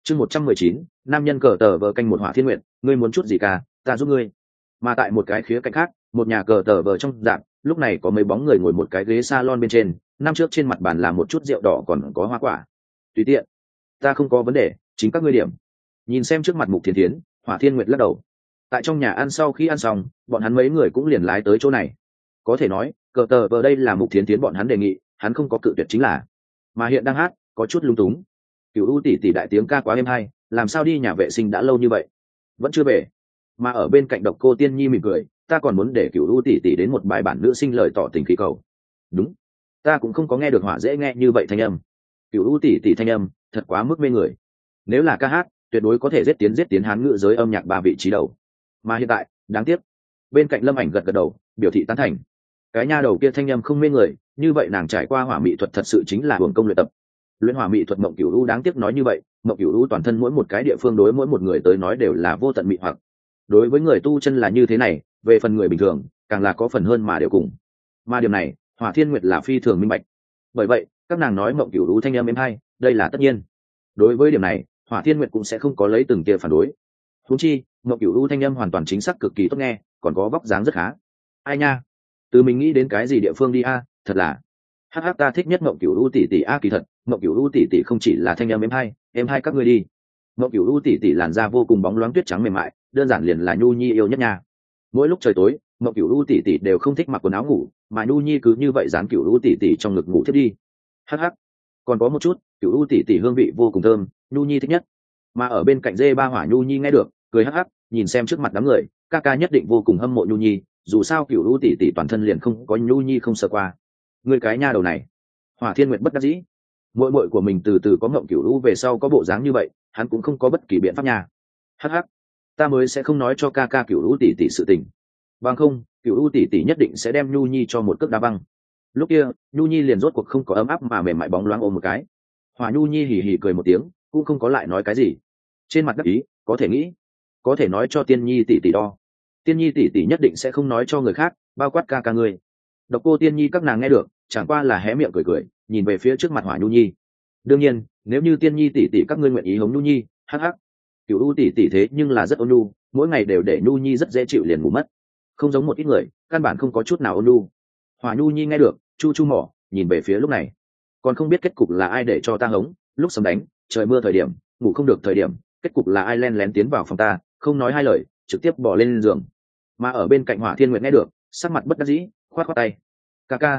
Chương 119, nam nhân cờ tờ vờ canh một Hỏa Thiên Nguyệt, ngươi muốn chút gì cả, ta giúp ngươi. Mà tại một cái khía cạnh khác, một nhà cờ tờ vờ trong dạng, lúc này có mấy bóng người ngồi một cái ghế salon bên trên, năm trước trên mặt bàn là một chút rượu đỏ còn có hoa quả. Tùy tiện, ta không có vấn đề, chính các ngươi điểm. Nhìn xem trước mặt Mục Thiến Thiến, Hỏa Thiên Nguyệt lắc đầu. Tại trong nhà ăn sau khi ăn xong, bọn hắn mấy người cũng liền lái tới chỗ này. Có thể nói, cờ tờ vờ đây là Mục Thiến Thiến bọn hắn đề nghị, hắn không có cự tuyệt chính là. Mà hiện đang hát, có chút lung túng. Cửu U tỷ tỷ đại tiếng ca quá êm hay, làm sao đi nhà vệ sinh đã lâu như vậy vẫn chưa về. Mà ở bên cạnh Độc Cô Tiên Nhi mỉm cười, ta còn muốn để Cửu U tỷ tỷ đến một bài bản nữ sinh lời tỏ tình khí cầu. Đúng, ta cũng không có nghe được Hỏa dễ nghe như vậy thanh âm. Cửu U tỷ tỷ thanh âm thật quá mức mê người, nếu là ca hát tuyệt đối có thể giết tiến hán ngữ giới âm nhạc ba vị trí đầu. Mà hiện tại đáng tiếc. Bên cạnh Lâm Ảnh gật gật đầu biểu thị tán thành. Cái nha đầu kia thanh âm không mê người, như vậy nàng trải qua hỏa mỹ thuật thật sự chính là hưởng công luyện tập. Luyện hỏa mỹ thuật Mộng Cửu U đáng tiếc nói như vậy, Mộng Cửu U toàn thân mỗi một cái địa phương đối mỗi một người tới nói đều là vô tận mị hoặc. Đối với người tu chân là như thế này, về phần người bình thường, càng là có phần hơn mà đều cùng. Mà điểm này, Hỏa Thiên Nguyệt là phi thường minh bạch. Bởi vậy, các nàng nói Mộng Cửu U thanh âm êm hay, đây là tất nhiên. Đối với điểm này, Hỏa Thiên Nguyệt cũng sẽ không có lấy từng kia phản đối. Huống chi, Mộng Cửu U thanh âm hoàn toàn chính xác cực kỳ tốt nghe, còn có vóc dáng rất khá. Ai nha, từ mình nghĩ đến cái gì địa phương đi a, thật là. Hắc ta thích nhất Mộng Cửu U tỷ tỷ a, kỳ thật, Mộng Cửu U tỷ tỷ không chỉ là thanh âm êm hay các ngươi đi. Mộng Cửu U tỷ tỷ làn da vô cùng bóng loáng tuyết trắng mềm mại, đơn giản liền là Nhu Nhi yêu nhất nha. Mỗi lúc trời tối, Mộng Cửu U tỷ tỷ đều không thích mặc quần áo ngủ, mà Nhu Nhi cứ như vậy dán Cửu U tỷ tỷ trong ngực ngủ thiết đi. Hắc, còn có một chút, Cửu U tỷ tỷ hương vị vô cùng thơm, Nhu Nhi thích nhất. Mà ở bên cạnh dê ba Hỏa Nhu Nhi nghe được, cười hắc, nhìn xem trước mặt đám người, ca ca nhất định vô cùng hâm mộ Nhu Nhi, dù sao Cửu U tỷ tỷ toàn thân liền không có Nhu Nhi không sợ qua. Người cái nha đầu này. Hỏa Thiên Nguyệt bất đắc dĩ, muội muội của mình từ từ có Mộng Cửu U về sau có bộ dáng như vậy, hắn cũng không có bất kỳ biện pháp nha. Hắc, ta mới sẽ không nói cho ca ca Cửu U tỷ tỷ sự tình, bằng không Cửu U tỷ tỷ nhất định sẽ đem Nhu Nhi cho một cước đá băng. Lúc kia Nhu Nhi liền rốt cuộc không có ấm áp mà mềm mại bóng loáng ôm một cái. Hỏa Nhu Nhi hì hì cười một tiếng, cũng không có lại nói cái gì. Trên mặt đắc ý, có thể nghĩ, có thể nói cho Tiên Nhi tỷ tỷ đo. Tiên Nhi tỷ tỷ nhất định sẽ không nói cho người khác, bao quát ca ca ngươi. Độc Cô Tiên Nhi các nàng nghe được, chẳng qua là hé miệng cười, nhìn về phía trước mặt Hỏa Nhu Nhi. Đương nhiên, nếu như Tiên Nhi tỷ tỷ các ngươi nguyện ý hống Nhu Nhi, hắc. Cửu U tỷ tỷ thế nhưng là rất ôn nhu, mỗi ngày đều để Nhu Nhi rất dễ chịu liền ngủ mất. Không giống một ít người, căn bản không có chút nào ôn nhu. Hỏa Nhu Nhi nghe được, chu chu mỏ, nhìn về phía lúc này. Còn không biết kết cục là ai để cho ta hống, lúc sấm đánh, trời mưa thời điểm, ngủ không được thời điểm, kết cục là ai len lén tiến vào phòng ta, không nói hai lời, trực tiếp bỏ lên giường. Mà ở bên cạnh Hỏa Thiên Nguyệt nghe được, sắc mặt bất đắc dĩ, khoát tay. Ca ca,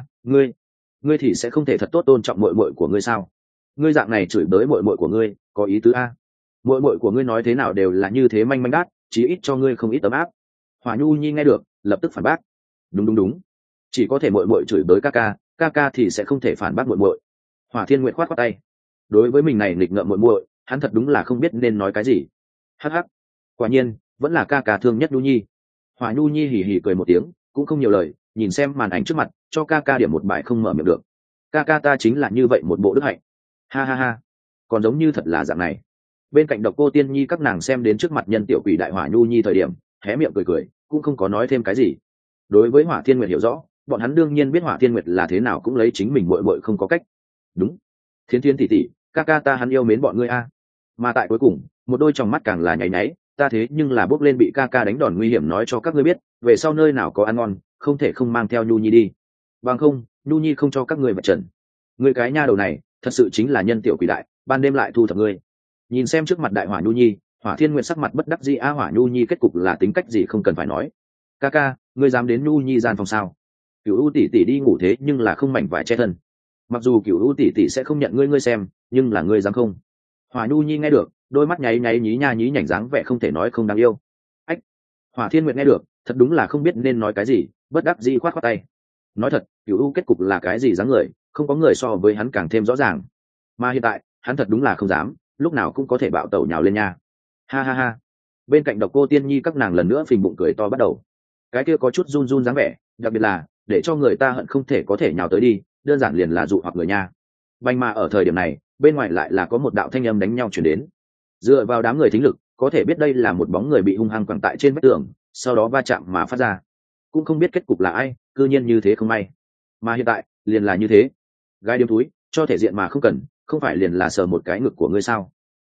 ngươi thì sẽ không thể thật tốt tôn trọng muội muội của ngươi sao? Ngươi dạng này chửi bới muội muội của ngươi, có ý tứ a? Muội muội của ngươi nói thế nào đều là như thế manh manh đát, chí ít cho ngươi không ít tấm áp. Hỏa Nhu Nhi nghe được, lập tức phản bác. Đúng, chỉ có thể muội muội chửi bới ca ca thì sẽ không thể phản bác muội muội. Hỏa Thiên Nguyệt khoát tay. Đối với mình này nghịch ngợm muội muội, hắn thật đúng là không biết nên nói cái gì. Hắc, quả nhiên vẫn là ca ca thương nhất Nhu Nhi. Hỏa Nhu Nhi hì hì cười một tiếng, cũng không nhiều lời, nhìn xem màn ảnh trước mặt, cho ca ca điểm một bài không mở miệng được. Ca ca ta chính là như vậy một bộ đức hạnh. Ha, còn giống như thật là dạng này. Bên cạnh Độc Cô Tiên Nhi các nàng xem đến trước mặt nhân tiểu quỷ đại Hỏa Nhu Nhi thời điểm, hé miệng cười, cũng không có nói thêm cái gì. Đối với Hỏa Thiên Nguyệt hiểu rõ, bọn hắn đương nhiên biết Hỏa Thiên Nguyệt là thế nào cũng lấy chính mình muội không có cách. Đúng, Thiên Thiên tỷ tỷ, ca ca ta hắn yêu mến bọn ngươi a. Mà tại cuối cùng, một đôi tròng mắt càng là nháy nháy, ta thế nhưng là bước lên bị ca ca đánh đòn nguy hiểm nói cho các ngươi biết, về sau nơi nào có ăn ngon, không thể không mang theo Nhu Nhi đi. Bằng không, Nhu Nhi không cho các ngươi vạch trần. Ngươi cái nha đầu này, thật sự chính là nhân tiểu quỷ đại, ban đêm lại thu thập ngươi. Nhìn xem trước mặt đại Hỏa Nhu Nhi, Hỏa Thiên Nguyệt sắc mặt bất đắc dĩ a. Hỏa Nhu Nhi kết cục là tính cách gì không cần phải nói. Ca ca, ngươi dám đến Nhu Nhi gian phòng sao? Cửu U tỷ tỷ đi ngủ thế nhưng là không mảnh vải che thân. Mặc dù Cửu U tỷ tỷ sẽ không nhận ngươi xem, nhưng là ngươi dám không? Hỏa Nhu Nhi nghe được, đôi mắt nháy nháy nhí nha nhí nhảnh dáng vẻ không thể nói không đáng yêu. Ách. Hỏa Thiên Nguyệt nghe được, thật đúng là không biết nên nói cái gì, bất đắc dĩ khoát tay. Nói thật, Cửu U kết cục là cái gì dáng người, không có người so với hắn càng thêm rõ ràng. Mà hiện tại, hắn thật đúng là không dám, lúc nào cũng có thể bạo tẩu nhào lên nha. Ha. Bên cạnh Độc Cô Tiên Nhi các nàng lần nữa phình bụng cười to bắt đầu. Cái kia có chút run dáng vẻ, đặc biệt là để cho người ta hận không thể có thể nhào tới đi, đơn giản liền là dụ hoặc người nha. Bành mà ở thời điểm này, bên ngoài lại là có một đạo thanh âm đánh nhau truyền đến. Dựa vào đám người thính lực, có thể biết đây là một bóng người bị hung hăng quẳng tại trên vách tường, sau đó va chạm mà phát ra. Cũng không biết kết cục là ai, cư nhiên như thế không may. Mà hiện tại, liền là như thế. Gai điếm túi, cho thể diện mà không cần, không phải liền là sờ một cái ngực của ngươi sao?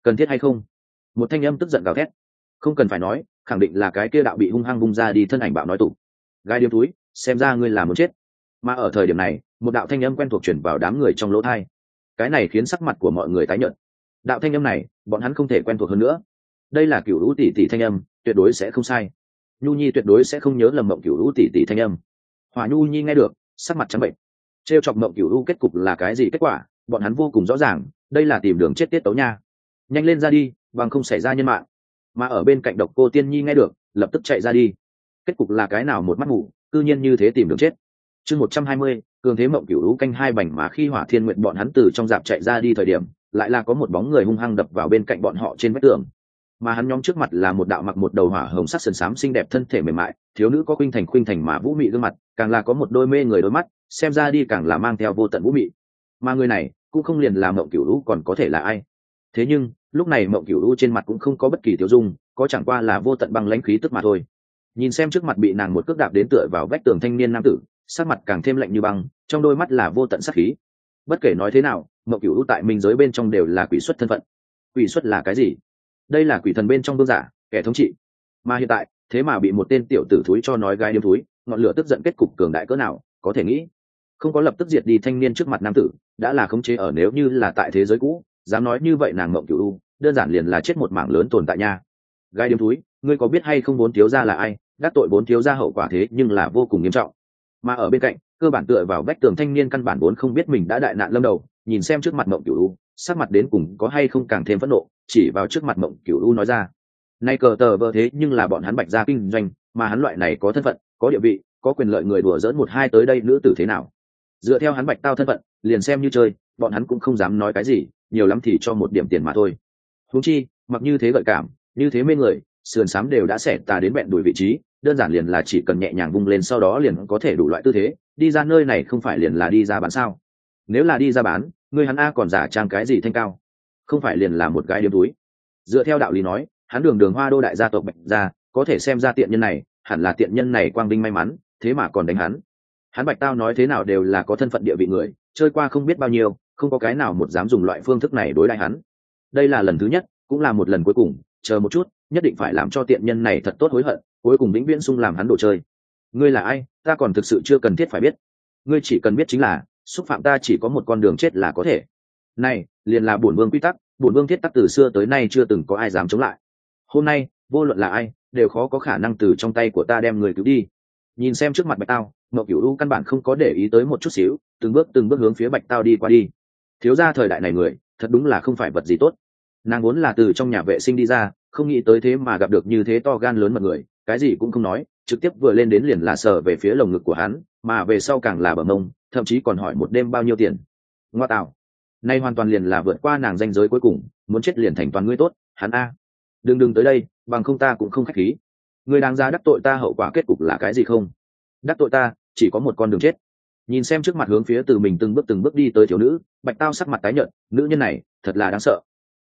cần thiết hay không? Một thanh âm tức giận gào thét. Không cần phải nói, khẳng định là cái kia đạo bị hung hăng bung ra đi thân ảnh bạo nói tụ. Gai điếm túi, xem ra ngươi là muốn chết. Mà ở thời điểm này, một đạo thanh âm quen thuộc truyền vào đám người trong lỗ tai. Cái này khiến sắc mặt của mọi người tái nhợt. Đạo thanh âm này, bọn hắn không thể quen thuộc hơn nữa. Đây là Cửu Lũ tỷ tỷ thanh âm, tuyệt đối sẽ không sai. Nhu Nhi tuyệt đối sẽ không nhớ lầm Mộng Cửu Lũ tỷ tỷ thanh âm. Hỏa Nhu Nhi nghe được, sắc mặt trắng bệnh. Trêu chọc Mộng Cửu Lũ kết cục là cái gì kết quả, bọn hắn vô cùng rõ ràng, đây là tìm đường chết tiết tấu nha. Nhanh lên ra đi, bằng không xảy ra nhân mạng. Mà ở bên cạnh Độc Cô Tiên Nhi nghe được, lập tức chạy ra đi. Kết cục là cái nào một mắt ngủ, cư nhiên như thế tìm đường chết. Chương 120, cường thế Mộng Cửu Lũ canh hai bành. Mà khi Hỏa Thiên Nguyệt bọn hắn từ trong dạp chạy ra đi thời điểm, lại là có một bóng người hung hăng đập vào bên cạnh bọn họ trên vách tường. Mà hắn nhóm trước mặt là một đạo mặc một đầu hỏa hồng sắc sườn xám xinh đẹp thân thể mềm mại, thiếu nữ có khuynh thành mà vũ mị gương mặt, càng là có một đôi mê người đôi mắt, xem ra đi càng là mang theo vô tận vũ mị. Mà người này cũng không liền là Mộng Cửu Lũ còn có thể là ai. Thế nhưng lúc này Mộng Cửu Lũ trên mặt cũng không có bất kỳ tiêu dung, có chẳng qua là vô tận băng lãnh khí tức mà thôi. Nhìn xem trước mặt bị nàng một cước đạp đến tựa vào vách tường thanh niên nam tử, sắc mặt càng thêm lạnh như băng, trong đôi mắt là vô tận sát khí. Bất kể nói thế nào, Mộng Cửu Lũ tại minh giới bên trong đều là quỷ xuất thân phận. Quỷ xuất là cái gì? Đây là quỷ thần bên trong vương giả, kẻ thống trị. Mà hiện tại thế mà bị một tên tiểu tử thúi cho nói gai điếm thúi, ngọn lửa tức giận kết cục cường đại cỡ nào có thể nghĩ. Không có lập tức diệt đi thanh niên trước mặt nam tử, đã là khống chế ở nếu như là tại thế giới cũ, dám nói như vậy nàng Mộng Cửu Lũ đơn giản liền là chết một mảng lớn tồn tại nha. Gai điếm thúi, ngươi có biết hay không bốn thiếu gia là ai? Đắc tội bốn thiếu gia hậu quả thế nhưng là vô cùng nghiêm trọng. Mà ở bên cạnh, cơ bản tựa vào vách tường thanh niên căn bản vốn không biết mình đã đại nạn lâm đầu, nhìn xem trước mặt Mộng Cửu Lũ, sắc mặt đến cùng có hay không càng thêm phẫn nộ, chỉ vào trước mặt Mộng Cửu Lũ nói ra: nay cờ tờ vờ thế nhưng là bọn hắn Bạch gia kinh doanh, mà hắn loại này có thân phận, có địa vị, có quyền lợi người đùa dỡn một hai tới đây nữ tử thế nào? Dựa theo hắn Bạch tao thân phận, liền xem như chơi, bọn hắn cũng không dám nói cái gì, nhiều lắm thì cho một điểm tiền mà thôi. Huống chi, mặc như thế gợi cảm, như thế mê người, sườn xám đều đã xẻ tà đến bẹn đuổi vị trí, đơn giản liền là chỉ cần nhẹ nhàng vung lên sau đó liền có thể đủ loại tư thế, đi ra nơi này không phải liền là đi ra bán sao? Nếu là đi ra bán, ngươi hắn a còn giả trang cái gì thanh cao? Không phải liền là một cái điếm túi? Dựa theo đạo lý nói, hắn đường Hoa Đô đại gia tộc Bạch gia, có thể xem ra tiện nhân này, hẳn là tiện nhân này quang vinh may mắn, thế mà còn đánh hắn. Hắn Bạch tao nói thế nào đều là có thân phận địa vị người, chơi qua không biết bao nhiêu, không có cái nào một dám dùng loại phương thức này đối đãi hắn. Đây là lần thứ nhất, cũng là một lần cuối cùng, chờ một chút, nhất định phải làm cho tiện nhân này thật tốt hối hận, cuối cùng vĩnh viễn sung làm hắn đồ chơi. Ngươi là ai, ta còn thực sự chưa cần thiết phải biết. Ngươi chỉ cần biết chính là, xúc phạm ta chỉ có một con đường chết là có thể. Này, liền là bổn vương quy tắc, bổn vương thiết tắc từ xưa tới nay chưa từng có ai dám chống lại. Hôm nay, vô luận là ai, đều khó có khả năng từ trong tay của ta đem người cứu đi. Nhìn xem trước mặt Bạch tao, Mộng Cửu Lũ căn bản không có để ý tới một chút xíu, từng bước hướng phía Bạch tao đi qua đi. Thiếu gia thời đại này người, thật đúng là không phải vật gì tốt. Nàng vốn là từ trong nhà vệ sinh đi ra, không nghĩ tới thế mà gặp được như thế to gan lớn mật người, cái gì cũng không nói, trực tiếp vừa lên đến liền là sờ về phía lồng ngực của hắn, mà về sau càng là bờ mông, thậm chí còn hỏi một đêm bao nhiêu tiền. Ngoa tạo, nay hoàn toàn liền là vượt qua nàng ranh giới cuối cùng, muốn chết liền thành toàn ngươi tốt, hắn a. Đừng tới đây, bằng không ta cũng không khách khí. Ngươi đáng ra đắc tội ta hậu quả kết cục là cái gì không? Đắc tội ta, chỉ có một con đường chết. Nhìn xem trước mặt hướng phía từ mình từng bước đi tới thiếu nữ, Bạch tao sắc mặt tái nhợt, nữ nhân này, thật là đáng sợ.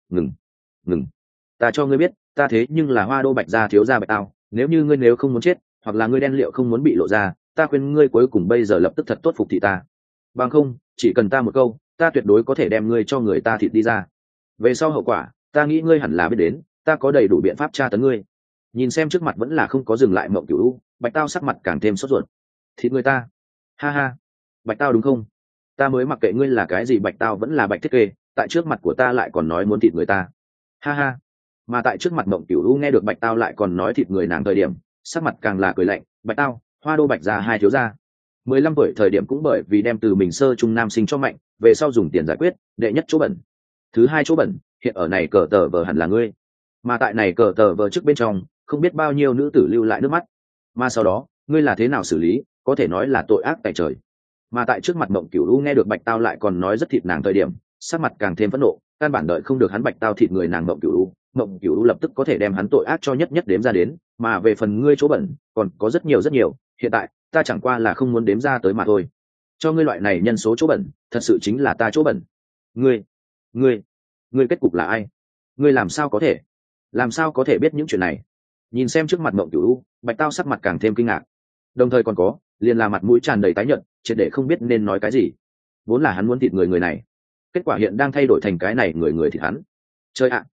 Ngừng, ta cho ngươi biết, ta thế nhưng là Hoa Đô Bạch gia thiếu gia Bạch tao, nếu như ngươi không muốn chết, hoặc là ngươi đen liệu không muốn bị lộ ra, ta khuyên ngươi cuối cùng bây giờ lập tức thật tốt phục thị ta. Bằng không, chỉ cần ta một câu, ta tuyệt đối có thể đem ngươi cho người ta thịt đi ra. Về sau hậu quả, ta nghĩ ngươi hẳn là biết đến, ta có đầy đủ biện pháp tra tấn ngươi. Nhìn xem trước mặt vẫn là không có dừng lại Mộng Cửu Lũ, Bạch tao sắc mặt càng thêm sốt ruột. Thịt người ta? Ha ha, Bạch tao đúng không? Ta mới mặc kệ ngươi là cái gì Bạch tao vẫn là Bạch thiết kê, tại trước mặt của ta lại còn nói muốn thịt người ta. Ha ha. Mà tại trước mặt Mộng Cửu Lũ nghe được Bạch tao lại còn nói thịt người nàng thời điểm, sắc mặt càng là cười lạnh. Bạch tao, Hoa Đô Bạch gia hai thiếu gia, 15 tuổi thời điểm cũng bởi vì đem từ mình sơ trung nam sinh cho mạnh, về sau dùng tiền giải quyết, đệ nhất chỗ bẩn. Thứ hai chỗ bẩn, hiện ở này cờ tờ vờ hẳn là ngươi. Mà tại này cờ tờ vờ trước bên trong, không biết bao nhiêu nữ tử lưu lại nước mắt. Mà sau đó, ngươi là thế nào xử lý, có thể nói là tội ác tại trời. Mà tại trước mặt Mộng Cửu Lũ nghe được Bạch tao lại còn nói rất thịt nàng thời điểm, sắc mặt càng thêm phẫn nộ, căn bản đợi không được hắn Bạch tao thịt người nàng Mộng Cửu Lũ lập tức có thể đem hắn tội ác cho nhất đếm ra đến, mà về phần ngươi chỗ bẩn, còn có rất nhiều, hiện tại ta chẳng qua là không muốn đếm ra tới mà thôi. Cho ngươi loại này nhân số chỗ bẩn, thật sự chính là ta chỗ bẩn. Ngươi kết cục là ai? Ngươi làm sao có thể biết những chuyện này? Nhìn xem trước mặt Mộng Cửu Lũ, Bạch tao sắc mặt càng thêm kinh ngạc, đồng thời còn có liền là mặt mũi tràn đầy tái nhợt, triệt để không biết nên nói cái gì. Vốn là hắn muốn thịt người này, kết quả hiện đang thay đổi thành cái này người thịt hắn. Chơi ạ,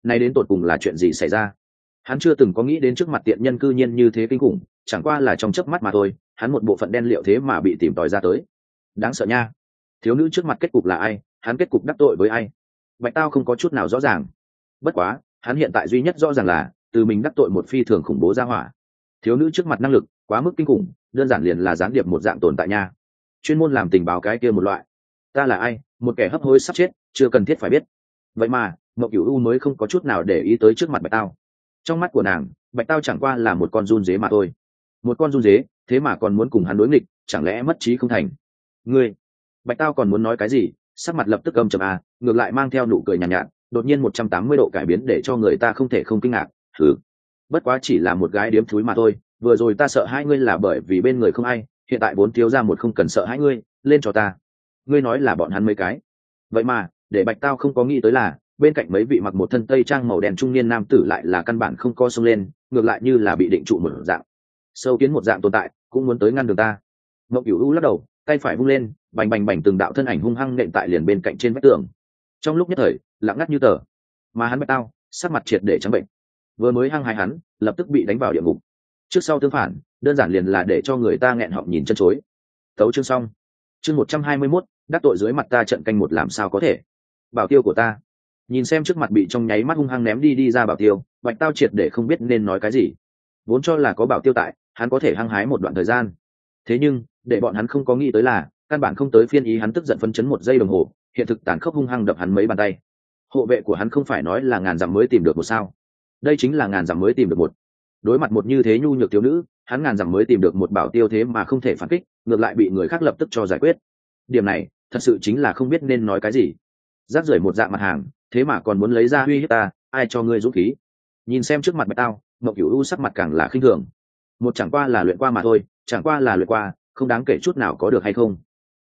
Nay đến tột cùng là chuyện gì xảy ra? Hắn chưa từng có nghĩ đến trước mặt tiện nhân cư nhiên như thế kinh khủng, chẳng qua là trong chớp mắt mà thôi, hắn một bộ phận đen liệu thế mà bị tìm tòi ra tới. Đáng sợ nha. Thiếu nữ trước mặt kết cục là ai, hắn kết cục đắc tội với ai? Bạch Tao không có chút nào rõ ràng. Bất quá, hắn hiện tại duy nhất rõ ràng là từ mình đắc tội một phi thường khủng bố ra hỏa. Thiếu nữ trước mặt năng lực quá mức kinh khủng, đơn giản liền là gián điệp một dạng tồn tại nha. Chuyên môn làm tình báo cái kia một loại. Ta là ai? Một kẻ hấp hối sắp chết, chưa cần thiết phải biết. Vậy mà, Mộng Cửu U mới không có chút nào để ý tới trước mặt Bạch Tao. Trong mắt của nàng, Bạch Tao chẳng qua là một con giun dế mà thôi. Một con giun dế, thế mà còn muốn cùng hắn đối nghịch, chẳng lẽ mất trí không thành? Ngươi, Bạch Tao còn muốn nói cái gì, sắc mặt lập tức âm trầm ngược lại mang theo nụ cười nhàn nhạt, đột nhiên 180 độ cải biến để cho người ta không thể không kinh ngạc. Bất quá chỉ là một gái điếm thúi mà thôi, vừa rồi ta sợ hai ngươi là bởi vì bên người không ai, hiện tại vốn thiếu ra một không cần sợ hãi ngươi, lên cho ta. Ngươi nói là bọn hắn mấy cái. Vậy mà, để Bạch Tao không có nghĩ tới là, bên cạnh mấy vị mặc một thân tây trang màu đen trung niên nam tử lại là căn bản không co xông lên, ngược lại như là bị định trụ một dạng. Sâu kiến một dạng tồn tại, cũng muốn tới ngăn đường ta. Ngọc Cửu U lắc đầu, tay phải vung lên, bành bành bành từng đạo thân ảnh hung hăng nện tại liền bên cạnh trên vách tường. Trong lúc nhất thời, lặng ngắt như tờ. Mà hắn Bạch Tao, sắc mặt triệt để trắng bệnh. Vừa mới hăng hái hắn, lập tức bị đánh vào địa ngục. Trước sau tương phản, đơn giản liền là để cho người ta nghẹn họng nhìn chân chối. Tấu chương xong. Chương 121, đắc tội dưới mặt ta trận canh một làm sao có thể? Bảo tiêu của ta. Nhìn xem trước mặt bị trong nháy mắt hung hăng ném đi ra bảo tiêu, Bạch Tao triệt để không biết nên nói cái gì. Vốn cho là có bảo tiêu tại, hắn có thể hăng hái một đoạn thời gian. Thế nhưng, để bọn hắn không có nghĩ tới là, căn bản không tới phiên ý hắn tức giận phấn chấn một giây đồng hồ, hiện thực tàn khốc hung hăng đập hắn mấy bàn tay. Hộ vệ của hắn không phải nói là ngàn dặm mới tìm được một sao? Đây chính là ngàn dặm mới tìm được một. Đối mặt một như thế nhu nhược thiếu nữ, hắn ngàn dặm mới tìm được một bảo tiêu thế mà không thể phản kích, ngược lại bị người khác lập tức cho giải quyết. Điểm này, thật sự chính là không biết nên nói cái gì. Rác rưởi một dạng mặt hàng, thế mà còn muốn lấy ra uy hiếp ta, ai cho ngươi dũng khí? Nhìn xem trước mặt Bạch Tao, Mộng Cửu U sắc mặt càng là khinh thường. Một chẳng qua là luyện qua mà thôi, chẳng qua là luyện qua, không đáng kể chút nào có được hay không?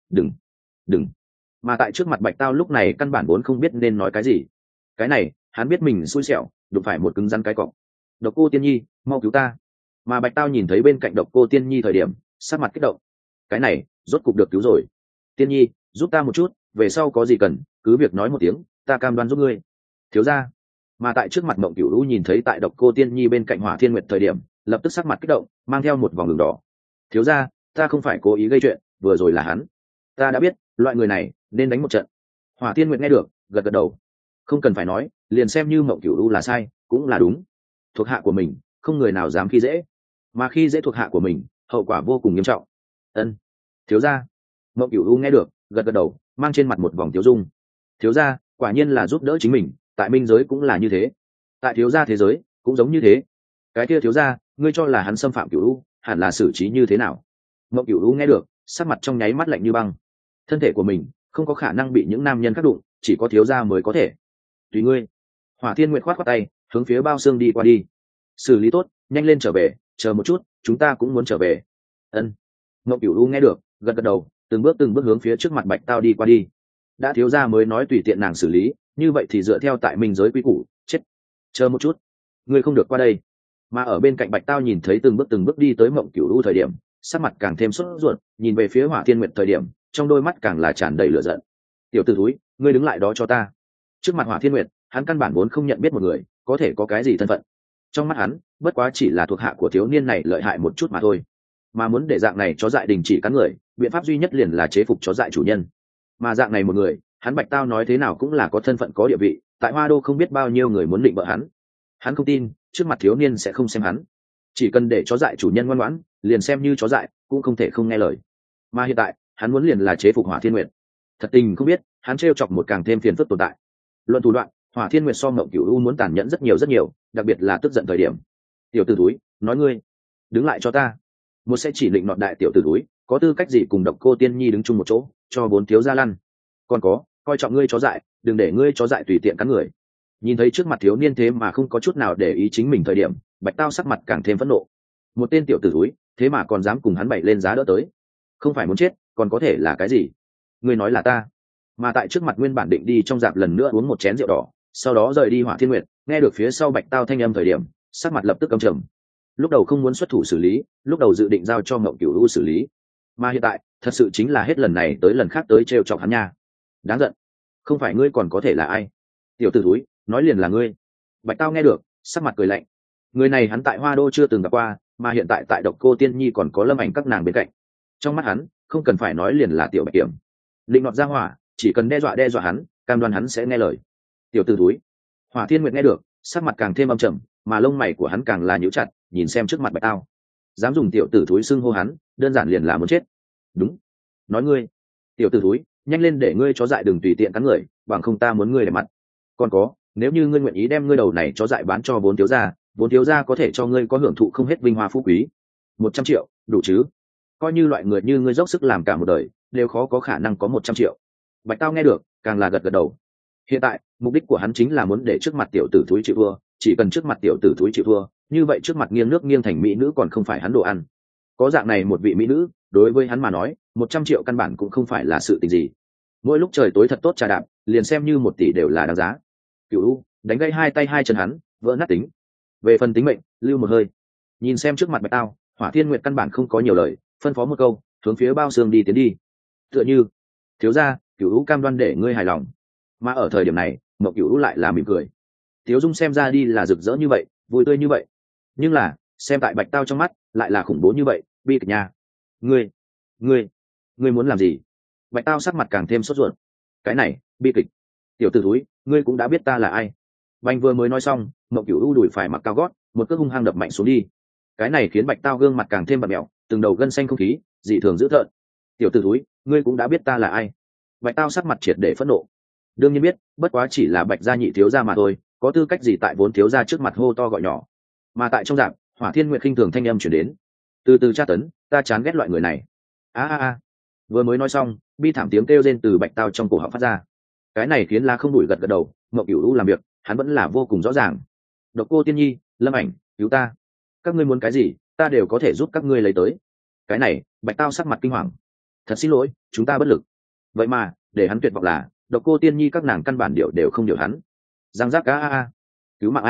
Đừng. Mà tại trước mặt Bạch Tao lúc này căn bản vốn không biết nên nói cái gì. Cái này, hắn biết mình xui xẻo, đụng phải một cứng rắn cái cọc. Độc Cô Tiên Nhi, mau cứu ta! Mà Bạch Tao nhìn thấy bên cạnh Độc Cô Tiên Nhi thời điểm, sắc mặt kích động. Cái này, rốt cục được cứu rồi. Tiên Nhi, giúp ta một chút, về sau có gì cần, cứ việc nói một tiếng, ta cam đoan giúp ngươi. Thiếu gia. Mà tại trước mặt Mộng Cửu Lũ nhìn thấy tại Độc Cô Tiên Nhi bên cạnh Hỏa Thiên Nguyệt thời điểm, lập tức sắc mặt kích động, mang theo một vòng đường đỏ. Thiếu gia, ta không phải cố ý gây chuyện, vừa rồi là hắn. Ta đã biết, loại người này nên đánh một trận. Hỏa Thiên Nguyệt nghe được, gật gật đầu. Không cần phải nói, liền xem như Mộng Cửu Lũ là sai, cũng là đúng. Thuộc hạ của mình, không người nào dám khi dễ, mà khi dễ thuộc hạ của mình, hậu quả vô cùng nghiêm trọng. Ân, thiếu gia. Mộng Cửu U nghe được, gật gật đầu, mang trên mặt một vòng tiêu dung. Thiếu gia, quả nhiên là giúp đỡ chính mình, tại minh giới cũng là như thế, tại thiếu gia thế giới cũng giống như thế. Cái kia thiếu gia, ngươi cho là hắn xâm phạm Cửu U, hẳn là xử trí như thế nào? Mộng Cửu U nghe được, sắc mặt trong nháy mắt lạnh như băng. Thân thể của mình không có khả năng bị những nam nhân khác đụng, chỉ có thiếu gia mới có thể. Tùy ngươi. Hỏa Thiên Nguyệt khoát khoát tay, hướng phía bao xương đi qua đi. Xử lý tốt, nhanh lên trở về, chờ một chút, chúng ta cũng muốn trở về. Ân. Mộng Cửu U nghe được, gật gật đầu, từng bước hướng phía trước mặt Bạch Tao đi qua đi. Đã thiếu gia mới nói tùy tiện nàng xử lý, như vậy thì dựa theo tại minh giới quy củ, chết. Chờ một chút, ngươi không được qua đây. Mà ở bên cạnh Bạch Tao nhìn thấy từng bước đi tới Mộng Cửu U thời điểm, sắc mặt càng thêm sốt ruột, nhìn về phía Hỏa Thiên Nguyệt thời điểm, trong đôi mắt càng là tràn đầy lửa giận. Tiểu tử thúi, ngươi đứng lại đó cho ta. Trước mặt Hỏa Thiên Nguyệt, hắn căn bản vốn không nhận biết một người, có thể có cái gì thân phận. Trong mắt hắn, bất quá chỉ là thuộc hạ của thiếu niên này lợi hại một chút mà thôi. Mà muốn để dạng này chó dại đình chỉ cắn người, biện pháp duy nhất liền là chế phục chó dại chủ nhân. Mà dạng này một người, hắn Bạch Tao nói thế nào cũng là có thân phận có địa vị, tại Hoa Đô không biết bao nhiêu người muốn định bợ hắn. Hắn không tin, trước mặt thiếu niên sẽ không xem hắn. Chỉ cần để chó dại chủ nhân ngoan ngoãn, liền xem như chó dại, cũng không thể không nghe lời. Mà hiện tại, hắn muốn liền là chế phục Hỏa Thiên Nguyệt. Thật tình không biết, hắn trêu chọc một càng thêm phiền phức tồn tại. Luận thủ đoạn, Hỏa Thiên Nguyệt so Mộng Cửu U muốn tàn nhẫn rất nhiều, đặc biệt là tức giận thời điểm. Tiểu tử túi, nói ngươi, đứng lại cho ta. Một sẽ chỉ định nọt đại tiểu tử túi, có tư cách gì cùng Độc Cô Tiên Nhi đứng chung một chỗ, cho bốn thiếu gia lăn. Còn có, coi trọng ngươi chó dại, đừng để ngươi chó dại tùy tiện cắn người. Nhìn thấy trước mặt thiếu niên thế mà không có chút nào để ý chính mình thời điểm, Bạch Tao sắc mặt càng thêm phẫn nộ. Một tên tiểu tử túi, thế mà còn dám cùng hắn bày lên giá đỡ tới. Không phải muốn chết, còn có thể là cái gì? Ngươi nói là ta. Mà tại trước mặt nguyên bản định đi trong dạp lần nữa uống một chén rượu đỏ, sau đó rời đi Hỏa Thiên Nguyệt, nghe được phía sau Bạch Tao thanh âm thời điểm, sắc mặt lập tức căm trầm. Lúc đầu không muốn xuất thủ xử lý, lúc đầu dự định giao cho Mộng Cửu U xử lý, mà hiện tại thật sự chính là hết lần này tới lần khác tới trêu chọc hắn nha. Đáng giận. Không phải ngươi còn có thể là ai? Tiểu tử túi, nói liền là ngươi. Bạch Tao nghe được sắc mặt cười lạnh. Người này hắn tại Hoa Đô chưa từng gặp qua, mà hiện tại tại Độc Cô Tiên Nhi còn có Lâm Ảnh các nàng bên cạnh. Trong mắt hắn không cần phải nói liền là tiểu Bạch Kiểm. Định nọt ra hỏa, chỉ cần đe dọa hắn, cam đoan hắn sẽ nghe lời. Tiểu tử túi. Hỏa Thiên Nguyệt nghe được sắc mặt càng thêm âm trầm, mà lông mày của hắn càng là nhíu chặt, nhìn xem trước mặt Bạch Tao. Dám dùng tiểu tử túi xưng hô hắn, đơn giản liền là muốn chết. Đúng, nói ngươi, tiểu tử túi, nhanh lên để ngươi chó dại đừng tùy tiện cắn người, bằng không ta muốn ngươi để mặt. Còn có, nếu như ngươi nguyện ý đem ngươi đầu này chó dại bán cho vốn thiếu gia có thể cho ngươi có hưởng thụ không hết vinh hoa phú quý. 100 triệu đủ chứ? Coi như loại người như ngươi dốc sức làm cả một đời đều khó có khả năng có 100 triệu. Bạch Tao nghe được càng là gật gật đầu. Hiện tại mục đích của hắn chính là muốn để trước mặt tiểu tử thúi chịu thua, chỉ cần trước mặt tiểu tử thúi chịu thua, như vậy trước mặt nghiêng nước nghiêng thành mỹ nữ còn không phải hắn đồ ăn. Có dạng này một vị mỹ nữ, đối với hắn mà nói 100 triệu căn bản cũng không phải là sự tình gì. Mỗi lúc trời tối thật tốt trà đạp, liền xem như 1 tỷ đều là đáng giá. Cửu đánh gãy hai tay hai chân hắn, vỡ nát tính. Về phần tính mệnh, lưu một hơi. Nhìn xem trước mặt Bạch Tao, Hỏa Thiên Nguyệt căn bản không có nhiều lời, phân phó một câu, hướng phía bao xương đi tiến đi. Tựa như, thiếu gia, Cửu cam đoan để ngươi hài lòng. Mà ở thời điểm này, Mộng Cửu lại là mỉm cười. Tiếu Dung xem ra đi là rực rỡ như vậy, vui tươi như vậy, nhưng là xem tại Bạch Tao trong mắt, lại là khủng bố như vậy, bi kịch nha. Ngươi, ngươi, ngươi muốn làm gì? Bạch Tao sắc mặt càng thêm sốt ruột. Cái này, bi kịch. Tiểu tử thúi, ngươi cũng đã biết ta là ai. Bành vừa mới nói xong, Mộng Cửu đùi phải mặc cao gót, một cước hung hăng đập mạnh xuống đi. Cái này khiến Bạch Tao gương mặt càng thêm bặm mèo, từng đầu gân xanh không khí, dị thường dữ tợn. Tiểu tử thúi, ngươi cũng đã biết ta là ai. Bạch Tao sắc mặt triệt để phẫn nộ. Đương nhiên biết, bất quá chỉ là Bạch gia nhị thiếu gia mà thôi, có tư cách gì tại vốn thiếu gia trước mặt hô to gọi nhỏ. Mà tại trong dạng, Hỏa Thiên Nguyệt khinh thường thanh âm truyền đến. Từ từ tra tấn, ta chán ghét loại người này. A. Vừa mới nói xong, bi thảm tiếng kêu rên từ Bạch Tao trong cổ họng phát ra. Cái này khiến La Không đuổi gật gật đầu, Mộng Cửu làm việc, hắn vẫn là vô cùng rõ ràng. Độc Cô Tiên Nhi, Lâm Ảnh, cứu ta. Các ngươi muốn cái gì, ta đều có thể giúp các ngươi lấy tới. Cái này, Bạch Tao sắc mặt kinh hoàng. Thật xin lỗi, chúng ta bất lực. Vậy mà, để hắn tuyệt vọng là, Độc Cô Tiên Nhi các nàng căn bản điều đều không điều hắn. Giang giác a. Cứu mạng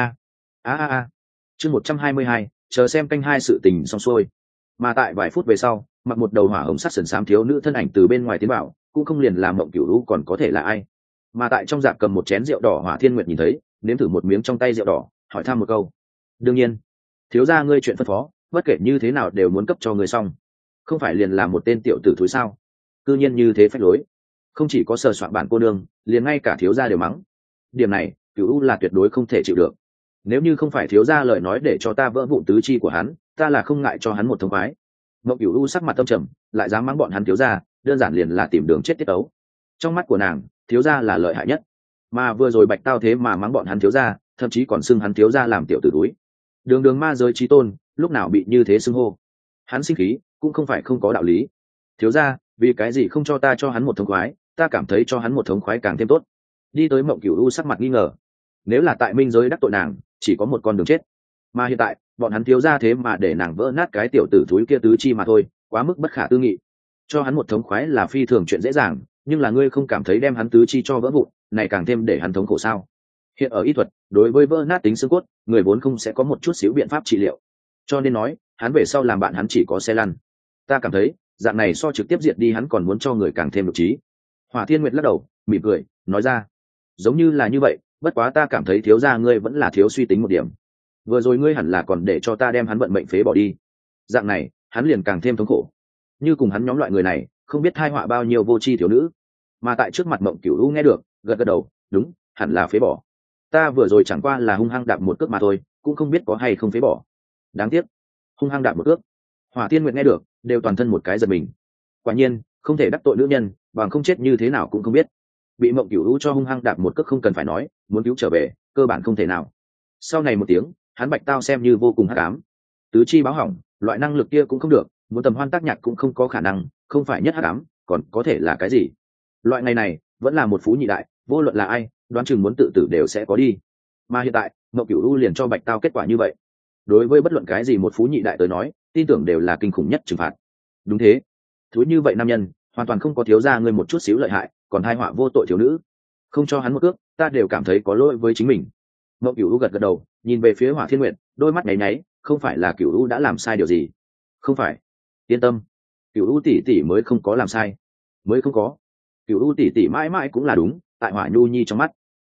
a. Chương 122, chờ xem canh 2 sự tình xong xuôi. Mà tại vài phút về sau, mặc một đầu hỏa hồng sắc sườn xám thiếu nữ thân ảnh từ bên ngoài tiến vào, cũng không liền làm Mộng Cửu còn có thể là ai. Mà tại trong dạp cầm một chén rượu đỏ, Hỏa Thiên Nguyệt nhìn thấy, nếm thử một miếng trong tay rượu đỏ, hỏi thăm một câu. Đương nhiên, thiếu gia ngươi chuyện phân phó, bất kể như thế nào đều muốn cấp cho ngươi xong. Không phải liền là một tên tiểu tử thúi sao? Cư nhiên như thế phách lối. Không chỉ có sờ soạn bản cô nương, liền ngay cả thiếu gia đều mắng. Điểm này, Cửu là tuyệt đối không thể chịu được. Nếu như không phải thiếu gia lời nói để cho ta vỡ vụn tứ chi của hắn, ta là không ngại cho hắn một thông khoái. Mộng Cửu sắc mặt tâm trầm, lại dám mắng bọn hắn thiếu gia, đơn giản liền là tìm đường chết tiết ấu. Trong mắt của nàng, thiếu gia là lợi hại nhất. Mà vừa rồi Bạch Tao thế mà mắng bọn hắn thiếu gia, thậm chí còn xưng hắn thiếu gia làm tiểu tử túi. Đường ma giới chí tôn, lúc nào bị như thế xưng hô. Hắn sinh khí, cũng không phải không có đạo lý. Thiếu gia, vì cái gì không cho ta cho hắn một thống khoái, ta cảm thấy cho hắn một thống khoái càng thêm tốt. Đi tới Mộng Cửu sắc mặt nghi ngờ. Nếu là tại minh giới đắc tội nàng, chỉ có một con đường chết. Mà hiện tại, bọn hắn thiếu gia thế mà để nàng vỡ nát cái tiểu tử túi kia tứ chi mà thôi, quá mức bất khả tư nghị. Cho hắn một thống khoái là phi thường chuyện dễ dàng, nhưng là ngươi không cảm thấy đem hắn tứ chi cho vỡ vụn, này càng thêm để hắn thống khổ sao? Hiện ở y thuật, đối với vỡ nát tính xương cốt, người vốn không sẽ có một chút xíu biện pháp trị liệu. Cho nên nói, hắn về sau làm bạn hắn chỉ có xe lăn. Ta cảm thấy, dạng này so trực tiếp diệt đi hắn còn muốn cho người càng thêm độc trí. Hỏa Thiên Nguyệt lắc đầu, mỉm cười, nói ra, giống như là như vậy, bất quá ta cảm thấy thiếu gia ngươi vẫn là thiếu suy tính một điểm. Vừa rồi ngươi hẳn là còn để cho ta đem hắn vận mệnh phế bỏ đi. Dạng này, hắn liền càng thêm thống khổ. Như cùng hắn nhóm loại người này, không biết tai họa bao nhiêu vô tri thiếu nữ. Mà tại trước mặt Mộng Cửu nghe được, gật gật đầu, đúng, hẳn là phế bỏ. Ta vừa rồi chẳng qua là hung hăng đạp một cước mà thôi, cũng không biết có hay không phế bỏ. Đáng tiếc, hung hăng đạp một cước. Hỏa Tiên Nguyệt nghe được, đều toàn thân một cái giật mình. Quả nhiên, không thể đắc tội nữ nhân, bằng không chết như thế nào cũng không biết. Bị Mộng Cửu cho hung hăng đạp một cước không cần phải nói, muốn cứu trở về, cơ bản không thể nào. Sau này một tiếng, hắn Bạch Tao xem như vô cùng hắc ám. Tứ chi báo hỏng, loại năng lực kia cũng không được, muốn tầm hoan tác nhạc cũng không có khả năng, không phải nhất hắc ám, còn có thể là cái gì? Loại ngày này, vẫn là một phú nhị đại, vô luận là ai, đoán chừng muốn tự tử đều sẽ có đi. Mà hiện tại, Mộng Cửu liền cho Bạch Tao kết quả như vậy. Đối với bất luận cái gì một phú nhị đại tới nói, tin tưởng đều là kinh khủng nhất trừng phạt. Đúng thế, thúi như vậy nam nhân, hoàn toàn không có thiếu gia ngươi một chút xíu lợi hại, còn hai họa vô tội thiếu nữ, không cho hắn một cước, ta đều cảm thấy có lỗi với chính mình. Mộng Cửu gật gật đầu, nhìn về phía Hỏa Thiên Nguyệt, đôi mắt nháy nháy, không phải là Cửu đã làm sai điều gì? Không phải, yên tâm, Cửu tỷ tỷ mới không có làm sai, mới không có. Cửu tỷ tỷ mãi mãi cũng là đúng, tại Hỏa Nhu Nhi trong mắt.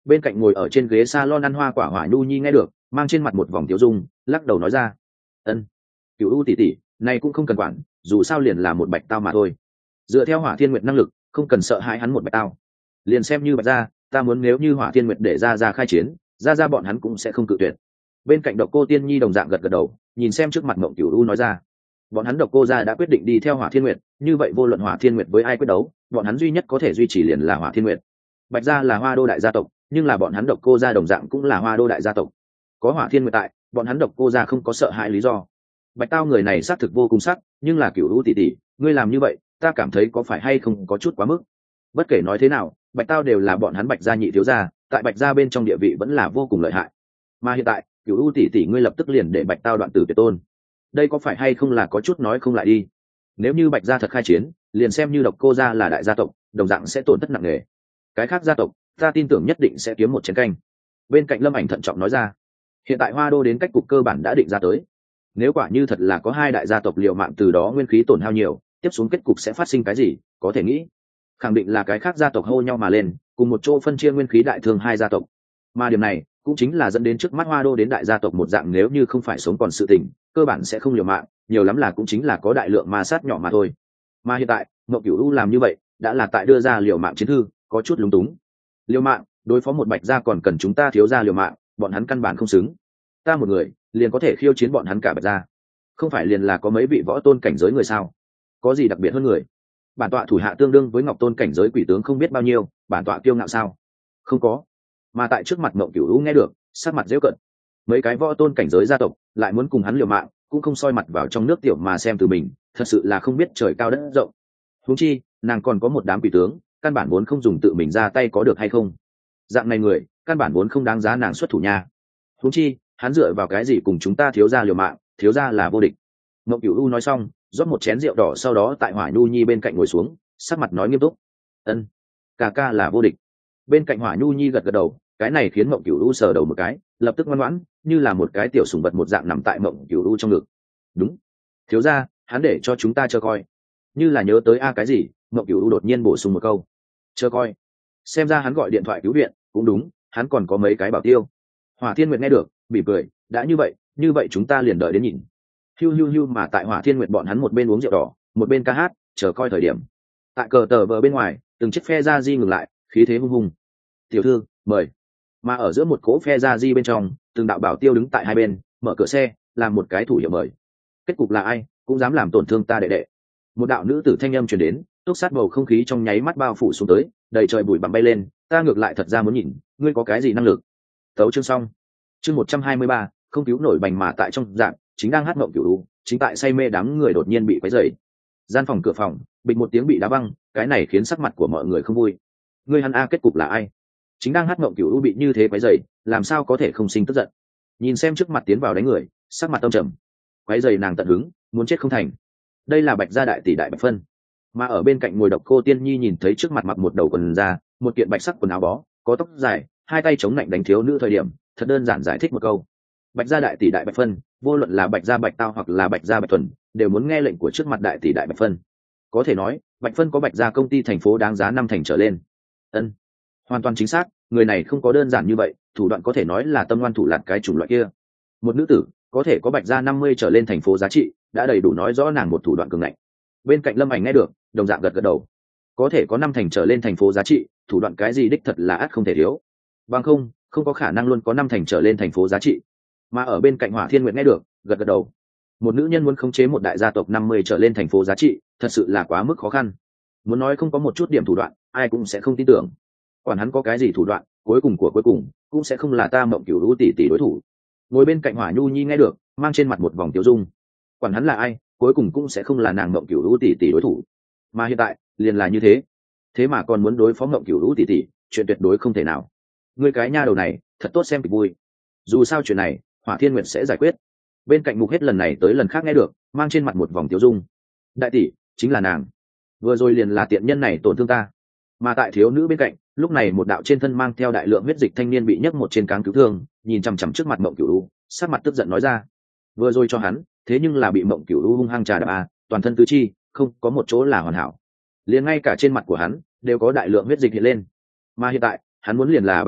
Bên cạnh ngồi ở trên ghế salon ăn hoa quả Hỏa Nhu Nhi nghe được, mang trên mặt một vòng tiêu dung, lắc đầu nói ra: "Ân, Cửu U tỷ tỷ, này cũng không cần quản, dù sao liền là một bạch tao mà thôi. Dựa theo Hỏa Thiên Nguyệt năng lực, không cần sợ hãi hắn một bạch tao. Liền xem như bạch gia, ta muốn nếu như Hỏa Thiên Nguyệt để ra khai chiến, ra bọn hắn cũng sẽ không cự tuyệt." Bên cạnh Độc Cô Tiên Nhi đồng dạng gật gật đầu, nhìn xem trước mặt Mộng Cửu U nói ra: "Bọn hắn Độc Cô gia đã quyết định đi theo Hỏa Thiên Nguyệt, như vậy vô luận Hỏa Thiên Nguyệt với ai quyết đấu, bọn hắn duy nhất có thể duy trì liền là Hỏa Thiên Nguyệt. Bạch gia là Hoa Đô đại gia tộc, nhưng là bọn hắn Độc Cô gia đồng dạng cũng là Hoa Đô đại gia tộc. Có Hỏa Thiên Nguyệt tại, bọn hắn Độc Cô gia không có sợ hãi lý do. Bạch tao người này xác thực vô cùng sắc, nhưng là Cửu U tỷ tỷ, ngươi làm như vậy, ta cảm thấy có phải hay không có chút quá mức. Bất kể nói thế nào, Bạch tao đều là bọn hắn Bạch gia nhị thiếu gia, tại Bạch gia bên trong địa vị vẫn là vô cùng lợi hại. Mà hiện tại, Cửu U tỷ tỷ ngươi lập tức liền để Bạch tao đoạn tử tuyệt tôn. Đây có phải hay không là có chút nói không lại đi. Nếu như Bạch gia thật khai chiến, liền xem như Độc Cô gia là đại gia tộc, đồng dạng sẽ tổn thất nặng nề. Cái khác gia tộc, ta tin tưởng nhất định sẽ kiếm một chén canh." Bên cạnh Lâm Ảnh thận trọng nói ra: "Hiện tại Hoa Đô đến cách cục cơ bản đã định ra tới. Nếu quả như thật là có hai đại gia tộc liều mạng, từ đó nguyên khí tổn hao nhiều, tiếp xuống kết cục sẽ phát sinh cái gì, có thể nghĩ. Khẳng định là cái khác gia tộc hô nhau mà lên, cùng một chỗ phân chia nguyên khí đại thương hai gia tộc. Mà điểm này cũng chính là dẫn đến trước mắt Hoa Đô đến đại gia tộc một dạng, nếu như không phải sống còn sự tình, cơ bản sẽ không liều mạng, nhiều lắm là cũng chính là có đại lượng ma sát nhỏ mà thôi. Mà hiện tại, Mộng Cửu U làm như vậy, đã là tại đưa ra liều mạng chiến thư, có chút lúng túng. Liều mạng, đối phó một Bạch gia còn cần chúng ta thiếu gia liều mạng, bọn hắn căn bản không xứng. Ta một người, liền có thể khiêu chiến bọn hắn cả Bạch gia. Không phải liền là có mấy vị võ tôn cảnh giới người sao? Có gì đặc biệt hơn người? Bản tọa thủ hạ tương đương với Ngọc Tôn cảnh giới quỷ tướng không biết bao nhiêu, bản tọa kiêu ngạo sao? Không có." Mà tại trước mặt Mộng Cửu U nghe được, sắc mặt giễu cận. Mấy cái võ tôn cảnh giới gia tộc lại muốn cùng hắn liều mạng, cũng không soi mặt vào trong nước tiểu mà xem từ mình, thật sự là không biết trời cao đất rộng. Huống chi, nàng còn có một đám quỷ tướng, căn bản vốn không dùng tự mình ra tay có được hay không? Dạng này người, căn bản vốn không đáng giá nàng xuất thủ nha. Huống chi, hắn dựa vào cái gì cùng chúng ta thiếu gia liều mạng, thiếu gia là vô địch. Mộng Cửu U nói xong, rót một chén rượu đỏ, sau đó tại Hỏa Nhu Nhi bên cạnh ngồi xuống, sắc mặt nói nghiêm túc: "Ân, ca ca là vô địch." Bên cạnh Hỏa Nhu Nhi gật gật đầu, cái này khiến Mộng Cửu U sờ đầu một cái, lập tức ngoan ngoãn, như là một cái tiểu sủng vật một dạng nằm tại Mộng Cửu U trong ngực. "Đúng, thiếu gia, hắn để cho chúng ta chờ coi." Như là nhớ tới cái gì, Mộng Cửu U đột nhiên bổ sung một câu: "Chờ coi." Xem ra hắn gọi điện thoại cứu viện, cũng đúng, hắn còn có mấy cái bảo tiêu. Hỏa Thiên Nguyệt nghe được, mỉm cười: "đã như vậy chúng ta liền đợi đến nhìn." Hiu hiu hiu, mà tại Hỏa Thiên Nguyệt bọn hắn một bên uống rượu đỏ, một bên ca hát, chờ coi thời điểm. Tại cờ tờ vờ bên ngoài, từng chiếc phe ra di ngừng lại, khí thế hung hùng. "Tiểu thư, mời." Mà ở giữa một cỗ phe ra di bên trong, từng đạo bảo tiêu đứng tại hai bên, mở cửa xe, làm một cái thủ hiệu mời. Kết cục là ai cũng dám làm tổn thương ta đệ đệ. Một đạo nữ tử thanh âm truyền đến, túc sát bầu không khí trong nháy mắt bao phủ xuống tới, đầy trời bụi bặm bay lên. "Ta ngược lại thật ra muốn nhìn, ngươi có cái gì năng lực." Tấu chương xong. Chương 123, không cứu nổi bành. Mà tại trong dạng, chính đang hát Mộng Cửu U, chính tại say mê đám người đột nhiên bị quấy rầy. Gian phòng cửa phòng, bịch một tiếng bị đá văng, cái này khiến sắc mặt của mọi người không vui. Ngươi hắn kết cục là ai? Chính đang hát Mộng Cửu U bị như thế quấy rầy, làm sao có thể không sinh tức giận. Nhìn xem trước mặt tiến vào đánh người, sắc mặt âm trầm. Quấy rầy nàng tận hứng, muốn chết không thành. Đây là Bạch gia đại tỷ đại Bạch Phân. Mà ở bên cạnh ngồi Độc Cô Tiên Nhi nhìn thấy trước mặt mặc một đầu quần da, một kiện bạch sắc quần áo bó, có tóc dài, hai tay chống lạnh đánh thiếu nữ thời điểm, thật đơn giản giải thích một câu: Bạch gia đại tỷ đại Bạch Phân, vô luận là Bạch gia Bạch Tao hoặc là Bạch gia Bạch Thuần, đều muốn nghe lệnh của trước mặt đại tỷ đại Bạch Phân. Có thể nói, Bạch Phân có Bạch gia công ty thành phố đáng giá 5 thành trở lên. Ân, hoàn toàn chính xác, người này không có đơn giản như vậy, thủ đoạn có thể nói là tâm ngoan thủ lạt cái chủng loại kia. Một nữ tử có thể có Bạch gia 50 trở lên thành phố giá trị, đã đầy đủ nói rõ nàng một thủ đoạn cường ngạnh. Bên cạnh Lâm Ảnh nghe được, đồng dạng gật gật đầu. Có thể có 5 thành trở lên thành phố giá trị, thủ đoạn cái gì đích thật là ắt không thể thiếu. Bằng không có khả năng luôn có 5 thành trở lên thành phố giá trị. Mà ở bên cạnh Hỏa Thiên Nguyệt nghe được, gật gật đầu. Một nữ nhân muốn khống chế một đại gia tộc 50 trở lên thành phố giá trị, thật sự là quá mức khó khăn. Muốn nói không có một chút điểm thủ đoạn, ai cũng sẽ không tin tưởng. Quản hắn có cái gì thủ đoạn, cuối cùng cũng sẽ không là ta Mộng Cửu Lũ tỷ tỷ đối thủ. Ngồi bên cạnh Hỏa Nhu Nhi nghe được, mang trên mặt một vòng tiêu dung. Quản hắn là ai, cuối cùng cũng sẽ không là nàng Mộng Cửu Lũ tỷ tỷ đối thủ. Mà hiện tại, liền là như thế. Thế mà còn muốn đối phó Mộng Cửu Lũ tỷ tỷ, chuyện tuyệt đối không thể nào. Ngươi cái nha đầu này, thật tốt xem kịch vui. Dù sao chuyện này, Hỏa Thiên Nguyệt sẽ giải quyết. Bên cạnh Mục Hết lần này tới lần khác nghe được, mang trên mặt một vòng tiêu dung. Đại tỷ, chính là nàng. Vừa rồi liền là tiện nhân này tổn thương ta. Mà tại thiếu nữ bên cạnh, lúc này một đạo trên thân mang theo đại lượng huyết dịch thanh niên bị nhấc một trên cáng cứu thương, nhìn chằm chằm trước mặt Mộng Cửu Lũ, sắc mặt tức giận nói ra: vừa rồi cho hắn, thế nhưng là bị Mộng Cửu Lũ hung hăng trà đạp toàn thân tứ chi, không có một chỗ là hoàn hảo. Liền ngay cả trên mặt của hắn đều có đại lượng huyết dịch hiện lên. Mà hiện tại, hắn muốn liền là báo thủ,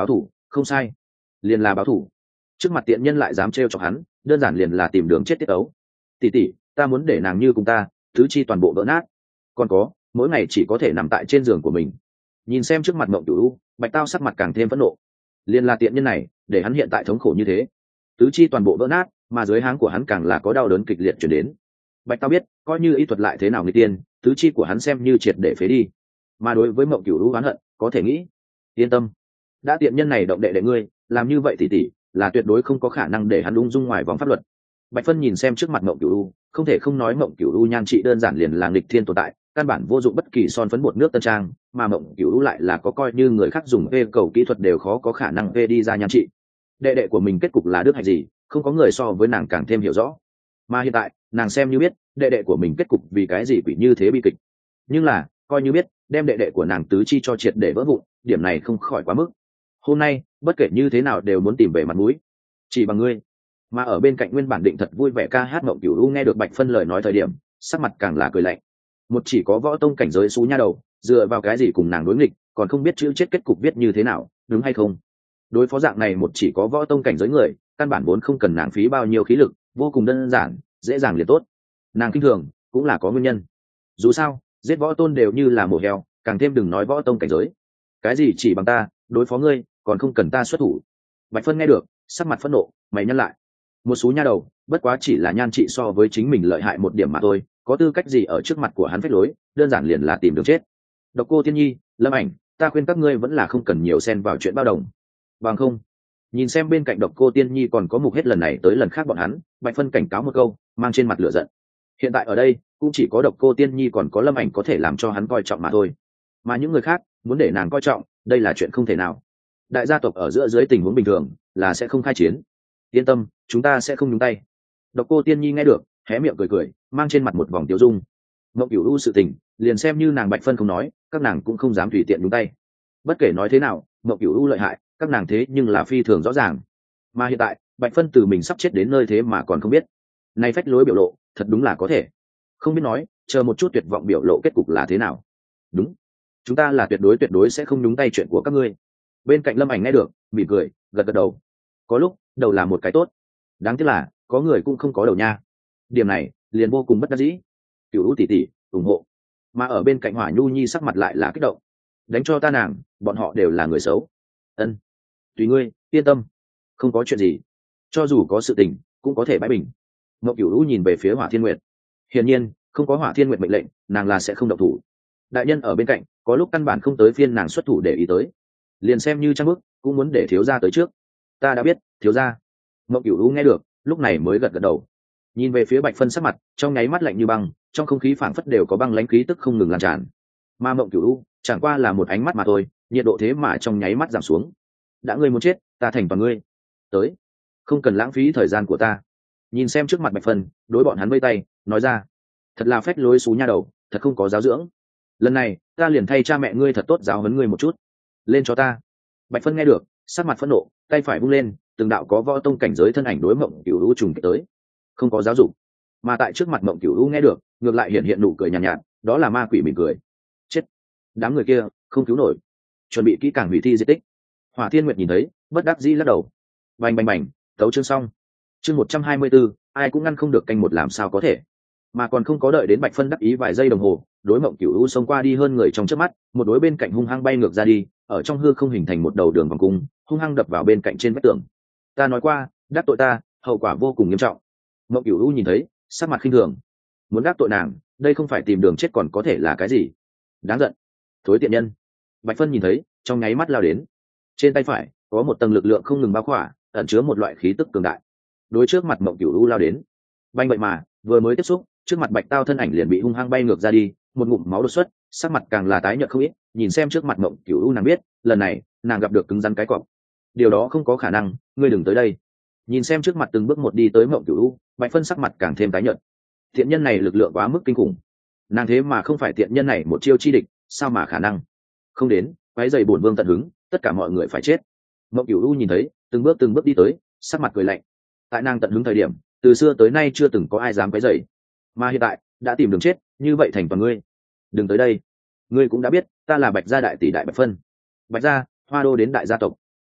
không sai, liền là báo thủ. Trước mặt tiện nhân lại dám trêu chọc hắn, đơn giản liền là tìm đường chết tiết ấu. Tỷ tỷ, ta muốn để nàng như cùng ta, tứ chi toàn bộ vỡ nát. Còn có, mỗi ngày chỉ có thể nằm tại trên giường của mình. Nhìn xem trước mặt Mộng Cửu U, Bạch Tao sắc mặt càng thêm phẫn nộ. Liền là tiện nhân này, để hắn hiện tại thống khổ như thế. Tứ chi toàn bộ vỡ nát, mà dưới háng của hắn càng là có đau đớn kịch liệt truyền đến. Bạch Tao biết, coi như y thuật lại thế nào người tiên, tứ chi của hắn xem như triệt để phế đi. Mà đối với Mộng Cửu U oán hận, có thể nghĩ, yên tâm, đã tiện nhân này động đệ đệ ngươi, làm như vậy tỷ là tuyệt đối không có khả năng để hắn ung dung ngoài vòng pháp luật. Bạch Phân nhìn xem trước mặt Mộng Cửu U, không thể không nói Mộng Cửu U nhan trị đơn giản liền là nghịch thiên tồn tại, căn bản vô dụng bất kỳ son phấn bột nước tân trang, mà Mộng Cửu U lại là có coi như người khác dùng vê cầu kỹ thuật đều khó có khả năng vê đi ra nhan trị. Đệ đệ của mình kết cục là đức hạnh gì, không có người so với nàng càng thêm hiểu rõ. Mà hiện tại, nàng xem như biết, đệ đệ của mình kết cục vì cái gì quỷ như thế bi kịch. Nhưng là, coi như biết, đem đệ đệ của nàng tứ chi cho triệt để vỡ vụn, điểm này không khỏi quá mức. Hôm nay, bất kể như thế nào đều muốn tìm về mặt mũi. Chỉ bằng ngươi. Mà ở bên cạnh nguyên bản định thật vui vẻ ca hát Mộng Cửu U nghe được Bạch Phân lời nói thời điểm, sắc mặt càng là cười lạnh. Một chỉ có võ tông cảnh giới xú nha đầu, dựa vào cái gì cùng nàng đối nghịch, còn không biết chữ chết kết cục viết như thế nào, đúng hay không? Đối phó dạng này một chỉ có võ tông cảnh giới người, căn bản vốn không cần nàng phí bao nhiêu khí lực, vô cùng đơn giản, dễ dàng liền tốt. Nàng kinh thường cũng là có nguyên nhân. Dù sao, giết võ tôn đều như là mổ heo, càng thêm đừng nói võ tông cảnh giới. Cái gì chỉ bằng ta, đối phó ngươi, còn không cần ta xuất thủ. Bạch Phân nghe được, sắc mặt phẫn nộ, mày nhăn lại. Một số nha đầu, bất quá chỉ là nhan trị so với chính mình lợi hại một điểm mà thôi, có tư cách gì ở trước mặt của hắn phách lối, đơn giản liền là tìm đường chết. Độc Cô Tiên Nhi, Lâm Ảnh, ta khuyên các ngươi vẫn là không cần nhiều xen vào chuyện bao đồng. Bằng không, nhìn xem bên cạnh Độc Cô Tiên Nhi còn có mục hết lần này tới lần khác bọn hắn, Bạch Phân cảnh cáo một câu, mang trên mặt lửa giận. Hiện tại ở đây, cũng chỉ có Độc Cô Tiên Nhi còn có Lâm Ảnh có thể làm cho hắn coi trọng mà thôi. Mà những người khác, muốn để nàng coi trọng, đây là chuyện không thể nào. Đại gia tộc ở giữa dưới tình huống bình thường, là sẽ không khai chiến. Yên tâm, chúng ta sẽ không nhúng tay. Độc Cô Tiên Nhi nghe được, hé miệng cười cười, mang trên mặt một vòng tiêu dung. Mộng Cửu U sự tình, liền xem như nàng Bạch Phân không nói, các nàng cũng không dám tùy tiện nhúng tay. Bất kể nói thế nào, Mộng Cửu U lợi hại, các nàng thế nhưng là phi thường rõ ràng. Mà hiện tại, Bạch Phân từ mình sắp chết đến nơi thế mà còn không biết. Này phách lối biểu lộ, thật đúng là có thể. Không biết nói, chờ một chút tuyệt vọng biểu lộ kết cục là thế nào. Đúng, chúng ta là tuyệt đối sẽ không nhúng tay chuyện của các ngươi. Bên cạnh Lâm Ảnh nghe được, mỉm cười, gật gật đầu. Có lúc, đầu là một cái tốt. Đáng tiếc là, có người cũng không có đầu nha. Điểm này, liền vô cùng bất đắc dĩ. Cửu U tỷ tỷ, ủng hộ. Mà ở bên cạnh Hỏa Nhu Nhi sắc mặt lại là kích động. Đánh cho ta nàng, bọn họ đều là người xấu. Ân, tùy ngươi, yên tâm, không có chuyện gì. Cho dù có sự tình, cũng có thể bãi bình. Ngọc Cửu U nhìn về phía Hỏa Thiên Nguyệt. Hiển nhiên, không có Hỏa Thiên Nguyệt mệnh lệnh, nàng là sẽ không động thủ. Đại nhân ở bên cạnh, có lúc căn bản không tới phiên nàng xuất thủ để ý tới. Liền xem như trang bức, cũng muốn để thiếu gia tới trước. Ta đã biết, thiếu gia. Ngọc Cửu U nghe được, lúc này mới gật gật đầu. Nhìn về phía Bạch Phân sắc mặt, trong nháy mắt lạnh như băng, trong không khí phảng phất đều có băng lãnh khí tức không ngừng lan tràn. Mà Mộng Cửu U, chẳng qua là một ánh mắt mà thôi, nhiệt độ thế mà trong nháy mắt giảm xuống. Đã ngươi muốn chết, ta thành toàn ngươi. Tới, không cần lãng phí thời gian của ta. Nhìn xem trước mặt Bạch Phân, đối bọn hắn vây tay, nói ra, thật là phách lối xú nha đầu, thật không có giáo dưỡng. Lần này, ta liền thay cha mẹ ngươi thật tốt giáo huấn ngươi một chút. Lên cho ta. Bạch Phân nghe được, sắc mặt phẫn nộ, tay phải vung lên, từng đạo có võ tông cảnh giới thân ảnh đối Mộng Cửu U trùng kích tới. Không có giáo dục. Mà tại trước mặt Mộng Cửu U nghe được, ngược lại hiện nụ cười nhàn nhạt, đó là ma quỷ mỉm cười. Chết, đám người kia không cứu nổi, chuẩn bị kỹ càng hủy thi di tích. Hỏa Thiên Nguyệt nhìn thấy, bất đắc dĩ lắc đầu. Bành bành bành, tấu chương xong. Chương 124, ai cũng ngăn không được canh một làm sao có thể. Mà còn không có đợi đến Bạch Phân đắc ý vài giây đồng hồ, đối Mộng Cửu U xông qua đi hơn người trong chớp mắt, một đối bên cạnh hung hăng bay ngược ra đi, ở trong hư không hình thành một đầu đường vòng cung, hung hăng đập vào bên cạnh trên vách tường. Ta nói qua, đắc tội ta, hậu quả vô cùng nghiêm trọng. Mộng Cửu U nhìn thấy, sắc mặt khinh thường. Muốn đắc tội nàng, đây không phải tìm đường chết còn có thể là cái gì? Đáng giận, thối tiện nhân. Bạch Phân nhìn thấy, trong nháy mắt lao đến. Trên tay phải có một tầng lực lượng không ngừng bao khỏa, ẩn chứa một loại khí tức cường đại. Đối trước mặt Mộng Cửu U lao đến. Banh vậy mà, vừa mới tiếp xúc, trước mặt Bạch Tao thân ảnh liền bị hung hăng bay ngược ra đi, một ngụm máu đột xuất, sắc mặt càng là tái nhợt không ít. Nhìn xem trước mặt Mộng Cửu U nàng biết, lần này nàng gặp được cứng rắn cái cọp. Điều đó không có khả năng, ngươi đừng tới đây. Nhìn xem trước mặt từng bước một đi tới Mộng Cửu U, Bạch Phân sắc mặt càng thêm tái nhợt. Thiện nhân này lực lượng quá mức kinh khủng, nàng thế mà không phải thiện nhân này một chiêu chi địch, sao mà khả năng? Không đến, quái dày bổn vương tận hứng, tất cả mọi người phải chết. Mộng Cửu U nhìn thấy, từng bước đi tới, sắc mặt cười lạnh. Tại nàng tận hứng thời điểm, từ xưa tới nay chưa từng có ai dám quái dày, mà hiện tại đã tìm đường chết, như vậy thành toàn ngươi. Đừng tới đây, ngươi cũng đã biết, ta là Bạch gia đại tỷ đại Bạch Phân. Bạch gia, Hoa Đô đến đại gia tộc.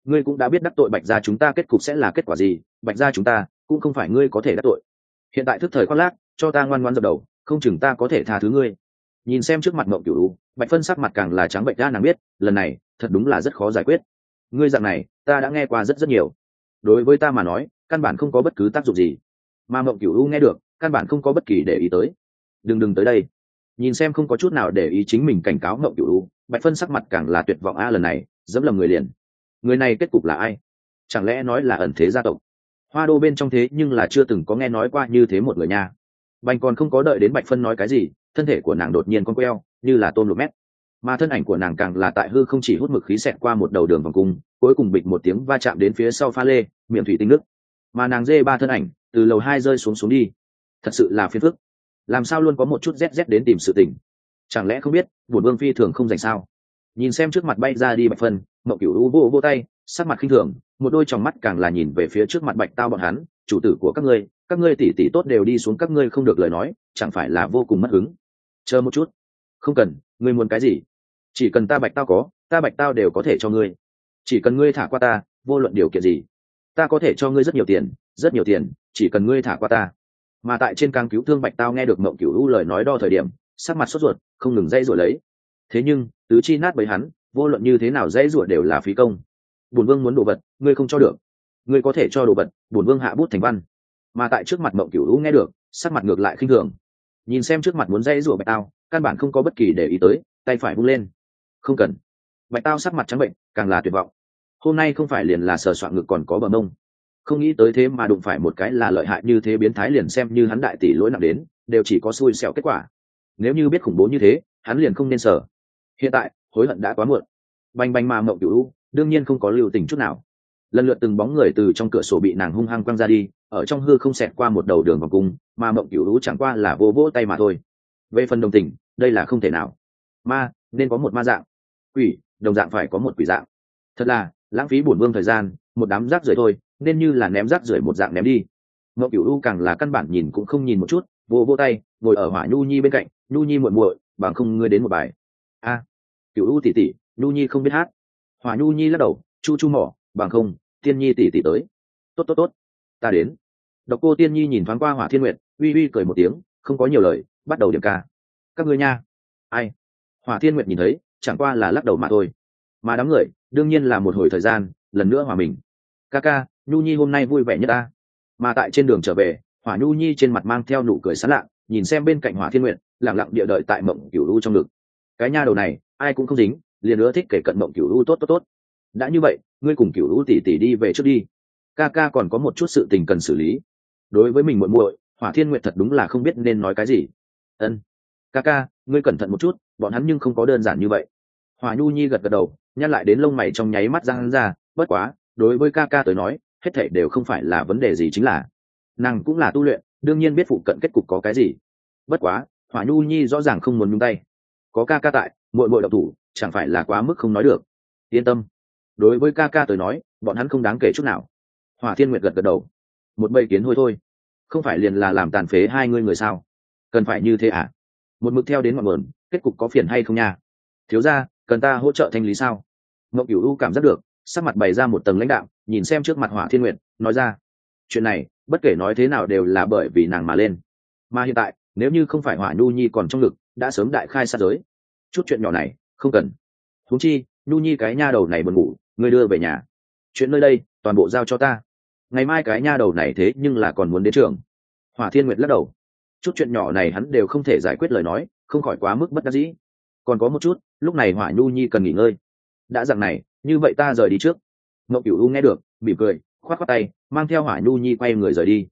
ngươi cũng đã biết đắc tội bạch gia chúng ta kết cục sẽ là kết quả gì, bạch gia chúng ta cũng không phải ngươi có thể đắc tội. Hiện tại thức thời khoác lác, cho ta ngoan ngoãn dập đầu, không chừng ta có thể tha thứ ngươi. Nhìn xem trước mặt Mộng Cửu U, Bạch Phân sắc mặt càng là trắng bệch ra, nàng biết lần này thật đúng là rất khó giải quyết. Ngươi dạng này ta đã nghe qua rất rất nhiều, đối với ta mà nói căn bản không có bất cứ tác dụng gì. Mà Mộng Cửu U nghe được căn bản không có bất kỳ để ý tới. Đừng tới đây. Nhìn xem không có chút nào để ý chính mình cảnh cáo Mộng Cửu U, Bạch Phân sắc mặt càng là tuyệt vọng. Lần này dẫm lầm người liền. Người này kết cục là ai? Chẳng lẽ nói là ẩn thế gia tộc? Hoa Đô bên trong thế nhưng là chưa từng có nghe nói qua như thế một người nha. Bành còn không có đợi đến Bạch Phân nói cái gì, thân thể của nàng đột nhiên cong queo như là tôm luộc mét, mà thân ảnh của nàng càng là tại hư không chỉ hút mực khí xẹt qua một đầu đường vòng cung, cuối cùng bịch một tiếng va chạm đến phía sau pha lê, miệng thủy tinh nước. Mà nàng dê ba thân ảnh từ lầu 2 rơi xuống đi. Thật sự là phiền phức. Làm sao luôn có một chút rét đến tìm sự tình? Chẳng lẽ không biết bổn vương phi thường không dành sao? Nhìn xem trước mặt bay ra đi Bạch Phân, Mộng Cửu U vô tay, sắc mặt khinh thường, một đôi tròng mắt càng là nhìn về phía trước mặt Bạch Tao bọn hắn, chủ tử của các ngươi tỷ tỷ tốt đều đi xuống, các ngươi không được lời nói, chẳng phải là vô cùng mất hứng. Chờ một chút. Không cần, ngươi muốn cái gì? Chỉ cần ta Bạch Tao có, ta Bạch Tao đều có thể cho ngươi. Chỉ cần ngươi thả qua ta, vô luận điều kiện gì, ta có thể cho ngươi rất nhiều tiền, chỉ cần ngươi thả qua ta. Mà tại trên càng cứu thương Bạch Tao nghe được Mộng Cửu U lời nói đo thời điểm, sắc mặt sốt ruột, không ngừng dây rủa lấy. Thế nhưng tứ chi nát với hắn, vô luận như thế nào dây rủa đều là phí công. Bổn vương muốn đồ vật, ngươi không cho được. Ngươi có thể cho đồ vật, bổn vương hạ bút thành văn. Mà tại trước mặt Mộng Cửu U nghe được, sắc mặt ngược lại khinh thường. Nhìn xem trước mặt muốn dây rủa Bạch Tao, căn bản không có bất kỳ để ý tới, tay phải vung lên. Không cần. Bạch Tao sắc mặt trắng bệnh, càng là tuyệt vọng. Hôm nay không phải liền là sờ soạng ngực còn có bờ mông, không nghĩ tới thế mà đụng phải một cái là lợi hại như thế biến thái, liền xem như hắn đại tỷ lỗi nặng đến đều chỉ có xui xẻo kết quả. Nếu như biết khủng bố như thế hắn liền không nên sở. Hiện tại hối hận đã quá muộn. Bành mà Mộng Cửu U đương nhiên không có lưu tình chút nào, lần lượt từng bóng người từ trong cửa sổ bị nàng hung hăng quăng ra đi, ở trong hư không xẹt qua một đầu đường vòng cung, mà Mộng Cửu U chẳng qua là vỗ tay mà thôi. Về phần đồng tình, đây là không thể nào. Ma nên có một ma dạng, quỷ đồng dạng phải có một quỷ dạng. Thật là lãng phí bổn vương thời gian, một đám rác rưởi thôi, nên như là ném rác rưởi một dạng ném đi. Mộng Cửu U càng là căn bản nhìn cũng không nhìn một chút, vô tay ngồi ở Hỏa Nhu Nhi bên cạnh. Nhu Nhi muội bằng không ngươi đến một bài. A, Cửu U tỷ tỷ, Nhu Nhi không biết hát. Hỏa Nhu Nhi lắc đầu, chu mỏ, bằng không Tiên Nhi tỷ tỷ tới. Tốt, ta đến. Độc Cô Tiên Nhi nhìn thoáng qua Hỏa Thiên Nguyệt, uy cười một tiếng, không có nhiều lời, bắt đầu điểm ca. Các ngươi nha. Ai? Hỏa Thiên Nguyệt nhìn thấy chẳng qua là lắc đầu mà thôi, mà đám người đương nhiên là một hồi thời gian lần nữa hòa mình. Ca Nhu Nhi hôm nay vui vẻ nhất ta. Mà tại trên đường trở về, Hỏa Nhu Nhi trên mặt mang theo nụ cười sán lạ, nhìn xem bên cạnh Hỏa Thiên Nguyệt lặng lặng địa đợi tại Mộng Cửu U trong ngực. Cái nha đầu này ai cũng không dính, liền nữa thích kể cận Mộng Cửu U. Tốt. Đã như vậy ngươi cùng Cửu U tỷ tỷ đi về trước đi, ca còn có một chút sự tình cần xử lý. Đối với mình muội Hỏa Thiên Nguyệt thật đúng là không biết nên nói cái gì. Ân, ca ngươi cẩn thận một chút, bọn hắn nhưng không có đơn giản như vậy. Hỏa Nhu Nhi gật đầu, nhăn lại đến lông mày trong nháy mắt ra hắn ra. Bất quá đối với ca tới nói hết thảy đều không phải là vấn đề gì, chính là nàng cũng là tu luyện, đương nhiên biết phụ cận kết cục có cái gì. Bất quá Hỏa Nhu Nhi rõ ràng không muốn nhúng tay, có ca tại muội độc thủ chẳng phải là quá mức không nói được. Yên tâm, đối với ca tới nói bọn hắn không đáng kể chút nào. Hỏa Thiên Nguyệt gật đầu, một bầy kiến hôi thôi, không phải liền là làm tàn phế hai người sao, cần phải như thế à? Một mực theo đến ngọn nguồn, kết cục có phiền hay không nha? Thiếu gia cần ta hỗ trợ thanh lý sao? Mộng Cửu U cảm giác được sắc mặt bày ra một tầng lãnh đạm, nhìn xem trước mặt Hỏa Thiên Nguyệt nói ra, chuyện này bất kể nói thế nào đều là bởi vì nàng mà lên, mà hiện tại nếu như không phải Hỏa Nhu Nhi còn trong ngực đã sớm đại khai sát giới. Chút chuyện nhỏ này không cần, huống chi Nhu Nhi cái nha đầu này buồn ngủ, ngươi đưa về nhà, chuyện nơi đây toàn bộ giao cho ta. Ngày mai cái nha đầu này thế nhưng là còn muốn đến trường. Hỏa Thiên Nguyệt lắc đầu, chút chuyện nhỏ này hắn đều không thể giải quyết, lời nói không khỏi quá mức bất đắc dĩ. Còn có một chút, lúc này Hỏa Nhu Nhi cần nghỉ ngơi. Đã dạng này, như vậy ta rời đi trước. Mộng Cửu U nghe được mỉm cười, khoát tay mang theo Hỏa Nhu Nhi quay người rời đi.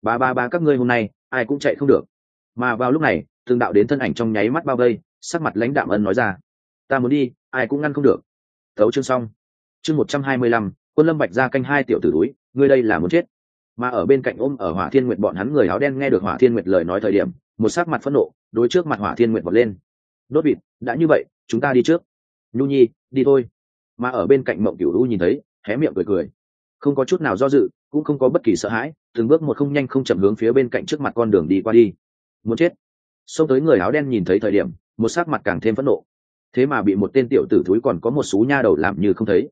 Ba các ngươi hôm nay ai cũng chạy không được. Mà vào lúc này từng đạo đến thân ảnh trong nháy mắt bao vây, sắc mặt lãnh đạm ân nói ra, ta muốn đi ai cũng ngăn không được. Thấu chương xong. Chương 125, Quân Lâm Bạch Gia canh hai tiểu tử túi, ngươi đây là muốn chết. Mà ở bên cạnh ôm ở Hỏa Thiên Nguyệt bọn hắn người áo đen nghe được Hỏa Thiên Nguyệt lời nói thời điểm, một sắc mặt phẫn nộ đối trước mặt Hỏa Thiên Nguyệt vọt lên. Đốt vịt, đã như vậy chúng ta đi trước. Nhu Nhi đi thôi. Mà ở bên cạnh Mộng Cửu U nhìn thấy hé miệng cười, không có chút nào do dự, cũng không có bất kỳ sợ hãi, từng bước một không nhanh không chậm hướng phía bên cạnh trước mặt con đường đi qua đi. Muốn chết. Xông tới người áo đen nhìn thấy thời điểm một sắc mặt càng thêm phẫn nộ, thế mà bị một tên tiểu tử thúi còn có một số nha đầu làm như không thấy.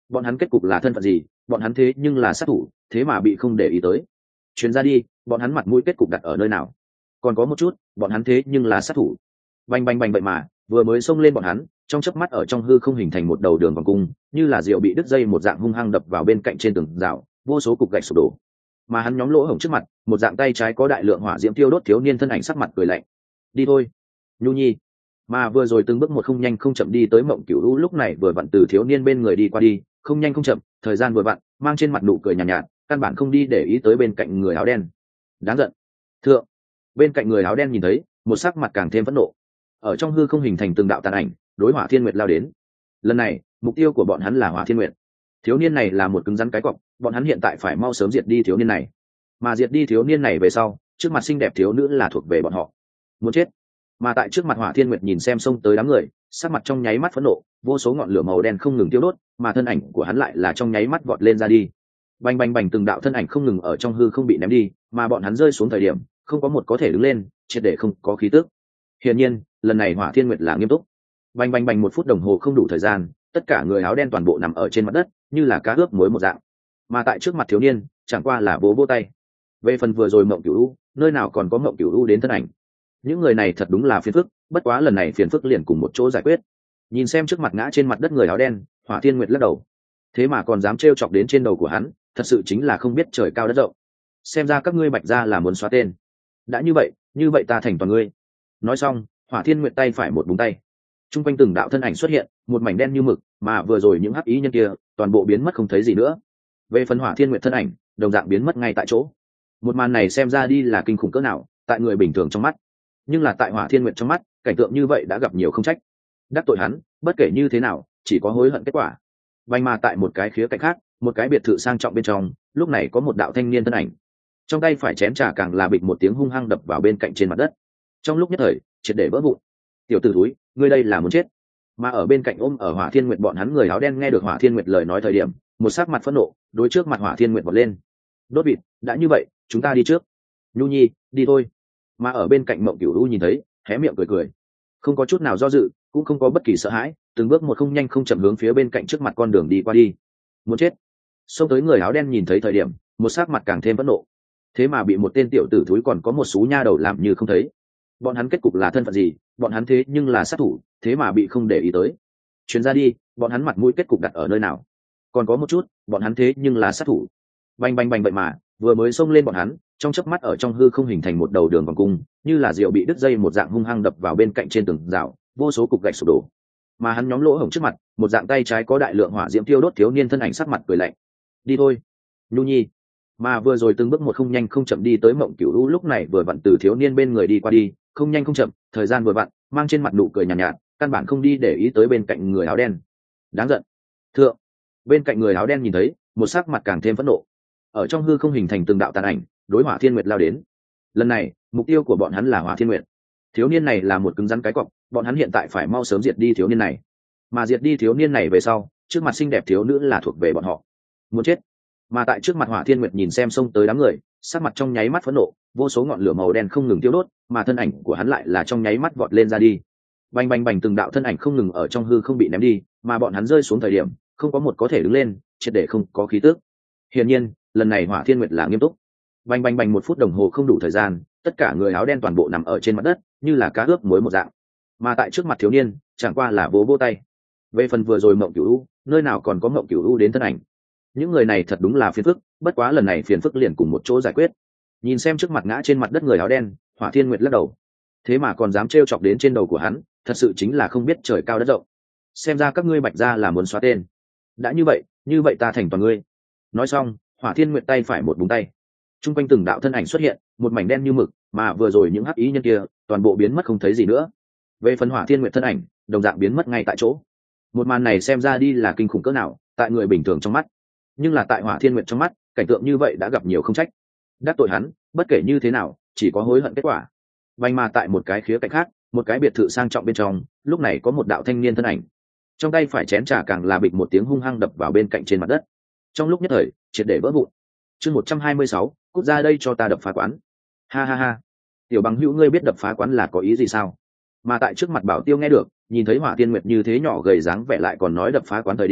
bọn hắn kết cục là thân phận gì, bọn hắn thế nhưng là sát thủ, thế mà bị không để ý tới. Truyền ra đi, bọn hắn mặt mũi kết cục đặt ở nơi nào? Còn có một chút, bọn hắn thế nhưng là sát thủ. Bành bành bành vậy mà, vừa mới xông lên bọn hắn, trong chớp mắt ở trong hư không hình thành một đầu đường vòng cung, như là diều bị đứt dây một dạng hung hăng đập vào bên cạnh trên tường rào, vô số cục gạch sụp đổ. Mà hắn nhóm lỗ hổng trước mặt, một dạng tay trái có đại lượng hỏa diễm tiêu đốt thiếu niên thân ảnh sắc mặt cười lạnh. Đi thôi, Nhu Nhi. Mà vừa rồi từng bước một không nhanh không chậm đi tới Mộng Cửu U, lúc này vừa vặn từ thiếu niên bên người đi qua đi, không nhanh không chậm, thời gian vừa vặn, mang trên mặt nụ cười nhàn nhạt, căn bản không đi để ý tới bên cạnh người áo đen. Đáng giận. Thượng. Bên cạnh người áo đen nhìn thấy, một sắc mặt càng thêm phẫn nộ. Ở trong hư không hình thành từng đạo tàn ảnh, đối Hỏa Thiên Nguyệt lao đến. Lần này, mục tiêu của bọn hắn là Hỏa Thiên Nguyệt. Thiếu niên này là một cứng rắn cái cọc, bọn hắn hiện tại phải mau sớm diệt đi thiếu niên này. Mà diệt đi thiếu niên này về sau, trước mặt xinh đẹp thiếu nữ là thuộc về bọn họ. Muốn chết. Mà tại trước mặt Hỏa Thiên Nguyệt nhìn xem xông tới đám người, sắc mặt trong nháy mắt phẫn nộ, vô số ngọn lửa màu đen không ngừng tiêu đốt, mà thân ảnh của hắn lại là trong nháy mắt vọt lên ra đi. Bành bành bành, từng đạo thân ảnh không ngừng ở trong hư không bị ném đi, mà bọn hắn rơi xuống thời điểm, không có một có thể đứng lên, triệt để không có khí tức. Hiển nhiên, lần này Hỏa Thiên Nguyệt là nghiêm túc. Bành bành bành, 1 phút đồng hồ không đủ thời gian, tất cả người áo đen toàn bộ nằm ở trên mặt đất, như là cá ướp muối một dạng. Mà tại trước mặt thiếu niên, chẳng qua là vỗ tay. Về phần vừa rồi Mộng Cửu U, nơi nào còn có Mộng Cửu U đến thân ảnh. Những người này thật đúng là phiền phức, bất quá lần này phiền phức liền cùng một chỗ giải quyết. Nhìn xem trước mặt ngã trên mặt đất người áo đen, Hỏa Thiên Nguyệt lắc đầu. Thế mà còn dám trêu chọc đến trên đầu của hắn, thật sự chính là không biết trời cao đất rộng. Xem ra các ngươi Bạch gia là muốn xóa tên. Đã như vậy ta thành toàn ngươi. Nói xong, Hỏa Thiên Nguyệt tay phải một búng tay. Trung quanh từng đạo thân ảnh xuất hiện, một mảnh đen như mực, mà vừa rồi những hắc ý nhân kia, toàn bộ biến mất không thấy gì nữa. Về phần Hỏa Thiên Nguyệt thân ảnh, đồng dạng biến mất ngay tại chỗ. Một màn này xem ra đi là kinh khủng cỡ nào, tại người bình thường trong mắt. Nhưng là tại Hỏa Thiên Nguyệt trong mắt, cảnh tượng như vậy đã gặp nhiều không trách. Đắc tội hắn, bất kể như thế nào, chỉ có hối hận kết quả. Vành mà tại một cái khía cạnh khác, một cái biệt thự sang trọng bên trong, lúc này có một đạo thanh niên thân ảnh. Trong tay phải chén trà càng là bịch một tiếng hung hăng đập vào bên cạnh trên mặt đất. Trong lúc nhất thời, triệt để vỡ vụn. Tiểu tử thúi, ngươi đây là muốn chết. Mà ở bên cạnh ôm ở Hỏa Thiên Nguyệt bọn hắn người áo đen nghe được Hỏa Thiên Nguyệt lời nói thời điểm, một sắc mặt phẫn nộ, đối trước mặt Hỏa Thiên Nguyệt vọt lên. Đốt vịt, đã như vậy, chúng ta đi trước. Nhu Nhi, đi thôi. Mà ở bên cạnh Mộng Cửu U nhìn thấy, hé miệng cười, không có chút nào do dự, cũng không có bất kỳ sợ hãi, từng bước một không nhanh không chậm hướng phía bên cạnh trước mặt con đường đi qua đi. Muốn chết. Xông tới người áo đen nhìn thấy thời điểm, một sắc mặt càng thêm phẫn nộ. Thế mà bị một tên tiểu tử thúi còn có một số nha đầu làm như không thấy. Bọn hắn kết cục là thân phận gì, bọn hắn thế nhưng là sát thủ, thế mà bị không để ý tới. Truyền ra đi, bọn hắn mặt mũi kết cục đặt ở nơi nào? Còn có một chút, bọn hắn thế nhưng là sát thủ. Bành bành bành vậy mà, vừa mới xông lên bọn hắn, trong chớp mắt ở trong hư không hình thành một đầu đường vòng cung, như là diều bị đứt dây một dạng hung hăng đập vào bên cạnh trên tường rào, vô số cục gạch sụp đổ. Mà hắn nhóm lỗ hổng trước mặt, một dạng tay trái có đại lượng hỏa diễm tiêu đốt thiếu niên thân ảnh sắc mặt cười lạnh. Đi thôi, Nhu Nhi. Mà vừa rồi từng bước một không nhanh không chậm đi tới Mộng Cửu U, lúc này vừa vặn từ thiếu niên bên người đi qua đi, không nhanh không chậm, thời gian vừa vặn, mang trên mặt nụ cười nhàn nhạt, căn bản không đi để ý tới bên cạnh người áo đen. Đáng giận. Thượng. Bên cạnh người áo đen nhìn thấy, một sắc mặt càng thêm phẫn nộ. Ở trong hư không hình thành từng đạo tàn ảnh, đối Hỏa Thiên Nguyệt lao đến. Lần này, mục tiêu của bọn hắn là Hỏa Thiên Nguyệt. Thiếu niên này là một cứng rắn cái cọc, bọn hắn hiện tại phải mau sớm diệt đi thiếu niên này. Mà diệt đi thiếu niên này về sau, trước mặt xinh đẹp thiếu nữ là thuộc về bọn họ. Muốn chết. Mà tại trước mặt Hỏa Thiên Nguyệt nhìn xem xông tới đám người, sắc mặt trong nháy mắt phẫn nộ, vô số ngọn lửa màu đen không ngừng tiêu đốt, mà thân ảnh của hắn lại là trong nháy mắt vọt lên ra đi. Bành bành bành, từng đạo thân ảnh không ngừng ở trong hư không bị ném đi, mà bọn hắn rơi xuống thời điểm, không có một có thể đứng lên, triệt để không có khí tức. Hiển nhiên, lần này Hỏa Thiên Nguyệt là nghiêm túc. Bành bành bành, 1 phút đồng hồ không đủ thời gian, tất cả người áo đen toàn bộ nằm ở trên mặt đất, như là cá ướp muối một dạng. Mà tại trước mặt thiếu niên, chẳng qua là vỗ tay. Về phần vừa rồi Mộng Cửu U, nơi nào còn có Mộng Cửu U đến thân ảnh. Những người này thật đúng là phiền phức, bất quá lần này phiền phức liền cùng một chỗ giải quyết. Nhìn xem trước mặt ngã trên mặt đất người áo đen, Hỏa Thiên Nguyệt lắc đầu. Thế mà còn dám trêu chọc đến trên đầu của hắn, thật sự chính là không biết trời cao đất rộng. Xem ra các ngươi Bạch gia là muốn xóa tên. Đã như vậy ta thành toàn ngươi. Nói xong, Hỏa Thiên Nguyệt tay phải một búng tay. Trung quanh từng đạo thân ảnh xuất hiện, một mảnh đen như mực, mà vừa rồi những hắc ý nhân kia, toàn bộ biến mất không thấy gì nữa. Về phần Hỏa Thiên Nguyệt thân ảnh, đồng dạng biến mất ngay tại chỗ. Một màn này xem ra đi là kinh khủng cỡ nào, tại người bình thường trong mắt. Nhưng là tại Hỏa Thiên Nguyệt trong mắt, cảnh tượng như vậy đã gặp nhiều không trách. Đắc tội hắn, bất kể như thế nào, chỉ có hối hận kết quả. Vành mà tại một cái khía cạnh khác, một cái biệt thự sang trọng bên trong, lúc này có một đạo thanh niên thân ảnh. Trong tay phải chén trà càng là bịch một tiếng hung hăng đập vào bên cạnh trên mặt đất. Trong lúc nhất thời, triệt để vỡ vụn. Chương 126, cút ra đây cho ta đập phá quán. Ha ha ha. Tiểu bằng hữu, ngươi biết đập phá quán là có ý gì sao? Mà tại trước mặt Bảo Tiêu nghe được, nhìn thấy Hỏa Thiên Nguyệt như thế nhỏ gầy dáng vẻ lại còn nói đập phá quán thời điểm,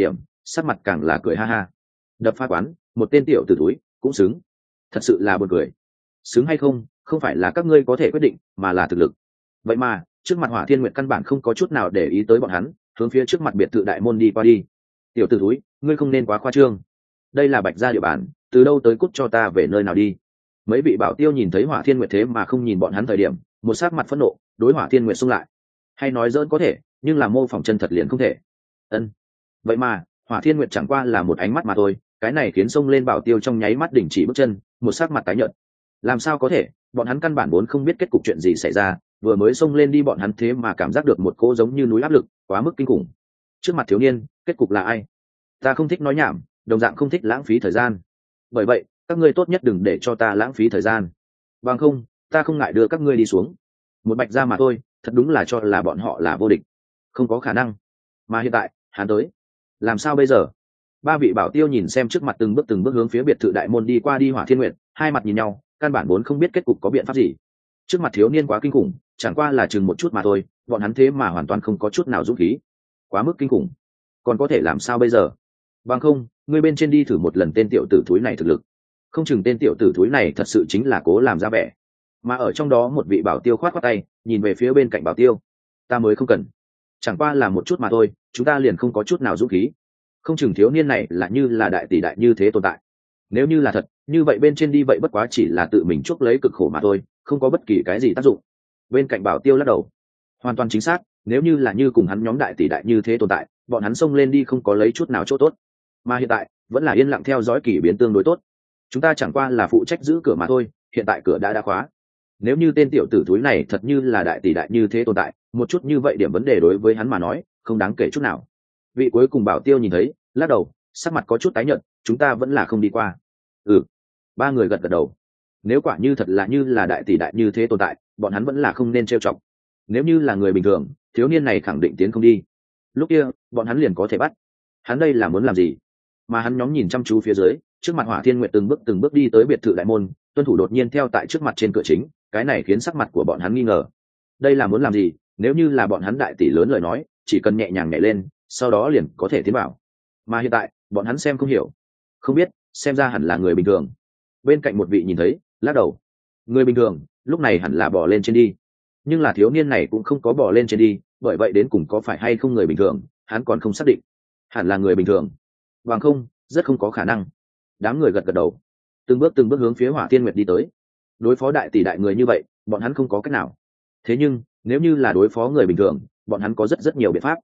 sắc mặt càng là cười ha ha. Đập phá quán, một tên tiểu tử túi cũng xứng, thật sự là buồn cười. Xứng hay không, không phải là các ngươi có thể quyết định, mà là thực lực. Vậy mà trước mặt Hỏa Thiên Nguyệt căn bản không có chút nào để ý tới bọn hắn, hướng phía trước mặt biệt thự đại môn đi qua đi. Tiểu tử túi, ngươi không nên quá khoa trương. Đây là Bạch gia địa bàn, từ đâu tới cút cho ta về nơi nào đi. Mấy vị bảo tiêu nhìn thấy Hỏa Thiên Nguyệt thế mà không nhìn bọn hắn thời điểm, một sắc mặt phẫn nộ, đối Hỏa Thiên Nguyệt xung lại. Hay nói dỡn có thể, nhưng là mô phỏng chân thật liền không thể. Ân. Vậy mà Hỏa Thiên Nguyệt chẳng qua là một ánh mắt mà thôi, cái này khiến xông lên bảo tiêu trong nháy mắt đình chỉ bước chân, một sắc mặt tái nhợt. Làm sao có thể, bọn hắn căn bản vốn không biết kết cục chuyện gì xảy ra, vừa mới xông lên đi bọn hắn thế mà cảm giác được một cỗ giống như núi áp lực, quá mức kinh khủng. Trước mặt thiếu niên, kết cục là ai? Ta không thích nói nhảm, đồng dạng không thích lãng phí thời gian. Bởi vậy, các ngươi tốt nhất đừng để cho ta lãng phí thời gian. Bằng không, ta không ngại đưa các ngươi đi xuống. Một Bạch gia mà thôi, thật đúng là cho là bọn họ là vô địch. Không có khả năng. Mà hiện tại, hắn tới. Làm sao bây giờ? Ba vị bảo tiêu nhìn xem trước mặt từng bước hướng phía biệt thự đại môn đi qua đi Hỏa Thiên Nguyệt, hai mặt nhìn nhau, căn bản vốn không biết kết cục có biện pháp gì. Trước mặt thiếu niên quá kinh khủng, chẳng qua là chừng một chút mà thôi, bọn hắn thế mà hoàn toàn không có chút nào dũng khí. Quá mức kinh khủng. Còn có thể làm sao bây giờ? Bằng không, ngươi bên trên đi thử một lần tên tiểu tử thúi này thực lực. Không chừng tên tiểu tử thúi này thật sự chính là cố làm ra vẻ. Mà ở trong đó một vị bảo tiêu khoát khoát tay, nhìn về phía bên cạnh bảo tiêu. Ta mới không cần. Chẳng qua là một chút mà thôi, chúng ta liền không có chút nào dũng khí. Không chừng thiếu niên này là như là đại tỷ đại như thế tồn tại. Nếu như là thật, như vậy bên trên đi vậy bất quá chỉ là tự mình chuốc lấy cực khổ mà thôi, không có bất kỳ cái gì tác dụng. Bên cạnh bảo tiêu lắc đầu. Hoàn toàn chính xác, nếu như là như cùng hắn nhóm đại tỷ đại như thế tồn tại, bọn hắn xông lên đi không có lấy chút nào chỗ tốt. Mà hiện tại, vẫn là yên lặng theo dõi kỳ biến tương đối tốt. Chúng ta chẳng qua là phụ trách giữ cửa mà thôi, hiện tại cửa đã khóa. Nếu như tên tiểu tử thúi này thật như là đại tỷ đại như thế tồn tại, một chút như vậy điểm vấn đề đối với hắn mà nói, không đáng kể chút nào. Vị cuối cùng bảo tiêu nhìn thấy, lắc đầu, sắc mặt có chút tái nhợt, chúng ta vẫn là không đi qua. Ừ. Ba người gật đầu. Nếu quả như thật là như là đại tỷ đại như thế tồn tại, bọn hắn vẫn là không nên trêu chọc. Nếu như là người bình thường, thiếu niên này khẳng định tiến không đi. Lúc kia, bọn hắn liền có thể bắt. Hắn đây là muốn làm gì? Mà hắn nhóm nhìn chăm chú phía dưới, trước mặt Hỏa Thiên Nguyệt từng bước đi tới biệt thự đại môn, tuân thủ đột nhiên theo tại trước mặt trên cửa chính, cái này khiến sắc mặt của bọn hắn nghi ngờ. Đây là muốn làm gì? Nếu như là bọn hắn đại tỷ lớn lời nói, chỉ cần nhẹ nhàng nhảy lên, sau đó liền có thể tiến vào. Mà hiện tại, bọn hắn xem không hiểu, không biết, xem ra hẳn là người bình thường. Bên cạnh một vị nhìn thấy, lắc đầu. Người bình thường, lúc này hẳn là bỏ lên trên đi. Nhưng là thiếu niên này cũng không có bỏ lên trên đi, bởi vậy đến cùng có phải hay không người bình thường, hắn còn không xác định. Hẳn là người bình thường. Bằng không, rất không có khả năng. Đám người gật đầu. Từng bước hướng phía Hỏa Thiên Nguyệt đi tới. Đối phó đại tỷ đại người như vậy, bọn hắn không có cách nào. Thế nhưng, nếu như là đối phó người bình thường, bọn hắn có rất nhiều biện pháp.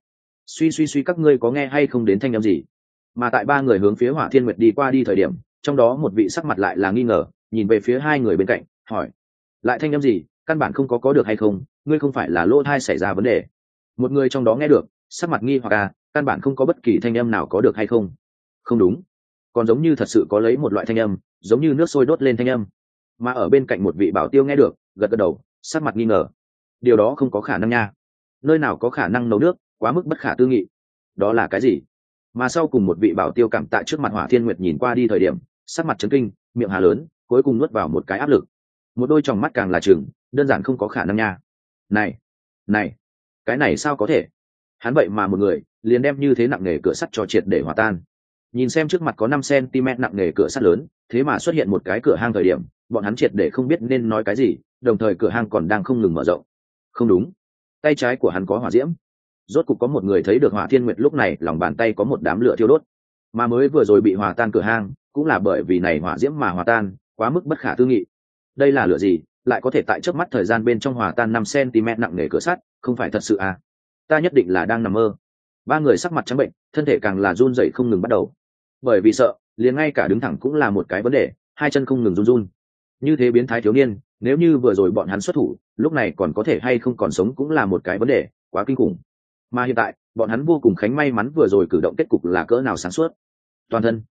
Suy các ngươi có nghe hay không đến thanh âm gì? Mà tại ba người hướng phía Hỏa Thiên Nguyệt đi qua đi thời điểm, trong đó một vị sắc mặt lại là nghi ngờ, nhìn về phía hai người bên cạnh, hỏi: lại thanh âm gì? Căn bản không có được hay không? Ngươi không phải là lỗ tai xảy ra vấn đề? Một người trong đó nghe được, sắc mặt nghi hoặc căn bản không có bất kỳ thanh âm nào có được hay không? Không đúng, còn giống như thật sự có lấy một loại thanh âm, giống như nước sôi đốt lên thanh âm. Mà ở bên cạnh một vị bảo tiêu nghe được, gật đầu, sắc mặt nghi ngờ. Điều đó không có khả năng nha. Nơi nào có khả năng nấu nước, quá mức bất khả tư nghị. Đó là cái gì? Mà sau cùng một vị bảo tiêu cảm tạ trước mặt Hỏa Thiên Nguyệt nhìn qua đi thời điểm, sắc mặt chấn kinh, miệng hà lớn, cuối cùng nuốt vào một cái áp lực. Một đôi tròng mắt càng là trừng, đơn giản không có khả năng nha. Này, cái này sao có thể? Hắn vậy mà một người, liền đem như thế nặng nề cửa sắt cho triệt để hòa tan. Nhìn xem trước mặt có 5 cm nặng nề cửa sắt lớn, thế mà xuất hiện một cái cửa hang thời điểm, bọn hắn triệt để không biết nên nói cái gì, đồng thời cửa hang còn đang không ngừng mở rộng. Không đúng, tay trái của hắn có hỏa diễm. Rốt cục có một người thấy được Hỏa Thiên Nguyệt lúc này lòng bàn tay có một đám lửa thiêu đốt, mà mới vừa rồi bị hòa tan cửa hang, cũng là bởi vì này hỏa diễm mà hòa tan, quá mức bất khả tư nghị. Đây là lửa gì, lại có thể tại chớp mắt thời gian bên trong hòa tan 5 cm nặng nề cửa sắt, không phải thật sự à? Ta nhất định là đang nằm mơ. Ba người sắc mặt trắng bệnh, thân thể càng là run rẩy không ngừng bắt đầu. Bởi vì sợ, liền ngay cả đứng thẳng cũng là một cái vấn đề, hai chân không ngừng run run. Như thế biến thái thiếu niên, nếu như vừa rồi bọn hắn xuất thủ, lúc này còn có thể hay không còn sống cũng là một cái vấn đề, quá kinh khủng. Mà hiện tại, bọn hắn vô cùng khánh may mắn vừa rồi cử động kết cục là cỡ nào sáng suốt. Toàn thân,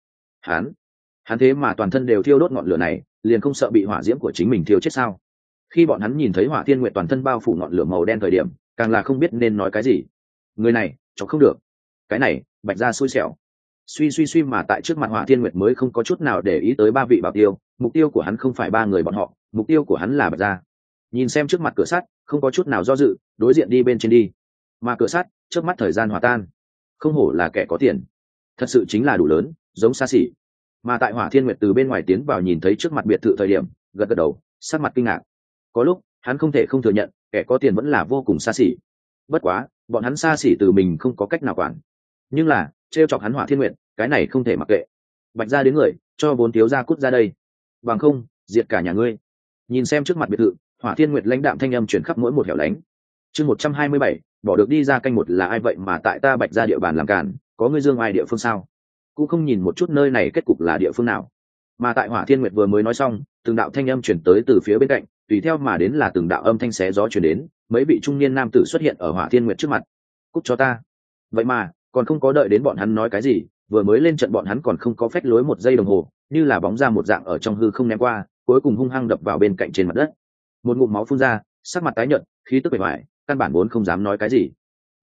hắn thế mà toàn thân đều thiêu đốt ngọn lửa này, liền không sợ bị hỏa diễm của chính mình thiêu chết sao? Khi bọn hắn nhìn thấy Hỏa Thiên Nguyệt toàn thân bao phủ ngọn lửa màu đen thời điểm, càng là không biết nên nói cái gì. Người này, chọc không được. Cái này, Bạch gia xui xẻo. Suy mà tại trước mặt Hỏa Thiên Nguyệt mới không có chút nào để ý tới ba vị bảo tiêu, mục tiêu của hắn không phải ba người bọn họ, mục tiêu của hắn là Bạch gia. Nhìn xem trước mặt cửa sắt, không có chút nào do dự, đối diện đi bên trên đi. Mà cửa sắt, trước mắt thời gian hòa tan. Không hổ là kẻ có tiền. thật sự chính là đủ lớn, giống xa xỉ. Mà tại Hỏa Thiên Nguyệt từ bên ngoài tiến vào nhìn thấy trước mặt biệt thự thời điểm, gật gật đầu, sắc mặt kinh ngạc. Có lúc hắn không thể không thừa nhận, kẻ có tiền vẫn là vô cùng xa xỉ. Bất quá bọn hắn xa xỉ từ mình không có cách nào quản, nhưng là trêu chọc hắn Hỏa Thiên Nguyệt, cái này không thể mặc kệ. Bạch gia đến người, cho vốn thiếu gia cút ra đây, bằng không diệt cả nhà ngươi. Nhìn xem trước mặt biệt thự, Hỏa Thiên Nguyệt lãnh đạm thanh âm chuyển khắp mỗi một hẻo lánh. Chương 127, bỏ được đi ra canh một là ai vậy mà tại ta Bạch gia địa bàn làm cản, có ngươi dương ai địa phương sao? Cũng không nhìn một chút nơi này kết cục là địa phương nào. Mà tại Hỏa Thiên Nguyệt vừa mới nói xong, từng đạo thanh âm chuyển tới từ phía bên cạnh, tùy theo mà đến là từng đạo âm thanh xé gió chuyển đến, mấy vị trung niên nam tử xuất hiện ở Hỏa Thiên Nguyệt trước mặt. Cút cho ta. Vậy mà còn không có đợi đến bọn hắn nói cái gì, vừa mới lên trận bọn hắn còn không có phách lối một giây đồng hồ, như là bóng ra một dạng ở trong hư không ném qua, cuối cùng hung hăng đập vào bên cạnh trên mặt đất. Một ngụm máu phun ra, sắc mặt tái nhợt, khí tức bề ngoài, căn bản vốn không dám nói cái gì.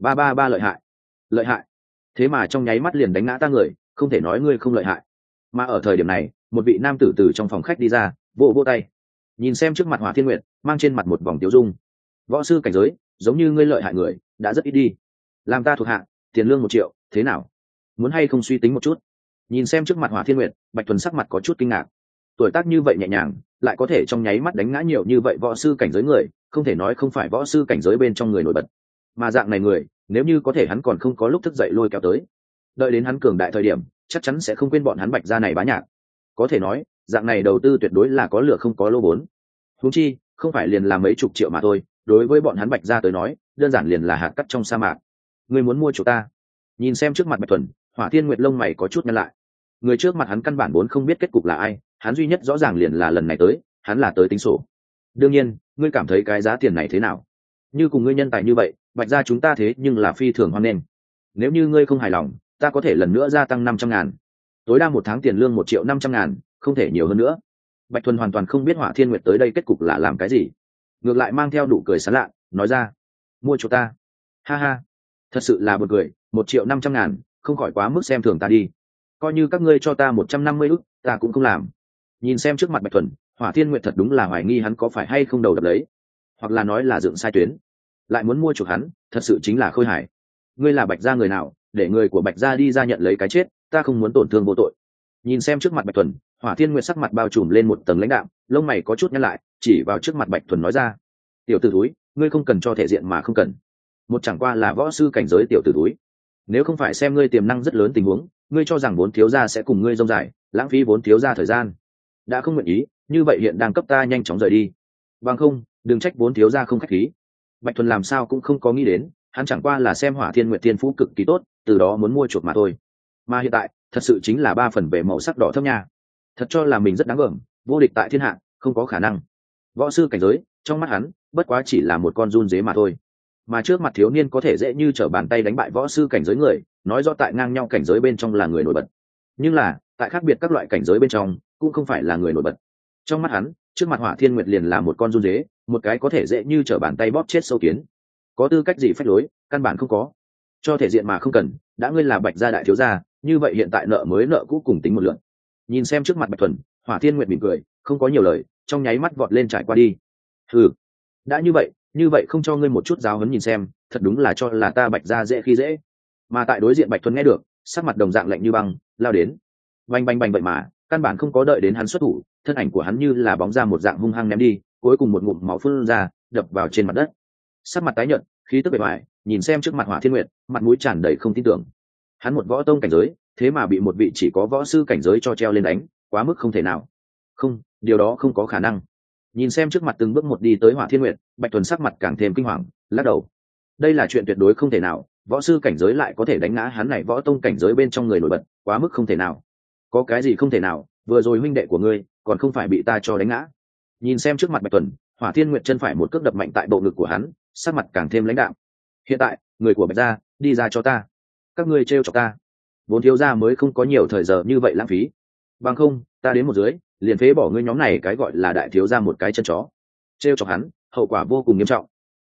Ba lợi hại, lợi hại. Thế mà trong nháy mắt liền đánh ngã ta người, không thể nói ngươi không lợi hại. Mà ở thời điểm này, một vị nam tử từ trong phòng khách đi ra, vỗ vỗ tay, nhìn xem trước mặt Hỏa Thiên Nguyệt, mang trên mặt một vòng tiêu dung. Võ sư cảnh giới, giống như ngươi lợi hại người, đã rất ít đi. Làm ta thuộc hạ, tiền lương 1 triệu, thế nào? Muốn hay không suy tính một chút? Nhìn xem trước mặt Hỏa Thiên Nguyệt, Bạch Thuần sắc mặt có chút kinh ngạc. Tuổi tác như vậy nhẹ nhàng, lại có thể trong nháy mắt đánh ngã nhiều như vậy võ sư cảnh giới người, không thể nói không phải võ sư cảnh giới bên trong người nổi bật. Mà dạng này người, nếu như có thể hắn còn không có lúc thức dậy lôi kéo tới, đợi đến hắn cường đại thời điểm, chắc chắn sẽ không quên bọn hắn Bạch gia này bá nhạc. Có thể nói, dạng này đầu tư tuyệt đối là có lửa không có lô vốn. Huống chi, không phải liền là mấy chục triệu mà thôi, đối với bọn hắn Bạch gia tới nói, đơn giản liền là hạt cát trong sa mạc. Ngươi muốn mua chỗ ta? Nhìn xem trước mặt Bạch Thuần, Hỏa Thiên Nguyệt lông mày có chút nhăn lại. Người trước mặt hắn căn bản vốn không biết kết cục là ai, hắn duy nhất rõ ràng liền là lần này tới, hắn là tới tính sổ. Đương nhiên, ngươi cảm thấy cái giá tiền này thế nào? Như cùng ngươi nhân tài như vậy, Bạch gia chúng ta thế nhưng là phi thường hoan nghênh. Nếu như ngươi không hài lòng, ta có thể lần nữa gia tăng 500.000. Tối đa 1 tháng tiền lương 1.500.000, không thể nhiều hơn nữa. Bạch Thuần hoàn toàn không biết Hỏa Thiên Nguyệt tới đây kết cục là làm cái gì, ngược lại mang theo nụ cười sảng lạ, nói ra: mua chỗ ta. Ha ha, thật sự là buồn cười, 1.500.000, không khỏi quá mức xem thường ta đi. Coi như các ngươi cho ta 150 ức, ta cũng không làm. Nhìn xem trước mặt Bạch Thuần, Hỏa Thiên Nguyệt thật đúng là hoài nghi hắn có phải hay không đầu đập lấy, hoặc là nói là dựng sai tuyến, lại muốn mua chuộc hắn, thật sự chính là khôi hài. Ngươi là Bạch gia người nào, để người của Bạch gia đi ra nhận lấy cái chết, ta không muốn tổn thương vô tội. Nhìn xem trước mặt Bạch Thuần, Hỏa Thiên Nguyệt sắc mặt bao trùm lên một tầng lãnh đạm, lông mày có chút nhăn lại, chỉ vào trước mặt Bạch Thuần nói ra: tiểu tử thúi, ngươi không cần cho thể diện mà không cần. Một chẳng qua là võ sư cảnh giới tiểu tử thúi, nếu không phải xem ngươi tiềm năng rất lớn tình huống, ngươi cho rằng vốn thiếu gia sẽ cùng ngươi rông dài, lãng phí vốn thiếu gia thời gian. Đã không nguyện ý, như vậy hiện đang cấp ta nhanh chóng rời đi. Bằng không, đừng trách vốn thiếu gia không khách khí. Bạch Thuần làm sao cũng không có nghĩ đến, hắn chẳng qua là xem Hỏa Thiên Nguyệt thiên phú cực kỳ tốt, từ đó muốn mua chuộc mà thôi. Mà hiện tại, thật sự chính là 3 phần về màu sắc đỏ thâm nha. Thật cho là mình rất đáng gờm, vô địch tại thiên hạ, không có khả năng. Võ sư cảnh giới, trong mắt hắn, bất quá chỉ là một con giun dế mà thôi. Mà trước mặt thiếu niên có thể dễ như trở bàn tay đánh bại võ sư cảnh giới người, nói rõ tại ngang nhau cảnh giới bên trong là người nổi bật. Nhưng là, tại khác biệt các loại cảnh giới bên trong, cũng không phải là người nổi bật. Trong mắt hắn, trước mặt Hỏa Thiên Nguyệt liền là một con giun dế, một cái có thể dễ như trở bàn tay bóp chết sâu kiến. Có tư cách gì phách lối, căn bản không có. Cho thể diện mà không cần, đã ngươi là Bạch gia đại thiếu gia, như vậy hiện tại nợ mới nợ cũ cùng tính một lượt. Nhìn xem trước mặt Bạch Thuần, Hỏa Thiên Nguyệt mỉm cười, không có nhiều lời, trong nháy mắt vọt lên trải qua đi. Hừ, đã như vậy không cho ngươi một chút giáo huấn nhìn xem, thật đúng là cho là ta Bạch gia dễ khi dễ. Mà tại đối diện Bạch Thuần nghe được, sắc mặt đồng dạng lạnh như băng, lao đến. Bành bành bành vậy mà, căn bản không có đợi đến hắn xuất thủ, thân ảnh của hắn như là bóng ra một dạng hung hăng ném đi, cuối cùng một ngụm máu phun ra, đập vào trên mặt đất. Sắc mặt tái nhợt, khí tức bề ngoài, nhìn xem trước mặt Hỏa Thiên Nguyệt, mặt mũi tràn đầy không tin tưởng. Hắn một võ tông cảnh giới, thế mà bị một vị chỉ có võ sư cảnh giới cho treo lên đánh, quá mức không thể nào. Không, điều đó không có khả năng. Nhìn xem trước mặt từng bước một đi tới Hỏa Thiên Nguyệt, Bạch Thuần sắc mặt càng thêm kinh hoàng, lắc đầu. Đây là chuyện tuyệt đối không thể nào, võ sư cảnh giới lại có thể đánh ngã hắn này võ tông cảnh giới bên trong người nổi bật, quá mức không thể nào. Có cái gì không thể nào, vừa rồi huynh đệ của ngươi còn không phải bị ta cho đánh ngã. Nhìn xem trước mặt Bạch Thuần, Hỏa Thiên Nguyệt chân phải một cước đập mạnh tại bộ ngực của hắn, sắc mặt càng thêm lãnh đạm. Hiện tại, người của Bạch gia, đi ra cho ta. Các ngươi trêu chọc ta, vốn thiếu gia mới không có nhiều thời giờ như vậy lãng phí. Bằng không, ta đến một dưới, liền phế bỏ ngươi nhóm này cái gọi là đại thiếu gia một cái chân chó. Trêu chọc hắn, hậu quả vô cùng nghiêm trọng.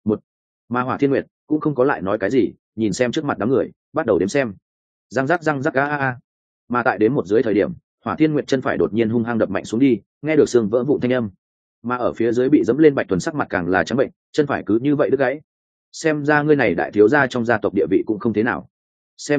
Mà Hỏa Thiên Nguyệt cũng không có lại nói cái gì, nhìn xem trước mặt đám người, bắt đầu đếm xem. Răng rắc a. Mà tại đến một dưới thời điểm, Hỏa Thiên Nguyệt chân phải đột nhiên hung hăng đập mạnh xuống đi, nghe được xương vỡ vụn thanh âm. Mà ở phía dưới bị dẫm lên Bạch Thuần sắc mặt càng là trắng bệnh, chân phải cứ như vậy đứt gãy. Xem ra ngươi này đại thiếu gia trong gia tộc địa vị cũng không thế nào. Xem ra,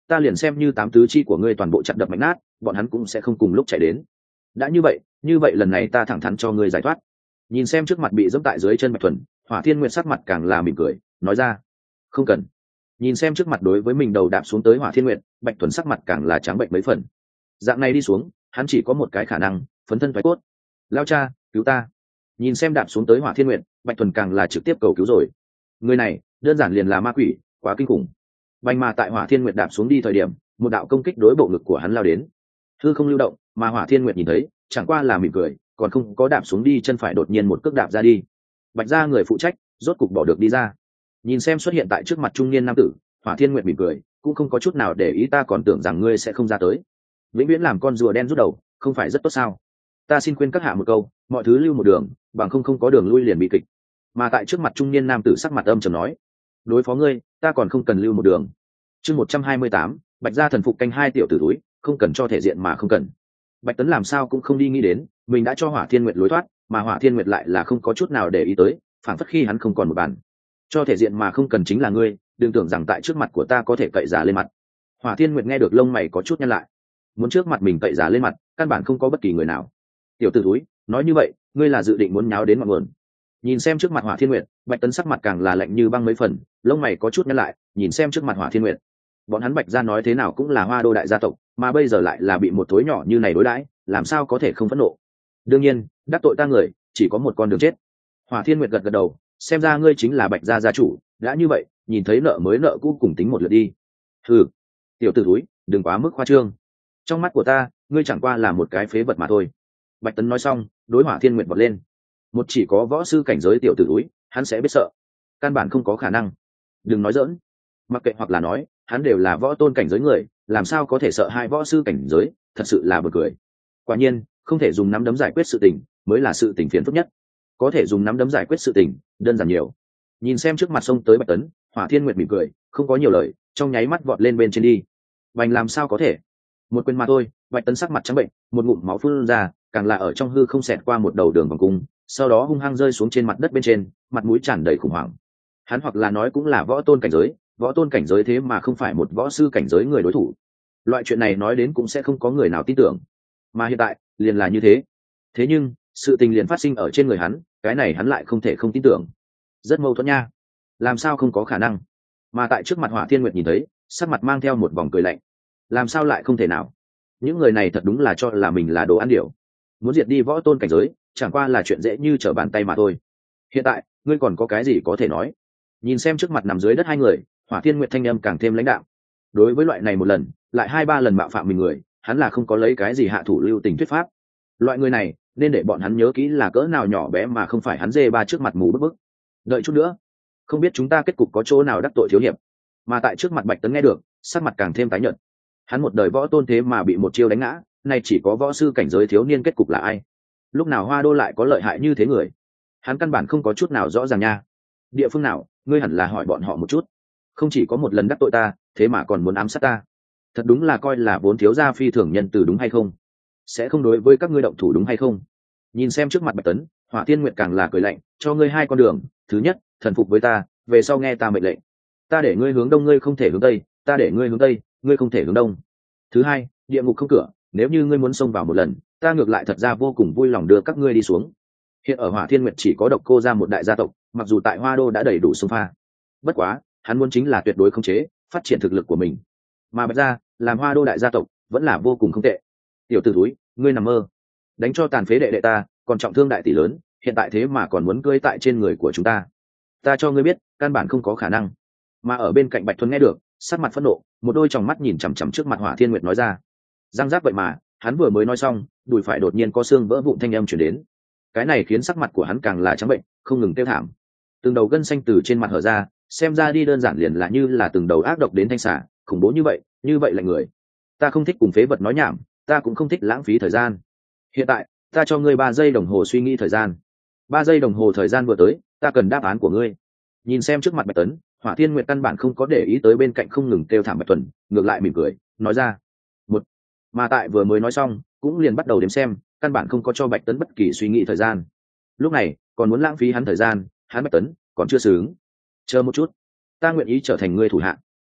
ta liền xem như tám tứ chi của ngươi toàn bộ chặt đập mạnh nát, bọn hắn cũng sẽ không cùng lúc chạy đến. Đã như vậy lần này ta thẳng thắn cho ngươi giải thoát. Nhìn xem trước mặt bị dẫm tại dưới chân Bạch Thuần, Hỏa Thiên Nguyệt sắc mặt càng là mỉm cười, nói ra: không cần. Nhìn xem trước mặt đối với mình đầu đạp xuống tới Hỏa Thiên Nguyệt, Bạch Thuần sắc mặt càng là trắng bệnh mấy phần. Dạng này đi xuống, hắn chỉ có một cái khả năng, phấn thân thoái cốt. Lao cha, cứu ta. Nhìn xem đạp xuống tới Hỏa Thiên Nguyệt, Bạch Thuần càng là trực tiếp cầu cứu rồi. Người này đơn giản liền là ma quỷ, quá kinh khủng. Bành mà tại Hỏa Thiên Nguyệt đạp xuống đi thời điểm, một đạo công kích đối bộ ngực của hắn lao đến. Hư không lưu động, mà Hỏa Thiên Nguyệt nhìn thấy, chẳng qua là mỉm cười, còn không có đạp xuống đi chân phải đột nhiên một cước đạp ra đi. Bạch gia người phụ trách rốt cục bỏ được đi ra. Nhìn xem xuất hiện tại trước mặt trung niên nam tử, Hỏa Thiên Nguyệt mỉm cười, cũng không có chút nào để ý, ta còn tưởng rằng ngươi sẽ không ra tới. Vĩnh viễn làm con rùa đen rút đầu, không phải rất tốt sao? Ta xin khuyên các hạ một câu, mọi thứ lưu một đường, bằng không có đường lui liền bị kịch. Mà tại trước mặt trung niên nam tử sắc mặt âm trầm nói: đối phó ngươi, ta còn không cần lưu một đường. Chương 128, Bạch gia thần phục canh hai tiểu tử túi, không cần cho thể diện mà không cần. Bạch Tấn làm sao cũng không đi nghĩ đến, mình đã cho Hỏa Thiên Nguyệt lối thoát, mà Hỏa Thiên Nguyệt lại là không có chút nào để ý tới, phản phất khi hắn không còn một bàn. Cho thể diện mà không cần chính là ngươi, đừng tưởng rằng tại trước mặt của ta có thể cậy giả lên mặt. Hỏa Thiên Nguyệt nghe được lông mày có chút nhăn lại, muốn trước mặt mình cậy giả lên mặt, căn bản không có bất kỳ người nào. Tiểu tử túi, nói như vậy, ngươi là dự định muốn nháo đến ngọn nguồn. Nhìn xem trước mặt Hỏa Thiên Nguyệt, Bạch Tấn sắc mặt càng là lạnh như băng mấy phần, lông mày có chút nhăn lại, nhìn xem trước mặt Hỏa Thiên Nguyệt. Bọn hắn Bạch gia nói thế nào cũng là Hoa Đô đại gia tộc, mà bây giờ lại là bị một thối nhỏ như này đối đãi, làm sao có thể không phẫn nộ. Đương nhiên, đắc tội ta người, chỉ có một con đường chết. Hỏa Thiên Nguyệt gật gật đầu, xem ra ngươi chính là Bạch gia gia chủ, đã như vậy, nhìn thấy nợ mới nợ cũ cùng tính một lượt đi. Hừ, tiểu tử túi, đừng quá mức khoa trương. Trong mắt của ta, ngươi chẳng qua là một cái phế vật mà thôi. Bạch Tấn nói xong, đối Hỏa Thiên Nguyệt vọt lên. Một chỉ có võ sư cảnh giới tiểu tử túi, hắn sẽ biết sợ. Căn bản không có khả năng. Đừng nói giỡn. Mặc kệ hoặc là nói, hắn đều là võ tôn cảnh giới người, làm sao có thể sợ hai võ sư cảnh giới, thật sự là buồn cười. Quả nhiên, không thể dùng nắm đấm giải quyết sự tình, mới là sự tình phiền phức nhất. Có thể dùng nắm đấm giải quyết sự tình, đơn giản nhiều. Nhìn xem trước mặt sông tới Bạch Tấn, Hỏa Thiên Nguyệt mỉm cười, không có nhiều lời, trong nháy mắt vọt lên bên trên đi. Bành làm sao có thể? Một quyền mà thôi, Bạch Tấn sắc mặt trắng bệnh, một ngụm máu phun ra, càng là ở trong hư không xẹt qua một đầu đường vòng cung, sau đó hung hăng rơi xuống trên mặt đất bên trên, mặt mũi tràn đầy khủng hoảng. Hắn hoặc là nói cũng là võ tôn cảnh giới, võ tôn cảnh giới thế mà không phải một võ sư cảnh giới người đối thủ. Loại chuyện này nói đến cũng sẽ không có người nào tin tưởng. Mà hiện tại, liền là như thế. Thế nhưng, sự tình liền phát sinh ở trên người hắn, cái này hắn lại không thể không tin tưởng. Rất mâu thuẫn nha. Làm sao không có khả năng? Mà tại trước mặt Hỏa Thiên Nguyệt nhìn thấy, sắc mặt mang theo một vòng cười lạnh. Làm sao lại không thể nào? Những người này thật đúng là cho là mình là đồ ăn điểu. Muốn diệt đi võ tôn cảnh giới, chẳng qua là chuyện dễ như trở bàn tay mà thôi. Hiện tại, ngươi còn có cái gì có thể nói? Nhìn xem trước mặt nằm dưới đất hai người, Hỏa Thiên Nguyệt thanh âm càng thêm lãnh đạm. Đối với loại này một lần, lại hai ba lần mạo phạm mình người, hắn là không có lấy cái gì hạ thủ lưu tình thuyết pháp. Loại người này, nên để bọn hắn nhớ kỹ là cỡ nào nhỏ bé mà không phải hắn dê ba trước mặt mù bức bức. Đợi chút nữa, không biết chúng ta kết cục có chỗ nào đắc tội thiếu hiệp. Mà tại trước mặt Bạch Tấn nghe được, sắc mặt càng thêm tái nhợt. Hắn một đời võ tôn thế mà bị một chiêu đánh ngã, nay chỉ có võ sư cảnh giới thiếu niên kết cục là ai? Lúc nào Hoa Đô lại có lợi hại như thế người? Hắn căn bản không có chút nào rõ ràng nha. Địa phương nào, ngươi hẳn là hỏi bọn họ một chút. Không chỉ có một lần đắc tội ta, thế mà còn muốn ám sát ta. Thật đúng là coi là vốn thiếu gia phi thường nhân từ đúng hay không? Sẽ không đối với các ngươi động thủ đúng hay không? Nhìn xem trước mặt Bạch Tấn, Hỏa Thiên Nguyệt càng là cười lạnh, cho ngươi hai con đường, thứ nhất, thần phục với ta, về sau nghe ta mệnh lệnh. Ta để ngươi hướng đông ngươi không thể hướng tây, ta để ngươi hướng tây, ngươi không thể hướng đông. Thứ hai, địa ngục không cửa, nếu như ngươi muốn xông vào một lần, ta ngược lại thật ra vô cùng vui lòng đưa các ngươi đi xuống. Hiện ở Hỏa Thiên Nguyệt chỉ có Độc Cô gia một đại gia tộc, mặc dù tại Hoa Đô đã đầy đủ xung pha, bất quá hắn muốn chính là tuyệt đối khống chế, phát triển thực lực của mình. Mà Bạch gia làm Hoa Đô đại gia tộc vẫn là vô cùng không tệ. Tiểu tử túi, ngươi nằm mơ, đánh cho tàn phế đệ đệ ta, còn trọng thương đại tỷ lớn, hiện tại thế mà còn muốn cưỡi tại trên người của chúng ta. Ta cho ngươi biết, căn bản không có khả năng. Mà ở bên cạnh Bạch Thuần nghe được, sắc mặt phẫn nộ, một đôi tròng mắt nhìn chằm chằm trước mặt Hỏa Thiên Nguyệt nói ra. Răng rác vậy mà, hắn vừa mới nói xong, đùi phải đột nhiên có xương vỡ vụn thanh âm truyền đến. Cái này khiến sắc mặt của hắn càng là trắng bệnh, không ngừng tiêu thảm. Từng đầu gân xanh từ trên mặt hở ra, xem ra đi đơn giản liền là như là từng đầu ác độc đến thanh xả, khủng bố như vậy lạnh người. Ta không thích cùng phế vật nói nhảm, ta cũng không thích lãng phí thời gian. Hiện tại, ta cho ngươi 3 giây đồng hồ suy nghĩ thời gian. 3 giây đồng hồ thời gian vừa tới, ta cần đáp án của ngươi. Nhìn xem trước mặt Bạch Tấn, Hỏa Thiên Nguyệt căn bản không có để ý tới bên cạnh không ngừng kêu thảm Bạch Tuần, ngược lại mỉm cười, nói ra. Một. Mà tại vừa mới nói xong, cũng liền bắt đầu đếm xem, căn bản không có cho Bạch Tấn bất kỳ suy nghĩ thời gian. Lúc này, còn muốn lãng phí hắn thời gian, hắn Bạch Tấn còn chưa xứng. Chờ một chút, ta nguyện ý trở thành ngươi thủ hạ.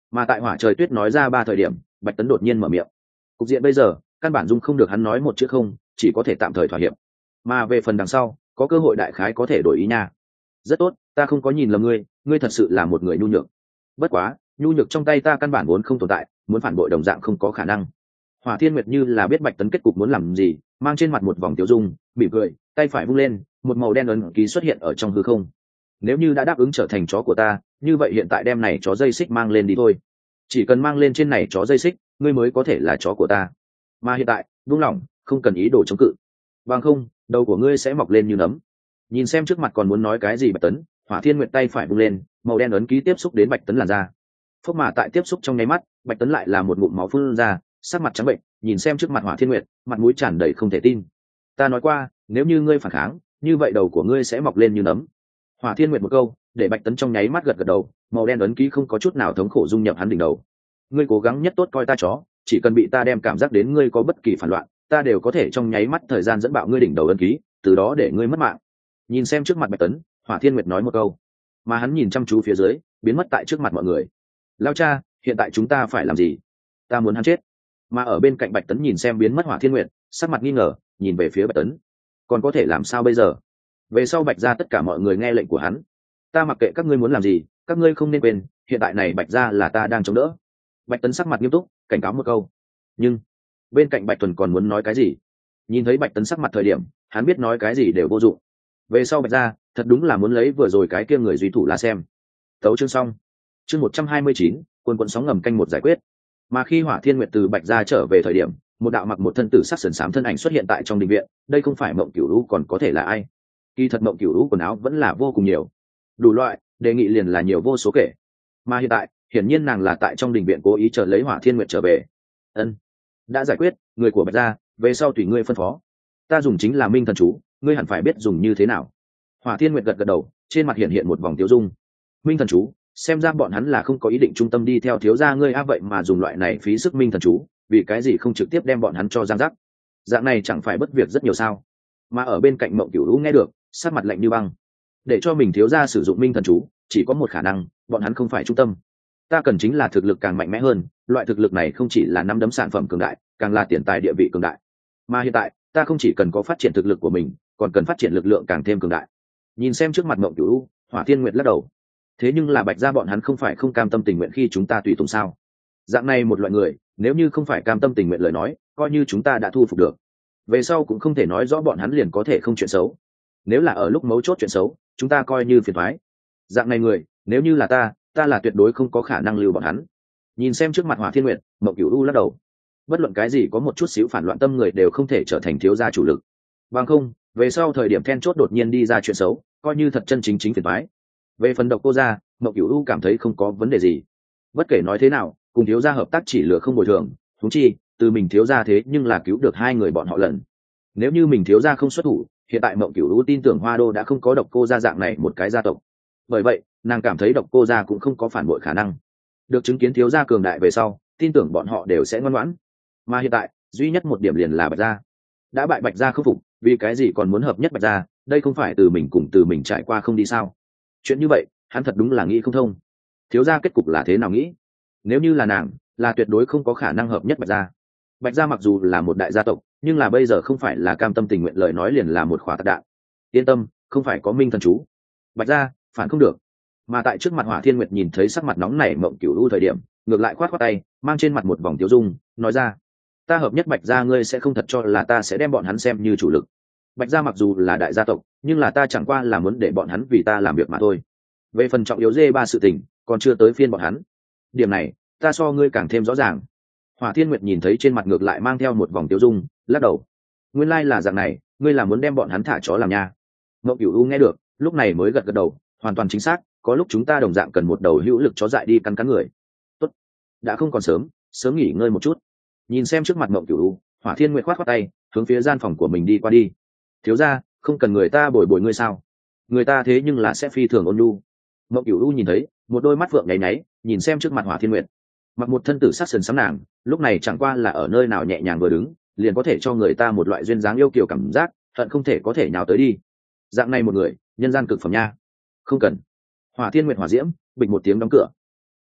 Mà tại Hỏa Trời Tuyết nói ra 3 thời điểm, Bạch Tấn đột nhiên mở miệng. Cục diện bây giờ căn bản dung không được hắn nói một chữ không, chỉ có thể tạm thời thỏa hiệp. Mà về phần đằng sau có cơ hội đại khái có thể đổi ý nha. Rất tốt, ta không có nhìn lầm ngươi, ngươi thật sự là một người nhu nhược. Bất quá nhu nhược trong tay ta căn bản vốn không tồn tại, muốn phản bội đồng dạng không có khả năng. Hỏa Thiên Nguyệt như là biết Bạch Tấn kết cục muốn làm gì, mang trên mặt một vòng tiêu dung, mỉm cười, tay phải vung lên, một màu đen ấn ký xuất hiện ở trong hư không. Nếu như đã đáp ứng trở thành chó của ta, như vậy hiện tại đem này chó dây xích mang lên đi thôi. Chỉ cần mang lên trên này chó dây xích, ngươi mới có thể là chó của ta. Mà hiện tại buông lỏng, không cần ý đồ chống cự, bằng không đầu của ngươi sẽ mọc lên như nấm. Nhìn xem trước mặt còn muốn nói cái gì Bạch Tấn, Hỏa Thiên Nguyệt tay phải vung lên, màu đen ấn ký tiếp xúc đến Bạch Tấn làn da. Phốc mà tại tiếp xúc trong nháy mắt, Bạch Tấn lại là một ngụm máu phun ra, sắc mặt trắng bệnh, nhìn xem trước mặt Hỏa Thiên Nguyệt, mặt mũi tràn đầy không thể tin. Ta nói qua, nếu như ngươi phản kháng, như vậy đầu của ngươi sẽ mọc lên như nấm. Hỏa Thiên Nguyệt một câu, để Bạch Tấn trong nháy mắt gật gật đầu, màu đen ấn ký không có chút nào thống khổ dung nhập hắn đỉnh đầu. Ngươi cố gắng nhất tốt coi ta chó, chỉ cần bị ta đem cảm giác đến ngươi có bất kỳ phản loạn, ta đều có thể trong nháy mắt thời gian dẫn bạo ngươi đỉnh đầu ấn ký, từ đó để ngươi mất mạng. Nhìn xem trước mặt Bạch Tấn, Hỏa Thiên Nguyệt nói một câu, mà hắn nhìn chăm chú phía dưới, biến mất tại trước mặt mọi người. Lao cha, hiện tại chúng ta phải làm gì? Ta muốn hắn chết. Mà ở bên cạnh Bạch Tấn nhìn xem biến mất Hỏa Thiên Nguyệt, sắc mặt nghi ngờ, nhìn về phía Bạch Tấn. Còn có thể làm sao bây giờ? Về sau Bạch gia tất cả mọi người nghe lệnh của hắn. Ta mặc kệ các ngươi muốn làm gì, các ngươi không nên quên, hiện tại này Bạch gia là ta đang chống đỡ. Bạch Tấn sắc mặt nghiêm túc, cảnh cáo một câu. Nhưng bên cạnh Bạch Tuần còn muốn nói cái gì? Nhìn thấy Bạch Tấn sắc mặt thời điểm, hắn biết nói cái gì đều vô dụng. Về sau Bạch gia thật đúng là muốn lấy vừa rồi cái kia người duy thủ là xem. Tấu chương xong. Chương 129, quân quận sóng ngầm canh một giải quyết. Mà khi Hỏa Thiên Nguyệt từ Bạch gia trở về thời điểm, một đạo mặc một thân tử sắc sườn xám thân ảnh xuất hiện tại trong đình viện. Đây không phải Mộng Cửu Lũ còn có thể là ai? Kỳ thật Mộng Cửu Lũ quần áo vẫn là vô cùng nhiều, đủ loại, đề nghị liền là nhiều vô số kể. Mà hiện tại, hiển nhiên nàng là tại trong đình viện cố ý chờ lấy Hỏa Thiên Nguyệt trở về. Ân, đã giải quyết, người của Bạch gia, về sau tùy ngươi phân phó. Ta dùng chính là Minh Thần chú, ngươi hẳn phải biết dùng như thế nào. Hỏa Thiên Nguyệt gật gật đầu, trên mặt hiện hiện một vòng tiêu dung. Minh Thần chú, xem ra bọn hắn là không có ý định trung tâm đi theo thiếu gia ngươi a, vậy mà dùng loại này phí sức Minh Thần chú, vì cái gì không trực tiếp đem bọn hắn cho giang giác? Dạng này chẳng phải bất việc rất nhiều sao? Mà ở bên cạnh Mộng Cửu Lũ nghe được, sát mặt lạnh như băng. Để cho mình thiếu gia sử dụng Minh Thần chú, chỉ có một khả năng, bọn hắn không phải trung tâm. Ta cần chính là thực lực càng mạnh mẽ hơn, loại thực lực này không chỉ là nắm đấm sản phẩm cường đại, càng là tiền tài địa vị cường đại. Mà hiện tại, ta không chỉ cần có phát triển thực lực của mình, còn cần phát triển lực lượng càng thêm cường đại. Nhìn xem trước mặt Mộng Cửu Lũ, Hỏa Thiên Nguyệt lắc đầu. Thế nhưng là Bạch gia bọn hắn không phải không cam tâm tình nguyện khi chúng ta tùy tùng sao? Dạng này một loại người, nếu như không phải cam tâm tình nguyện lời nói, coi như chúng ta đã thu phục được, về sau cũng không thể nói rõ bọn hắn liền có thể không chuyện xấu. Nếu là ở lúc mấu chốt chuyện xấu, chúng ta coi như phiền toái. Dạng này người, nếu như là ta là tuyệt đối không có khả năng lưu bọn hắn. Nhìn xem trước mặt Hỏa Thiên Nguyệt, Mộng Cửu U lắc đầu. Bất luận cái gì có một chút xíu phản loạn tâm người đều không thể trở thành thiếu gia chủ lực. Bằng không, về sau thời điểm then chốt đột nhiên đi ra chuyện xấu, coi như thật chân chính phiền toái. Về phần Độc Cô gia, Mộng Cửu U cảm thấy không có vấn đề gì. Bất kể nói thế nào, cùng thiếu gia hợp tác chỉ lừa không bồi thường, huống chi từ mình thiếu gia thế nhưng là cứu được hai người bọn họ lần. Nếu như mình thiếu gia không xuất thủ, hiện tại Mộng Cửu U tin tưởng Hoa Đô đã không có Độc Cô gia dạng này một cái gia tộc. Bởi vậy, nàng cảm thấy Độc Cô gia cũng không có phản bội khả năng. Được chứng kiến thiếu gia cường đại về sau, tin tưởng bọn họ đều sẽ ngoan ngoãn. Mà hiện tại, duy nhất một điểm liền là Bạch gia. Đã bại Bạch gia khắc phục, vì cái gì còn muốn hợp nhất Bạch gia, đây không phải từ mình cùng từ mình trải qua không đi sao? Chuyện như vậy, hắn thật đúng là nghĩ không thông. Thiếu gia kết cục là thế nào nghĩ? Nếu như là nàng, là tuyệt đối không có khả năng hợp nhất Bạch gia. Bạch gia mặc dù là một đại gia tộc, nhưng là bây giờ không phải là cam tâm tình nguyện, lời nói liền là một khỏa tạc đạn. Yên tâm, không phải có Minh Thần chú, Bạch gia phản không được. Mà tại trước mặt Hỏa Thiên Nguyệt nhìn thấy sắc mặt nóng nảy Mộng Cửu U thời điểm, ngược lại khoát khoát tay, mang trên mặt một vòng tiêu dung, nói ra: ta hợp nhất Bạch gia, ngươi sẽ không thật cho là ta sẽ đem bọn hắn xem như chủ lực. Bạch gia mặc dù là đại gia tộc, nhưng là ta chẳng qua là muốn để bọn hắn vì ta làm việc mà thôi. Về phần trọng yếu dê ba sự tình, còn chưa tới phiên bọn hắn. Điểm này, ta so ngươi càng thêm rõ ràng. Hỏa Thiên Nguyệt nhìn thấy trên mặt ngược lại mang theo một vòng tiêu dung, lắc đầu. Nguyên lai là dạng này, ngươi là muốn đem bọn hắn thả chó làm nha. Mộng Cửu U nghe được, lúc này mới gật gật đầu, hoàn toàn chính xác, có lúc chúng ta đồng dạng cần một đầu hữu lực chó dại đi cắn cắn người. Tốt, đã không còn sớm, sớm nghỉ ngơi một chút. Nhìn xem trước mặt Mộng Cửu U, Hỏa Thiên Nguyệt khoát khoát tay, hướng phía gian phòng của mình đi qua đi. Thiếu gia, không cần người ta bồi bồi ngươi sao? Người ta thế nhưng là sẽ phi thường ôn nhu. Mộng Cửu U nhìn thấy, một đôi mắt vượng nháy nháy, nhìn xem trước mặt Hỏa Thiên Nguyệt. Mặc một thân tử sắc sườn xám nàng, lúc này chẳng qua là ở nơi nào nhẹ nhàng vừa đứng, liền có thể cho người ta một loại duyên dáng yêu kiều cảm giác, hận không thể có thể nhào tới đi. Dạng này một người, nhân gian cực phẩm nha. Không cần. Hỏa Thiên Nguyệt hỏa diễm, bịch một tiếng đóng cửa.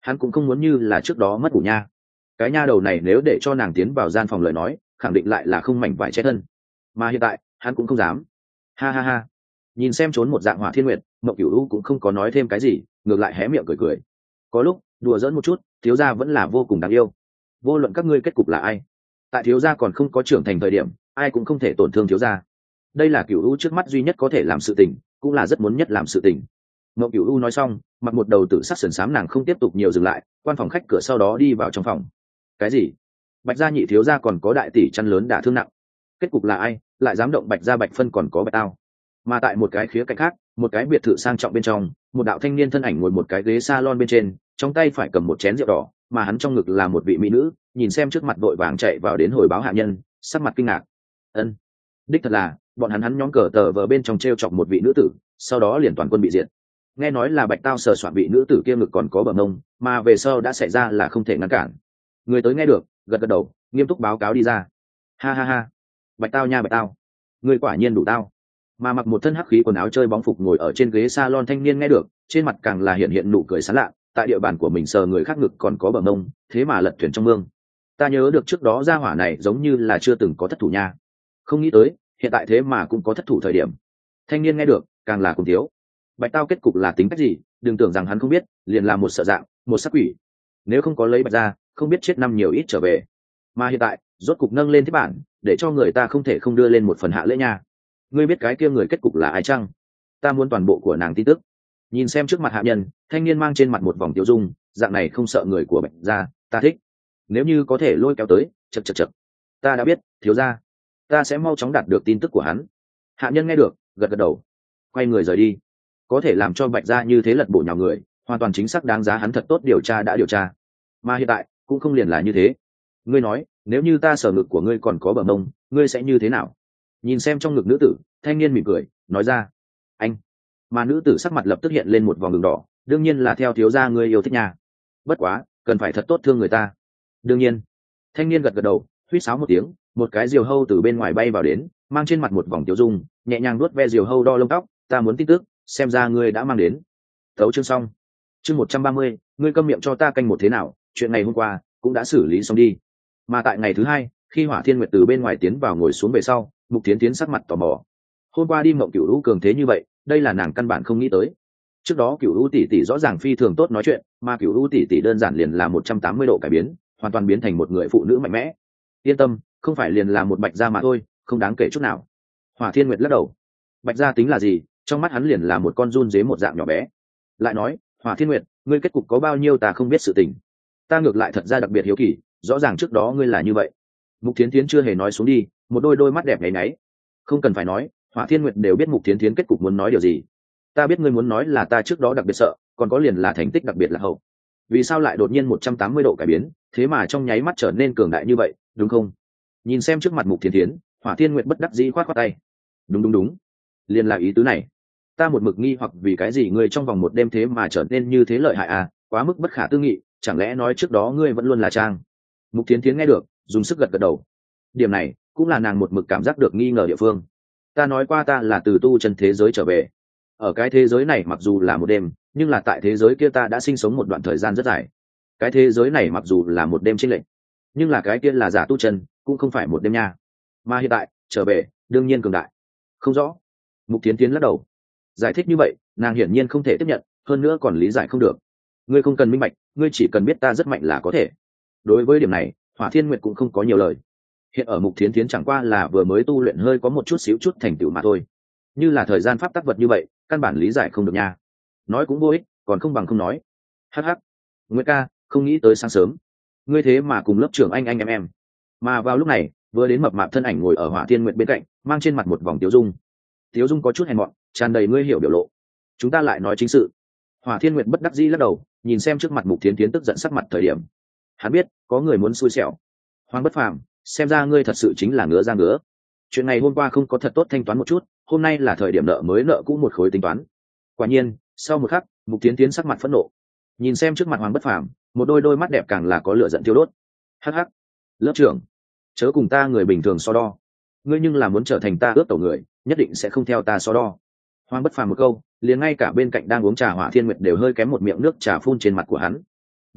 hắn cũng không muốn như là trước đó mất ngủ nha. Cái nha đầu này nếu để cho nàng tiến vào gian phòng lời nói, khẳng định lại là không mảnh vải che thân, mà hiện tại hắn cũng không dám. Ha ha ha. Nhìn xem trốn một dạng Hỏa Thiên Nguyệt, Mộng Cửu U cũng không có nói thêm cái gì, ngược lại hé miệng cười cười. Có lúc đùa giỡn một chút, thiếu gia vẫn là vô cùng đáng yêu. Vô luận các ngươi kết cục là ai, tại thiếu gia còn không có trưởng thành thời điểm, ai cũng không thể tổn thương thiếu gia. Đây là Cửu U trước mắt duy nhất có thể làm sự tình, cũng là rất muốn nhất làm sự tình. Mộng Cửu U nói xong, mặc một đầu tử sắc sườn xám, nàng không tiếp tục nhiều dừng lại, quan phòng khách cửa sau đó đi vào trong phòng. Cái gì? Bạch gia nhị thiếu gia còn có đại tỷ chăn lớn đả thương nặng, kết cục là ai lại dám động Bạch gia Bạch Phân còn có Bạch Tao? Mà tại một cái khía cạnh khác, một cái biệt thự sang trọng bên trong, một đạo thanh niên thân ảnh ngồi một cái ghế salon bên trên, trong tay phải cầm một chén rượu đỏ, mà hắn trong ngực là một vị mỹ nữ, nhìn xem trước mặt đội vàng chạy vào đến hồi báo hạ nhân, sắc mặt kinh ngạc. Ân, đích thật là bọn hắn nhóm cờ tờ vờ bên trong treo chọc một vị nữ tử, sau đó liền toàn quân bị diệt. Nghe nói là Bạch Tao sờ soạn vị nữ tử kia ngực còn có bờ mông, mà về sau đã xảy ra là không thể ngăn cản. Người tới nghe được, gật gật đầu, nghiêm túc báo cáo đi ra. Ha ha ha, Bạch Tao nha Bạch Tao, người quả nhiên đủ tao. Mà mặc một thân hắc khí quần áo chơi bóng phục ngồi ở trên ghế salon thanh niên nghe được, trên mặt càng là hiện nụ cười sán lạ, tại địa bàn của mình sờ người khác ngực còn có bờ mông, thế mà lật thuyền trong mương. Ta nhớ được trước đó gia hỏa này giống như là chưa từng có thất thủ nha, không nghĩ tới hiện tại thế mà cũng có thất thủ thời điểm. Thanh niên nghe được càng là cùng thiếu. Bạch Tao kết cục là tính cách gì, đừng tưởng rằng hắn không biết, liền là một sợ dạng, một sắc quỷ. Nếu không có lấy Bạch ra, không biết chết năm nhiều ít trở về. Mà hiện tại rốt cục nâng lên thế bản, để cho người ta không thể không đưa lên một phần hạ lễ nha. Ngươi biết cái kia người kết cục là ai chăng? Ta muốn toàn bộ của nàng tin tức. Nhìn xem trước mặt hạ nhân, thanh niên mang trên mặt một vòng tiêu dung, dạng này không sợ người của Bạch gia, ta thích. Nếu như có thể lôi kéo tới, chật chật chật. Ta đã biết, thiếu gia, ta sẽ mau chóng đạt được tin tức của hắn. Hạ nhân nghe được, gật gật đầu, quay người rời đi. Có thể làm cho Bạch gia như thế lật bổ nhào người, hoàn toàn chính xác đáng giá hắn thật tốt điều tra đã điều tra. Mà hiện tại cũng không liền là như thế. Ngươi nói, nếu như ta sở ngực của ngươi còn có bờ mông, ngươi sẽ như thế nào? Nhìn xem trong ngực nữ tử, thanh niên mỉm cười nói ra, anh. Mà nữ tử sắc mặt lập tức hiện lên một vòng đường đỏ, đương nhiên là theo thiếu gia ngươi yêu thích nhà. Bất quá cần phải thật tốt thương người ta. Đương nhiên. Thanh niên gật gật đầu, huýt sáo một tiếng, một cái diều hâu từ bên ngoài bay vào đến, mang trên mặt một vòng tiêu dung, nhẹ nhàng nuốt ve diều hâu đo lông tóc. Ta muốn tin tức, xem ra ngươi đã mang đến. Thấu chương xong. Chương 130, ngươi câm miệng cho ta canh một thế nào, chuyện ngày hôm qua cũng đã xử lý xong đi. Mà tại ngày thứ hai, khi Hỏa Thiên Nguyệt từ bên ngoài tiến vào ngồi xuống về sau, Mục Tiến Tiến sắc mặt tò mò. Hôm qua đi Mộng Cửu U cường thế như vậy, đây là nàng căn bản không nghĩ tới. Trước đó Cửu U tỷ tỷ rõ ràng phi thường tốt nói chuyện, mà Cửu U tỷ tỷ đơn giản liền là 180 độ cải biến, hoàn toàn biến thành một người phụ nữ mạnh mẽ. Yên tâm, không phải liền là một Bạch gia mà thôi, không đáng kể chút nào. Hỏa Thiên Nguyệt lắc đầu. Bạch gia tính là gì, trong mắt hắn liền là một con giun dế một dạng nhỏ bé. Lại nói, Hỏa Thiên Nguyệt, ngươi kết cục có bao nhiêu ta không biết sự tình. Ta ngược lại thật ra đặc biệt hiếu kỳ, rõ ràng trước đó ngươi là như vậy. Mục Thiến Thiến chưa hề nói xuống đi, một đôi mắt đẹp nháy nháy. Không cần phải nói, Hỏa Thiên Nguyệt đều biết Mục Thiến Thiến kết cục muốn nói điều gì. Ta biết ngươi muốn nói là ta trước đó đặc biệt sợ, còn có liền là thành tích đặc biệt là hậu. Vì sao lại đột nhiên 180 độ cải biến, thế mà trong nháy mắt trở nên cường đại như vậy, đúng không? Nhìn xem trước mặt Mục Thiến Thiến, Hỏa Thiên Nguyệt bất đắc dĩ khoát khoát tay. Đúng, liền là ý tứ này. Ta một mực nghi hoặc vì cái gì ngươi trong vòng một đêm thế mà trở nên như thế lợi hại à, quá mức bất khả tư nghị, chẳng lẽ nói trước đó ngươi vẫn luôn là trang? Mục Thiến Thiến nghe được, dùng sức gật gật đầu. Điểm này cũng là nàng một mực cảm giác được nghi ngờ địa phương. Ta nói qua ta là từ tu chân thế giới trở về. Ở cái thế giới này mặc dù là một đêm, nhưng là tại thế giới kia ta đã sinh sống một đoạn thời gian rất dài. Cái thế giới này mặc dù là một đêm chênh lệch, nhưng là cái kia là giả tu chân, cũng không phải một đêm nha. Mà hiện tại trở về, đương nhiên cường đại. Không rõ. Mục Thiến Thiến lắc đầu. Giải thích như vậy, nàng hiển nhiên không thể tiếp nhận, hơn nữa còn lý giải không được. Ngươi không cần minh bạch, ngươi chỉ cần biết ta rất mạnh là có thể. Đối với điểm này, Hỏa Thiên Nguyệt cũng không có nhiều lời. Hiện ở Mục Thiến Thiến chẳng qua là vừa mới tu luyện hơi có một chút xíu chút thành tựu mà thôi. Như là thời gian pháp tắc vật như vậy, căn bản lý giải không được nha. Nói cũng vô ích, còn không bằng không nói. Hắc hắc. Nguyệt ca, không nghĩ tới sáng sớm, ngươi thế mà cùng lớp trưởng anh em. Mà vào lúc này, vừa đến mập mạp thân ảnh ngồi ở Hỏa Thiên Nguyệt bên cạnh, mang trên mặt một vòng tiêu dung. Tiêu dung có chút hèn mọn, tràn đầy ngươi hiểu biểu lộ. Chúng ta lại nói chính sự. Hỏa Thiên Nguyệt bất đắc dĩ lắc đầu, nhìn xem trước mặt Mục Thiến Thiến tức giận sắc mặt thời điểm. Hắn biết, có người muốn xui xẻo. Hoàng Bất Phàm, xem ra ngươi thật sự chính là ngứa ra ngứa. Chuyện này hôm qua không có thật tốt thanh toán một chút, hôm nay là thời điểm nợ mới nợ cũ một khối tính toán. Quả nhiên, sau một khắc, Mục Thiến Thiến sắc mặt phẫn nộ. Nhìn xem trước mặt Hoàng Bất Phàm, một đôi mắt đẹp càng là có lửa giận thiêu đốt. Hắc hắc, lớp trưởng, chớ cùng ta người bình thường so đo. Ngươi nhưng là muốn trở thành ta ước tổ người, nhất định sẽ không theo ta so đo. Hoàng Bất Phàm một câu, liền ngay cả bên cạnh đang uống trà Hỏa Thiên Nguyệt đều hơi kém một miệng nước trà phun trên mặt của hắn.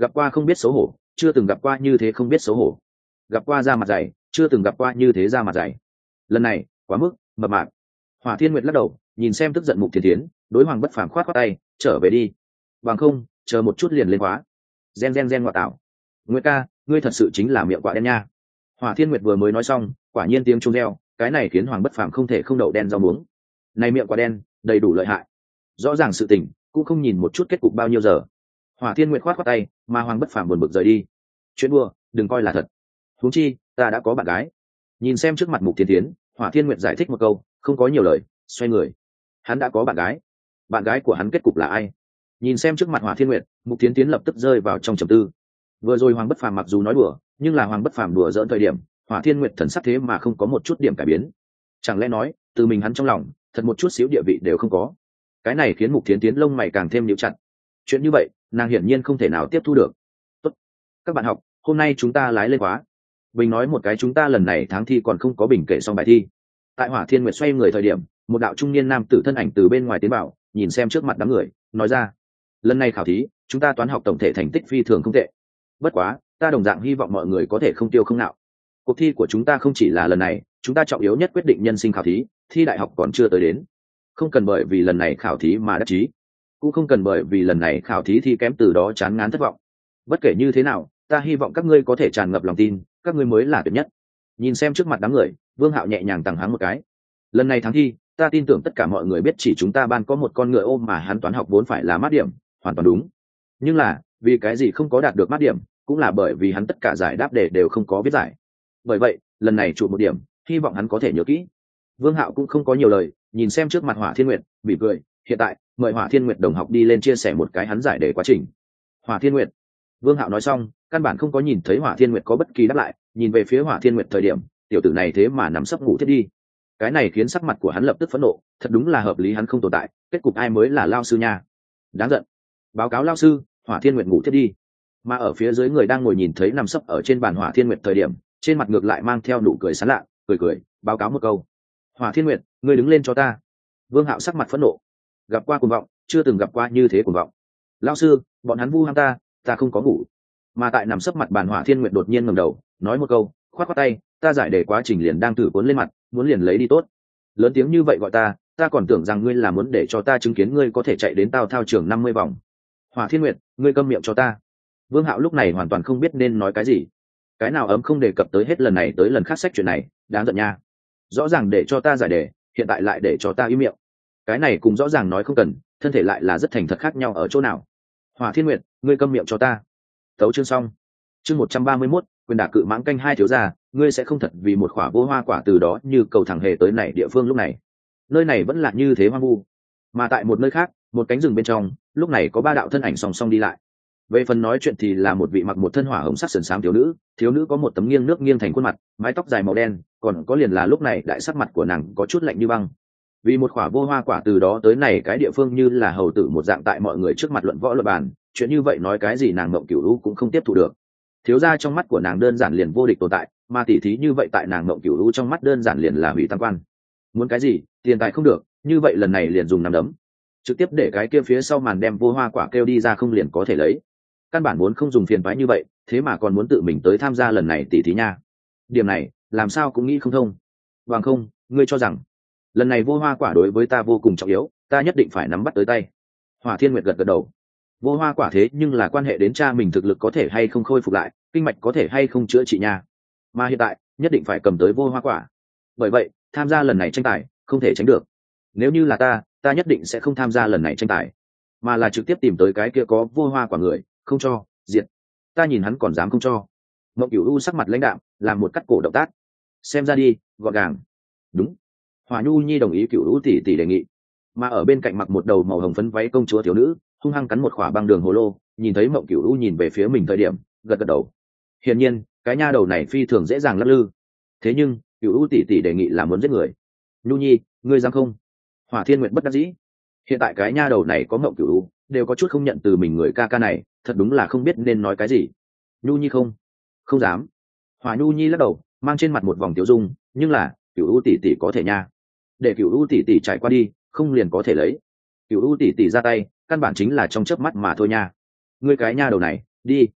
gặp qua không biết xấu hổ, chưa từng gặp qua như thế không biết xấu hổ, gặp qua da mặt dày, chưa từng gặp qua như thế da mặt dày. Lần này quá mức mập mạp. Hỏa Thiên Nguyệt lắc đầu, nhìn xem tức giận Mục Thiên Tiến, đối Hoàng Bất Phàm khoát khoát tay, trở về đi, bằng không chờ một chút liền lên khóa. Gen ngoại tạo. Nguyệt ca, ngươi thật sự chính là miệng quạ đen nha. Hỏa Thiên Nguyệt vừa mới nói xong, quả nhiên tiếng chuông reo, cái này khiến Hoàng Bất Phàm không thể không đậu đen rau muống. Này miệng quạ đen, đầy đủ lợi hại. Rõ ràng sự tình, cũng không nhìn một chút kết cục bao nhiêu giờ. Hỏa Thiên Nguyệt khoát khoát tay, mà Hoàng Bất Phàm buồn bực rời đi. Chuyện đùa, đừng coi là thật. Huống chi, ta đã có bạn gái. Nhìn xem trước mặt Mục Thiên Tiến, Hỏa Thiên Nguyệt giải thích một câu, không có nhiều lời, xoay người. Hắn đã có bạn gái. Bạn gái của hắn kết cục là ai? Nhìn xem trước mặt Hỏa Thiên Nguyệt, Mục Thiên Tiến lập tức rơi vào trong trầm tư. Vừa rồi Hoàng Bất Phàm mặc dù nói đùa, nhưng là Hoàng Bất Phàm đùa giỡn thời điểm, Hỏa Thiên Nguyệt thần sắc thế mà không có một chút điểm cải biến. Chẳng lẽ nói, từ mình hắn trong lòng, thật một chút xíu địa vị đều không có. Cái này khiến Mục Thiên Tiến lông mày càng thêm nhíu chặt. Chuyện như vậy, nàng hiển nhiên không thể nào tiếp thu được. Tốt, các bạn học, hôm nay chúng ta lái lên khóa. Bình nói một cái, chúng ta lần này tháng thi còn không có bình kể xong bài thi. Tại Hỏa Thiên Nguyệt xoay người thời điểm, một đạo trung niên nam tử thân ảnh từ bên ngoài tiến vào, nhìn xem trước mặt đám người, nói ra: lần này khảo thí, chúng ta toán học tổng thể thành tích phi thường không tệ. Bất quá, ta đồng dạng hy vọng mọi người có thể không tiêu không nạo. Cuộc thi của chúng ta không chỉ là lần này, chúng ta trọng yếu nhất quyết định nhân sinh khảo thí, thi đại học còn chưa tới đến. Không cần bởi vì lần này khảo thí mà đắc chí, cũng không cần bởi vì lần này khảo thí thi kém từ đó chán ngán thất vọng. Bất kể như thế nào, ta hy vọng các ngươi có thể tràn ngập lòng tin, các ngươi mới là tuyệt nhất. Nhìn xem trước mặt đám người, Vương Hạo nhẹ nhàng tằng hắng một cái. Lần này thắng thi, ta tin tưởng tất cả mọi người biết chỉ chúng ta ban có một con ngựa ôm mà hắn toán học vốn phải là mát điểm, hoàn toàn đúng. Nhưng là, vì cái gì không có đạt được mát điểm, cũng là bởi vì hắn tất cả giải đáp đề đều không có biết giải. Bởi vậy, lần này chụp một điểm, hy vọng hắn có thể nhớ kỹ. Vương Hạo cũng không có nhiều lời, nhìn xem trước mặt Hỏa Thiên Nguyệt, mỉm cười, hiện tại, mời Hỏa Thiên Nguyệt đồng học đi lên chia sẻ một cái hắn giải đề quá trình. Hỏa Thiên Nguyệt. Vương Hạo nói xong, căn bản không có nhìn thấy Hỏa Thiên Nguyệt có bất kỳ đáp lại, nhìn về phía Hỏa Thiên Nguyệt thời điểm, tiểu tử này thế mà nằm sấp ngủ thiết đi. Cái này khiến sắc mặt của hắn lập tức phẫn nộ, thật đúng là hợp lý hắn không tồn tại, kết cục ai mới là lao sư nha. Đáng giận. Báo cáo lao sư, Hỏa Thiên Nguyệt ngủ thiết đi. Mà ở phía dưới người đang ngồi nhìn thấy nằm sấp ở trên bàn Hỏa Thiên Nguyệt thời điểm, trên mặt ngược lại mang theo nụ cười sán lạ, cười, báo cáo một câu: Hỏa Thiên Nguyệt, ngươi đứng lên cho ta. Vương Hạo sắc mặt phẫn nộ. Gặp qua cuồng vọng, chưa từng gặp qua như thế cuồng vọng. Lao sư, bọn hắn vu ham ta không có ngủ. Mà tại nằm sấp mặt bàn Hỏa Thiên Nguyệt đột nhiên ngẩng đầu, nói một câu, khoát khoát tay, ta giải đề quá trình liền đang thử cuốn lên mặt, muốn liền lấy đi tốt. Lớn tiếng như vậy gọi ta còn tưởng rằng ngươi là muốn để cho ta chứng kiến ngươi có thể chạy đến tao thao trường 50 vòng. Hỏa Thiên Nguyệt, ngươi câm miệng cho ta. Vương Hạo lúc này hoàn toàn không biết nên nói cái gì. Cái nào ấm không đề cập tới hết lần này tới lần khác sách chuyện này, đáng giận nha. Rõ ràng để cho ta giải đề, hiện tại lại để cho ta im miệng. Cái này cùng rõ ràng nói không cần, thân thể lại là rất thành thật khác nhau ở chỗ nào. Hỏa Thiên Nguyệt, ngươi câm miệng cho ta. Tấu chương xong. Chương 131, quyền đả cự mãng canh hai thiếu gia, ngươi sẽ không thật vì một quả vô hoa quả từ đó như cầu thẳng hề tới này địa phương lúc này. Nơi này vẫn là như thế hoang vu. Mà tại một nơi khác, một cánh rừng bên trong, lúc này có ba đạo thân ảnh song song đi lại. Về phần nói chuyện thì là một vị mặc một thân hỏa hồng sắc sườn xám thiếu nữ có một tấm nghiêng nước nghiêng thành khuôn mặt, mái tóc dài màu đen, còn có liền là lúc này đại sắc mặt của nàng có chút lạnh như băng. Vì một quả vô hoa quả từ đó tới này cái địa phương như là hầu tử một dạng tại mọi người trước mặt luận võ luận bàn, chuyện như vậy nói cái gì nàng Mộng Cửu U cũng không tiếp thu được. Thiếu gia trong mắt của nàng đơn giản liền vô địch tồn tại, mà tỉ thí như vậy tại nàng Mộng Cửu U trong mắt đơn giản liền là hủy tam quan. Muốn cái gì, tiền tài không được, như vậy lần này liền dùng nắm đấm, trực tiếp để cái kia phía sau màn đem vô hoa quả kêu đi ra không liền có thể lấy. Căn bản muốn không dùng phiền toái như vậy, thế mà còn muốn tự mình tới tham gia lần này tỉ thí nha. Điểm này, làm sao cũng nghĩ không thông. Bằng không, ngươi cho rằng lần này vô hoa quả đối với ta vô cùng trọng yếu, ta nhất định phải nắm bắt tới tay. Hỏa Thiên Nguyệt gật gật đầu. Vô hoa quả thế nhưng là quan hệ đến cha mình thực lực có thể hay không khôi phục lại, kinh mạch có thể hay không chữa trị nha. Mà hiện tại, nhất định phải cầm tới vô hoa quả. Bởi vậy, tham gia lần này tranh tài, không thể tránh được. Nếu như là ta nhất định sẽ không tham gia lần này tranh tài, mà là trực tiếp tìm tới cái kia có vô hoa quả người, không cho, diệt. Ta nhìn hắn còn dám không cho. Mộng Cửu U sắc mặt lãnh đạm, làm một cắt cổ động tác. Xem ra đi, gọn gàng. Đúng. Hỏa Nhu Nhi đồng ý Cửu U tỷ tỷ đề nghị. Mà ở bên cạnh mặc một đầu màu hồng phấn váy công chúa thiếu nữ, hung hăng cắn một khỏa băng đường hồ lô, nhìn thấy Mộng Cửu U nhìn về phía mình thời điểm, gật gật đầu. Hiển nhiên, cái nha đầu này phi thường dễ dàng lắc lư. Thế nhưng, Cửu U tỷ tỷ đề nghị là muốn giết người. Nhu Nhi, ngươi dám không? Hỏa Thiên Nguyệt bất đắc dĩ. Hiện tại cái nha đầu này có Mộng Cửu U, đều có chút không nhận từ mình người ca ca này, thật đúng là không biết nên nói cái gì. Nhu Nhi không dám. Hỏa Nhu Nhi lắc đầu, mang trên mặt một vòng tiêu dung, nhưng là Cửu U tỷ tỷ có thể nha. Để Cửu U tỷ tỷ trải qua đi, không liền có thể lấy. Cửu U tỷ tỷ ra tay, căn bản chính là trong chớp mắt mà thôi nha. Ngươi cái nha đầu này, đi.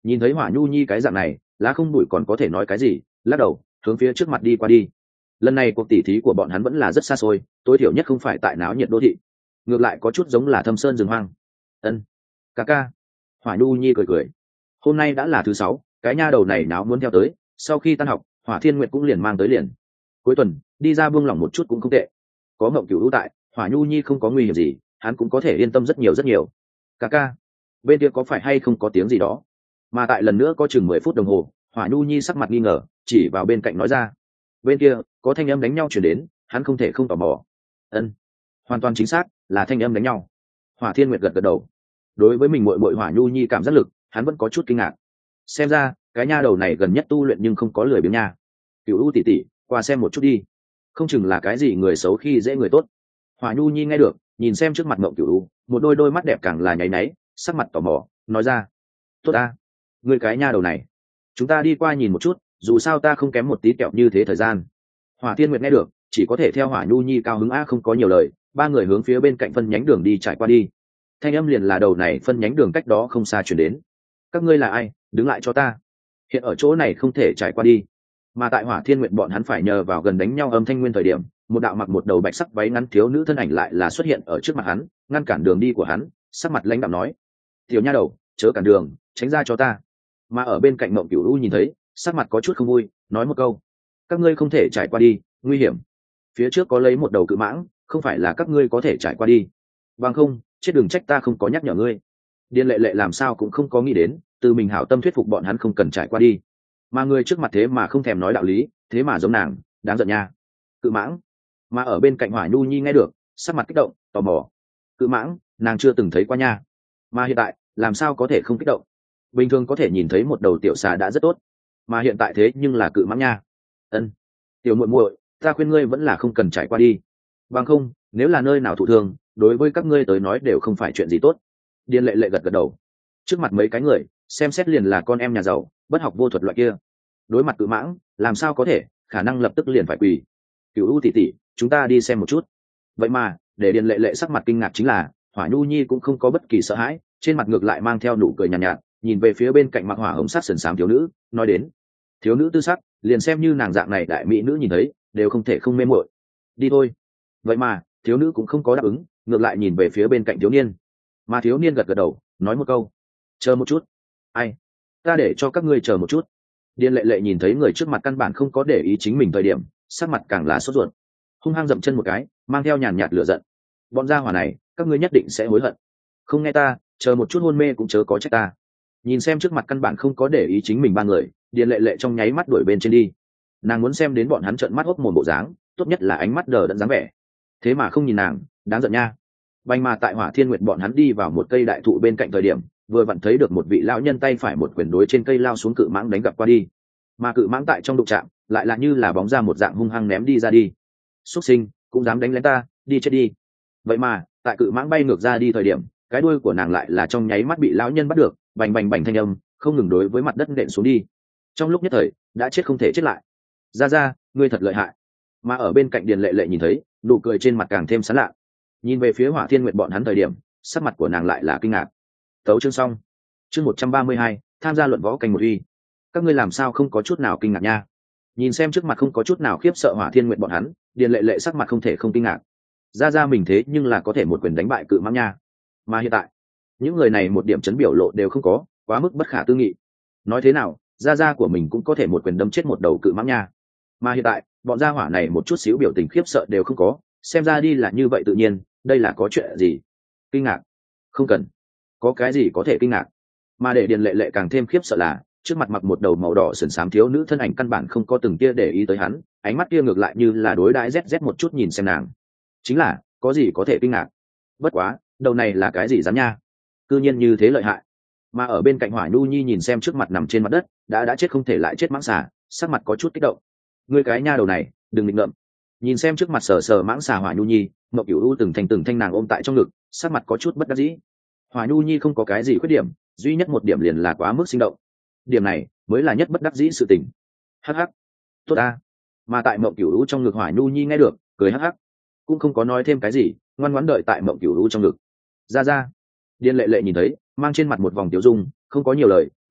Nhìn thấy hỏa nhu nhi cái dạng này, lá không bụi còn có thể nói cái gì, lắc đầu hướng phía trước mặt đi qua đi. Lần này cuộc tỉ thí của bọn hắn vẫn là rất xa xôi, tối thiểu nhất không phải tại náo nhiệt đô thị, ngược lại có chút giống là thâm sơn rừng hoang. Ân, ca ca. Hỏa nhu nhi cười cười. Hôm nay đã là thứ 6, cái nha đầu này náo muốn theo tới. Sau khi tan học, Hỏa Thiên Nguyệt cũng liền mang tới liền. Cuối tuần đi ra buông lỏng một chút cũng không tệ. Có Ngộng Cửu Lũ tại, Hỏa nhu nhi không có nguy hiểm gì, hắn cũng có thể yên tâm rất nhiều rất nhiều. Ca ca, bên kia có phải hay không có tiếng gì đó? Mà tại lần nữa có chừng 10 phút đồng hồ, Hỏa nhu nhi sắc mặt nghi ngờ, chỉ vào bên cạnh nói ra. Bên kia có thanh âm đánh nhau truyền đến, hắn không thể không tò mò. Ân, hoàn toàn chính xác, là thanh âm đánh nhau. Hỏa Thiên Nguyệt gật gật đầu. Đối với mình muội muội Hỏa nhu nhi cảm giác lực, hắn vẫn có chút kinh ngạc. Xem ra cái nha đầu này gần nhất tu luyện nhưng không có lười biếng nha. Cửu U tỷ tỷ, qua xem một chút đi, không chừng là cái gì người xấu khi dễ người tốt. Hỏa nhu nhi nghe được, nhìn xem trước mặt Mộng Cửu U, một đôi mắt đẹp càng là nháy náy, sắc mặt tò mò nói ra. Tốt a, người cái nha đầu này, chúng ta đi qua nhìn một chút, dù sao ta không kém một tí kẹo như thế thời gian. Hỏa Thiên Nguyệt nghe được, chỉ có thể theo Hỏa nhu nhi cao hứng a không có nhiều lời, ba người hướng phía bên cạnh phân nhánh đường đi trải qua đi. Thanh âm liền là đầu này phân nhánh đường cách đó không xa chuyển đến. Các ngươi là ai, đứng lại cho ta, hiện ở chỗ này không thể trải qua đi. Mà tại Hỏa Thiên Nguyện bọn hắn phải nhờ vào gần đánh nhau âm thanh nguyên thời điểm, một đạo mặc một đầu bạch sắc váy ngắn thiếu nữ thân ảnh lại là xuất hiện ở trước mặt hắn, ngăn cản đường đi của hắn, sắc mặt lãnh đạm nói: tiểu nha đầu, chớ cản đường, tránh ra cho ta. Mà ở bên cạnh Mộng Cửu U nhìn thấy, sắc mặt có chút không vui, nói một câu: các ngươi không thể trải qua đi, nguy hiểm. Phía trước có lấy một đầu cự mãng, không phải là các ngươi có thể trải qua đi. Bằng không, chết đừng trách ta không có nhắc nhở ngươi. Điền Lệ Lệ làm sao cũng không có nghĩ đến, từ mình hảo tâm thuyết phục bọn hắn không cần trải qua đi, mà người trước mặt thế mà không thèm nói đạo lý, thế mà giống nàng, đáng giận nha. Cự mãng. Mà ở bên cạnh Hỏa nhu nhi nghe được, sắc mặt kích động, tò mò. Cự mãng, nàng chưa từng thấy qua nha, mà hiện tại làm sao có thể không kích động? Bình thường có thể nhìn thấy một đầu tiểu xà đã rất tốt, mà hiện tại thế nhưng là cự mãng nha. Ân, tiểu muội muội, ta khuyên ngươi vẫn là không cần trải qua đi, bằng không nếu là nơi nào thụ thương, đối với các ngươi tới nói đều không phải chuyện gì tốt. Điền Lệ Lệ gật gật đầu. Trước mặt mấy cái người, xem xét liền là con em nhà giàu, bất học vô thuật loại kia. Đối mặt cự mãng, làm sao có thể, khả năng lập tức liền phải quỳ. Cửu U tỷ tỷ, chúng ta đi xem một chút. Vậy mà, để Điền Lệ Lệ sắc mặt kinh ngạc chính là, Hỏa nhu nhi cũng không có bất kỳ sợ hãi, trên mặt ngược lại mang theo nụ cười nhàn nhạt, nhìn về phía bên cạnh mặc hỏa hồng sắc sần sám thiếu nữ, nói đến: thiếu nữ tư sắc, liền xem như nàng dạng này đại mỹ nữ nhìn thấy, đều không thể không mê muội. Đi thôi. Vậy mà, thiếu nữ cũng không có đáp ứng, ngược lại nhìn về phía bên cạnh thiếu niên. Mà thiếu niên gật gật đầu, nói một câu: chờ một chút. Ai? Ta để cho các ngươi chờ một chút. Điền Lệ Lệ nhìn thấy người trước mặt căn bản không có để ý chính mình thời điểm, sắc mặt càng là sốt ruột, hung hăng dậm chân một cái, mang theo nhàn nhạt lửa giận. Bọn gia hỏa này, các ngươi nhất định sẽ hối hận. Không nghe ta, chờ một chút hôn mê cũng chớ có trách ta. Nhìn xem trước mặt căn bản không có để ý chính mình ba người, Điền Lệ Lệ trong nháy mắt đuổi bên trên đi. Nàng muốn xem đến bọn hắn trợn mắt hốc mồm bộ dáng, tốt nhất là ánh mắt đờ đẫn dáng vẻ. Thế mà không nhìn nàng, đáng giận nha. Bành mà tại Hỏa Thiên Nguyệt bọn hắn đi vào một cây đại thụ bên cạnh thời điểm, vừa vặn thấy được một vị lão nhân tay phải một quyền đối trên cây lao xuống cự mãng đánh gặp qua đi. Mà cự mãng tại trong đụng chạm, lại là như là bóng ra một dạng hung hăng ném đi ra đi. Xuất sinh, cũng dám đánh lén ta, đi chết đi. Vậy mà, tại cự mãng bay ngược ra đi thời điểm, cái đuôi của nàng lại là trong nháy mắt bị lão nhân bắt được, bành bành bành thanh âm, không ngừng đối với mặt đất nện xuống đi. Trong lúc nhất thời, đã chết không thể chết lại. Ra, ngươi thật lợi hại. Mà ở bên cạnh Điền Lệ Lệ nhìn thấy, nụ cười trên mặt càng thêm sán lạ. Nhìn về phía Hỏa Thiên Nguyệt bọn hắn thời điểm, sắc mặt của nàng lại là kinh ngạc. Tấu chương xong. Chương 132, tham gia luận võ canh một uy. Các ngươi làm sao không có chút nào kinh ngạc nha? Nhìn xem trước mặt không có chút nào khiếp sợ Hỏa Thiên Nguyệt bọn hắn, Điền Lệ Lệ sắc mặt không thể không kinh ngạc. Ra mình thế nhưng là có thể một quyền đánh bại cự mãng nha. Mà hiện tại, những người này một điểm chấn biểu lộ đều không có, quá mức bất khả tư nghị. Nói thế nào, gia của mình cũng có thể một quyền đâm chết một đầu cự mãng nha. Mà hiện tại, bọn gia hỏa này một chút xíu biểu tình khiếp sợ đều không có, xem ra đi là như vậy tự nhiên, đây là có chuyện gì? Kinh ngạc? Không cần. Có cái gì có thể kinh ngạc? Mà để Điền Lệ Lệ càng thêm khiếp sợ là, trước mặt mặc một đầu màu đỏ sườn xám thiếu nữ thân ảnh căn bản không có từng kia để ý tới hắn, ánh mắt kia ngược lại như là đối đãi rét một chút nhìn xem nàng. Chính là, có gì có thể kinh ngạc? Bất quá, đầu này là cái gì dám nha? Cư nhiên như thế lợi hại. Mà ở bên cạnh Hỏa nhu nhi nhìn xem trước mặt nằm trên mặt đất, đã chết không thể lại chết mãng xà, sắc mặt có chút kích động. Ngươi cái nha đầu này, đừng nghịch ngợm. Nhìn xem trước mặt sờ mãng xà Hỏa nhu nhi, Mộng Cửu U từng thanh nàng ôm tại trong ngực, sắc mặt có chút bất đắc dĩ. Hỏa nhu nhi không có cái gì khuyết điểm, duy nhất một điểm liền là quá mức sinh động. Điểm này mới là nhất bất đắc dĩ sự tình. Hắc hắc, tốt a. Mà tại Mộng Cửu U trong ngực Hỏa nhu nhi nghe được, cười hắc hắc, cũng không có nói thêm cái gì, ngoan ngoãn đợi tại Mộng Cửu U trong ngực. Ra. Điền Lệ Lệ nhìn thấy, mang trên mặt một vòng tiêu dung, không có nhiều lời,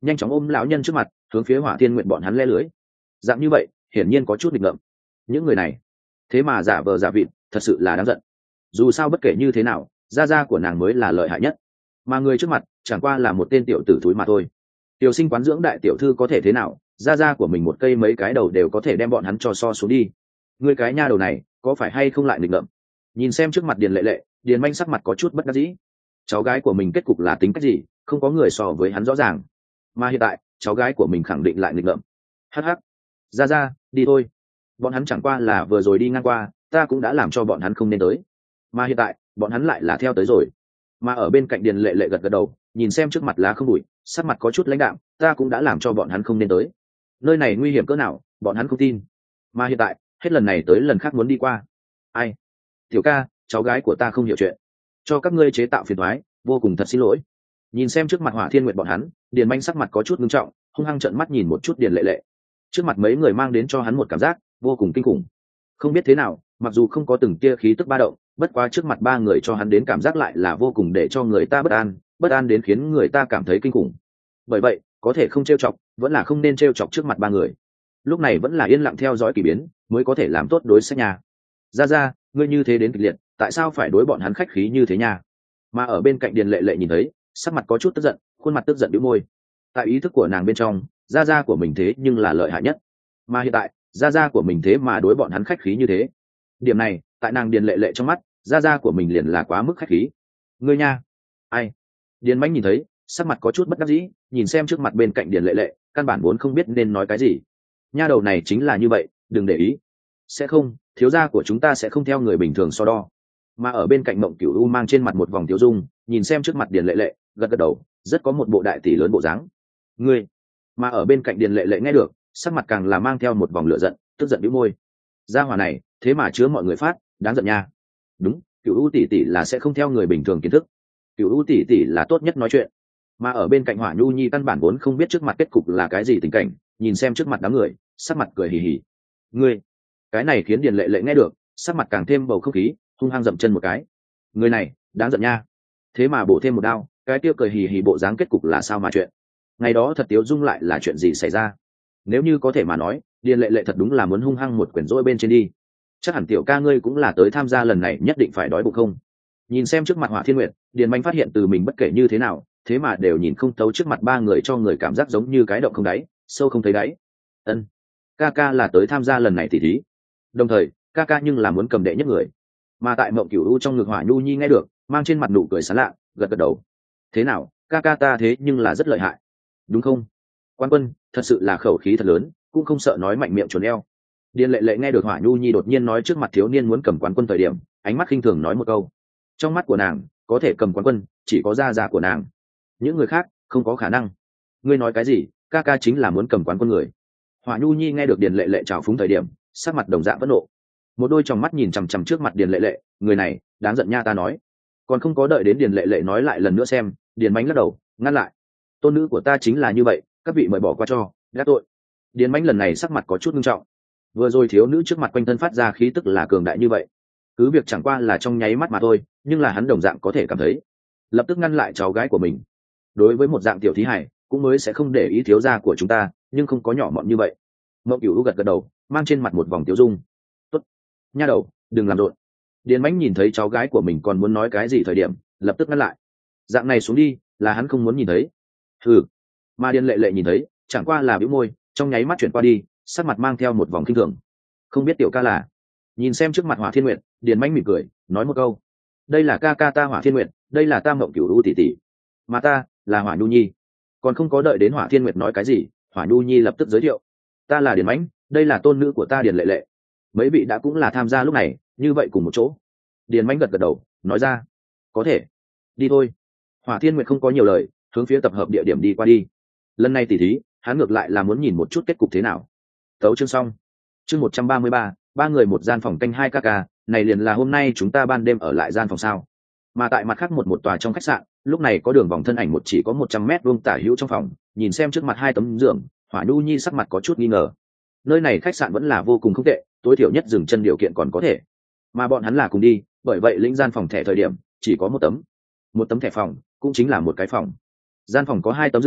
nhanh chóng ôm lão nhân trước mặt hướng phía Hỏa Thiên Nguyện bọn hắn le lưới. Dạng như vậy hiển nhiên có chút nghịch ngợm. Những người này thế mà giả vờ giả vịt, thật sự là đáng giận. Dù sao bất kể như thế nào, gia gia của nàng mới là lợi hại nhất, mà người trước mặt chẳng qua là một tên tiểu tử thúi mà thôi. Tiểu sinh quán dưỡng đại tiểu thư có thể thế nào, gia gia của mình một cây mấy cái đầu đều có thể đem bọn hắn cho so xuống đi. Người cái nha đầu này có phải hay không lại nghịch ngợm? Nhìn xem trước mặt Điền Lệ Lệ, Điền Manh sắc mặt có chút bất đắc dĩ. Cháu gái của mình kết cục là tính cách gì, không có người so với hắn rõ ràng, mà hiện tại cháu gái của mình khẳng định lại nghịch ngợm. Hắc hắc, gia gia, đi thôi, bọn hắn chẳng qua là vừa rồi đi ngang qua, ta cũng đã làm cho bọn hắn không nên tới, mà hiện tại bọn hắn lại là theo tới rồi. Mà ở bên cạnh Điền Lệ Lệ gật gật đầu, nhìn xem trước mặt lá không bụi, sắc mặt có chút lãnh đạm, ta cũng đã làm cho bọn hắn không nên tới, nơi này nguy hiểm cỡ nào bọn hắn không tin, mà hiện tại hết lần này tới lần khác muốn đi qua. Ai, tiểu ca, cháu gái của ta không hiểu chuyện, cho các ngươi chế tạo phiền toái, vô cùng thật xin lỗi. Nhìn xem trước mặt Hỏa Thiên Nguyệt bọn hắn, Điền Manh sắc mặt có chút nghiêm trọng, hung hăng trợn mắt nhìn một chút Điền Lệ Lệ. Trước mặt mấy người mang đến cho hắn một cảm giác vô cùng kinh khủng. Không biết thế nào, mặc dù không có từng tia khí tức ba động, bất quá trước mặt ba người cho hắn đến cảm giác lại là vô cùng để cho người ta bất an đến khiến người ta cảm thấy kinh khủng. Bởi vậy, có thể không trêu chọc, vẫn là không nên trêu chọc trước mặt ba người. Lúc này vẫn là yên lặng theo dõi kỳ biến, mới có thể làm tốt đối sách nhà. Ra, ngươi như thế đến kịch liệt, tại sao phải đối bọn hắn khách khí như thế nha? Mà ở bên cạnh Điền Lệ Lệ nhìn thấy, sắc mặt có chút tức giận, khuôn mặt tức giận bĩu môi. Tại ý thức của nàng bên trong, gia của mình thế nhưng là lợi hại nhất, mà hiện tại gia của mình thế mà đối bọn hắn khách khí như thế. Điểm này tại nàng Điền Lệ Lệ trong mắt, gia của mình liền là quá mức khách khí. Ngươi nha, ai? Điền Mãnh nhìn thấy, sắc mặt có chút bất đắc dĩ, nhìn xem trước mặt bên cạnh Điền Lệ Lệ, căn bản vốn không biết nên nói cái gì. Nha đầu này chính là như vậy, đừng để ý. Sẽ không, thiếu gia của chúng ta sẽ không theo người bình thường so đo. Mà ở bên cạnh Mộng Cửu U mang trên mặt một vòng tiêu dung, nhìn xem trước mặt Điền Lệ Lệ, gật gật đầu, rất có một bộ đại tỷ lớn bộ dáng. Ngươi. Mà ở bên cạnh Điền Lệ Lệ nghe được, sắc mặt càng là mang theo một vòng lửa giận, tức giận bĩu môi. Gia hỏa này thế mà chứa mọi người phát, đáng giận nha. Đúng, Cửu U tỷ tỷ là sẽ không theo người bình thường kiến thức, Cửu U tỷ tỷ là tốt nhất nói chuyện. Mà ở bên cạnh Hỏa Nhu Nhi căn bản vốn không biết trước mặt kết cục là cái gì tình cảnh, nhìn xem trước mặt đám người, sắc mặt cười hì hì. Ngươi. Cái này khiến Điền Lệ Lệ nghe được, sắc mặt càng thêm bầu không khí, hung hăng dậm chân một cái. Người này đáng giận nha, thế mà bổ thêm một đao, cái tiêu cười hì hì bộ dáng kết cục là sao mà chuyện. Ngày đó thật tiếu dung lại là chuyện gì xảy ra? Nếu như có thể mà nói, Điền Lệ Lệ thật đúng là muốn hung hăng một quyển rỗi bên trên đi. Chắc hẳn tiểu ca ngươi cũng là tới tham gia lần này, nhất định phải đói bụng không? Nhìn xem trước mặt Hỏa Thiên Nguyệt, Điền Manh phát hiện từ mình bất kể như thế nào, thế mà đều nhìn không thấu trước mặt ba người, cho người cảm giác giống như cái động không đáy, sâu không thấy đáy. Ân, ca ca là tới tham gia lần này tỷ thí, đồng thời ca ca nhưng là muốn cầm đệ nhất người. Mà tại Mộng Cửu U trong ngực Hỏa Nhu Nhi nghe được, mang trên mặt nụ cười sán lạ, gật gật đầu. Thế nào, ca ca ta thế nhưng là rất lợi hại, đúng không? Quan quân thật sự là khẩu khí thật lớn, cũng không sợ nói mạnh miệng chuồn eo. Điền Lệ Lệ nghe được Hỏa Nhu Nhi đột nhiên nói trước mặt thiếu niên muốn cầm quán quân thời điểm, ánh mắt khinh thường nói một câu. Trong mắt của nàng, có thể cầm quán quân chỉ có gia gia của nàng, những người khác không có khả năng. Ngươi nói cái gì? Ca ca chính là muốn cầm quán quân người. Hỏa Nhu Nhi nghe được Điền Lệ Lệ trào phúng thời điểm, sắc mặt đồng dạng phẫn nộ, một đôi tròng mắt nhìn chằm chằm trước mặt Điền Lệ Lệ, người này đáng giận nha, ta nói. Còn không có đợi đến Điền Lệ Lệ nói lại lần nữa xem, Điền Mánh lắc đầu ngăn lại. Tôn nữ của ta chính là như vậy, các vị mời bỏ qua cho, gác tội. Điền Mánh lần này sắc mặt có chút nghiêm trọng. Vừa rồi thiếu nữ trước mặt quanh thân phát ra khí tức là cường đại như vậy, cứ việc chẳng qua là trong nháy mắt mà thôi, nhưng là hắn đồng dạng có thể cảm thấy. Lập tức ngăn lại cháu gái của mình. Đối với một dạng tiểu thí hải, cũng mới sẽ không để ý thiếu gia của chúng ta, nhưng không có nhỏ mọn như vậy. Mộng Cửu gật gật đầu, mang trên mặt một vòng tiêu dung. Tốt, nha đầu, đừng làm rộn. Điền Mánh nhìn thấy cháu gái của mình còn muốn nói cái gì thời điểm, lập tức ngăn lại. Dạng này xuống đi, là hắn không muốn nhìn thấy. Hừ. Mà Điền Lệ Lệ nhìn thấy, chẳng qua là bĩu môi, trong nháy mắt chuyển qua đi, sắc mặt mang theo một vòng kinh thường. Không biết tiểu ca là? Nhìn xem trước mặt Hỏa Thiên Nguyệt, Điền Mánh mỉm cười, nói một câu. Đây là ca ca ta Hỏa Thiên Nguyệt, đây là ta Mộng Cửu U tỷ tỷ, mà ta là Hỏa Nhu Nhi. Còn không có đợi đến Hỏa Thiên Nguyệt nói cái gì, Hỏa Nhu Nhi lập tức giới thiệu. Ta là Điền Mánh, đây là tôn nữ của ta Điền Lệ Lệ. Mấy vị đã cũng là tham gia lúc này, như vậy cùng một chỗ. Điền Mánh gật gật đầu, nói ra. Có thể. Đi thôi. Hỏa Thiên Nguyệt không có nhiều lời, hướng phía tập hợp địa điểm đi qua đi. Lần này tỉ thí, hắn ngược lại là muốn nhìn một chút kết cục thế nào. Tấu chương xong. Chương 133, ba người một gian phòng canh 2 ca, này liền là hôm nay chúng ta ban đêm ở lại gian phòng sao? Mà tại mặt khác một tòa trong khách sạn, lúc này có đường vòng thân ảnh chỉ có 100 mét vuông tả hữu trong phòng, nhìn xem trước mặt hai tấm giường, Hỏa Nhu Nhi sắc mặt có chút nghi ngờ. Nơi này khách sạn vẫn là vô cùng không tệ, tối thiểu nhất dừng chân điều kiện còn có thể. Mà bọn hắn là cùng đi, bởi vậy lĩnh gian phòng thẻ thời điểm chỉ có một tấm thẻ phòng, cũng chính là một cái phòng. Gian phòng có 2 tấm giường,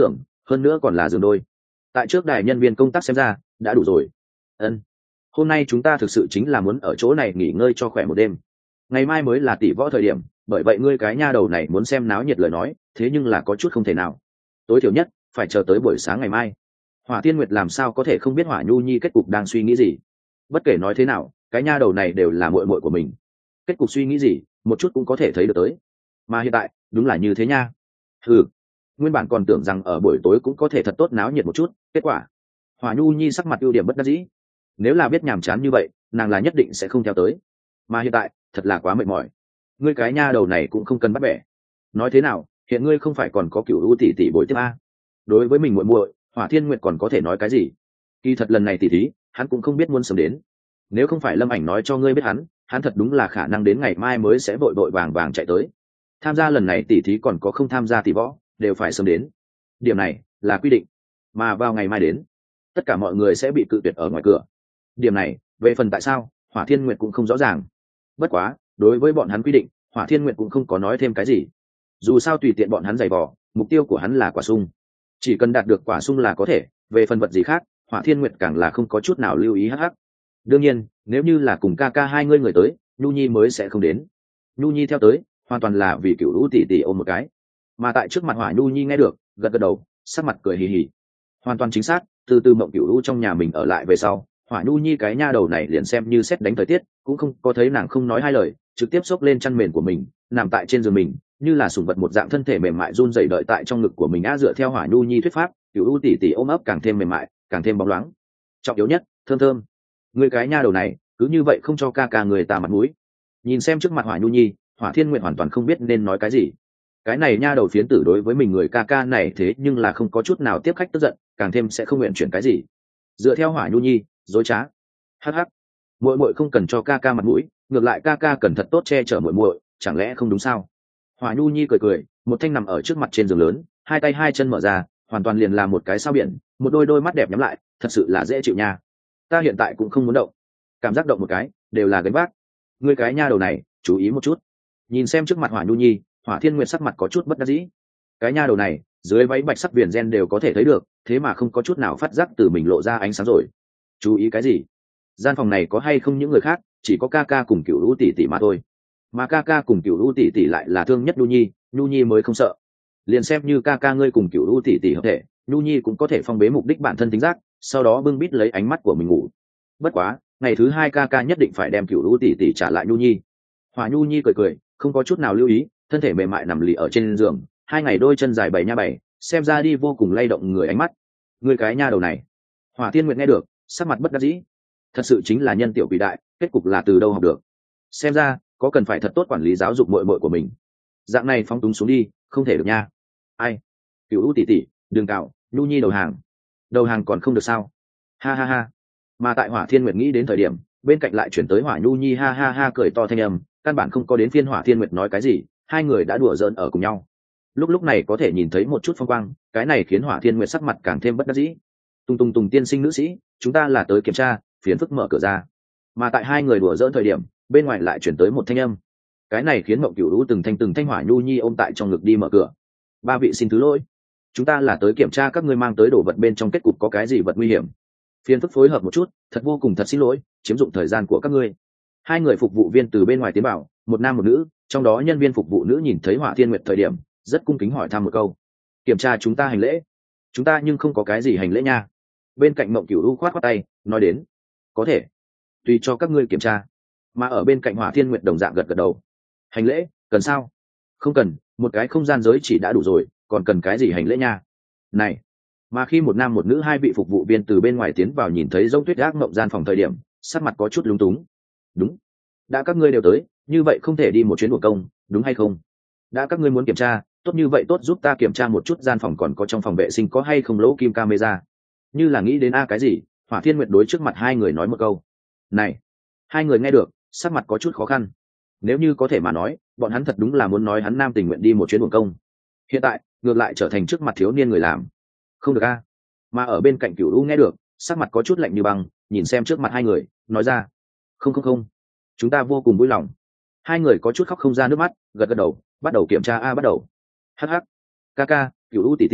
hơn nữa còn là giường đôi. Tại trước đài nhân viên công tác xem ra đã đủ rồi. Ân, hôm nay chúng ta thực sự chính là muốn ở chỗ này nghỉ ngơi cho khỏe một đêm, ngày mai mới là tỷ võ thời điểm, bởi vậy ngươi cái nha đầu này muốn xem náo nhiệt lời nói, thế nhưng là có chút không thể nào, tối thiểu nhất phải chờ tới buổi sáng ngày mai. Hỏa Thiên Nguyệt làm sao có thể không biết Hỏa Nhu Nhi kết cục đang suy nghĩ gì. Bất kể nói thế nào, cái nha đầu này đều là muội muội của mình, kết cục suy nghĩ gì một chút cũng có thể thấy được tới. Mà hiện tại đúng là như thế nha. Ừ, nguyên bản còn tưởng rằng ở buổi tối cũng có thể thật tốt náo nhiệt một chút, kết quả Hỏa Nhu Nhi sắc mặt ưu điểm bất đắc dĩ. Nếu là biết nhàm chán như vậy, nàng là nhất định sẽ không theo tới. Mà hiện tại thật là quá mệt mỏi. Ngươi cái nha đầu này cũng không cần bắt bẻ. Nói thế nào, hiện ngươi không phải còn có Cửu U tỷ tỷ bồi tiếp a? Đối với mình muội muội, Hỏa Thiên Nguyệt còn có thể nói cái gì? Kỳ thật lần này tỷ thí, hắn cũng không biết muốn sớm đến. Nếu không phải Lâm Ảnh nói cho ngươi biết hắn thật đúng là khả năng đến ngày mai mới sẽ vội vội vàng vàng chạy tới. Tham gia lần này tỷ thí còn có không tham gia tỷ võ, đều phải sớm đến. Điểm này là quy định. Mà vào ngày mai đến, tất cả mọi người sẽ bị cự tuyệt ở ngoài cửa. Điểm này, về phần tại sao, Hỏa Thiên Nguyệt cũng không rõ ràng. Bất quá, đối với bọn hắn quy định, Hỏa Thiên Nguyệt cũng không có nói thêm cái gì. Dù sao tùy tiện bọn hắn giày vò, mục tiêu của hắn là quả sung. Chỉ cần đạt được quả sung là có thể, về phần vật gì khác, Hỏa Thiên Nguyệt càng là không có chút nào lưu ý hắc hắc. Đương nhiên, nếu như là cùng ca ca hai người tới, Nhu Nhi mới sẽ không đến. Nhu Nhi theo tới, hoàn toàn là vì Cửu Lũ tỷ tỷ ôm một cái. Mà tại trước mặt Hỏa Nhu Nhi nghe được, gật gật đầu, sắc mặt cười hì hì. Hoàn toàn chính xác, từ từ mộng Cửu Lũ trong nhà mình ở lại về sau, Hỏa Nhu Nhi cái nha đầu này liền xem như xét đánh thời tiết, cũng không có thấy nàng không nói hai lời, trực tiếp xốc lên chăn mền của mình, nằm tại trên giường mình, như là sủng vật một dạng thân thể mềm mại run rẩy đợi tại trong ngực của mình. Dựa theo Hỏa Nhu Nhi thuyết pháp, Cửu U tỷ tỷ ôm ấp càng thêm mềm mại, càng thêm bóng loáng. Trọng yếu nhất, thơm thơm. Người cái nha đầu này, cứ như vậy không cho ca ca người ta mặt mũi. Nhìn xem trước mặt Hỏa Nhu Nhi, Hỏa Thiên Nguyệt hoàn toàn không biết nên nói cái gì. Cái này nha đầu phiến tử đối với mình người ca ca này thế nhưng là không có chút nào tiếp khách tức giận, càng thêm sẽ không nguyện chuyển cái gì. Dựa theo Hỏa Nhu Nhi, dối trá. Hắc hắc, muội muội không cần cho ca ca mặt mũi, ngược lại ca ca cần thật tốt che chở muội muội, chẳng lẽ không đúng sao? Hỏa Nhu Nhi cười cười, một thanh nằm ở trước mặt trên giường lớn, hai tay hai chân mở ra, hoàn toàn liền là một cái sao biển, một đôi mắt đẹp nhắm lại, thật sự là dễ chịu nha. Ta hiện tại cũng không muốn động, cảm giác động một cái đều là gánh vác. Ngươi cái nha đầu này, chú ý một chút. Nhìn xem trước mặt Hỏa Nhu Nhi, Hỏa Thiên Nguyệt sắc mặt có chút bất đắc dĩ. Cái nha đầu này, dưới váy bạch sắc viền gen đều có thể thấy được, thế mà không có chút nào phát giác từ mình lộ ra ánh sáng rồi. Chú ý cái gì? Gian phòng này có hay không những người khác, chỉ có ca ca cùng Cửu Lũ tỷ tỷ mà thôi. Mà ca ca cùng Cửu Lũ tỷ tỷ lại là thương nhất Nhu Nhi mới không sợ. Liền xem như ca ca ngươi cùng Cửu Lũ tỷ tỷ hợp thể, Nhu Nhi cũng có thể phong bế mục đích bản thân tính giác, sau đó bưng bít lấy ánh mắt của mình ngủ. Bất quá, ngày thứ hai ca ca nhất định phải đem Cửu Lũ tỷ tỷ trả lại Nhu Nhi. Hỏa Nhu Nhi cười cười, không có chút nào lưu ý, thân thể mềm mại nằm lì ở trên giường, hai ngày đôi chân dài bày nha bày, xem ra đi vô cùng lay động người ánh mắt. Người cái nha đầu này. Hỏa Thiên Nguyệt nghe được, sắc mặt bất đắc dĩ. Thật sự chính là nhân tiểu quỷ đại, kết cục là từ đâu học được. Xem ra có cần phải thật tốt quản lý giáo dục muội muội của mình. Dạng này phóng túng xuống đi, không thể được nha. Ai? Cửu U tỷ tỷ, đừng cạo, Nhu Nhi đầu hàng. Đầu hàng còn không được sao? Ha ha ha. Mà tại Hỏa Thiên Nguyệt nghĩ đến thời điểm, bên cạnh lại chuyển tới Hỏa Nhu Nhi ha ha ha cười to thanh âm, căn bản không có đến phiên Hỏa Thiên Nguyệt nói cái gì, hai người đã đùa giỡn ở cùng nhau. Lúc này có thể nhìn thấy một chút phong quang, cái này khiến Hỏa Thiên Nguyệt sắc mặt càng thêm bất đắc dĩ. Tùng tiên sinh nữ sĩ, chúng ta là tới kiểm tra, phiền phức mở cửa ra. Mà tại hai người đùa dỡn thời điểm, bên ngoài lại chuyển tới một thanh âm. Cái này khiến Mộng Cửu Lũ từng thanh Hỏa Nhu Nhi ôm tại trong ngực đi mở cửa. Ba vị xin thứ lỗi, chúng ta là tới kiểm tra các ngươi mang tới đồ vật bên trong kết cục có cái gì vật nguy hiểm. Phiền phức phối hợp một chút, thật vô cùng thật xin lỗi, chiếm dụng thời gian của các ngươi. Hai người phục vụ viên từ bên ngoài tiến vào, một nam một nữ, trong đó nhân viên phục vụ nữ nhìn thấy Hỏa Thiên Nguyệt thời điểm, rất cung kính hỏi thăm một câu. Kiểm tra chúng ta hành lễ. Chúng ta nhưng không có cái gì hành lễ nha. Bên cạnh Mộng Cửu Lũ khoát khoát tay, nói đến. Có thể. Tùy cho các ngươi kiểm tra. Mà ở bên cạnh Hỏa Thiên Nguyệt đồng dạng gật gật đầu. Hành lễ, cần sao? Không cần, một cái không gian giới chỉ đã đủ rồi, còn cần cái gì hành lễ nha. Này. Mà khi một nam một nữ hai vị phục vụ viên từ bên ngoài tiến vào nhìn thấy Giống Tuyết ác mộng gian phòng thời điểm, sắc mặt có chút lúng túng. Đúng. Đã các ngươi đều tới, như vậy không thể đi một chuyến uổng công, đúng hay không? Đã các ngươi muốn kiểm tra, tốt như vậy tốt giúp ta kiểm tra một chút gian phòng còn có trong phòng vệ sinh có hay không lỗ kim camera. Như là nghĩ đến cái gì, Hỏa Thiên Nguyệt đối trước mặt hai người nói một câu. Này. Hai người nghe được, sắc mặt có chút khó khăn. Nếu như có thể mà nói, bọn hắn thật đúng là muốn nói hắn nam tình nguyện đi một chuyến uổng công. Hiện tại, ngược lại trở thành trước mặt thiếu niên người làm. Không được a. Mà ở bên cạnh Cửu U nghe được, sắc mặt có chút lạnh như băng, nhìn xem trước mặt hai người, nói ra. Không. Chúng ta vô cùng vui lòng. Hai người có chút khóc không ra nước mắt, gật gật đầu, bắt đầu kiểm tra bắt đầu. Hắc. Ca ca, Cửu U tỷ tỷ,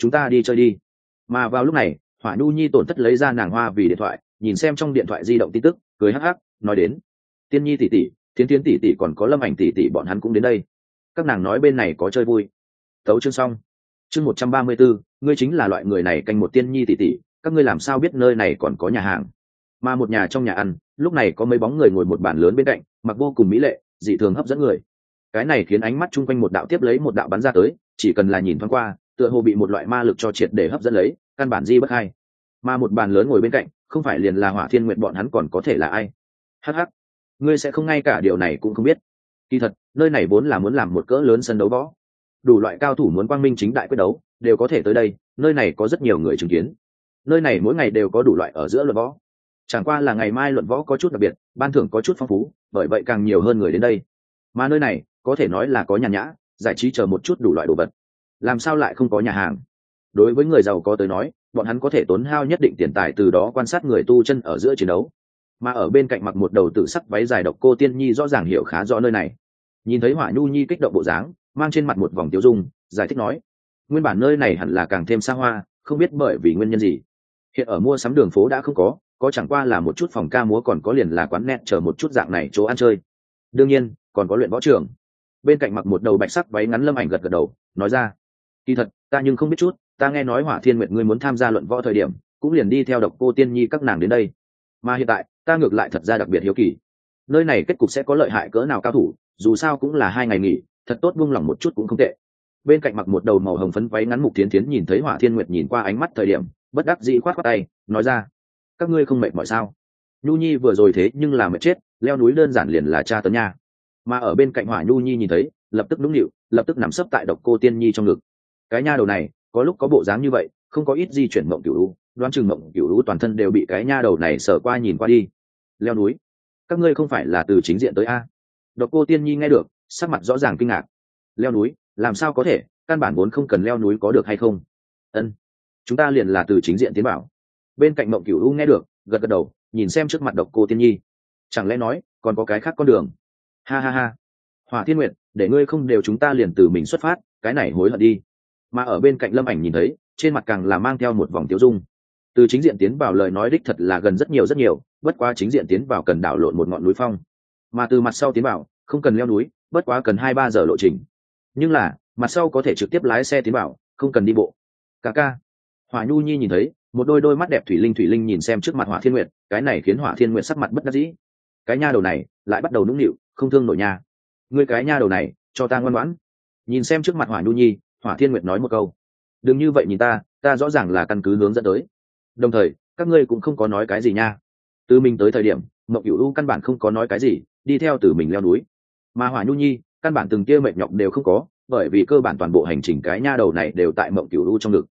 chúng ta đi chơi đi. Mà vào lúc này Hỏa Nhu Nhi tổn thất lấy ra nàng hoa vì điện thoại, nhìn xem trong điện thoại di động tin tức, cười hắc hắc nói đến: Tiên Nhi tỷ tỷ, Thiến Thiến tỷ tỷ còn có Lâm Ảnh tỷ tỷ bọn hắn cũng đến đây, các nàng nói bên này có chơi vui. Tấu chương xong. Chương 134, ngươi chính là loại người này canh một Tiên Nhi tỷ tỷ, các ngươi làm sao biết nơi này còn có nhà hàng? Mà một nhà trong nhà ăn, lúc này có mấy bóng người ngồi một bàn lớn bên cạnh, mặc vô cùng mỹ lệ, dị thường hấp dẫn người. Cái này khiến ánh mắt chung quanh một đạo tiếp lấy một đạo bắn ra tới, chỉ cần là nhìn thoáng qua, tựa hồ bị một loại ma lực cho triệt để hấp dẫn lấy, căn bản di bất hay. Mà một bàn lớn ngồi bên cạnh, không phải liền là Hỏa Thiên Nguyệt bọn hắn còn có thể là ai? Hắc hắc, ngươi sẽ không ngay cả điều này cũng không biết. Kỳ thật, nơi này vốn là muốn làm một cỡ lớn sân đấu võ, đủ loại cao thủ muốn quang minh chính đại quyết đấu đều có thể tới đây, nơi này có rất nhiều người chứng kiến. Nơi này mỗi ngày đều có đủ loại ở giữa luận võ, chẳng qua là ngày mai luận võ có chút đặc biệt, ban thưởng có chút phong phú, bởi vậy càng nhiều hơn người đến đây. Mà nơi này có thể nói là có nhàn nhã giải trí chờ một chút đủ loại đồ vật, làm sao lại không có nhà hàng? Đối với người giàu có tới nói, bọn hắn có thể tốn hao nhất định tiền tài từ đó quan sát người tu chân ở giữa chiến đấu. Mà ở bên cạnh mặc một đầu tử sắc váy dài Độc Cô Tiên Nhi rõ ràng hiểu khá rõ nơi này, nhìn thấy Hỏa Nhu Nhi kích động bộ dáng, mang trên mặt một vòng tiêu dung, giải thích nói: nguyên bản nơi này hẳn là càng thêm xa hoa, không biết bởi vì nguyên nhân gì, hiện ở mua sắm đường phố đã không có chẳng qua là một chút phòng ca múa, còn có liền là quán net chờ một chút dạng này chỗ ăn chơi, đương nhiên còn có luyện võ trường. Bên cạnh mặc một đầu bạch sắc váy ngắn Lâm Ảnh gật gật đầu nói ra: kỳ thật ta nhưng không biết chút, ta nghe nói Hỏa Thiên Nguyệt ngươi muốn tham gia luận võ thời điểm cũng liền đi theo Độc Cô Tiên Nhi các nàng đến đây, mà hiện tại ta ngược lại thật ra đặc biệt hiếu kỳ, nơi này kết cục sẽ có lợi hại cỡ nào cao thủ, dù sao cũng là 2 ngày nghỉ, thật tốt buông lỏng một chút cũng không tệ. Bên cạnh mặc một đầu màu hồng phấn váy ngắn Mục Thiến Thiến nhìn thấy Hỏa Thiên Nguyệt nhìn qua ánh mắt thời điểm, bất đắc dĩ khoát khoát tay nói ra: các ngươi không mệt mỏi sao? Nhu Nhi vừa rồi thế nhưng là mệt chết, leo núi đơn giản liền là tra tấn nha. Mà ở bên cạnh Hỏa Nhu Nhi nhìn thấy, lập tức nũng nịu, lập tức nằm sấp tại Độc Cô Tiên Nhi trong ngực. Cái nha đầu này có lúc có bộ dáng như vậy, không có ít di chuyển Mộng Cửu U, đoán chừng Mộng Cửu U toàn thân đều bị cái nha đầu này sờ qua nhìn qua đi. Leo núi? Các ngươi không phải là từ chính diện tới a? Độc Cô Tiên Nhi nghe được, sắc mặt rõ ràng kinh ngạc. Leo núi? Làm sao có thể, căn bản vốn không cần leo núi có được hay không? Ân, chúng ta liền là từ chính diện tiến bảo. Bên cạnh Mộng Cửu U nghe được, gật gật đầu, nhìn xem trước mặt Độc Cô Tiên Nhi, chẳng lẽ nói còn có cái khác con đường? Ha ha ha, Hỏa Thiên Nguyệt, để ngươi không đều chúng ta liền từ mình xuất phát, cái này hối hận đi. Mà ở bên cạnh Lâm Ảnh nhìn thấy, trên mặt càng là mang theo một vòng tiêu dung. Từ chính diện tiến vào lời nói đích thật là gần rất nhiều, bất quá chính diện tiến vào cần đảo lộn một ngọn núi phong, mà từ mặt sau tiến vào không cần leo núi, bất quá cần 2-3 giờ lộ trình. Nhưng là mặt sau có thể trực tiếp lái xe tiến vào, không cần đi bộ. Ca ca. Hỏa Nhu Nhi nhìn thấy, một đôi mắt đẹp thủy linh nhìn xem trước mặt Hỏa Thiên Nguyệt, cái này khiến Hỏa Thiên Nguyệt sắc mặt bất đắc dĩ. Cái nha đầu này lại bắt đầu nũng nịu, không thương nổi nha. Ngươi cái nha đầu này, cho ta ngoan ngoãn. Nhìn xem trước mặt Hỏa Nhu Nhi, Hỏa Thiên Nguyệt nói một câu: đừng như vậy nhìn ta rõ ràng là căn cứ hướng dẫn tới. Đồng thời các ngươi cũng không có nói cái gì nha. Từ mình tới thời điểm Mộng Cửu U căn bản không có nói cái gì, đi theo từ mình leo núi, mà Hỏa Nhu Nhi căn bản từng kia mệt nhọc đều không có, bởi vì cơ bản toàn bộ hành trình cái nha đầu này đều tại Mộng Cửu U trong ngực.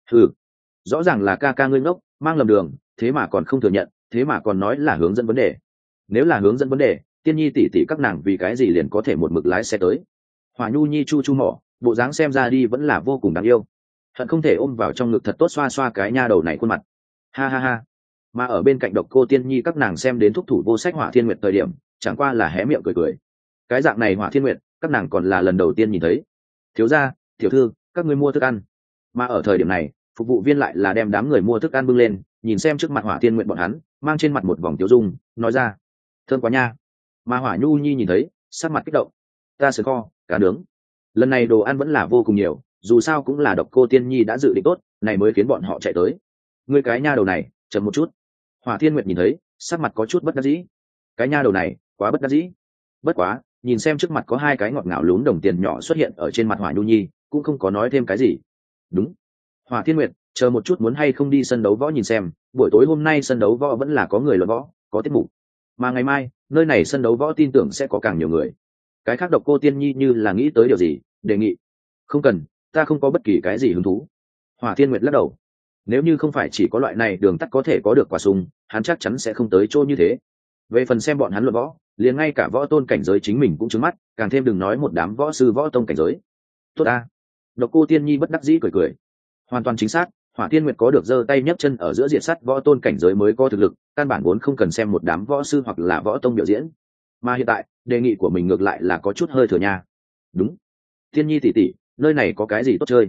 Rõ ràng là ca ca ngươi ngốc, mang lầm đường, thế mà còn không thừa nhận, thế mà còn nói là hướng dẫn vấn đề. Nếu là hướng dẫn vấn đề, Tiên Nhi tỷ tỷ các nàng vì cái gì liền có thể một mực lái xe tới? Hỏa Nhu Nhi chu chu mỏ, bộ dáng xem ra đi vẫn là vô cùng đáng yêu, hận không thể ôm vào trong ngực thật tốt xoa xoa cái nha đầu này khuôn mặt. Ha ha ha. Mà ở bên cạnh Độc Cô Tiên Nhi các nàng xem đến thúc thủ vô sách Hỏa Thiên Nguyệt thời điểm, chẳng qua là hé miệng cười. Cái dạng này Hỏa Thiên Nguyệt, các nàng còn là lần đầu tiên nhìn thấy. Thiếu gia, tiểu thư, các ngươi mua thức ăn. Mà ở thời điểm này, phục vụ viên lại là đem đám người mua thức ăn bưng lên, nhìn xem trước mặt Hỏa Thiên Nguyệt bọn hắn, mang trên mặt một vòng tiêu dung, nói ra: thơm quá nha. Mà Hỏa Nhu Nhi nhìn thấy, sắc mặt kích động: ta sườn kho, cá nướng. Lần này đồ ăn vẫn là vô cùng nhiều, dù sao cũng là Độc Cô Tiên Nhi đã dự định tốt, này mới khiến bọn họ chạy tới. Ngươi cái nha đầu này, chậm một chút. Hỏa Thiên Nguyệt nhìn thấy, sắc mặt có chút bất đắc dĩ. Cái nha đầu này quá bất đắc dĩ. Bất quá nhìn xem trước mặt có 2 cái ngọt ngào lún đồng tiền nhỏ xuất hiện ở trên mặt Hỏa Nhu Nhi, cũng không có nói thêm cái gì. Đúng. Hỏa Thiên Nguyệt, chờ một chút muốn hay không đi sân đấu võ nhìn xem, buổi tối hôm nay sân đấu võ vẫn là có người luận võ, có tiết mục. Mà ngày mai, nơi này sân đấu võ tin tưởng sẽ có càng nhiều người. Cái khác Độc Cô Tiên Nhi như là nghĩ tới điều gì, đề nghị: không cần, ta không có bất kỳ cái gì hứng thú. Hỏa Thiên Nguyệt lắc đầu. Nếu như không phải chỉ có loại này đường tắt có thể có được quả sung, hắn chắc chắn sẽ không tới chỗ như thế. Về phần xem bọn hắn luận võ, liền ngay cả võ tôn cảnh giới chính mình cũng trứng mắt, càng thêm đừng nói một đám võ sư võ tông cảnh giới. Tốt ta. Độc Cô Tiên Nhi bất đắc dĩ cười. Hoàn toàn chính xác, Hỏa Thiên Nguyệt có được giơ tay nhấc chân ở giữa diệt sắt võ tôn cảnh giới mới có thực lực, căn bản vốn không cần xem một đám võ sư hoặc là võ tông biểu diễn. Mà hiện tại, đề nghị của mình ngược lại là có chút hơi thừa nha. Đúng. Tiên Nhi tỷ tỷ, nơi này có cái gì tốt chơi?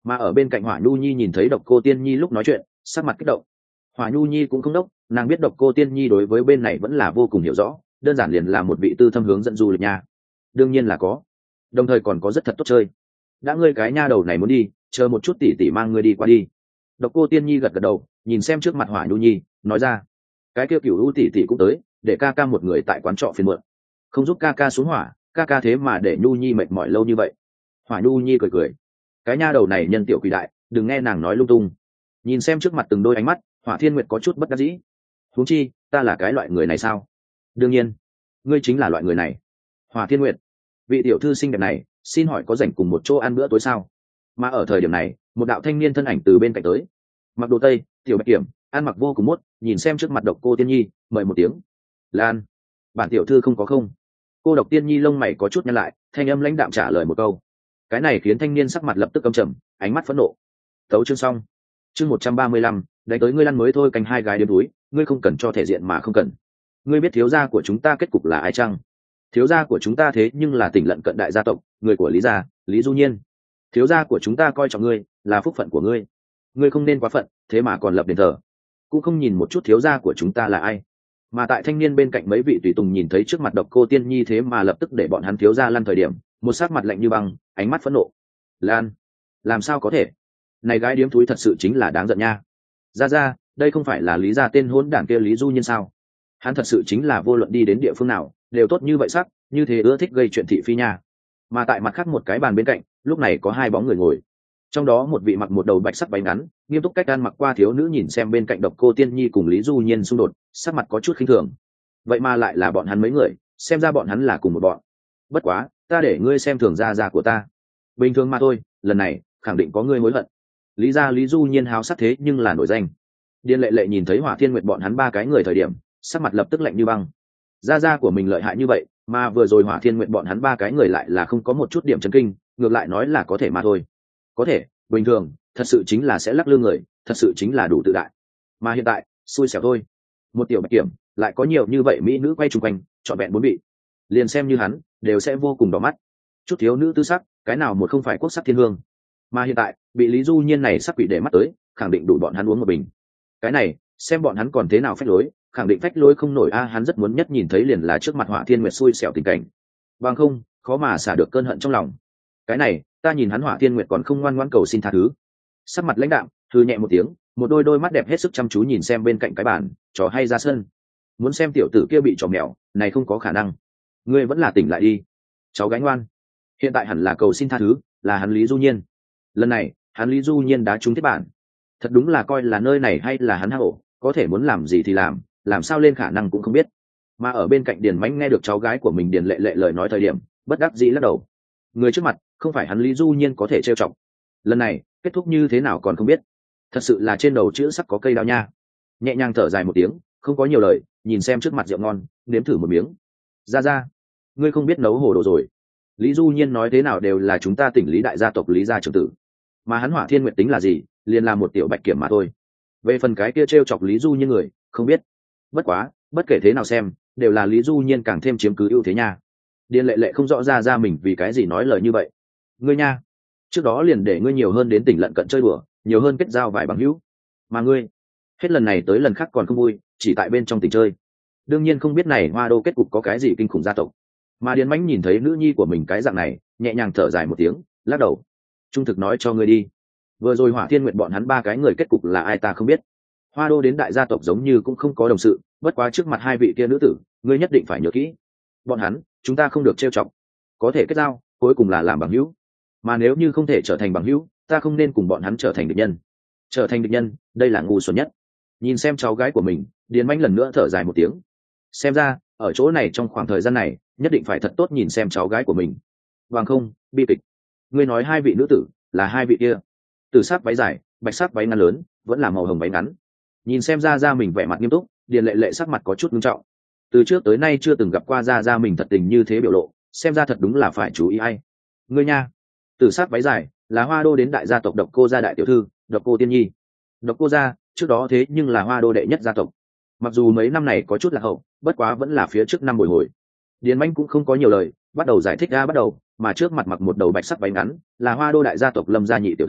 Mà ở bên cạnh Hỏa Nhu Nhi nhìn thấy Độc Cô Tiên Nhi lúc nói chuyện, sắc mặt kích động. Hỏa Nhu Nhi cũng không đốc, nàng biết Độc Cô Tiên Nhi đối với bên này vẫn là vô cùng hiểu rõ, đơn giản liền là một vị tư thâm hướng dẫn du lịch nha. Đương nhiên là có, đồng thời còn có rất thật tốt chơi. Đã ngươi cái nha đầu này muốn đi, chờ một chút tỷ tỷ mang ngươi đi qua đi. Độc Cô Tiên Nhi gật gật đầu, nhìn xem trước mặt Hỏa Nhu Nhi, nói ra, cái kia Cửu U tỷ tỷ cũng tới, để ca ca một người tại quán trọ phiền muộn, không giúp ca ca xuống hỏa, ca ca thế mà để Nhu Nhi mệt mỏi lâu như vậy. Hỏa Nhu Nhi cười cười, cái nha đầu này nhân tiểu quỷ đại, đừng nghe nàng nói lung tung. Nhìn xem trước mặt từng đôi ánh mắt, Hỏa Thiên Nguyệt có chút bất đắc dĩ. Huống chi, ta là cái loại người này sao? Đương nhiên, ngươi chính là loại người này. Hỏa Thiên Nguyệt, vị tiểu thư xinh đẹp này, xin hỏi có rảnh cùng một chỗ ăn bữa tối sao? Mà ở thời điểm này, một đạo thanh niên thân ảnh từ bên cạnh tới, mặc đồ tây, tiểu bạch kiểm, ăn mặc vô cùng mốt, nhìn xem trước mặt Độc Cô Tiên Nhi, mời một tiếng. Lan, bản tiểu thư không có không. Cô Độc Tiên Nhi lông mày có chút nhăn lại, thanh âm lãnh đạm trả lời một câu. Cái này khiến thanh niên sắc mặt lập tức căm trầm, ánh mắt phẫn nộ. Tấu chương xong. Chương 135, đánh tới ngươi lăn mới thôi, canh hai gái đếm túi, ngươi không cần cho thể diện mà không cần. Ngươi biết thiếu gia của chúng ta kết cục là ai chăng? Thiếu gia của chúng ta thế nhưng là Tỉnh Lận cận đại gia tộc, người của Lý gia, Lý Du Nhiên. Thiếu gia của chúng ta coi trọng ngươi, là phúc phận của ngươi. Ngươi không nên quá phận, thế mà còn lập đền thờ, cũng không nhìn một chút thiếu gia của chúng ta là ai. Mà tại thanh niên bên cạnh mấy vị tùy tùng nhìn thấy trước mặt Độc Cô Tiên Nhi thế mà lập tức để bọn hắn thiếu gia lăn thời điểm, một sát mặt lạnh như băng, ánh mắt phẫn nộ. Lan, làm sao có thể? Này gái điếm thúi thật sự chính là đáng giận nha. Ra, đây không phải là Lý gia tên hỗn đản kia Lý Du Nhiên sao? Hắn thật sự chính là vô luận đi đến địa phương nào, đều tốt như vậy sắc, như thế ưa thích gây chuyện thị phi nha. Mà tại mặt khác một cái bàn bên cạnh, lúc này có hai bóng người ngồi. Trong đó một vị mặc một đầu bạch sắc váy ngắn, nghiêm túc cách ăn mặc qua thiếu nữ nhìn xem bên cạnh Độc Cô Tiên Nhi cùng Lý Du Nhiên xung đột, sắc mặt có chút khinh thường. Vậy mà lại là bọn hắn mấy người, xem ra bọn hắn là cùng một bọn. Bất quá, ta để ngươi xem thường gia của ta. Bình thường mà thôi, lần này khẳng định có ngươi hối hận. Lý gia Lý Du Nhiên háo sắc thế nhưng là nổi danh. Điên Lệ Lệ nhìn thấy Hỏa Thiên Nguyệt bọn hắn ba cái người thời điểm, sắc mặt lập tức lạnh như băng. Gia của mình lợi hại như vậy, mà vừa rồi Hỏa Thiên Nguyệt bọn hắn ba cái người lại là không có một chút điểm chấn kinh, ngược lại nói là có thể mà thôi. Có thể, bình thường, thật sự chính là sẽ lắc lư người, thật sự chính là đủ tự đại. Mà hiện tại, xui xẻo thôi. Một tiểu bạch kiểm, lại có nhiều như vậy mỹ nữ quay chung quanh, trọn vẹn bốn vị. Liền xem như hắn, đều sẽ vô cùng đỏ mắt. Chút thiếu nữ tư sắc, cái nào một không phải quốc sắc thiên hương. Mà hiện tại, bị Lý Du Nhiên này sắc quỷ để mắt tới, khẳng định đủ bọn hắn uống một bình. Cái này, xem bọn hắn còn thế nào phách lối, khẳng định phách lối không nổi a, hắn rất muốn nhất nhìn thấy liền là trước mặt Hỏa Thiên Nguyệt xui xẻo tình cảnh. Bằng không, khó mà xả được cơn hận trong lòng. Cái này, ta nhìn hắn Hỏa Thiên Nguyệt còn không ngoan ngoãn cầu xin tha thứ. Sắc mặt lãnh đạm, hừ nhẹ một tiếng, một đôi mắt đẹp hết sức chăm chú nhìn xem bên cạnh cái bàn, trò hay ra sân. Muốn xem tiểu tử kia bị trò mèo, này không có khả năng. Ngươi vẫn là tỉnh lại đi, cháu gái ngoan. Hiện tại hẳn là cầu xin tha thứ, là hắn Lý Du Nhiên. Lần này, hắn Lý Du Nhiên đá trúng thiết bản. Thật đúng là coi là nơi này hay là hắn hang ổ, có thể muốn làm gì thì làm sao lên khả năng cũng không biết. Mà ở bên cạnh Điền Mãnh nghe được cháu gái của mình Điền Lệ Lệ lời nói thời điểm, bất đắc dĩ lắc đầu. Người trước mặt, không phải hắn Lý Du Nhiên có thể trêu chọc. Lần này, kết thúc như thế nào còn không biết. Thật sự là trên đầu chữ sắc có cây đao nha. Nhẹ nhàng thở dài một tiếng, không có nhiều lời, nhìn xem trước mặt rượu ngon, nếm thử một miếng. Ra, ngươi không biết nấu hồ đồ rồi. Lý Du Nhiên nói thế nào đều là chúng ta Tỉnh Lý đại gia tộc Lý gia trưởng tử, mà hắn Hỏa Thiên Nguyệt tính là gì, liền là một tiểu bạch kiểm mà thôi. Về phần cái kia trêu chọc Lý Du Nhiên người, không biết. Bất quá, bất kể thế nào xem, đều là Lý Du Nhiên càng thêm chiếm cứ ưu thế nha. Điền Lệ Lệ không rõ ra mình vì cái gì nói lời như vậy. Ngươi nha, trước đó liền để ngươi nhiều hơn đến Tỉnh Lận cận chơi đùa, nhiều hơn kết giao vài bằng hữu, mà ngươi hết lần này tới lần khác còn không vui, chỉ tại bên trong tỉnh chơi. Đương nhiên không biết này Hoa Đô kết cục có cái gì kinh khủng gia tộc. Mà Điền Mãnh nhìn thấy nữ nhi của mình cái dạng này, nhẹ nhàng thở dài một tiếng, lắc đầu. Trung thực nói cho ngươi đi, vừa rồi Hỏa Thiên Nguyệt bọn hắn ba cái người kết cục là ai ta không biết. Hoa Đô đến đại gia tộc giống như cũng không có đồng sự, bất quá trước mặt hai vị kia nữ tử, ngươi nhất định phải nhớ kỹ. Bọn hắn, chúng ta không được trêu chọc, có thể kết giao, cuối cùng là làm bằng hữu. Mà nếu như không thể trở thành bằng hữu, ta không nên cùng bọn hắn trở thành địch nhân. Trở thành địch nhân, đây là ngu xuẩn nhất. Nhìn xem cháu gái của mình, Điền Mãnh lần nữa thở dài một tiếng. Xem ra, ở chỗ này trong khoảng thời gian này, nhất định phải thật tốt nhìn xem cháu gái của mình. Bằng không, bi kịch. Ngươi nói hai vị nữ tử, là hai vị kia. Từ sắc váy dài, bạch sắc váy ngắn lớn, vẫn là màu hồng váy ngắn. Nhìn xem ra mình vẻ mặt nghiêm túc, Điền Lệ Lệ sắc mặt có chút nghiêm trọng. Từ trước tới nay chưa từng gặp qua ra mình thật tình như thế biểu lộ, xem ra thật đúng là phải chú ý ai. Ngươi nha. Từ sắc váy dài, là Hoa Đô đến đại gia tộc Độc Cô gia đại tiểu thư, Độc Cô Tiên Nhi. Độc Cô gia, trước đó thế nhưng là Hoa Đô đệ nhất gia tộc. Mặc dù mấy năm này có chút lạc hậu, bất quá vẫn là phía trước năm bồi hồi. Điền Mãnh cũng không có nhiều lời, bắt đầu giải thích ra bắt đầu, mà trước mặt mặc một đầu bạch sắc váy ngắn, là Hoa Đô đại gia tộc Lâm gia nhị tiểu thư,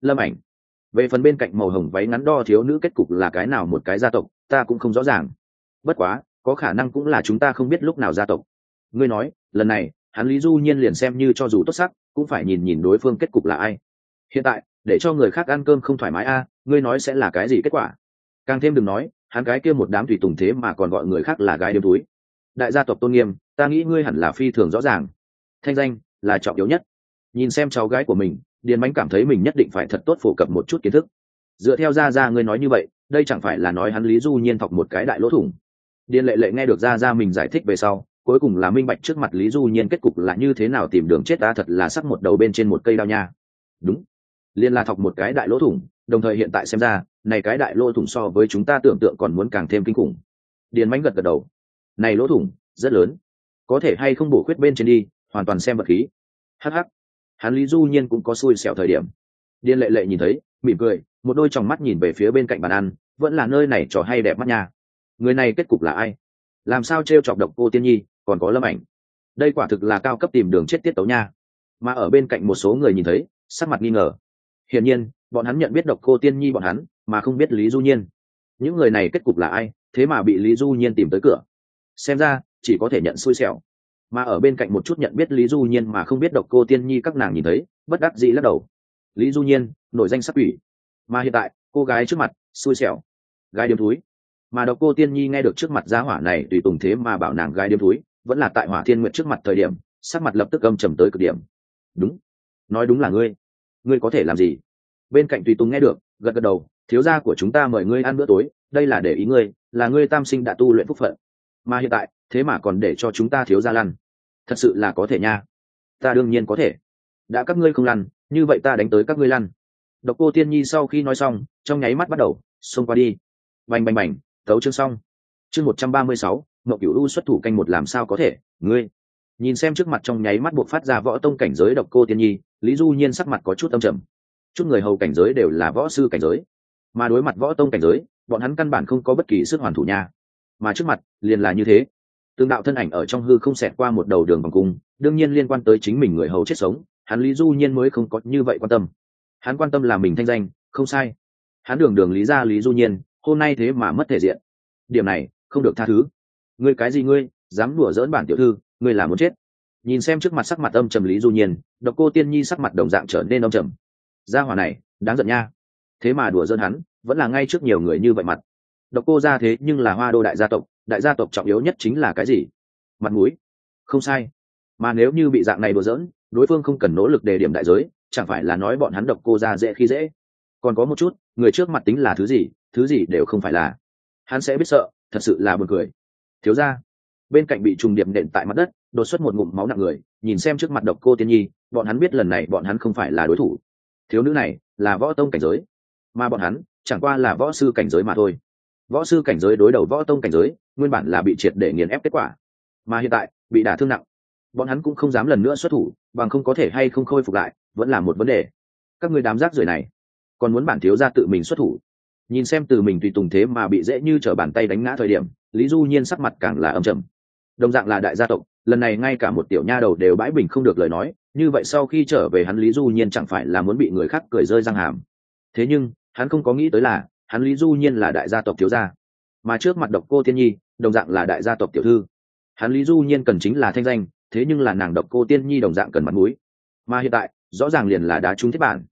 Lâm Ảnh. Về phần bên cạnh màu hồng váy ngắn đo thiếu nữ kết cục là cái nào một cái gia tộc ta cũng không rõ ràng, bất quá có khả năng cũng là chúng ta không biết lúc nào gia tộc. Ngươi nói lần này hắn Lý Du Nhiên liền xem như cho dù tốt sắc cũng phải nhìn nhìn đối phương kết cục là ai. Hiện tại để cho người khác ăn cơm không thoải mái ngươi nói sẽ là cái gì kết quả? Càng thêm đừng nói hắn cái kia một đám tùy tùng thế mà còn gọi người khác là gái điếm túi. Đại gia tộc tôn nghiêm ta nghĩ ngươi hẳn là phi thường rõ ràng, thanh danh là trọng yếu nhất. Nhìn xem cháu gái của mình, Điền Mánh cảm thấy mình nhất định phải thật tốt phổ cập một chút kiến thức. Dựa theo Gia ngươi nói như vậy đây chẳng phải là nói hắn Lý Du Nhiên thọc một cái đại lỗ thủng. Điền Lệ Lệ nghe được Gia mình giải thích về sau cuối cùng là minh bạch trước mặt Lý Du Nhiên kết cục là như thế nào, tìm đường chết thật là sắc một đầu bên trên một cây đao nha. Đúng, liên là thọc một cái đại lỗ thủng, đồng thời hiện tại xem ra này cái đại lỗ thủng so với chúng ta tưởng tượng còn muốn càng thêm kinh khủng. Điền Mánh gật gật đầu, này lỗ thủng rất lớn, có thể hay không bổ khuyết bên trên đi hoàn toàn xem vật khí. Hắc hắc, hắn Lý Du Nhiên cũng có xui xẻo thời điểm. Điền Lệ Lệ nhìn thấy mỉm cười, một đôi tròng mắt nhìn về phía bên cạnh bàn ăn, vẫn là nơi này trò hay đẹp mắt nha. Người này kết cục là ai? Làm sao trêu chọc Độc Cô Tiên Nhi còn có Lâm Ảnh? Đây quả thực là cao cấp tìm đường chết tiết tấu nha. Mà ở bên cạnh một số người nhìn thấy sắc mặt nghi ngờ. Hiển nhiên bọn hắn nhận biết Độc Cô Tiên Nhi bọn hắn mà không biết Lý Du Nhiên. Những người này kết cục là ai thế mà bị Lý Du Nhiên tìm tới cửa? Xem ra chỉ có thể nhận xui xẻo. Mà ở bên cạnh một chút nhận biết Lý Du Nhiên mà không biết Độc Cô Tiên Nhi các nàng nhìn thấy bất đắc dĩ lắc đầu. Lý Du Nhiên nổi danh sắc quỷ, mà hiện tại cô gái trước mặt xui xẻo gái điếm túi. Mà Độc Cô Tiên Nhi nghe được trước mặt giá hỏa này tùy tùng thế mà bảo nàng gái điếm túi, vẫn là tại Hỏa Thiên Nguyệt trước mặt thời điểm sắc mặt lập tức âm trầm tới cực điểm. Đúng, nói đúng là ngươi có thể làm gì? Bên cạnh tùy tùng nghe được gật gật đầu, thiếu gia của chúng ta mời ngươi ăn bữa tối, đây là để ý ngươi, là ngươi tam sinh đã tu luyện phúc phận, mà hiện tại thế mà còn để cho chúng ta thiếu gia lăn, thật sự là có thể nha. Ta đương nhiên có thể, đã các ngươi không lăn như vậy ta đánh tới các ngươi lăn. Độc Cô Tiên Nhi sau khi nói xong trong nháy mắt bắt đầu xông qua đi. Bành bành bành, tấu chương xong. Chương 136, Ngộ Cửu U xuất thủ canh một làm sao có thể, ngươi. Nhìn xem trước mặt trong nháy mắt buộc phát ra võ tông cảnh giới Độc Cô Tiên Nhi, Lý Du Nhiên sắc mặt có chút âm trầm. Chút người hầu cảnh giới đều là võ sư cảnh giới, mà đối mặt võ tông cảnh giới, bọn hắn căn bản không có bất kỳ sức hoàn thủ nha. Mà trước mặt liền là như thế. Tương đạo thân ảnh ở trong hư không xẹt qua một đầu đường vòng cung, đương nhiên liên quan tới chính mình người hầu chết sống, hắn Lý Du Nhiên mới không có như vậy quan tâm. Hắn quan tâm là mình thanh danh, không sai. Hắn đường đường Lý gia Lý Du Nhiên, hôm nay thế mà mất thể diện. Điểm này không được tha thứ. Ngươi cái gì ngươi, dám đùa giỡn bản tiểu thư, ngươi là muốn chết. Nhìn xem trước mặt sắc mặt âm trầm Lý Du Nhiên, Độc Cô Tiên Nhi sắc mặt đồng dạng trở nên âm trầm. Gia hỏa này, đáng giận nha. Thế mà đùa giỡn hắn, vẫn là ngay trước nhiều người như vậy mặt. Độc Cô gia thế nhưng là Hoa Đô đại gia tộc trọng yếu nhất chính là cái gì? Mặt mũi. Không sai. Mà nếu như bị dạng này đùa giỡn, đối phương không cần nỗ lực đề điểm đại giới, chẳng phải là nói bọn hắn Độc Cô gia dễ khi dễ. Còn có một chút, người trước mặt tính là thứ gì đều không phải là. Hắn sẽ biết sợ, thật sự là buồn cười. Thiếu gia, bên cạnh bị trùng điệp nện tại mặt đất, đột xuất một ngụm máu nặng người, nhìn xem trước mặt Độc Cô Tiên Nhi, bọn hắn biết lần này bọn hắn không phải là đối thủ. Thiếu nữ này là võ tông cảnh giới, mà bọn hắn chẳng qua là võ sư cảnh giới mà thôi. Võ sư cảnh giới đối đầu võ tông cảnh giới, nguyên bản là bị triệt để nghiền ép kết quả, mà hiện tại bị đả thương nặng, bọn hắn cũng không dám lần nữa xuất thủ, bằng không có thể hay không khôi phục lại vẫn là một vấn đề. Các người đám rác rưởi này còn muốn bản thiếu gia tự mình xuất thủ? Nhìn xem từ mình tùy tùng thế mà bị dễ như trở bàn tay đánh ngã thời điểm, Lý Du Nhiên sắc mặt càng là âm trầm. Đồng dạng là đại gia tộc, lần này ngay cả một tiểu nha đầu đều bãi bình không được lời nói, như vậy sau khi trở về hắn Lý Du Nhiên chẳng phải là muốn bị người khác cười rơi răng hàm. Thế nhưng hắn không có nghĩ tới là hắn Lý Du Nhiên là đại gia tộc thiếu gia, mà trước mặt Độc Cô Tiên Nhi đồng dạng là đại gia tộc tiểu thư. Hắn Lý Du Nhiên cần chính là thanh danh, thế nhưng là nàng Độc Cô Tiên Nhi đồng dạng cần mặt mũi, mà hiện tại rõ ràng liền là đá trúng thiết bản.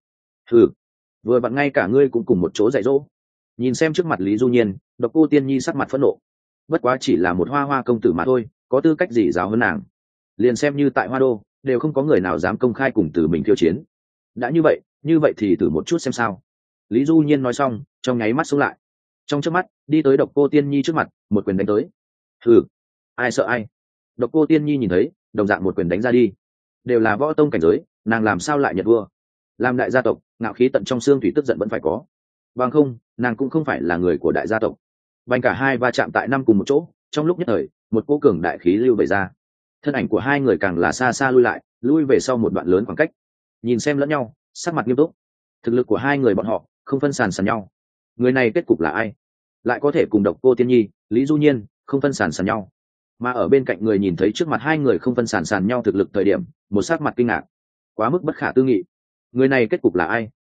Vừa vặn ngay cả ngươi cũng cùng một chỗ dạy dỗ. Nhìn xem trước mặt Lý Du Nhiên, Độc Cô Tiên Nhi sắc mặt phẫn nộ. Bất quá chỉ là một hoa hoa công tử mà thôi, có tư cách gì giáo hơn nàng? Liền xem như tại Hoa Đô đều không có người nào dám công khai cùng từ mình khiêu chiến. Đã như vậy thì thử một chút xem sao. Lý Du Nhiên nói xong trong nháy mắt xuống lại, trong chớp mắt đi tới Độc Cô Tiên Nhi trước mặt, một quyền đánh tới. Ai sợ ai? Độc Cô Tiên Nhi nhìn thấy đồng dạng một quyền đánh ra đi, đều là võ tông cảnh giới, nàng làm sao lại nhận vua? Làm đại gia tộc ngạo khí tận trong xương thủy, tức giận vẫn phải có, bằng không nàng cũng không phải là người của đại gia tộc. Bành cả hai va chạm tại năm cùng một chỗ, trong lúc nhất thời một cỗ cường đại khí lưu về ra, thân ảnh của hai người càng là xa xa lui về sau một đoạn lớn khoảng cách, nhìn xem lẫn nhau sắc mặt nghiêm túc. Thực lực của hai người bọn họ không phân sàn sàn nhau, người này kết cục là ai lại có thể cùng Độc Cô Tiên Nhi Lý Du Nhiên không phân sàn sàn nhau? Mà ở bên cạnh người nhìn thấy trước mặt hai người không phân sàn sàn nhau thực lực thời điểm, một sắc mặt kinh ngạc, quá mức bất khả tư nghị. Người này kết cục là ai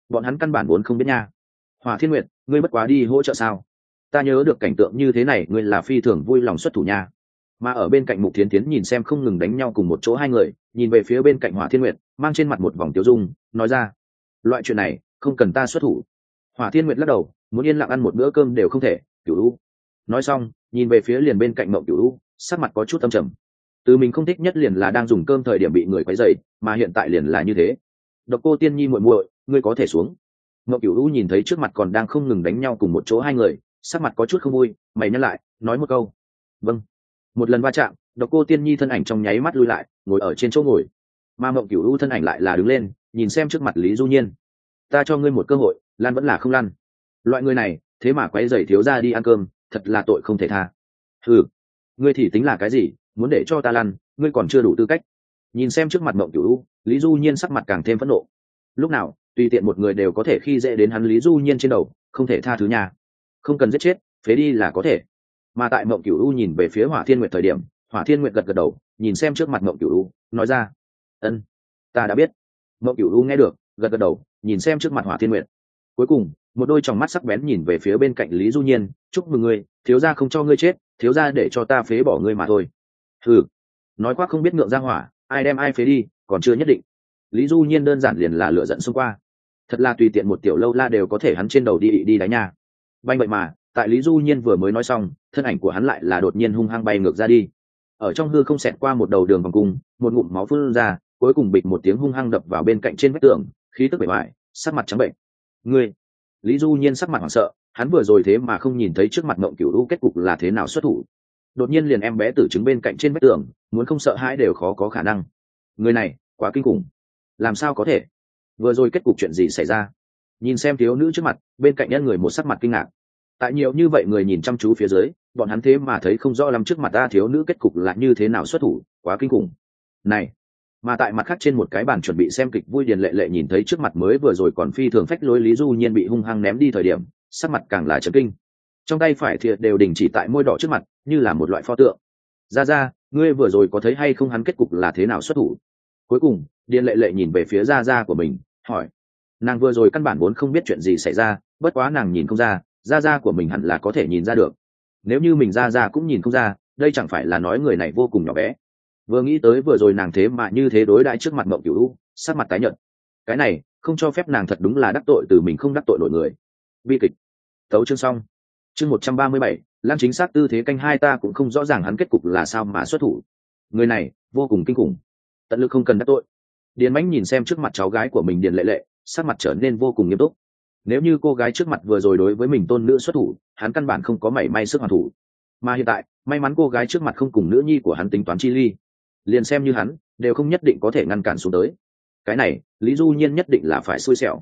bọn hắn căn bản vốn không biết nha. Hỏa Thiên Nguyệt, ngươi bất quá đi hỗ trợ sao? Ta nhớ được cảnh tượng như thế này, ngươi là phi thường vui lòng xuất thủ nha. Mà ở bên cạnh Mục Thiến Thiến nhìn xem không ngừng đánh nhau cùng một chỗ hai người, nhìn về phía bên cạnh Hỏa Thiên Nguyệt, mang trên mặt một vòng tiêu dung, nói ra: loại chuyện này không cần ta xuất thủ. Hỏa Thiên Nguyệt lắc đầu, muốn yên lặng ăn một bữa cơm đều không thể. Cửu U nói xong, nhìn về phía liền bên cạnh Mộng Cửu U, sắc mặt có chút âm trầm. Từ mình không thích nhất liền là đang dùng cơm thời điểm bị người quấy rầy, mà hiện tại liền là như thế. Độc Cô Tiên Nhi muội muội, ngươi có thể xuống. Mộng Cửu U nhìn thấy trước mặt còn đang không ngừng đánh nhau cùng một chỗ hai người, sắc mặt có chút không vui, mày nhăn lại, nói một câu: vâng. Một lần va chạm, Độc Cô Tiên Nhi thân ảnh trong nháy mắt lui lại, ngồi ở trên chỗ ngồi. Mà Mộng Cửu U thân ảnh lại là đứng lên, nhìn xem trước mặt Lý Du Nhiên. Ta cho ngươi một cơ hội, lan vẫn là không lăn. Loại người này, thế mà quấy rầy thiếu gia đi ăn cơm, thật là tội không thể tha. Ừ, ngươi thì tính là cái gì, muốn để cho ta lăn, ngươi còn chưa đủ tư cách. Nhìn xem trước mặt Mộng Cửu U, Lý Du Nhiên sắc mặt càng thêm phẫn nộ. Lúc nào tùy tiện một người đều có thể khi dễ đến hắn Lý Du Nhiên trên đầu, không thể tha thứ nhà. Không cần giết chết, phế đi là có thể. Mà tại Mộng Cửu U nhìn về phía Hỏa Thiên Nguyệt thời điểm, Hỏa Thiên Nguyệt gật gật đầu, nhìn xem trước mặt Mộng Cửu U, nói ra: ân, ta đã biết. Mộng Cửu U nghe được, gật gật đầu, nhìn xem trước mặt Hỏa Thiên Nguyệt. Cuối cùng một đôi tròng mắt sắc bén nhìn về phía bên cạnh Lý Du Nhiên: chúc mừng ngươi, thiếu gia không cho ngươi chết, thiếu gia để cho ta phế bỏ ngươi mà thôi. Ừ, nói quá không biết ngượng ra hỏa, ai đem ai phế đi còn chưa nhất định. Lý Du Nhiên đơn giản liền là lửa giận xông qua. Thật là tùy tiện một tiểu lâu la đều có thể hắn trên đầu đi đánh nha. Banh vậy mà, tại Lý Du Nhiên vừa mới nói xong, thân ảnh của hắn lại là đột nhiên hung hăng bay ngược ra đi. Ở trong hư không xẹt qua một đầu đường vòng cung, một ngụm máu phun ra, cuối cùng bịch một tiếng hung hăng đập vào bên cạnh trên vách tường, khí tức bể bại, sắc mặt trắng bệnh. Ngươi! Lý Du Nhiên sắc mặt hoảng sợ, hắn vừa rồi thế mà không nhìn thấy trước mặt Mộng Cửu U kết cục là thế nào xuất thủ. Đột nhiên liền em bé tử trứng bên cạnh trên vách tường, muốn không sợ hãi đều khó có khả năng. Người này, quá kinh khủng. Làm sao có thể? Vừa rồi kết cục chuyện gì xảy ra? Nhìn xem thiếu nữ trước mặt, bên cạnh nhân người một sắc mặt kinh ngạc. Tại nhiều như vậy người nhìn chăm chú phía dưới, bọn hắn thế mà thấy không rõ lắm trước mặt ta thiếu nữ kết cục là như thế nào xuất thủ, quá kinh khủng. Này, mà tại mặt khác trên một cái bàn chuẩn bị xem kịch vui Điền Lệ Lệ nhìn thấy trước mặt mới vừa rồi còn phi thường phách lối Lý Du Nhiên bị hung hăng ném đi thời điểm, sắc mặt càng là chấn kinh. Trong tay phải thìa đều đình chỉ tại môi đỏ trước mặt, như là một loại pho tượng. Ra, ngươi vừa rồi có thấy hay không hắn kết cục là thế nào xuất thủ? Cuối cùng, Điền Lệ Lệ nhìn về phía Ra của mình, hỏi. Nàng vừa rồi căn bản vốn không biết chuyện gì xảy ra, bất quá nàng nhìn không ra, Ra của mình hẳn là có thể nhìn ra được. Nếu như mình Ra cũng nhìn không ra, đây chẳng phải là nói người này vô cùng nhỏ bé. Vừa nghĩ tới vừa rồi nàng thế mà như thế đối đãi trước mặt Mộng Cửu U, sắc mặt tái nhợt. Cái này, không cho phép nàng thật đúng là đắc tội từ mình không đắc tội nổi người. Bi kịch. Tấu chương xong. Chương 137, Lan chính xác tư thế canh hai ta cũng không rõ ràng hắn kết cục là sao mà xuất thủ. Người này, vô cùng kinh khủng. Tận lực không cần đắc tội. Điền Mãnh nhìn xem trước mặt cháu gái của mình Điền Lệ Lệ, sắc mặt trở nên vô cùng nghiêm túc. Nếu như cô gái trước mặt vừa rồi đối với mình tôn nữ xuất thủ, hắn căn bản không có mảy may sức hoàn thủ. Mà hiện tại, may mắn cô gái trước mặt không cùng nữ nhi của hắn tính toán chi ly. Liền xem như hắn, đều không nhất định có thể ngăn cản xuống tới. Cái này, Lý Du Nhiên nhất định là phải xui xẻo.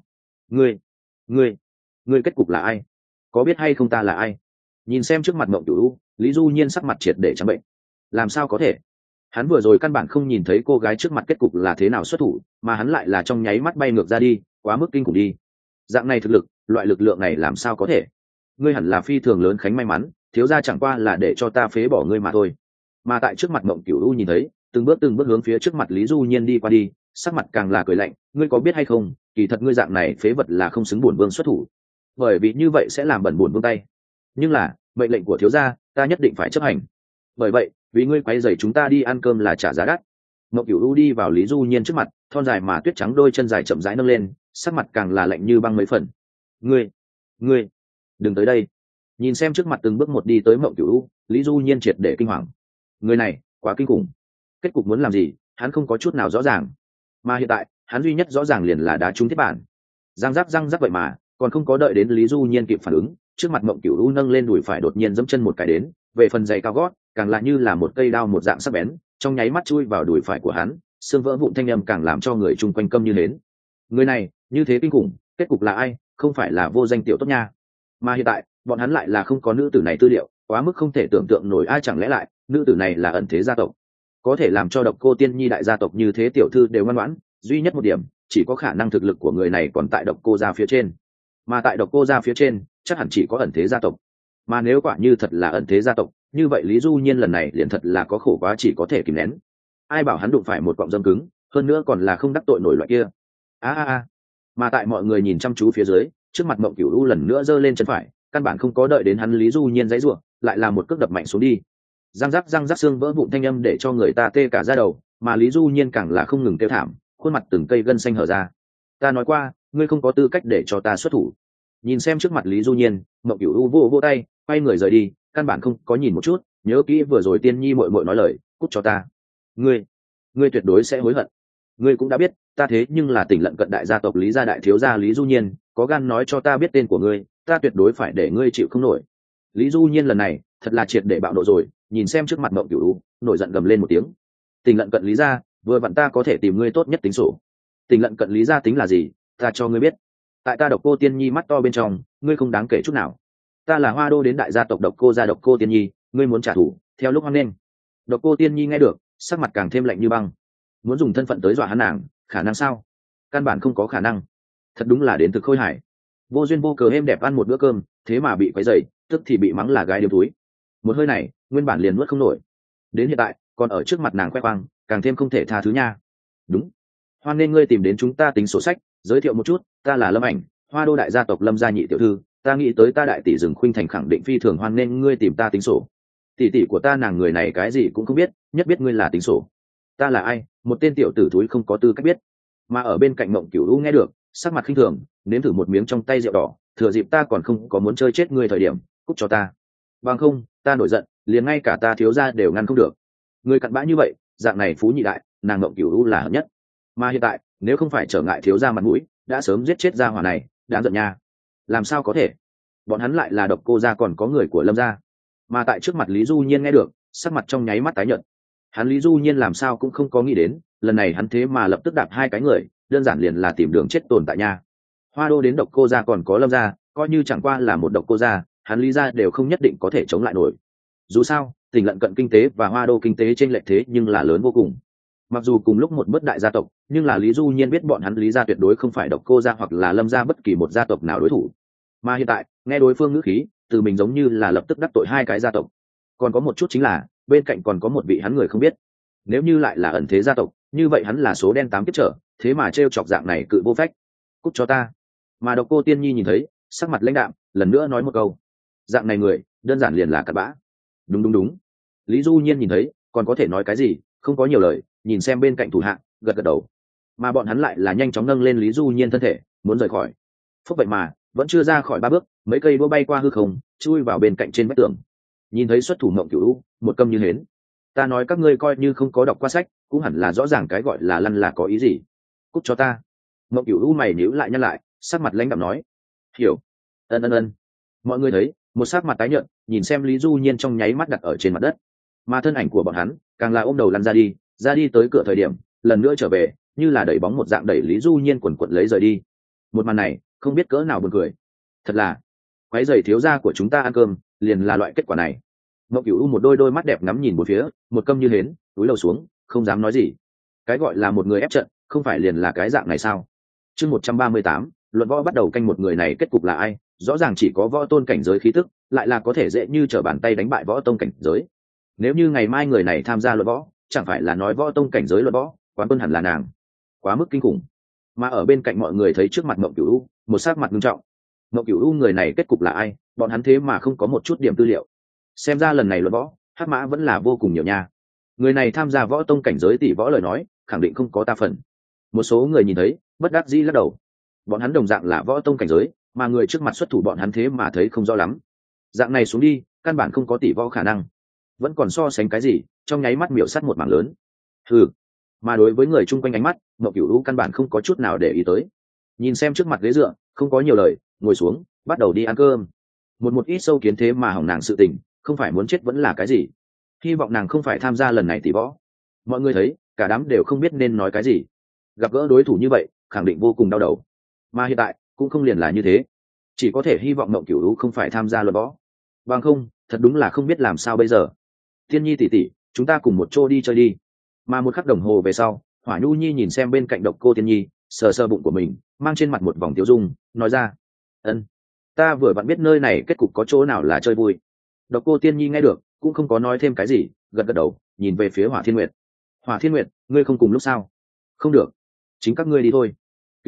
Ngươi kết cục là ai? Có biết hay không ta là ai? Nhìn xem trước mặt Mộng Cửu U, Lý Du Nhiên sắc mặt triệt để trắng bệnh. Làm sao có thể? Hắn vừa rồi căn bản không nhìn thấy cô gái trước mặt kết cục là thế nào xuất thủ, mà hắn lại là trong nháy mắt bay ngược ra đi, quá mức kinh khủng đi. Dạng này thực lực, loại lực lượng này làm sao có thể? Ngươi hẳn là phi thường lớn khánh may mắn, thiếu gia chẳng qua là để cho ta phế bỏ ngươi mà thôi. Mà tại trước mặt Mộng Cửu U nhìn thấy, từng bước hướng phía trước mặt Lý Du Nhiên đi qua đi, sắc mặt càng là cười lạnh, ngươi có biết hay không, kỳ thật ngươi dạng này phế vật là không xứng bổn vương xuất thủ, bởi vì như vậy sẽ làm bẩn bổn vương tay. Nhưng là mệnh lệnh của thiếu gia, ta nhất định phải chấp hành. Bởi vậy, vì ngươi quấy rầy chúng ta đi ăn cơm là trả giá đắt. Mộng Cửu U đi vào Lý Du Nhiên trước mặt, thon dài mà tuyết trắng đôi chân dài chậm rãi nâng lên, sắc mặt càng là lạnh như băng mấy phần. Ngươi, đừng tới đây. Nhìn xem trước mặt từng bước một đi tới Mộng Cửu U, Lý Du Nhiên triệt để kinh hoàng. Người này, quá kinh khủng. Kết cục muốn làm gì, hắn không có chút nào rõ ràng. Mà hiện tại, hắn duy nhất rõ ràng liền là đá trúng thiết bản. Răng rắc vậy mà, còn không có đợi đến Lý Du Nhiên kịp phản ứng, trước mặt Mộng Cửu U nâng lên đùi phải đột nhiên giẫm chân một cái đến, về phần giày cao gót, càng là như là một cây đao một dạng sắc bén, trong nháy mắt chui vào đùi phải của hắn, xương vỡ vụn thanh âm càng làm cho người chung quanh câm như hến. Người này, như thế kinh khủng, kết cục là ai, không phải là vô danh tiểu tốt nha. Mà hiện tại, bọn hắn lại là không có nữ tử này tư liệu, quá mức không thể tưởng tượng nổi, ai chẳng lẽ lại, nữ tử này là ẩn thế gia tộc. Có thể làm cho Độc Cô Tiên Nhi đại gia tộc như thế tiểu thư đều ngoan ngoãn, duy nhất một điểm, chỉ có khả năng thực lực của người này còn tại Độc Cô gia phía trên. Mà tại Độc Cô gia phía trên, chắc hẳn chỉ có ẩn thế gia tộc. Mà nếu quả như thật là ẩn thế gia tộc, như vậy Lý Du Nhiên lần này liền thật là có khổ quá chỉ có thể kìm nén. Ai bảo hắn đụng phải một cọng dâm cứng, hơn nữa còn là không đắc tội nổi loại kia. Mà tại mọi người nhìn chăm chú phía dưới, trước mặt mộng cửu u lần nữa giơ lên chân phải, căn bản không có đợi đến hắn Lý Du Nhiên giãy giụa, lại làm một cước đập mạnh xuống đi. Răng rắc xương vỡ vụn thanh âm để cho người ta tê cả da đầu, mà Lý Du Nhiên càng là không ngừng kêu thảm, khuôn mặt từng cây gân xanh hở ra. Ta nói qua, ngươi không có tư cách để cho ta xuất thủ. Nhìn xem trước mặt Lý Du Nhiên, mộng cửu u vô tay, quay người rời đi, căn bản không có nhìn một chút, nhớ kỹ vừa rồi Tiên Nhi muội muội nói lời, cút cho ta. Ngươi tuyệt đối sẽ hối hận. Ngươi cũng đã biết, ta thế nhưng là Tỉnh Lận Cận đại gia tộc Lý gia đại thiếu gia Lý Du Nhiên, có gan nói cho ta biết tên của ngươi, ta tuyệt đối phải để ngươi chịu không nổi. Lý Du Nhiên lần này thật là triệt để bạo nộ rồi, nhìn xem trước mặt mộng cửu u, nổi giận gầm lên một tiếng. Tỉnh Lận Cận Lý gia, vừa vặn ta có thể tìm ngươi tốt nhất tính sổ. Tỉnh Lận Cận Lý gia tính là gì, ta cho ngươi biết. Tại ta Độc Cô Tiên Nhi mắt to bên trong, ngươi không đáng kể chút nào. Ta là Hoa Đô đến đại gia tộc Độc Cô gia Độc Cô Tiên Nhi, ngươi muốn trả thù, theo lúc hoan nghênh. Độc Cô Tiên Nhi nghe được, sắc mặt càng thêm lạnh như băng. Muốn dùng thân phận tới dọa hắn nàng, khả năng sao? Căn bản không có khả năng. Thật đúng là đến thực khôi hải. Vô duyên vô cớ êm đẹp ăn một bữa cơm, thế mà bị quấy rầy, tức thì bị mắng là gái điếm túi. Một hơi này, nguyên bản liền nuốt không nổi. Đến hiện tại, còn ở trước mặt nàng khoe khoang, càng thêm không thể tha thứ nha. Đúng. Hoan nên ngươi tìm đến chúng ta tính sổ sách, giới thiệu một chút, ta là Lâm Ảnh, Hoa Đô đại gia tộc Lâm gia nhị tiểu thư, ta nghĩ tới ta đại tỷ Dừng Khuynh Thành khẳng định phi thường hoan nên ngươi tìm ta tính sổ. Tỷ tỷ của ta nàng người này cái gì cũng không biết, nhất biết ngươi là tính sổ. Ta là ai, một tên tiểu tử thúi không có tư cách biết. Mà ở bên cạnh mộng cửu u nghe được, sắc mặt khinh thường, nếm thử một miếng trong tay rượu đỏ, thừa dịp ta còn không có muốn chơi chết ngươi thời điểm, cút cho ta. Bằng không, ta nổi giận, liền ngay cả ta thiếu gia đều ngăn không được. Ngươi cặn bã như vậy, dạng này phú nhị đại, nàng mộng cửu u là hợp nhất. Mà hiện tại, nếu không phải trở ngại thiếu gia mặt mũi, đã sớm giết chết gia hỏa này, đáng giận nha. Làm sao có thể? Bọn hắn lại là Độc Cô gia còn có người của Lâm gia. Mà tại trước mặt Lý Du Nhiên nghe được, sắc mặt trong nháy mắt tái nhợt. Hắn Lý Du Nhiên làm sao cũng không có nghĩ đến, lần này hắn thế mà lập tức đạp hai cái người, đơn giản liền là tìm đường chết tồn tại nha. Hoa Đô đến Độc Cô gia còn có Lâm gia, coi như chẳng qua là một Độc Cô gia, hắn Lý gia đều không nhất định có thể chống lại nổi. Dù sao, Tỉnh Lận Cận kinh tế và Hoa Đô kinh tế trên lệch thế nhưng là lớn vô cùng. Mặc dù cùng lúc một bất đại gia tộc, nhưng là Lý Du Nhiên biết bọn hắn Lý gia tuyệt đối không phải Độc Cô gia hoặc là Lâm gia bất kỳ một gia tộc nào đối thủ. Mà hiện tại, nghe đối phương ngữ khí, từ mình giống như là lập tức đắc tội hai cái gia tộc. Còn có một chút chính là, bên cạnh còn có một vị hắn người không biết. Nếu như lại là ẩn thế gia tộc, như vậy hắn là số đen 8 kiếp trở, thế mà trêu chọc dạng này cự vô phách. Cút cho ta. Mà Độc Cô Tiên Nhi nhìn thấy, sắc mặt lãnh đạm, lần nữa nói một câu. Dạng này người, đơn giản liền là cặn bã. Đúng. Lý Du Nhiên nhìn thấy, còn có thể nói cái gì, không có nhiều lời, nhìn xem bên cạnh thủ hạ, gật gật đầu. Mà bọn hắn lại là nhanh chóng nâng lên Lý Du Nhiên thân thể, muốn rời khỏi. Phúc vậy mà, vẫn chưa ra khỏi 3 bước, mấy cây đũa bay qua hư không, chui vào bên cạnh trên vách tường. Nhìn thấy xuất thủ Mộng Cửu U, một câm như hến. Ta nói các ngươi coi như không có đọc qua sách, cũng hẳn là rõ ràng cái gọi là lăn là có ý gì. Cút cho ta. Mộng Cửu U mày nhíu lại nhăn lại, sắc mặt lãnh đạm nói. Hiểu. Ân. Mọi người thấy, một sắc mặt tái nhợt, nhìn xem Lý Du Nhiên trong nháy mắt đặt ở trên mặt đất. Mà thân ảnh của bọn hắn, càng là ôm đầu lăn ra đi tới cửa thời điểm, lần nữa trở về, như là đẩy bóng một dạng đẩy Lý Du Nhiên quần quật lấy rời đi. Một màn này, không biết cỡ nào buồn cười. Thật là, quái rầy thiếu gia của chúng ta ăn cơm, liền là loại kết quả này. Mộng Cửu U một đôi mắt đẹp ngắm nhìn một phía, một câm như hến, túi lầu xuống, không dám nói gì. Cái gọi là một người ép trận, không phải liền là cái dạng này sao? Chương 138, luận võ bắt đầu canh một người này kết cục là ai? Rõ ràng chỉ có võ tôn cảnh giới khí tức, lại là có thể dễ như trở bàn tay đánh bại võ tông cảnh giới. Nếu như ngày mai người này tham gia luận võ, chẳng phải là nói võ tông cảnh giới luận võ, quán quân hẳn là nàng. Quá mức kinh khủng. Mà ở bên cạnh mọi người thấy trước mặt Mộng Cửu U, một sắc mặt nghiêm trọng. Mộng Cửu U người này kết cục là ai? Bọn hắn thế mà không có một chút điểm tư liệu. Xem ra lần này luận võ, hắc mã vẫn là vô cùng nhiều nha. Người này tham gia võ tông cảnh giới tỷ võ lời nói, khẳng định không có ta phần. Một số người nhìn thấy, bất đắc dĩ lắc đầu. Bọn hắn đồng dạng là võ tông cảnh giới, mà người trước mặt xuất thủ bọn hắn thế mà thấy không rõ lắm. Dạng này xuống đi, căn bản không có tỷ võ khả năng. Vẫn còn so sánh cái gì, trong nháy mắt miểu sát một mảng lớn. Mà đối với người chung quanh ánh mắt, Mộng Cửu U căn bản không có chút nào để ý tới. Nhìn xem trước mặt ghế dựa, không có nhiều lời, ngồi xuống, bắt đầu đi ăn cơm. Một ít sâu kiến thế mà hỏng nàng sự tình, không phải muốn chết vẫn là cái gì. Hy vọng nàng không phải tham gia lần này tỷ võ. Mọi người thấy, cả đám đều không biết nên nói cái gì. Gặp gỡ đối thủ như vậy, khẳng định vô cùng đau đầu. Mà hiện tại, cũng không liền là như thế. Chỉ có thể hy vọng Mộng Cửu U không phải tham gia luận võ. Bằng không, thật đúng là không biết làm sao bây giờ. Tiên Nhi tỷ tỷ, chúng ta cùng một chỗ đi chơi đi. Mà một khắc đồng hồ về sau, Hỏa Nhu Nhi nhìn xem bên cạnh Độc Cô Tiên Nhi, sờ sờ bụng của mình, mang trên mặt một vòng tiêu dung, nói ra: "Ân, ta vừa vặn biết nơi này kết cục có chỗ nào là chơi vui." Độc Cô Tiên Nhi nghe được, cũng không có nói thêm cái gì, gật gật đầu, nhìn về phía Hỏa Thiên Nguyệt. "Hỏa Thiên Nguyệt, ngươi không cùng lúc sao?" "Không được, chính các ngươi đi thôi." "Cửu U,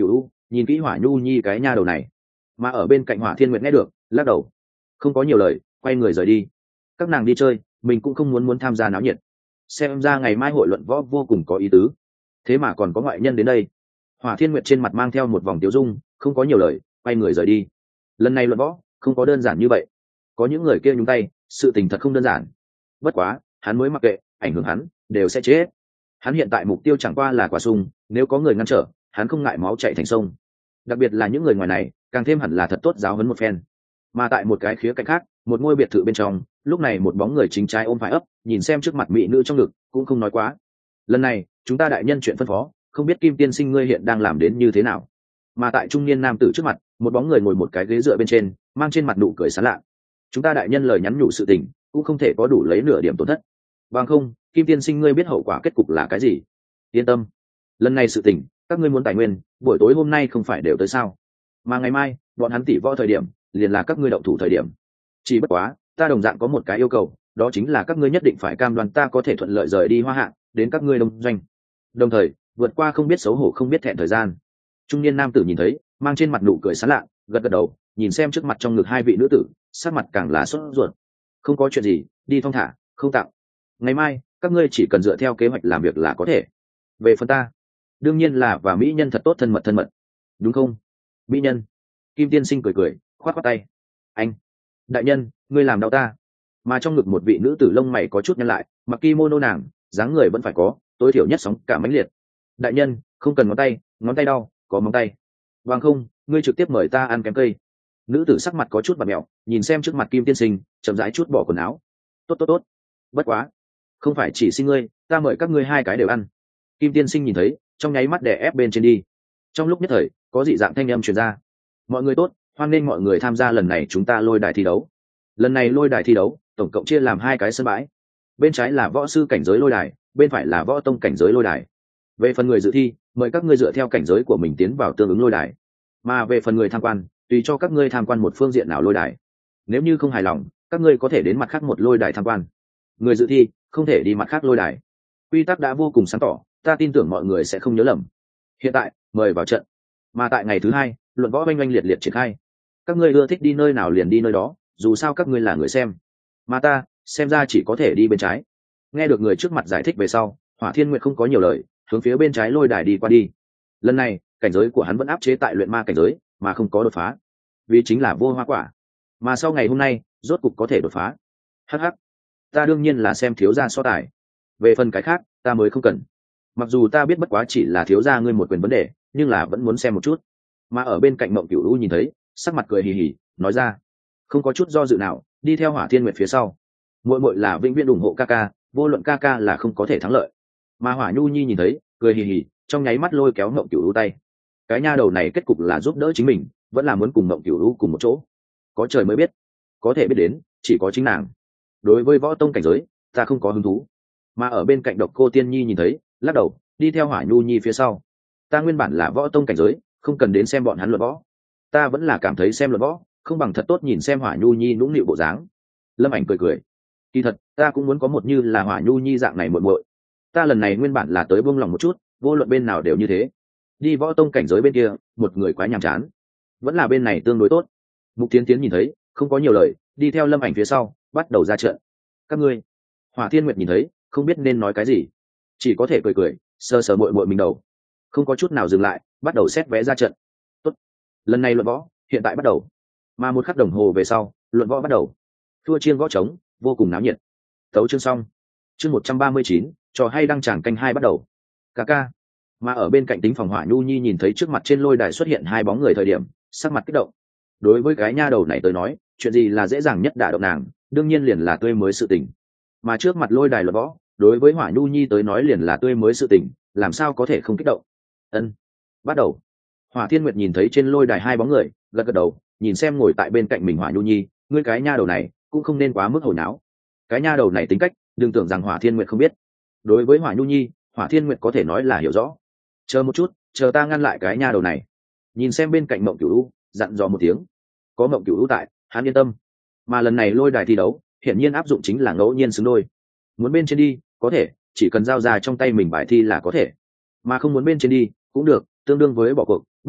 nhìn kỹ Hỏa Nhu Nhi cái nha đầu này. Mà ở bên cạnh Hỏa Thiên Nguyệt nghe được, lắc đầu, không có nhiều lời, quay người rời đi. Các nàng đi chơi, mình cũng không muốn tham gia náo nhiệt. Xem ra ngày mai hội luận võ vô cùng có ý tứ, thế mà còn có ngoại nhân đến đây. Hỏa Thiên Nguyệt trên mặt mang theo một vòng tiêu dung, không có nhiều lời, quay người rời đi. Lần này luận võ không có đơn giản như vậy, có những người kia nhúng tay, sự tình thật không đơn giản. Bất quá hắn mới mặc kệ, ảnh hưởng hắn đều sẽ chết. Hắn hiện tại mục tiêu chẳng qua là quả sung, nếu có người ngăn trở, hắn không ngại máu chảy thành sông. Đặc biệt là những người ngoài này, càng thêm hẳn là thật tốt giáo huấn một phen. Mà tại một cái khía cạnh khác, một ngôi biệt thự bên trong, lúc này một bóng người chính trái ôm phải ấp, nhìn xem trước mặt mỹ nữ trong ngực, cũng không nói quá. Lần này chúng ta đại nhân chuyện phân phó, không biết Kim tiên sinh ngươi hiện đang làm đến như thế nào. Mà tại trung niên nam tử trước mặt, một bóng người ngồi một cái ghế dựa bên trên, mang trên mặt nụ cười sảng lạ. Chúng ta đại nhân lời nhắn nhủ sự tình, cũng không thể có đủ lấy nửa điểm tổn thất. Bằng không, Kim tiên sinh ngươi biết hậu quả kết cục là cái gì? Yên tâm, lần này sự tình, các ngươi muốn tài nguyên, buổi tối hôm nay không phải đều tới sao? Mà ngày mai, bọn hắn tỷ võ thời điểm, liền là các ngươi động thủ thời điểm. Chỉ bất quá, ta đồng dạng có một cái yêu cầu, đó chính là các ngươi nhất định phải cam đoan ta có thể thuận lợi rời đi Hoa Hạ, đến các ngươi đông doanh. Đồng thời, vượt qua không biết xấu hổ không biết thẹn thời gian. Trung niên nam tử nhìn thấy, mang trên mặt nụ cười sảng lạ, gật gật đầu, nhìn xem trước mặt trong ngực hai vị nữ tử, sắc mặt càng là sốt ruột. Không có chuyện gì, đi thong thả, không tặng. Ngày mai, các ngươi chỉ cần dựa theo kế hoạch làm việc là có thể. Về phần ta, đương nhiên là và mỹ nhân thật tốt thân mật, đúng không? Mỹ nhân. Kim tiên sinh cười cười, khoát khoát tay. Anh, đại nhân, ngươi làm đau ta. Mà trong ngực một vị nữ tử lông mày có chút nhăn lại, mặc kimono nàng, dáng người vẫn phải có, tối thiểu nhất sóng cả mãnh liệt. Đại nhân, không cần ngón tay đau, có móng tay. Vâng không, ngươi trực tiếp mời ta ăn kém cây. Nữ tử sắc mặt có chút bặm mẹo, nhìn xem trước mặt Kim tiên sinh, chậm rãi chút bỏ quần áo. Tốt. Bất quá, không phải chỉ xin ngươi, ta mời các ngươi hai cái đều ăn. Kim tiên sinh nhìn thấy, trong nháy mắt đè ép bên trên đi. Trong lúc nhất thời, có dị dạng thanh âm truyền ra. Mọi người tốt, hoan nghênh mọi người tham gia lần này chúng ta lôi đài thi đấu. Lần này lôi đài thi đấu, tổng cộng chia làm hai cái sân bãi. Bên trái là võ sư cảnh giới lôi đài, bên phải là võ tông cảnh giới lôi đài. Về phần người dự thi, mời các ngươi dựa theo cảnh giới của mình tiến vào tương ứng lôi đài. Mà về phần người tham quan, tùy cho các ngươi tham quan một phương diện nào lôi đài. Nếu như không hài lòng, các ngươi có thể đến mặt khác một lôi đài tham quan. Người dự thi không thể đi mặt khác lôi đài. Quy tắc đã vô cùng sáng tỏ, ta tin tưởng mọi người sẽ không nhớ lầm. Hiện tại, mời vào trận. Mà tại ngày thứ hai, luận võ oanh oanh liệt liệt triển khai. Các ngươi ưa thích đi nơi nào liền đi nơi đó, dù sao các ngươi là người xem. Mà ta, xem ra chỉ có thể đi bên trái. Nghe được người trước mặt giải thích về sau, Hỏa Thiên Nguyệt không có nhiều lời, hướng phía bên trái lôi đài đi qua đi. Lần này, cảnh giới của hắn vẫn áp chế tại luyện ma cảnh giới, mà không có đột phá. Vì chính là vô hoa quả. Mà sau ngày hôm nay, rốt cục có thể đột phá. Hắc hắc, ta đương nhiên là xem thiếu gia so tài. Về phần cái khác, ta mới không cần. Mặc dù ta biết bất quá chỉ là thiếu gia ngươi một quyền vấn đề, nhưng là vẫn muốn xem một chút. Mà ở bên cạnh Mộng Cửu U nhìn thấy, sắc mặt cười hì hì, nói ra, không có chút do dự nào, đi theo Hỏa Thiên Nguyệt phía sau. Muội là vĩnh viễn ủng hộ Kaka, vô luận Kaka là không có thể thắng lợi. Mà Hỏa Nhu Nhi nhìn thấy, cười hì hì, trong nháy mắt lôi kéo Mộng Cửu U tay. Cái nha đầu này kết cục là giúp đỡ chính mình, vẫn là muốn cùng Mộng Cửu U cùng một chỗ. Có trời mới biết, có thể biết đến, chỉ có chính nàng. Đối với võ tông cảnh giới, ta không có hứng thú. Mà ở bên cạnh Độc Cô Tiên Nhi nhìn thấy, lắc đầu, đi theo Hỏa Nhu Nhi phía sau. Ta nguyên bản là võ tông cảnh giới, không cần đến xem bọn hắn luận võ. Ta vẫn là cảm thấy xem luận võ, không bằng thật tốt nhìn xem Hỏa Nhu Nhi nũng nịu bộ dáng. Lâm Ảnh cười cười, kỳ thật, ta cũng muốn có một như là Hỏa Nhu Nhi dạng này muội muội. Ta lần này nguyên bản là tới buông lòng một chút, vô luận bên nào đều như thế. Đi võ tông cảnh giới bên kia, một người quá nhàm chán. Vẫn là bên này tương đối tốt. Mục Tiến Tiến nhìn thấy, không có nhiều lời, đi theo Lâm Ảnh phía sau, bắt đầu ra trận. Các ngươi. Hỏa Thiên Nguyệt nhìn thấy, không biết nên nói cái gì, chỉ có thể cười cười, sờ sờ muội muội mình đầu, không có chút nào dừng lại, bắt đầu xét vé ra trận. Tốt, lần này luận võ hiện tại bắt đầu. Mà một khắc đồng hồ về sau, luận võ bắt đầu. Thua chiêng gõ trống, vô cùng náo nhiệt. Tấu chương xong. Chương 139, trò hay đăng tràng canh hai bắt đầu. Ca. Mà ở bên cạnh Tính Phòng Hỏa Nhu Nhi nhìn thấy trước mặt trên lôi đài xuất hiện hai bóng người thời điểm, sắc mặt kích động. Đối với cái nha đầu này tới nói, chuyện gì là dễ dàng nhất đả động nàng, đương nhiên liền là tươi mới sự tình. Mà trước mặt lôi đài luận võ, đối với Hỏa Nhu Nhi tới nói liền là tươi mới sự tình, làm sao có thể không kích động. Ân, bắt đầu. Hỏa Thiên Nguyệt nhìn thấy trên lôi đài hai bóng người, gật gật đầu, nhìn xem ngồi tại bên cạnh mình Hỏa Nhu Nhi, ngươi cái nha đầu này cũng không nên quá mức hồi náo. Cái nha đầu này tính cách, đừng tưởng rằng Hỏa Thiên Nguyệt không biết. Đối với Hỏa Nhu Nhi, Hỏa Thiên Nguyệt có thể nói là hiểu rõ. Chờ một chút, chờ ta ngăn lại cái nha đầu này. Nhìn xem bên cạnh Mộng Cửu U, dặn dò một tiếng. Có Mộng Cửu U tại, hắn yên tâm. Mà lần này lôi đài thi đấu, hiển nhiên áp dụng chính là ngẫu nhiên xứng đôi. Muốn bên trên đi, có thể, chỉ cần giao ra trong tay mình bài thi là có thể. Mà không muốn bên trên đi, cũng được, tương đương với bỏ cuộc. Bất quá,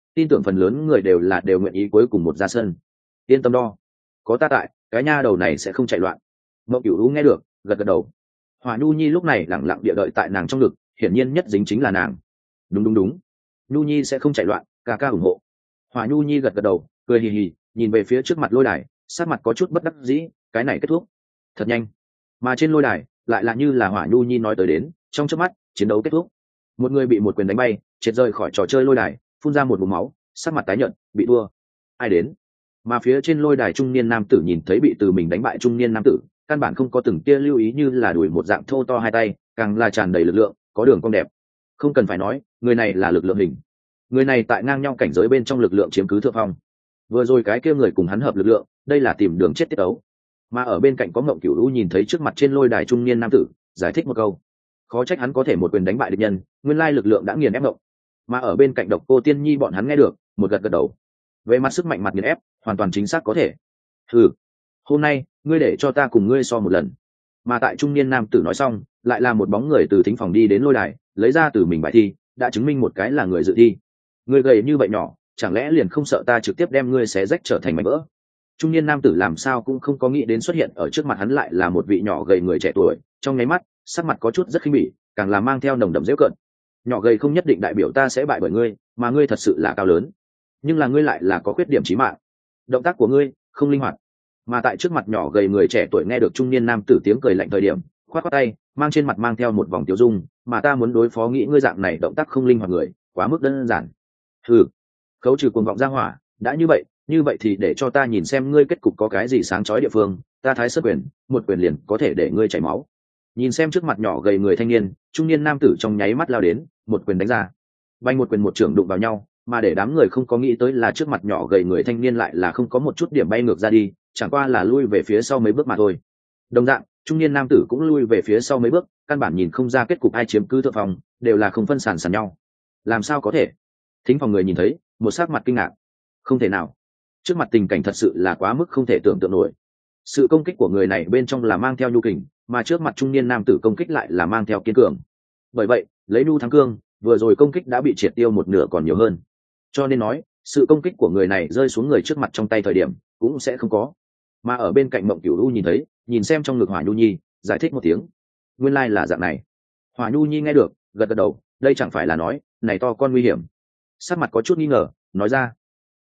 tin tưởng phần lớn người đều nguyện ý cuối cùng một ra sân. Yên tâm đo, có ta tại, cái nha đầu này sẽ không chạy loạn. Mộng Cửu U nghe được, gật gật đầu. Hỏa Nhu Nhi lúc này lặng lặng địa đợi tại nàng trong ngực, hiển nhiên nhất dính chính là nàng. Đúng, Nhu Nhi sẽ không chạy loạn, ca ca ủng hộ. Hỏa Nhu Nhi gật gật đầu, cười hì hì, nhìn về phía trước mặt lôi đài, sát mặt có chút bất đắc dĩ, cái này kết thúc thật nhanh. Mà trên lôi đài lại là như là Hỏa Nhu Nhi nói tới đến, trong chớp mắt chiến đấu kết thúc, một người bị một quyền đánh bay, triệt rơi khỏi trò chơi lôi đài, phun ra một ngụm máu, sắc mặt tái nhợt, bị thua. Ai đến? Mà phía trên lôi đài trung niên nam tử nhìn thấy bị từ mình đánh bại trung niên nam tử, căn bản không có từng tia lưu ý, như là đuổi một dạng thô to hai tay, càng là tràn đầy lực lượng, có đường cong đẹp. Không cần phải nói, người này là lực lượng hình. Người này tại ngang nhau cảnh giới bên trong lực lượng chiếm cứ thượng phong. Vừa rồi cái kia người cùng hắn hợp lực lượng, đây là tìm đường chết tiết ấu. Mà ở bên cạnh có Mộng Cửu U nhìn thấy trước mặt trên lôi đài trung niên nam tử, giải thích một câu. Khó trách hắn có thể một quyền đánh bại địch nhân, nguyên lai lực lượng đã nghiền ép Mộng. Mà ở bên cạnh Độc Cô Tiên Nhi bọn hắn nghe được, một gật gật đầu. Về mặt sức mạnh mặt nghiền ép, hoàn toàn chính xác có thể. Hôm nay ngươi để cho ta cùng ngươi so một lần. Mà tại trung niên nam tử nói xong, lại là một bóng người từ thính phòng đi đến lôi đài, lấy ra từ mình bài thi, đã chứng minh một cái là người dự thi. Ngươi gầy như vậy nhỏ, chẳng lẽ liền không sợ ta trực tiếp đem ngươi xé rách trở thành mảnh vỡ? Trung niên nam tử làm sao cũng không có nghĩ đến xuất hiện ở trước mặt hắn lại là một vị nhỏ gầy người trẻ tuổi, trong nháy mắt sắc mặt có chút rất khinh bỉ, càng là mang theo nồng đậm giễu cợt. Nhỏ gầy không nhất định đại biểu ta sẽ bại bởi ngươi, mà ngươi thật sự là cao lớn, nhưng là ngươi lại là có khuyết điểm chí mạng, động tác của ngươi không linh hoạt. Mà tại trước mặt nhỏ gầy người trẻ tuổi nghe được trung niên nam tử tiếng cười lạnh thời điểm, khoát khoát tay, mang trên mặt mang theo một vòng tiêu dung, mà ta muốn đối phó nghĩ ngươi dạng này động tác không linh hoạt người, quá mức đơn giản. Khấu trừ cuồng vọng ra hỏa, đã như vậy thì để cho ta nhìn xem ngươi kết cục có cái gì sáng chói địa phương, ta Thái Sơn quyền, một quyền liền có thể để ngươi chảy máu. Nhìn xem trước mặt nhỏ gầy người thanh niên, trung niên nam tử trong nháy mắt lao đến, một quyền đánh ra. Bay một quyền một trưởng đụng vào nhau, mà để đám người không có nghĩ tới là trước mặt nhỏ gầy người thanh niên lại là không có một chút điểm bay ngược ra đi, chẳng qua là lui về phía sau mấy bước mà thôi. Đồng dạng, trung niên nam tử cũng lui về phía sau mấy bước, căn bản nhìn không ra kết cục ai chiếm cứ thượng phòng, đều là không phân sàn sàn nhau. Làm sao có thể? Thính phòng người nhìn thấy, một sắc mặt kinh ngạc. Không thể nào, trước mặt tình cảnh thật sự là quá mức không thể tưởng tượng nổi. Sự công kích của người này bên trong là mang theo nhu kình, mà trước mặt trung niên nam tử công kích lại là mang theo kiên cường. Bởi vậy, lấy nhu thắng cương, vừa rồi công kích đã bị triệt tiêu một nửa còn nhiều hơn. Cho nên nói, sự công kích của người này rơi xuống người trước mặt trong tay thời điểm cũng sẽ không có. Mà ở bên cạnh Mộng Cửu U nhìn thấy, nhìn xem trong ngực Hỏa Nhu Nhi, giải thích một tiếng. Nguyên lai là dạng này. Hỏa Nhu Nhi nghe được, gật gật đầu, đây chẳng phải là nói, này to con nguy hiểm. Sắc mặt có chút nghi ngờ, nói ra,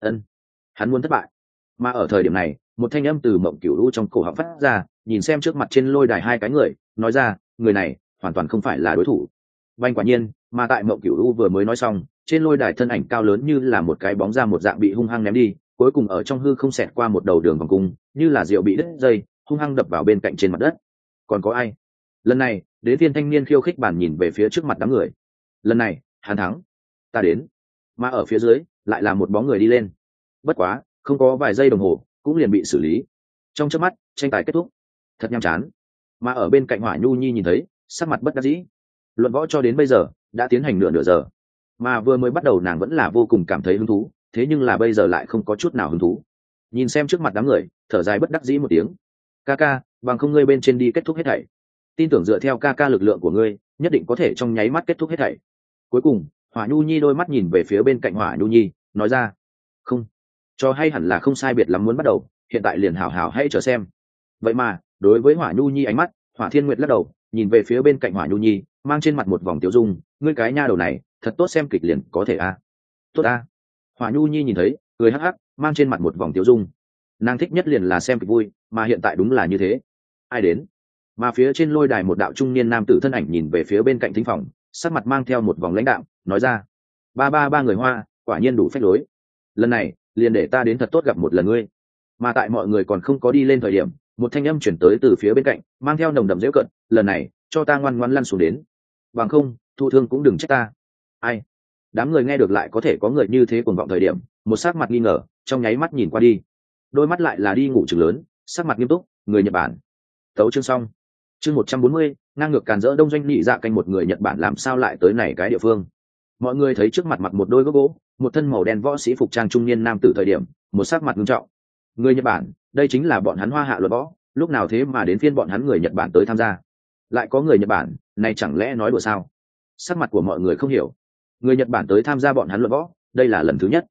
hắn muốn thất bại. Mà ở thời điểm này, một thanh âm từ Mộng Cửu U trong cổ họng phát ra, nhìn xem trước mặt trên lôi đài hai cái người, nói ra, người này hoàn toàn không phải là đối thủ. Vành quả nhiên, mà tại Mộng Cửu U vừa mới nói xong, trên lôi đài thân ảnh cao lớn như là một cái bóng ra một dạng bị hung hăng ném đi, cuối cùng ở trong hư không xẹt qua một đầu đường vòng cung, như là rượu bị đứt dây, hung hăng đập vào bên cạnh trên mặt đất. Còn có ai? Lần này, đến phiên thanh niên khiêu khích bản nhìn về phía trước mặt đám người. Lần này, hắn thắng. Ta đến. Mà ở phía dưới, lại là một bóng người đi lên. Bất quá, không có vài giây đồng hồ, cũng liền bị xử lý. Trong chớp mắt, tranh tài kết thúc. Thật nhàm chán. Mà ở bên cạnh Hỏa Nhu Nhi nhìn thấy, sắc mặt bất đắc dĩ. Luận võ cho đến bây giờ đã tiến hành nửa giờ, mà vừa mới bắt đầu nàng vẫn là vô cùng cảm thấy hứng thú, thế nhưng là bây giờ lại không có chút nào hứng thú. Nhìn xem trước mặt đám người, thở dài bất đắc dĩ một tiếng. Ca ca, bằng không ngươi bên trên đi kết thúc hết thảy. Tin tưởng dựa theo ca ca lực lượng của ngươi, nhất định có thể trong nháy mắt kết thúc hết thảy. Cuối cùng, Hỏa Nhu Nhi đôi mắt nhìn về phía bên cạnh Hỏa Nhu Nhi, nói ra, không, cho hay hẳn là không sai biệt lắm muốn bắt đầu, hiện tại liền hảo hảo hãy chờ xem. Vậy mà, đối với Hỏa Nhu Nhi ánh mắt, Hỏa Thiên Nguyệt lắc đầu, nhìn về phía bên cạnh Hỏa Nhu Nhi, mang trên mặt một vòng tiêu dung, ngươi cái nha đầu này, thật tốt xem kịch liền có thể a. Tốt a. Hỏa Nhu Nhi nhìn thấy, cười hắc hắc, mang trên mặt một vòng tiêu dung. Nàng thích nhất liền là xem kịch vui, mà hiện tại đúng là như thế. Ai đến? Mà phía trên lôi đài một đạo trung niên nam tử thân ảnh nhìn về phía bên cạnh thính phòng, sắc mặt mang theo một vòng lãnh đạm, nói ra, ba người Hoa, quả nhiên đủ phách lối. Lần này, liền để ta đến thật tốt gặp một lần ngươi. Mà tại mọi người còn không có đi lên thời điểm, một thanh âm chuyển tới từ phía bên cạnh, mang theo nồng đậm giễu cận, lần này, cho ta ngoan ngoãn lăn xuống đến. Bằng không, thụ thương cũng đừng trách ta. Ai? Đám người nghe được lại có thể có người như thế cuồng vọng thời điểm, một sắc mặt nghi ngờ, trong nháy mắt nhìn qua đi. Đôi mắt lại là đi ngủ chừng lớn, sắc mặt nghiêm túc, người Nhật Bản. Tấu chương xong. Chương 140, ngang ngược càn rỡ đông doanh nhị dạ canh một người Nhật Bản làm sao lại tới này cái địa phương. Mọi người thấy trước mặt một đôi gốc gỗ, một thân màu đen võ sĩ phục trang trung niên nam tử thời điểm, một sắc mặt nghiêm trọng. Người Nhật Bản, đây chính là bọn hắn Hoa Hạ luật võ, lúc nào thế mà đến phiên bọn hắn người Nhật Bản tới tham gia. Lại có người Nhật Bản, này chẳng lẽ nói đùa sao? Sắc mặt của mọi người không hiểu. Người Nhật Bản tới tham gia bọn hắn luận võ, đây là lần thứ nhất.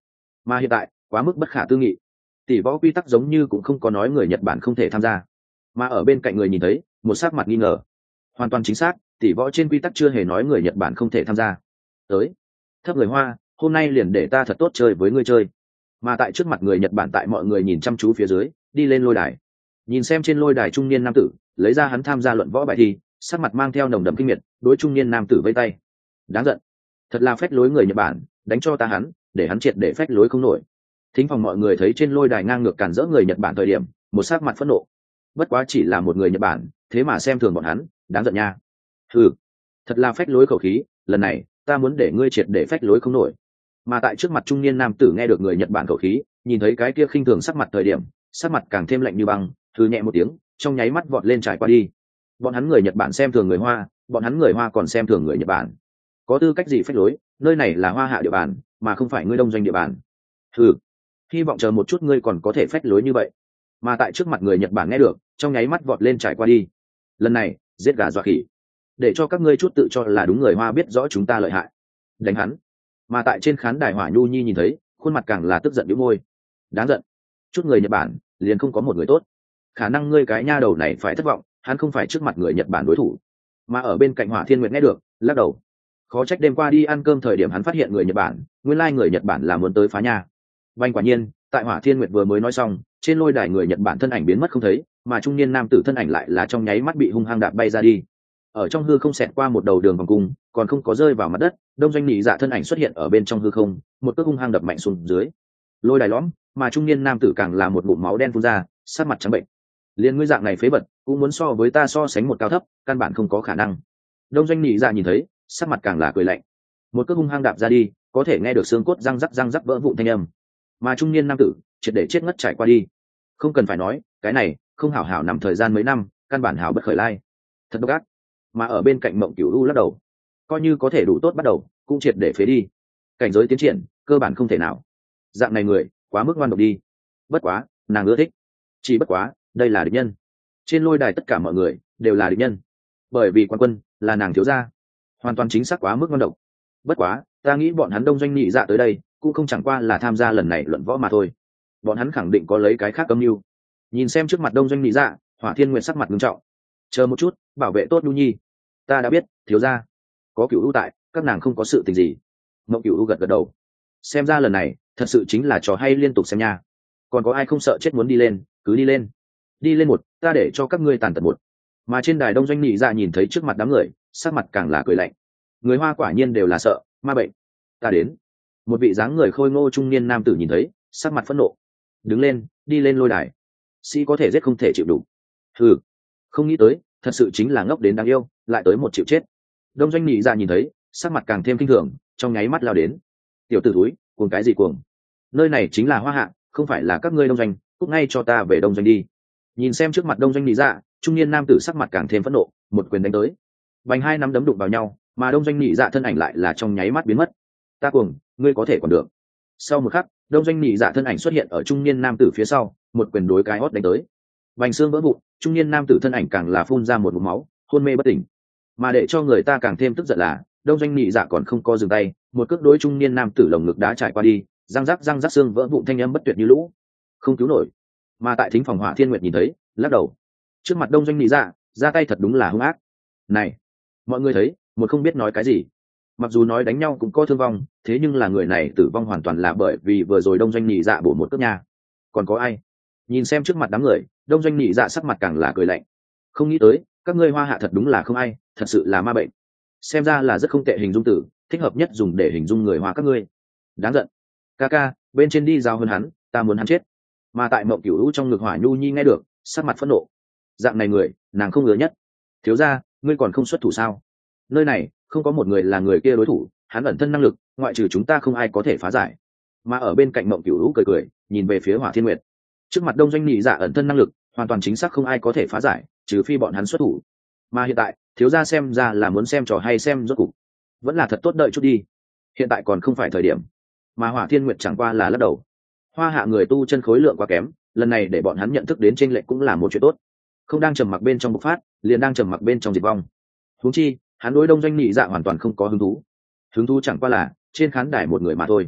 mà hiện tại quá mức bất khả tư nghị. Tỷ võ quy tắc giống như cũng không có nói người Nhật Bản không thể tham gia, mà ở bên cạnh người nhìn thấy một sắc mặt nghi ngờ. Hoàn toàn chính xác, tỷ võ trên quy tắc chưa hề nói người Nhật Bản không thể tham gia. Tới, thấp người Hoa, hôm nay liền để ta thật tốt chơi với ngươi chơi. Mà tại trước mặt người Nhật Bản, tại mọi người nhìn chăm chú phía dưới, đi lên lôi đài. Nhìn xem trên lôi đài trung niên nam tử, lấy ra hắn tham gia luận võ bài thi, sắc mặt mang theo nồng đậm kinh miệt, đối trung niên nam tử vây tay. Đáng giận, thật là phách lối người Nhật Bản, đánh cho ta hắn, để hắn triệt để phách lối không nổi. Thính phòng mọi người thấy trên lôi đài ngang ngược cản rỡ người Nhật Bản thời điểm, một sắc mặt phẫn nộ. Bất quá chỉ là một người Nhật Bản, thế mà xem thường bọn hắn, đáng giận nha. Ừ, thật là phách lối khẩu khí, lần này ta muốn để ngươi triệt để phách lối không nổi. Mà tại trước mặt trung niên nam tử nghe được người Nhật Bản khẩu khí, nhìn thấy cái kia khinh thường sắc mặt thời điểm, sắc mặt càng thêm lạnh như băng, thư nhẹ một tiếng, trong nháy mắt vọt lên trải qua đi. Bọn hắn người Nhật Bản xem thường người Hoa, bọn hắn người Hoa còn xem thường người Nhật Bản. Có tư cách gì phách lối, nơi này là Hoa Hạ địa bàn, mà không phải ngươi Đông Doanh địa bàn. Ừ, hy vọng chờ một chút ngươi còn có thể phách lối như vậy. Mà tại trước mặt người Nhật Bản nghe được, trong nháy mắt vọt lên trải qua đi. Lần này giết gà dọa khỉ, để cho các ngươi chút tự cho là đúng người Hoa biết rõ chúng ta lợi hại, đánh hắn. Mà tại trên khán đài Hỏa Nhu Nhi nhìn thấy, khuôn mặt càng là tức giận bĩu môi. Đáng giận, chút người Nhật Bản liền không có một người tốt, khả năng ngươi cái nha đầu này phải thất vọng, hắn không phải trước mặt người Nhật Bản đối thủ. Mà ở bên cạnh Hỏa Thiên Nguyệt nghe được, lắc đầu. Khó trách đêm qua đi ăn cơm thời điểm hắn phát hiện người Nhật Bản, nguyên lai người Nhật Bản là muốn tới phá nhà. Vành quả nhiên, tại Hỏa Thiên Nguyệt vừa mới nói xong, trên lôi đài người Nhật Bản thân ảnh biến mất không thấy, mà trung niên nam tử thân ảnh lại là trong nháy mắt bị hung hăng đạp bay ra đi. Ở trong hư không xẹt qua một đầu đường vòng cung, còn không có rơi vào mặt đất, Đông Doanh Nhị Dạ thân ảnh xuất hiện ở bên trong hư không, một cước hung hăng đập mạnh xuống dưới. Lôi đài lõm, mà trung niên nam tử càng là một ngụm máu đen phun ra, sát mặt trắng bệnh. Liên ngươi dạng này phế vật, cũng muốn so với ta so sánh một cao thấp, căn bản không có khả năng. Đông Doanh Nhị Dạ nhìn thấy, sắc mặt càng là cười lạnh. Một cước hung hăng đạp ra đi, có thể nghe được xương cốt răng rắc vỡ vụn thanh âm. Mà trung niên nam tử triệt để chết ngất trải qua đi. Không cần phải nói, cái này không hảo hảo nằm thời gian mấy năm, căn bản hảo bất khởi lai. Thật độc ác. Mà ở bên cạnh Mộng Cửu U lắc đầu, coi như có thể đủ tốt bắt đầu, cũng triệt để phế đi. Cảnh giới tiến triển cơ bản không thể nào. Dạng này người quá mức ngoan độc đi. Bất quá nàng ưa thích, chỉ bất quá đây là địch nhân. Trên lôi đài tất cả mọi người đều là địch nhân, bởi vì quan quân là nàng thiếu gia. Hoàn toàn chính xác quá mức ngoan độc. Bất quá ta nghĩ bọn hắn Đông Doanh Nhị Dạ tới đây cũng không chẳng qua là tham gia lần này luận võ mà thôi. Bọn hắn khẳng định có lấy cái khác âm mưu. Nhìn xem trước mặt Đông Doanh Nhị Dạ, Hỏa Thiên Nguyệt sắc mặt nghiêm trọng. Chờ một chút, bảo vệ tốt Nhu Nhi. Ta đã biết, thiếu gia. Có Cửu U tại, các nàng không có sự tình gì. Mộng Cửu U gật gật đầu. Xem ra lần này thật sự chính là trò hay liên tục xem nha. Còn có ai không sợ chết muốn đi lên, cứ đi lên. Đi lên một, ta để cho các ngươi tàn tật một. Mà trên đài Đông Doanh Nhị Dạ nhìn thấy trước mặt đám người, sắc mặt càng là cười lạnh. Người Hoa quả nhiên đều là sợ ma bệnh. Ta đến. Một vị dáng người khôi ngô trung niên nam tử nhìn thấy, sắc mặt phẫn nộ. Đứng lên, đi lên lôi đài. Sĩ có thể giết không thể chịu đủ. Hừ, không nghĩ tới, thật sự chính là ngốc đến đáng yêu, lại tới một chịu chết. Đông Doanh Nhị Dạ nhìn thấy, sắc mặt càng thêm kinh thường, trong nháy mắt lao đến. Tiểu tử thúi, cuồng cái gì cuồng? Nơi này chính là Hoa Hạ, không phải là các ngươi Đông Doanh, cút ngay cho ta về Đông Doanh đi. Nhìn xem trước mặt Đông Doanh Nhị Dạ, trung niên nam tử sắc mặt càng thêm phẫn nộ, một quyền đánh tới. Bành hai nắm đấm đụng vào nhau, mà Đông Doanh Nhị Dạ thân ảnh lại là trong nháy mắt biến mất. Ta cuồng, ngươi có thể còn được. Sau một khắc, Đông Doanh Nhị Dạ thân ảnh xuất hiện ở trung niên nam tử phía sau, một quyền đối cái hót đánh tới. Bành xương vỡ vụn, trung niên nam tử thân ảnh càng là phun ra một ngụm máu, hôn mê bất tỉnh. Mà để cho người ta càng thêm tức giận là, Đông Doanh Nhị Dạ còn không có dừng tay, một cước đối trung niên nam tử lồng ngực đá trải qua đi, răng rắc xương vỡ vụn thanh âm bất tuyệt như lũ. Không cứu nổi. Mà tại thính phòng Hỏa Thiên Nguyệt nhìn thấy, lắc đầu. Trước mặt Đông Doanh Nhị Dạ, ra tay thật đúng là hung ác. Này, mọi người thấy, một không biết nói cái gì. Mặc dù nói đánh nhau cũng có thương vong, thế nhưng là người này tử vong hoàn toàn là bởi vì vừa rồi Đông Doanh Nhị Dạ bổ một cước nha. Còn có ai? Nhìn xem trước mặt đám người, Đông Doanh Nhị Dạ sắc mặt càng là cười lạnh. Không nghĩ tới, các ngươi Hoa Hạ thật đúng là không ai, thật sự là ma bệnh. Xem ra là rất không tệ hình dung từ, thích hợp nhất dùng để hình dung người Hoa các ngươi. Đáng giận. Ca, bên trên đi giao hơn hắn, ta muốn hắn chết. Mà tại Mộng Cửu U trong ngực Hỏa Nhu Nhi nghe được, sắc mặt phẫn nộ. Dạng này người, nàng không ngờ nhất. Thiếu gia, ngươi còn không xuất thủ sao? Nơi này không có một người là người kia đối thủ, hắn ẩn thân năng lực, ngoại trừ chúng ta không ai có thể phá giải. Mà ở bên cạnh Mộng Cửu U cười, nhìn về phía Hỏa Thiên Nguyệt. Trước mặt Đông Doanh Nhị Dạ ẩn thân năng lực, hoàn toàn chính xác không ai có thể phá giải, trừ phi bọn hắn xuất thủ. Mà hiện tại, thiếu gia xem ra là muốn xem trò hay xem rốt cục. Vẫn là thật tốt đợi chút đi. Hiện tại còn không phải thời điểm. Mà Hỏa Thiên Nguyệt chẳng qua là lắc đầu. Hoa Hạ người tu chân khối lượng quá kém, lần này để bọn hắn nhận thức đến chênh lệch cũng là một chuyện tốt. Không đang trầm mặc bên trong bộc phát, liền đang trầm mặc bên trong diệt vong. Huống chi, hắn đối Đông Doanh Nhị Dạ hoàn toàn không có hứng thú. Hứng thú chẳng qua là trên khán đài một người mà thôi.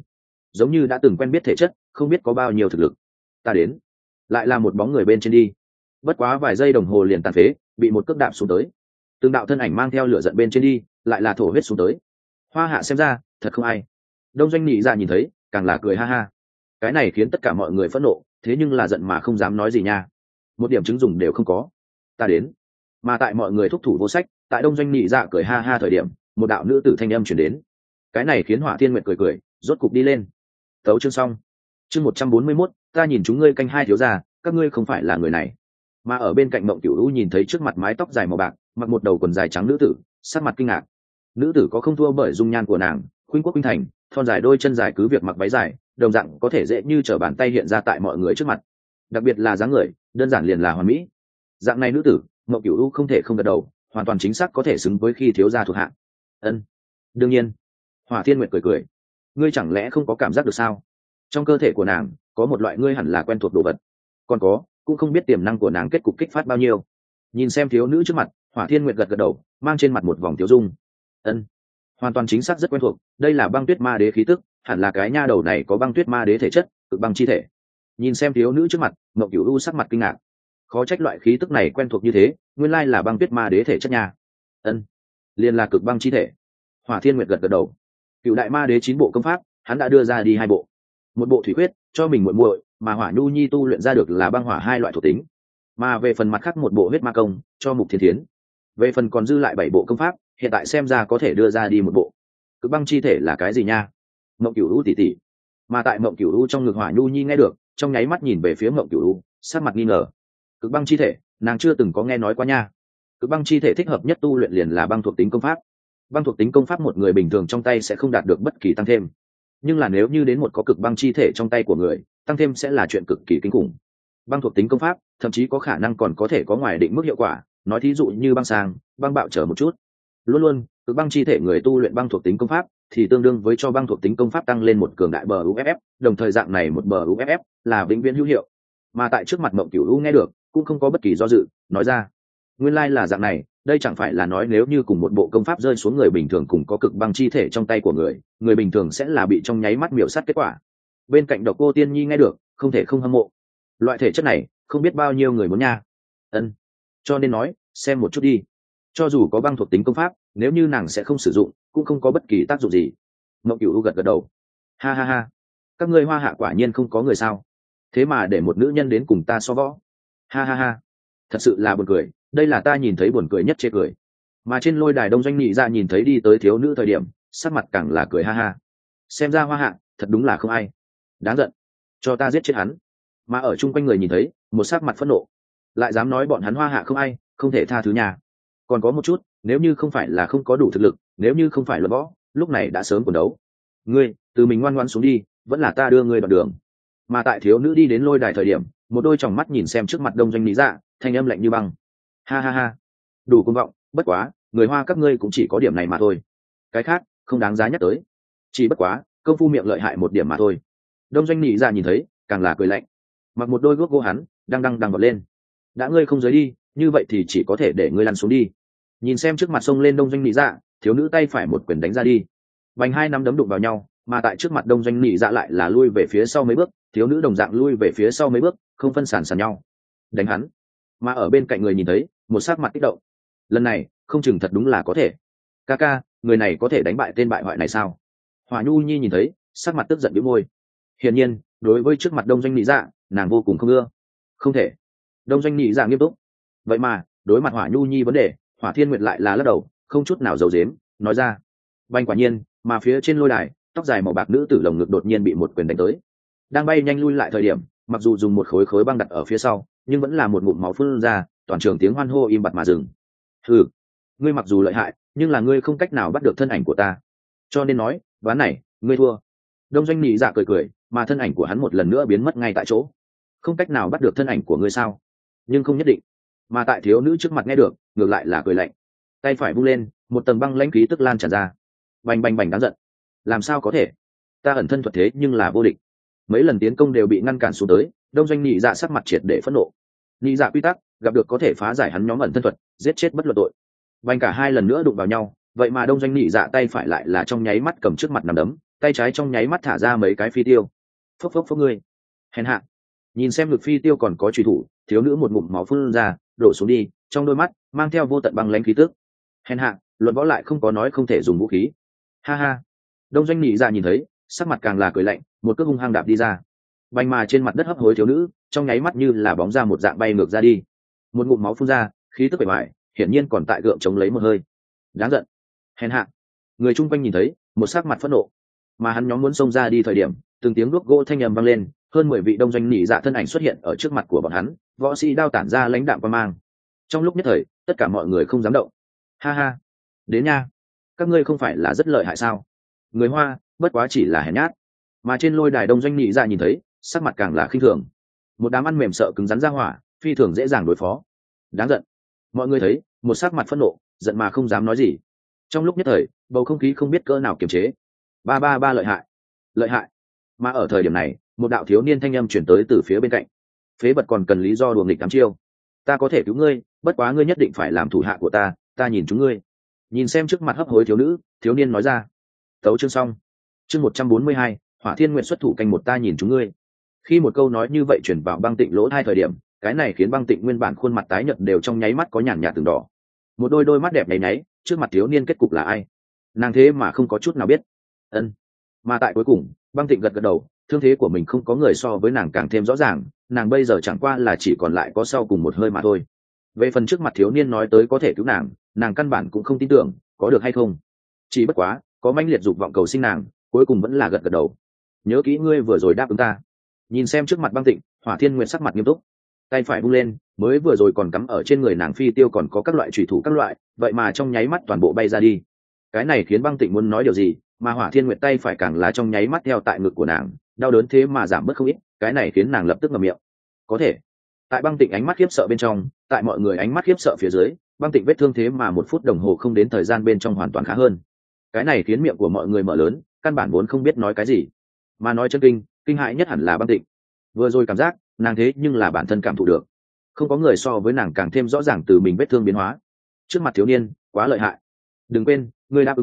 giống như đã từng quen biết thể chất, không biết có bao nhiêu thực lực. Ta đến. Lại là một bóng người bên trên đi. Bất quá vài giây đồng hồ liền tàn phế, bị một cước đạp xuống tới. Từng đạo thân ảnh mang theo lửa giận bên trên đi, lại là thổ huyết xuống tới. Hoa Hạ xem ra thật không ai. Đông Doanh nhị dạ nhìn thấy, càng là cười ha ha. Cái này khiến tất cả mọi người phẫn nộ, thế nhưng là giận mà không dám nói gì nha. Một điểm chứng dùng đều không có. Ta đến. Mà tại mọi người thúc thủ vô sách, tại Đông Doanh nhị dạ cười ha ha thời điểm, một đạo nữ tử thanh âm truyền đến. Cái này khiến Hỏa Thiên Nguyệt cười cười, rốt cục đi lên. Tấu chương xong. Chương 141, ta nhìn chúng ngươi canh hai thiếu gia, các ngươi không phải là người này. Mà ở bên cạnh Mộng Cửu U nhìn thấy trước mặt mái tóc dài màu bạc, mặc một đầu quần dài trắng nữ tử, sắc mặt kinh ngạc. Nữ tử có không thua bởi dung nhan của nàng, khuynh quốc khuynh thành, thon dài đôi chân dài cứ việc mặc váy dài, đồng dạng có thể dễ như trở bàn tay hiện ra tại mọi người trước mặt. Đặc biệt là dáng người, đơn giản liền là hoàn mỹ. Dạng này nữ tử, Mộng Cửu U không thể không gật đầu, hoàn toàn chính xác có thể xứng với khi thiếu gia thuộc hạ. Ân, đương nhiên. Hỏa Thiên Nguyệt cười cười, ngươi chẳng lẽ không có cảm giác được sao? Trong cơ thể của nàng có một loại ngươi hẳn là quen thuộc đồ vật, còn có cũng không biết tiềm năng của nàng kết cục kích phát bao nhiêu. Nhìn xem thiếu nữ trước mặt, Hỏa Thiên Nguyệt gật gật đầu, mang trên mặt một vòng tiêu dung. Ân, hoàn toàn chính xác rất quen thuộc, đây là băng tuyết ma đế khí tức, hẳn là cái nha đầu này có băng tuyết ma đế thể chất, cực băng chi thể. Nhìn xem thiếu nữ trước mặt, Mộng Cửu U sắc mặt kinh ngạc, khó trách loại khí tức này quen thuộc như thế, nguyên lai là băng tuyết ma đế thể chất nha. Ân, liền là cực băng chi thể. Hỏa Thiên Nguyệt gật gật đầu. Cựu đại ma đế 9 bộ công pháp, hắn đã đưa ra đi 2 bộ. Một bộ thủy huyết cho mình muội muội, mà Hỏa Nhu Nhi tu luyện ra được là băng hỏa 2 loại thuộc tính. Mà về phần mặt khác một bộ huyết ma công cho Mục Thiên Thiến. Về phần còn dư lại 7 bộ công pháp, hiện tại xem ra có thể đưa ra đi một bộ. Cực băng chi thể là cái gì nha? Mộng Cửu U tỷ tỷ. Mà tại Mộng Cửu U trong ngực Hỏa Nhu Nhi nghe được, trong nháy mắt nhìn về phía Mộng Cửu U, sắc mặt nghi ngờ. Cực băng chi thể, nàng chưa từng có nghe nói qua nha. Cực băng chi thể thích hợp nhất tu luyện liền là băng thuộc tính công pháp. Băng thuộc tính công pháp một người bình thường trong tay sẽ không đạt được bất kỳ tăng thêm, nhưng là nếu như đến một có cực băng chi thể trong tay của người, tăng thêm sẽ là chuyện cực kỳ kinh khủng. Băng thuộc tính công pháp thậm chí có khả năng còn có thể có ngoài định mức hiệu quả, nói thí dụ như băng sàng, băng bạo trở một chút. Luôn luôn cực băng chi thể người tu luyện băng thuộc tính công pháp thì tương đương với cho băng thuộc tính công pháp tăng lên một cường đại bờ UFF, đồng thời dạng này một bờ UFF là vĩnh viễn hữu hiệu. Mà tại trước mặt Mộng Cửu U nghe được, cũng không có bất kỳ do dự, nói ra, nguyên lai là dạng này, đây chẳng phải là nói nếu như cùng một bộ công pháp rơi xuống người bình thường cùng có cực băng chi thể trong tay của người, người bình thường sẽ là bị trong nháy mắt miểu sát kết quả. Bên cạnh Độc Cô Tiên Nhi nghe được, không thể không hâm mộ. Loại thể chất này, không biết bao nhiêu người muốn nha. Ân, cho nên nói, xem một chút đi. Cho dù có băng thuộc tính công pháp, nếu như nàng sẽ không sử dụng, cũng không có bất kỳ tác dụng gì. Mộng Cửu U gật gật đầu. Ha ha ha, các ngươi Hoa Hạ quả nhiên không có người sao? Thế mà để một nữ nhân đến cùng ta so võ. Ha ha ha, thật sự là buồn cười, đây là ta nhìn thấy buồn cười nhất chê cười. Mà trên lôi đài Đông Doanh nhị ra nhìn thấy đi tới thiếu nữ thời điểm, sắc mặt càng là cười ha ha. Xem ra Hoa Hạ thật đúng là không ai. Đáng giận, cho ta giết chết hắn. Mà ở chung quanh người nhìn thấy một sắc mặt phẫn nộ, lại dám nói bọn hắn Hoa Hạ không ai, không thể tha thứ nhà. Còn có một chút, nếu như không phải là không có đủ thực lực, nếu như không phải luận võ, lúc này đã sớm quần đấu. Ngươi từ mình ngoan ngoãn xuống đi, vẫn là ta đưa ngươi đoạn đường. Mà tại thiếu nữ đi đến lôi đài thời điểm, một đôi tròng mắt nhìn xem trước mặt Đông Doanh lý dạ, thanh âm lạnh như băng. Ha ha ha, đủ cuồng vọng, bất quá người Hoa các ngươi cũng chỉ có điểm này mà thôi, cái khác không đáng giá nhắc tới, chỉ bất quá công phu miệng lợi hại một điểm mà thôi. Đông Doanh lý dạ nhìn thấy, càng là cười lạnh. Mặc một đôi guốc gỗ hắn đang vọt lên. Đã ngươi không giới đi, như vậy thì chỉ có thể để ngươi lăn xuống đi. Nhìn xem trước mặt sông lên Đông Doanh lý dạ, thiếu nữ tay phải một quyền đánh ra đi. Bành hai nắm đấm đụng vào nhau, mà tại trước mặt Đông Doanh lý dạ lại là lui về phía sau mấy bước, thiếu nữ đồng dạng lui về phía sau mấy bước, không phân sản nhau. Đánh hắn. Mà ở bên cạnh người nhìn thấy, một sắc mặt kích động. Lần này không chừng thật đúng là có thể. Ca, người này có thể đánh bại tên bại hoại này sao? Hỏa Nhu Nhi nhìn thấy, sắc mặt tức giận bĩu môi. Hiển nhiên đối với trước mặt Đông Doanh lý dạ, nàng vô cùng không ưa. Không thể. Đông Doanh lý dạ nghiêm túc. Vậy mà đối mặt Hỏa Nhu Nhi vấn đề, Hỏa Thiên Nguyệt lại là lắc đầu, không chút nào giấu giếm, nói ra. Bành quả nhiên, mà phía trên lôi đài, tóc dài màu bạc nữ tử lồng ngực đột nhiên bị một quyền đánh tới. Đang bay nhanh lui lại thời điểm, mặc dù dùng một khối băng đặt ở phía sau, nhưng vẫn là một ngụm máu phun ra, toàn trường tiếng hoan hô im bặt mà dừng. Hừ, ngươi mặc dù lợi hại, nhưng là ngươi không cách nào bắt được thân ảnh của ta, cho nên nói ván này ngươi thua. Đông Doanh nhị dạ cười, mà thân ảnh của hắn một lần nữa biến mất ngay tại chỗ. Không cách nào bắt được thân ảnh của ngươi sao? Nhưng không nhất định. Mà tại thiếu nữ trước mặt nghe được, ngược lại là cười lạnh. Tay phải vung lên, một tầng băng lãnh khí tức lan tràn ra. Bành đáng giận. Làm sao có thể? Ta ẩn thân thuật thế nhưng là vô địch. Mấy lần tiến công đều bị ngăn cản xuống tới, Đông Doanh nhị dạ sắc mặt triệt để phẫn nộ. Nhị dạ quy tắc, gặp được có thể phá giải hắn nhóm ẩn thân thuật, giết chết bất luận tội. Bành cả hai lần nữa đụng vào nhau, vậy mà Đông Doanh nhị dạ tay phải lại là trong nháy mắt cầm trước mặt nằm đấm, tay trái trong nháy mắt thả ra mấy cái phi tiêu. Phốc phốc phốc ngươi hèn hạ. Nhìn xem ngực phi tiêu còn có truy thủ, thiếu nữ một ngụm máu phun ra, đổ xuống đi, trong đôi mắt mang theo vô tận băng lãnh khí tức. Hèn hạ, luận võ lại không có nói không thể dùng vũ khí. Ha ha. Đông doanh nhị dạ nhìn thấy, sắc mặt càng là cười lạnh, một cước hung hăng đạp đi ra. Bành mà trên mặt đất hấp hối thiếu nữ, trong nháy mắt như là bóng ra một dạng bay ngược ra đi. Một ngụm máu phun ra, khí tức bề ngoài hiển nhiên còn tại gượng chống lấy một hơi. Đáng giận. Hèn hạ. Người chung quanh nhìn thấy, một sắc mặt phẫn nộ. Mà hắn nhóm muốn xông ra đi thời điểm, từng tiếng đuốc gỗ thanh ầm vang lên, hơn 10 vị đông doanh nhị dạ thân ảnh xuất hiện ở trước mặt của bọn hắn, võ sĩ đao tản ra lãnh đạm qua mang. Trong lúc nhất thời, tất cả mọi người không dám động. Ha ha, đến nha, các ngươi không phải là rất lợi hại sao? Người Hoa, bất quá chỉ là hèn nhát. Mà trên lôi đài đông doanh nhị dạ nhìn thấy, sắc mặt càng là khinh thường. Một đám ăn mềm sợ cứng rắn ra hỏa, phi thường dễ dàng đối phó. Đáng giận. Mọi người thấy, một sắc mặt phẫn nộ, giận mà không dám nói gì. Trong lúc nhất thời, bầu không khí không biết cỡ nào kiềm chế. Ba lợi hại, lợi hại. Mà ở thời điểm này, một đạo thiếu niên thanh âm chuyển tới từ phía bên cạnh. Phế vật còn cần lý do đùa nghịch 8 chiêu. Ta có thể cứu ngươi, bất quá ngươi nhất định phải làm thủ hạ của ta nhìn chúng ngươi. Nhìn xem trước mặt hấp hối thiếu nữ, thiếu niên nói ra. Tấu chương xong. Chương 142, Hỏa Thiên Nguyện xuất thủ canh một ta nhìn chúng ngươi. Khi một câu nói như vậy chuyển vào Băng Tịnh lỗ tai thời điểm, cái này khiến Băng Tịnh nguyên bản khuôn mặt tái nhợt đều trong nháy mắt có nhàn nhạt từng đỏ. Một đôi mắt đẹp nháy nháy, trước mặt thiếu niên kết cục là ai? Nàng thế mà không có chút nào biết. Ân. Mà tại cuối cùng, Băng Tịnh gật gật đầu, thương thế của mình không có người so với nàng càng thêm rõ ràng, nàng bây giờ chẳng qua là chỉ còn lại có sau cùng một hơi mà thôi. Về phần trước mặt thiếu niên nói tới có thể cứu nàng căn bản cũng không tin tưởng có được hay không. Chỉ bất quá có mãnh liệt dục vọng cầu sinh nàng, cuối cùng vẫn là gật gật đầu. Nhớ kỹ ngươi vừa rồi đáp ứng ta. Nhìn xem trước mặt Băng Tịnh, Hỏa Thiên Nguyệt sắc mặt nghiêm túc, tay phải vung lên, mới vừa rồi còn cắm ở trên người nàng phi tiêu còn có các loại chủy thủ các loại, vậy mà trong nháy mắt toàn bộ bay ra đi. Cái này khiến Băng Tịnh muốn nói điều gì, mà Hỏa Thiên Nguyệt tay phải càng là trong nháy mắt theo tại ngực của nàng, đau đớn thế mà giảm bớt không ít, cái này khiến nàng lập tức ngậm miệng. Có thể. Tại Băng Tịnh ánh mắt khiếp sợ bên trong, tại mọi người ánh mắt khiếp sợ phía dưới, Băng Tịnh vết thương thế mà 1 phút đồng hồ không đến thời gian bên trong hoàn toàn khá hơn. Cái này khiến miệng của mọi người mở lớn, căn bản vốn không biết nói cái gì, mà nói chân kinh hãi nhất hẳn là Băng Tịnh. Vừa rồi cảm giác, nàng thế nhưng là bản thân cảm thụ được, không có người so với nàng càng thêm rõ ràng từ mình vết thương biến hóa. Trước mặt thiếu niên, quá lợi hại. Đừng quên, ngươi đáp ứng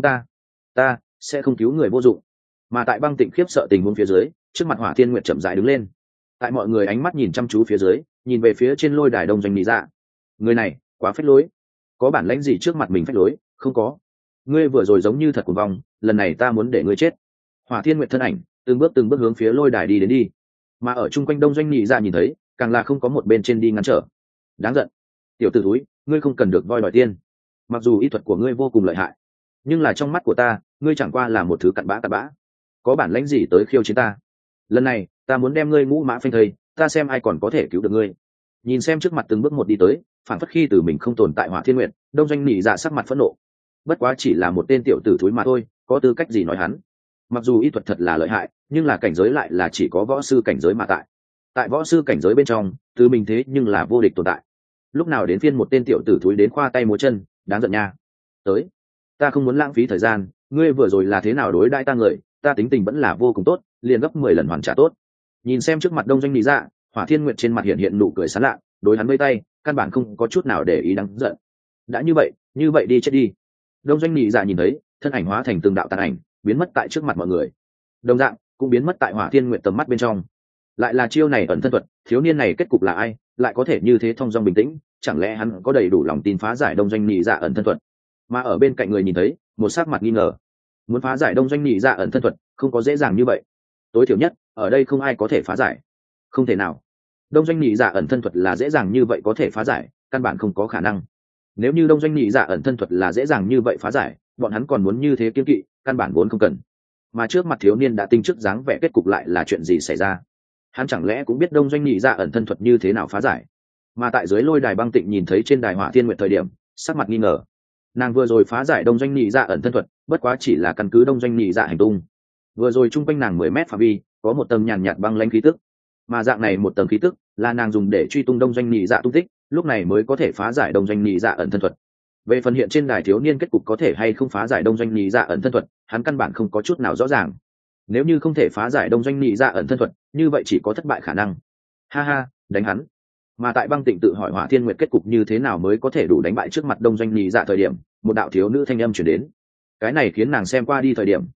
ta sẽ không cứu người vô dụng. Mà tại Băng Tịnh khiếp sợ tình huống phía dưới, trước mặt Hỏa Thiên Nguyệt chậm rãi đứng lên. Tại mọi người ánh mắt nhìn chăm chú phía dưới, nhìn về phía trên lôi đài đông doanh nhị dạ. Người này quá phách lối, có bản lãnh gì trước mặt mình phách lối? Không có. Ngươi vừa rồi giống như thật cuồng vong, lần này ta muốn để ngươi chết. Hỏa Thiên Nguyệt thân ảnh từng bước hướng phía lôi đài đi đến đi. Mà ở chung quanh đông doanh nhị dạ nhìn thấy, càng là không có một bên trên đi ngăn trở. Đáng giận, tiểu tử túi, ngươi không cần được voi đòi tiên. Mặc dù y thuật của ngươi vô cùng lợi hại, nhưng là trong mắt của ta, ngươi chẳng qua là một thứ cặn bã. Có bản lãnh gì tới khiêu chiến ta? Lần này ta muốn đem ngươi ngũ mã phanh thây, ta xem ai còn có thể cứu được ngươi. Nhìn xem trước mặt từng bước một đi tới, phản phất khi từ mình không tồn tại Hỏa Thiên Nguyệt, đông doanh nhị dạ sắc mặt phẫn nộ. Bất quá chỉ là một tên tiểu tử thúi mà thôi, có tư cách gì nói hắn? Mặc dù y thuật thật là lợi hại, nhưng là cảnh giới lại là chỉ có võ sư cảnh giới mà tại võ sư cảnh giới bên trong, từ mình thế nhưng là vô địch tồn tại. Lúc nào đến phiên một tên tiểu tử thúi đến khoa tay múa chân, đáng giận nha. Tới, ta không muốn lãng phí thời gian, ngươi vừa rồi là thế nào đối đãi ta người, ta tính tình vẫn là vô cùng tốt, liền gấp 10 lần hoàn trả tốt. Nhìn xem trước mặt đông doanh nhị dạ, Hỏa Thiên Nguyệt trên mặt hiện nụ cười sán lạ, đối hắn vây tay, căn bản không có chút nào để ý đáng giận. Đã như vậy đi chết đi. Đông doanh nhị dạ nhìn thấy, thân ảnh hóa thành từng đạo tàn ảnh, biến mất tại trước mặt mọi người. Đồng dạng cũng biến mất tại Hỏa Thiên Nguyệt tầm mắt bên trong. Lại là chiêu này ẩn thân thuật, thiếu niên này kết cục là ai, lại có thể như thế thong dong bình tĩnh, chẳng lẽ hắn có đầy đủ lòng tin phá giải đông doanh nhị dạ ẩn thân thuật? Mà ở bên cạnh người nhìn thấy, một sắc mặt nghi ngờ. Muốn phá giải đông doanh nhị dạ ẩn thân thuật, không có dễ dàng như vậy. Tối thiểu nhất, ở đây không ai có thể phá giải. Không thể nào. Đông doanh nhị dạ ẩn thân thuật là dễ dàng như vậy có thể phá giải, căn bản không có khả năng. Nếu như đông doanh nhị dạ ẩn thân thuật là dễ dàng như vậy phá giải, bọn hắn còn muốn như thế kiên kỵ, căn bản vốn không cần. Mà trước mặt thiếu niên đã tinh trước dáng vẻ kết cục lại là chuyện gì xảy ra? Hắn chẳng lẽ cũng biết đông doanh nhị dạ ẩn thân thuật như thế nào phá giải? Mà tại dưới lôi đài Băng Tịnh nhìn thấy trên đài Hỏa Thiên Nguyệt thời điểm, sắc mặt nghi ngờ. Nàng vừa rồi phá giải đông doanh nhị dạ ẩn thân thuật, bất quá chỉ là căn cứ đông doanh nhị dạ hành tung. Vừa rồi trung quanh nàng 10 mét phạm vi có một tầng nhàn nhạt băng lãnh khí tức, mà dạng này một tầng khí tức là nàng dùng để truy tung đông doanh nhị dạ tung tích, lúc này mới có thể phá giải đông doanh nhị dạ ẩn thân thuật. Về phần hiện trên đài thiếu niên kết cục có thể hay không phá giải đông doanh nhị dạ ẩn thân thuật, hắn căn bản không có chút nào rõ ràng. Nếu như không thể phá giải đông doanh nhị dạ ẩn thân thuật, như vậy chỉ có thất bại khả năng. Ha ha, đánh hắn. Mà tại Băng Tịnh tự hỏi Hỏa Thiên Nguyệt kết cục như thế nào mới có thể đủ đánh bại trước mặt đông doanh nhị dạ thời điểm, một đạo thiếu nữ thanh âm truyền đến. Cái này khiến nàng xem qua đi thời điểm,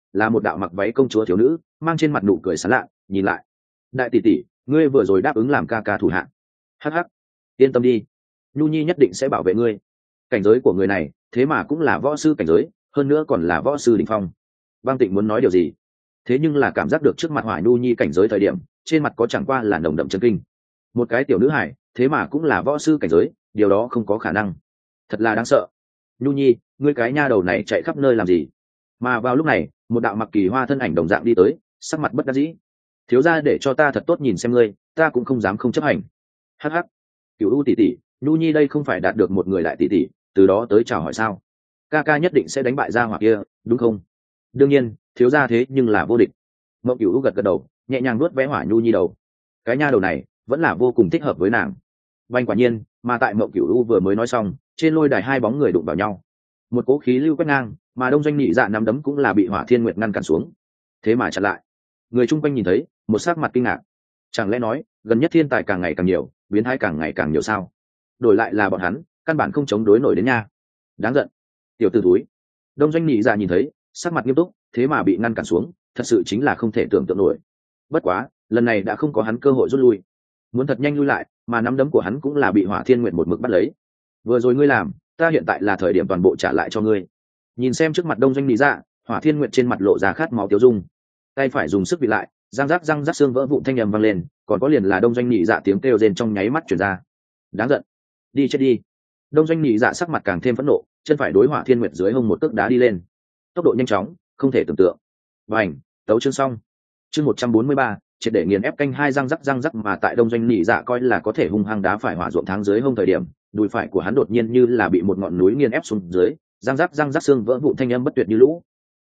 là một đạo mặc váy công chúa thiếu nữ, mang trên mặt nụ cười sán lạ, nhìn lại. Đại tỷ tỷ, ngươi vừa rồi đáp ứng làm ca ca thủ hạ. Hắc hắc, yên tâm đi, nhu nhi nhất định sẽ bảo vệ ngươi. Cảnh giới của người này thế mà cũng là võ sư cảnh giới, hơn nữa còn là võ sư đỉnh phong. Băng Tịnh muốn nói điều gì, thế nhưng là cảm giác được trước mặt hỏa nhu nhi cảnh giới thời điểm, trên mặt có chẳng qua là nồng đậm chân kinh. Một cái tiểu nữ hải thế mà cũng là võ sư cảnh giới, điều đó không có khả năng, thật là đáng sợ. Nhu nhi, ngươi cái nha đầu này chạy khắp nơi làm gì? Mà vào lúc này, một đạo mặc kỳ hoa thân ảnh đồng dạng đi tới, sắc mặt bất đắc dĩ. Thiếu gia để cho ta thật tốt nhìn xem ngươi, ta cũng không dám không chấp hành. Hắc hắc, Cửu U tỷ tỷ, Nhu nhi đây không phải đạt được một người đại tỷ tỷ, từ đó tới chào hỏi sao? Ca ca nhất định sẽ đánh bại gia hỏa kia, đúng không? Đương nhiên, thiếu gia thế nhưng là vô địch. Mộng Cửu U gật gật đầu, nhẹ nhàng nuốt vé hỏa Nhu nhi đầu. Cái nha đầu này vẫn là vô cùng thích hợp với nàng. Vành quả nhiên, mà tại Mộng Cửu U vừa mới nói xong, trên lôi đài hai bóng người đụng vào nhau. Một cỗ khí lưu quét ngang, mà Đông Doanh Nhị Dạ nắm đấm cũng là bị Hỏa Thiên Nguyệt ngăn cản xuống. Thế mà chặn lại. Người chung quanh nhìn thấy, một sắc mặt kinh ngạc. Chẳng lẽ nói, gần nhất thiên tài càng ngày càng nhiều, biến thái càng ngày càng nhiều sao? Đổi lại là bọn hắn, căn bản không chống đối nổi đến nha. Đáng giận. Tiểu tử túi. Đông Doanh Nhị Dạ nhìn thấy, sắc mặt nghiêm túc, thế mà bị ngăn cản xuống, thật sự chính là không thể tưởng tượng nổi. Bất quá, lần này đã không có hắn cơ hội rút lui. Muốn thật nhanh lui lại, mà nắm đấm của hắn cũng là bị Hỏa Thiên Nguyệt một mực bắt lấy. Vừa rồi ngươi làm, ta hiện tại là thời điểm toàn bộ trả lại cho ngươi. Nhìn xem trước mặt Đông Doanh Nhị Dạ, Hỏa Thiên Nguyệt trên mặt lộ ra khát máu tiêu dung, tay phải dùng sức bị lại, răng rắc xương vỡ vụn thanh âm vang lên, còn có liền là Đông Doanh Nhị Dạ tiếng kêu rên trong nháy mắt truyền ra. Đáng giận, đi chết đi. Đông Doanh Nhị Dạ sắc mặt càng thêm phẫn nộ, chân phải đối Hỏa Thiên Nguyệt dưới hông một cước đá đi lên, tốc độ nhanh chóng, không thể tưởng tượng. Bành, tấu chương xong. Chương 143, triệt để nghiền ép canh hai răng rắc mà tại Đông Doanh Nhị Dạ coi là có thể hung hăng đá phải hỏa ruộng tháng dưới hông thời điểm, đùi phải của hắn đột nhiên như là bị một ngọn núi nghiền ép xuống dưới, răng rắc xương vỡ vụn thanh âm bất tuyệt như lũ.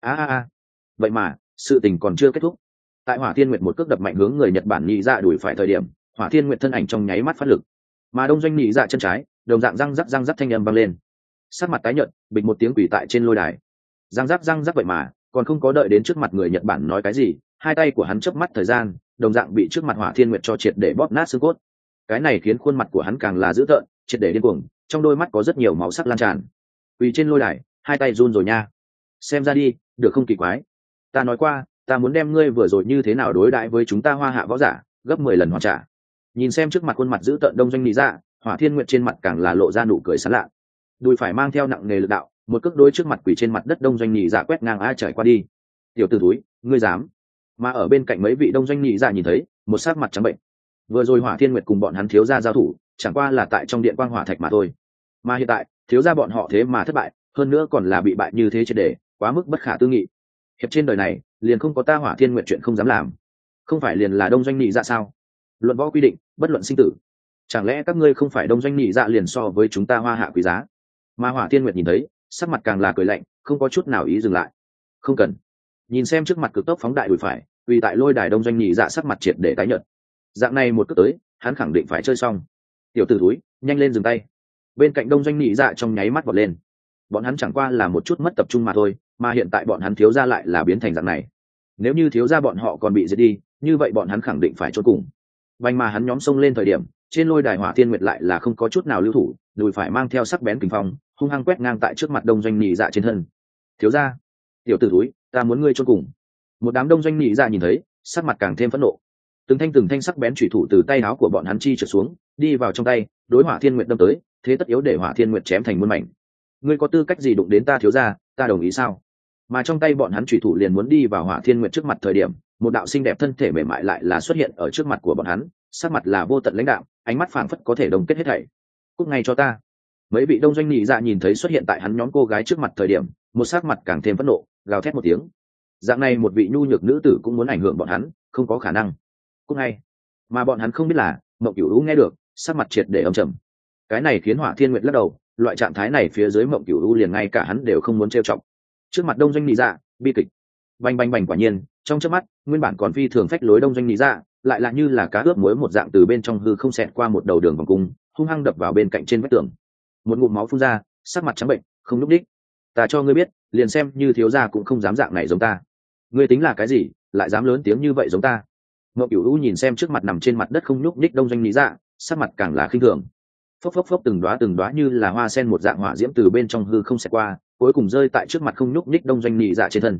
Vậy mà, sự tình còn chưa kết thúc. Tại Hỏa Thiên Nguyệt một cước đập mạnh hướng người Nhật Bản Nhị Dạ đùi phải thời điểm, Hỏa Thiên Nguyệt thân ảnh trong nháy mắt phát lực, mà Đông Doanh Nhị Dạ chân trái, đồng dạng răng rắc thanh âm vang lên. Sắc mặt tái nhợt, bịch một tiếng quỷ tại trên lôi đài. Răng rắc vậy mà, còn không có đợi đến trước mặt người Nhật Bản nói cái gì, hai tay của hắn chớp mắt thời gian, đồng dạng bị trước mặt Hỏa Thiên Nguyệt cho triệt để bóp nát xương cốt. Cái này khiến khuôn mặt của hắn càng là dữ tợn, triệt để điên cuồng, trong đôi mắt có rất nhiều máu sắc lan tràn. Quỳ trên lôi đài, hai tay run rồi nha. Xem ra đi, được không kỳ quái. Ta nói qua, ta muốn đem ngươi vừa rồi như thế nào đối đãi với chúng ta Hoa Hạ võ giả, gấp 10 lần hoàn trả. Nhìn xem trước mặt khuôn mặt dữ tợn Đông Doanh Nhị Dạ, Hỏa Thiên Nguyệt trên mặt càng là lộ ra nụ cười sảng lạ. Đùi phải mang theo nặng nề lực đạo, một cước đối trước mặt quỳ trên mặt đất Đông Doanh Nhị Dạ quét ngang ai trời qua đi. Tiểu tử túi, ngươi dám? Mà ở bên cạnh mấy vị Đông Doanh Nhị Dạ nhìn thấy, một sắc mặt trắng bệnh. Vừa rồi Hỏa Thiên Nguyệt cùng bọn hắn thiếu gia giao thủ, chẳng qua là tại trong điện quang hỏa thạch mà thôi. Mà hiện tại, thiếu gia bọn họ thế mà thất bại, hơn nữa còn là bị bại như thế triệt để, quá mức bất khả tư nghị. Hiệp trên đời này, liền không có ta Hỏa Thiên Nguyệt chuyện không dám làm. Không phải liền là Đông Doanh Nhị Dạ sao? Luận võ quy định, bất luận sinh tử. Chẳng lẽ các ngươi không phải Đông Doanh Nhị Dạ liền so với chúng ta Hoa Hạ quý giá? Mà Hỏa Thiên Nguyệt nhìn thấy, sắc mặt càng là cười lạnh, không có chút nào ý dừng lại. Không cần. Nhìn xem trước mặt cực tốc phóng đại đùi phải, vì tại lôi đài Đông Doanh Nhị Dạ sắc mặt triệt để tái nhợt. Dạng này một cước tới, hắn khẳng định phải chơi xong. Tiểu tử túi, nhanh lên dừng tay. Bên cạnh Đông Doanh Nhị Dạ trong nháy mắt vọt lên. Bọn hắn chẳng qua là một chút mất tập trung mà thôi, mà hiện tại bọn hắn thiếu gia lại là biến thành dạng này. Nếu như thiếu gia bọn họ còn bị giết đi, như vậy bọn hắn khẳng định phải chôn cùng. Vành mà hắn nhóm xông lên thời điểm, trên lôi đài Hỏa Thiên Nguyệt lại là không có chút nào lưu thủ, đùi phải mang theo sắc bén kình phong, hung hăng quét ngang tại trước mặt Đông Doanh Nhị Dạ trên thân. Thiếu gia, tiểu tử túi, ta muốn ngươi chôn cùng. Một đám Đông Doanh Nhị Dạ nhìn thấy, sắc mặt càng thêm phẫn nộ. Từng thanh sắc bén chủy thủ từ tay áo của bọn hắn chi trượt xuống, đi vào trong tay, đối Hỏa Thiên Nguyệt đâm tới, thế tất yếu để Hỏa Thiên Nguyệt chém thành muôn mảnh. Ngươi có tư cách gì đụng đến ta thiếu gia, ta đồng ý sao? Mà trong tay bọn hắn chủy thủ liền muốn đi vào Hỏa Thiên Nguyệt trước mặt thời điểm, một đạo xinh đẹp thân thể mềm mại lại là xuất hiện ở trước mặt của bọn hắn, sắc mặt là vô tận lãnh đạm, ánh mắt phảng phất có thể đồng kết hết thảy. Cút ngay cho ta. Mấy vị Đông Doanh Nhị Dạ nhìn thấy xuất hiện tại hắn nhóm cô gái trước mặt thời điểm, một sắc mặt càng thêm phẫn nộ, gào thét một tiếng. Dạng này một vị nhu nhược nữ tử cũng muốn ảnh hưởng bọn hắn, không có khả năng. Cút ngay. Mà bọn hắn không biết là, Mộng Cửu U nghe được, sắc mặt triệt để âm trầm. Cái này khiến Hỏa Thiên Nguyệt lắc đầu, loại trạng thái này phía dưới Mộng Cửu U liền ngay cả hắn đều không muốn trêu chọc. Trước mặt Đông Doanh Nhị Dạ, bi kịch. Bành quả nhiên, trong chớp mắt, nguyên bản còn phi thường phách lối Đông Doanh Nhị Dạ, lại là như là cá ướp muối một dạng từ bên trong hư không xẹt qua một đầu đường vòng cung, hung hăng đập vào bên cạnh trên vách tường. Một ngụm máu phun ra, sắc mặt trắng bệnh, không lúc đích. Ta cho ngươi biết, liền xem như thiếu gia cũng không dám dạng này giống ta. Ngươi tính là cái gì, lại dám lớn tiếng như vậy giống ta? Mộng Cửu U nhìn xem trước mặt nằm trên mặt đất không nhúc nhích Đông Doanh Nhị Dạ, sắc mặt càng là khinh thường. Phốc từng đóa như là hoa sen một dạng hỏa diễm từ bên trong hư không xẹt qua, cuối cùng rơi tại trước mặt không nhúc nhích Đông Doanh Nhị Dạ trên thân.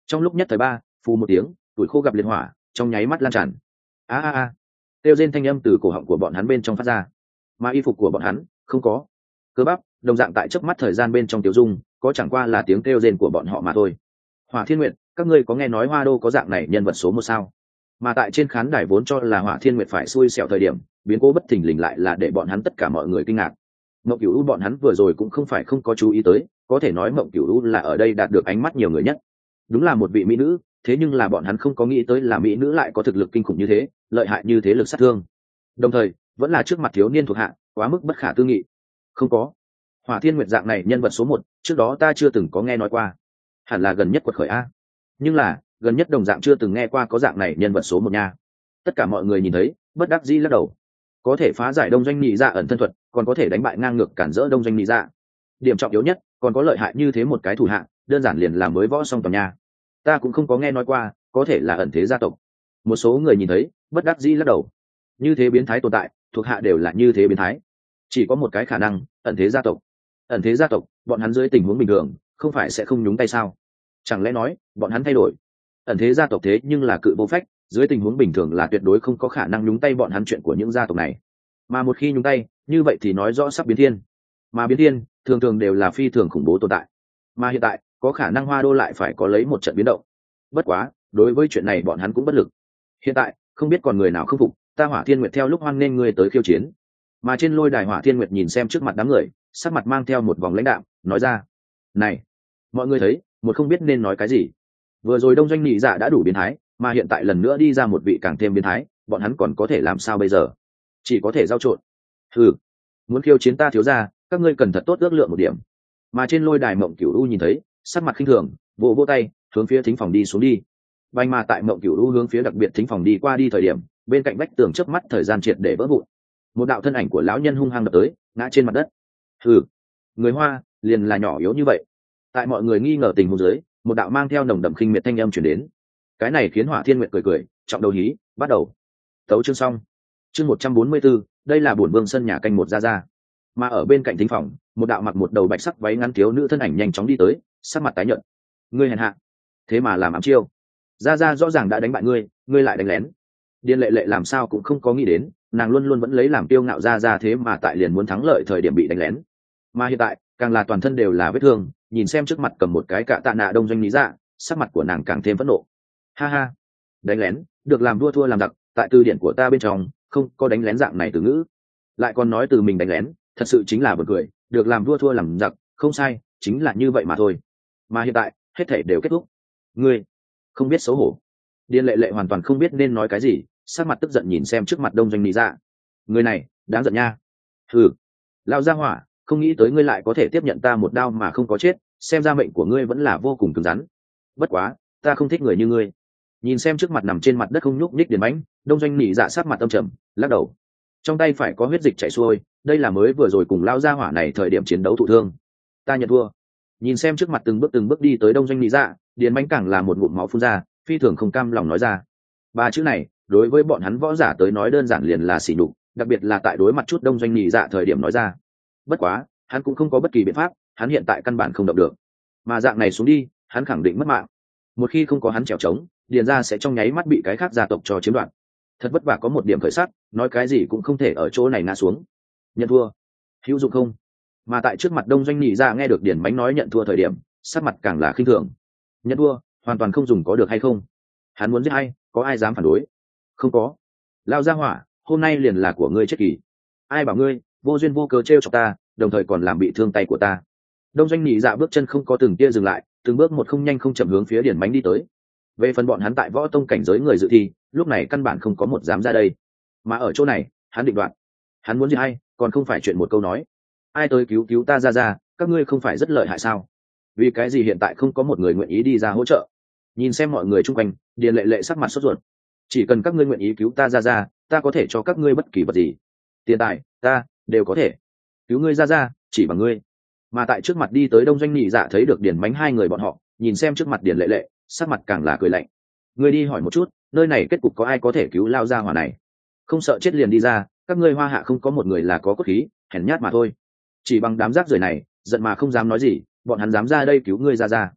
Trong lúc nhất thời ba phù một tiếng, tuổi khô gặp liệt hỏa trong nháy mắt lan tràn. A a a, kêu rên thanh âm từ cổ họng của bọn hắn bên trong phát ra, mà y phục của bọn hắn không có cơ bắp, đồng dạng tại chớp mắt thời gian bên trong tiểu dung có chẳng qua là tiếng kêu rên của bọn họ mà thôi. Hỏa Thiên Nguyệt, các ngươi có nghe nói Hoa Đô có dạng này nhân vật số một sao? Mà tại trên khán đài vốn cho là Hỏa Thiên Nguyệt phải xui xẻo thời điểm, biến cố bất thình lình lại là để bọn hắn tất cả mọi người kinh ngạc. Mộng Cửu U bọn hắn vừa rồi cũng không phải không có chú ý tới, có thể nói Mộng Cửu U là ở đây đạt được ánh mắt nhiều người nhất. Đúng là một vị mỹ nữ, thế nhưng là bọn hắn không có nghĩ tới là mỹ nữ lại có thực lực kinh khủng như thế, lợi hại như thế, lực sát thương. Đồng thời, vẫn là trước mặt thiếu niên thuộc hạ, quá mức bất khả tư nghị. Không có. Hỏa Thiên Nguyệt dạng này nhân vật số một, trước đó ta chưa từng có nghe nói qua. Hẳn là gần nhất quật khởi a. Nhưng là, gần nhất đồng dạng chưa từng nghe qua có dạng này nhân vật số một nha. Tất cả mọi người nhìn thấy, bất đắc dĩ lắc đầu. Có thể phá giải đông doanh nhị dạ ẩn thân thuật, còn có thể đánh bại ngang ngược cản rỡ đông doanh nhị dạ. Điểm trọng yếu nhất, còn có lợi hại như thế một cái thủ hạ, đơn giản liền là mới võ xong toàn nha. Ta cũng không có nghe nói qua, có thể là ẩn thế gia tộc. Một số người nhìn thấy, bất đắc dĩ lắc đầu. Như thế biến thái tồn tại, thuộc hạ đều là như thế biến thái. Chỉ có một cái khả năng, ẩn thế gia tộc. Ẩn thế gia tộc, bọn hắn dưới tình huống bình thường, không phải sẽ không nhúng tay sao? Chẳng lẽ nói, bọn hắn thay đổi? Ẩn thế gia tộc thế nhưng là cự vô phách, dưới tình huống bình thường là tuyệt đối không có khả năng nhúng tay bọn hắn chuyện của những gia tộc này. Mà một khi nhúng tay, như vậy thì nói rõ sắp biến thiên. Mà biến thiên, thường thường đều là phi thường khủng bố tồn tại. Mà hiện tại, có khả năng Hoa Đô lại phải có lấy một trận biến động. Bất quá, đối với chuyện này bọn hắn cũng bất lực. Hiện tại, không biết còn người nào không phục, ta Hỏa Thiên Nguyệt theo lúc hoan nghênh ngươi tới khiêu chiến. Mà trên lôi đài Hỏa Thiên Nguyệt nhìn xem trước mặt đám người, sắc mặt mang theo một vòng lãnh đạm, nói ra: "Này, mọi người thấy, một không biết nên nói cái gì. Vừa rồi đông doanh nhị dạ đã đủ biến thái, mà hiện tại lần nữa đi ra một vị càng thêm biến thái, bọn hắn còn có thể làm sao bây giờ? Chỉ có thể giao trộn. Hừ, muốn khiêu chiến ta thiếu gia, các ngươi cần thật tốt ước lượng một điểm." Mà trên lôi đài Mộng Cửu U nhìn thấy, sắc mặt khinh thường, vỗ vỗ tay, hướng phía thính phòng đi xuống đi. Bành mà tại Mộng Cửu U hướng phía đặc biệt thính phòng đi qua đi thời điểm, bên cạnh vách tường chớp mắt thời gian triệt để vỡ vụn. Một đạo thân ảnh của lão nhân hung hăng đập tới, ngã trên mặt đất. Hừ, người Hoa liền là nhỏ yếu như vậy. Tại mọi người nghi ngờ tình huống dưới, một đạo mang theo nồng đậm khinh miệt thanh âm truyền đến. Cái này khiến Hỏa Thiên Nguyệt cười cười, trọng đầu hí, bắt đầu. Tấu chương xong. Chương 144, đây là bổn vương sân nhà canh một ra. Mà ở bên cạnh thính phòng, một đạo mặc một đầu bạch sắc váy ngắn thiếu nữ thân ảnh nhanh chóng đi tới, sắc mặt tái nhợt. Ngươi hèn hạ, thế mà làm ám chiêu. Ra rõ ràng đã đánh bại ngươi, ngươi lại đánh lén. Điền Lệ Lệ làm sao cũng không có nghĩ đến, nàng luôn luôn vẫn lấy làm tiêu ngạo ra thế mà tại liền muốn thắng lợi thời điểm bị đánh lén. Mà hiện tại, càng là toàn thân đều là vết thương, nhìn xem trước mặt cầm một cái cạ tạ nạ đông doanh lý dạ, sắc mặt của nàng càng thêm phẫn nộ. Ha ha, đánh lén, được làm vua thua làm giặc, tại từ điển của ta bên trong không có đánh lén dạng này từ ngữ. Lại còn nói từ mình đánh lén, thật sự chính là buồn cười, được làm vua thua làm giặc, không sai, chính là như vậy mà thôi. Mà hiện tại, hết thảy đều kết thúc. Ngươi không biết xấu hổ. Điền Lệ Lệ hoàn toàn không biết nên nói cái gì, sắc mặt tức giận nhìn xem trước mặt đông doanh lý dạ. Người này đáng giận nha. Hừ, lao ra hỏa, không nghĩ tới ngươi lại có thể tiếp nhận ta một đao mà không có chết, xem ra mệnh của ngươi vẫn là vô cùng cứng rắn. Bất quá, ta không thích người như ngươi. Nhìn xem trước mặt nằm trên mặt đất không nhúc nhích Điền Mãnh, đông doanh nhị dạ sát mặt âm trầm, lắc đầu. Trong tay phải có huyết dịch chảy xuôi, đây là mới vừa rồi cùng lao ra hỏa này thời điểm chiến đấu thụ thương. Ta nhận thua. Nhìn xem trước mặt từng bước đi tới đông doanh nhị dạ, Điền Mãnh càng là một ngụm máu phun ra, phi thường không cam lòng nói ra. Ba chữ này, đối với bọn hắn võ giả tới nói đơn giản liền là sỉ nhục, đặc biệt là tại đối mặt chút đông doanh nhị dạ thời điểm nói ra. Bất quá, hắn cũng không có bất kỳ biện pháp, hắn hiện tại căn bản không động được. Mà dạng này xuống đi, hắn khẳng định mất mạng. Một khi không có hắn trèo trống, Điền gia sẽ trong nháy mắt bị cái khác gia tộc cho chiếm đoạt. Thật vất vả có một điểm khởi sắc, nói cái gì cũng không thể ở chỗ này ngã xuống. Nhận thua, hữu dụng không? Mà tại trước mặt đông doanh nhị gia nghe được Điền Mãnh nói nhận thua thời điểm, sắc mặt càng là khinh thường. Nhận thua, hoàn toàn không dùng có được hay không? Hắn muốn giết hay, có ai dám phản đối? Không có. Lao ra hỏa, hôm nay liền là của ngươi chết kỳ. Ai bảo ngươi vô duyên vô cớ trêu chọc ta, đồng thời còn làm bị thương tay của ta. Đông doanh nhị dạ bước chân không có từng tia dừng lại, từng bước một không nhanh không chậm hướng phía Điền Mãnh đi tới. Về phần bọn hắn tại võ tông cảnh giới người dự thi, lúc này căn bản không có một dám ra đây. Mà ở chỗ này, hắn định đoạt. Hắn muốn gì hay, còn không phải chuyện một câu nói. Ai tới cứu ta ra, các ngươi không phải rất lợi hại sao? Vì cái gì hiện tại không có một người nguyện ý đi ra hỗ trợ? Nhìn xem mọi người chung quanh, Điền Lệ Lệ sắc mặt sốt ruột. Chỉ cần các ngươi nguyện ý cứu ta ra, ta có thể cho các ngươi bất kỳ vật gì. Tiền tài, ta đều có thể. Cứu ngươi ra, chỉ bằng ngươi. Mà tại trước mặt đi tới đông doanh nhị dạ thấy được Điền Mãnh hai người bọn họ, nhìn xem trước mặt Điền Lệ Lệ, sắc mặt càng là cười lạnh. Ngươi đi hỏi một chút, nơi này kết cục có ai có thể cứu lao ra hỏa này? Không sợ chết liền đi ra, các ngươi Hoa Hạ không có một người là có cốt khí, hèn nhát mà thôi. Chỉ bằng đám rác rưởi này, giận mà không dám nói gì, bọn hắn dám ra đây cứu ngươi ra.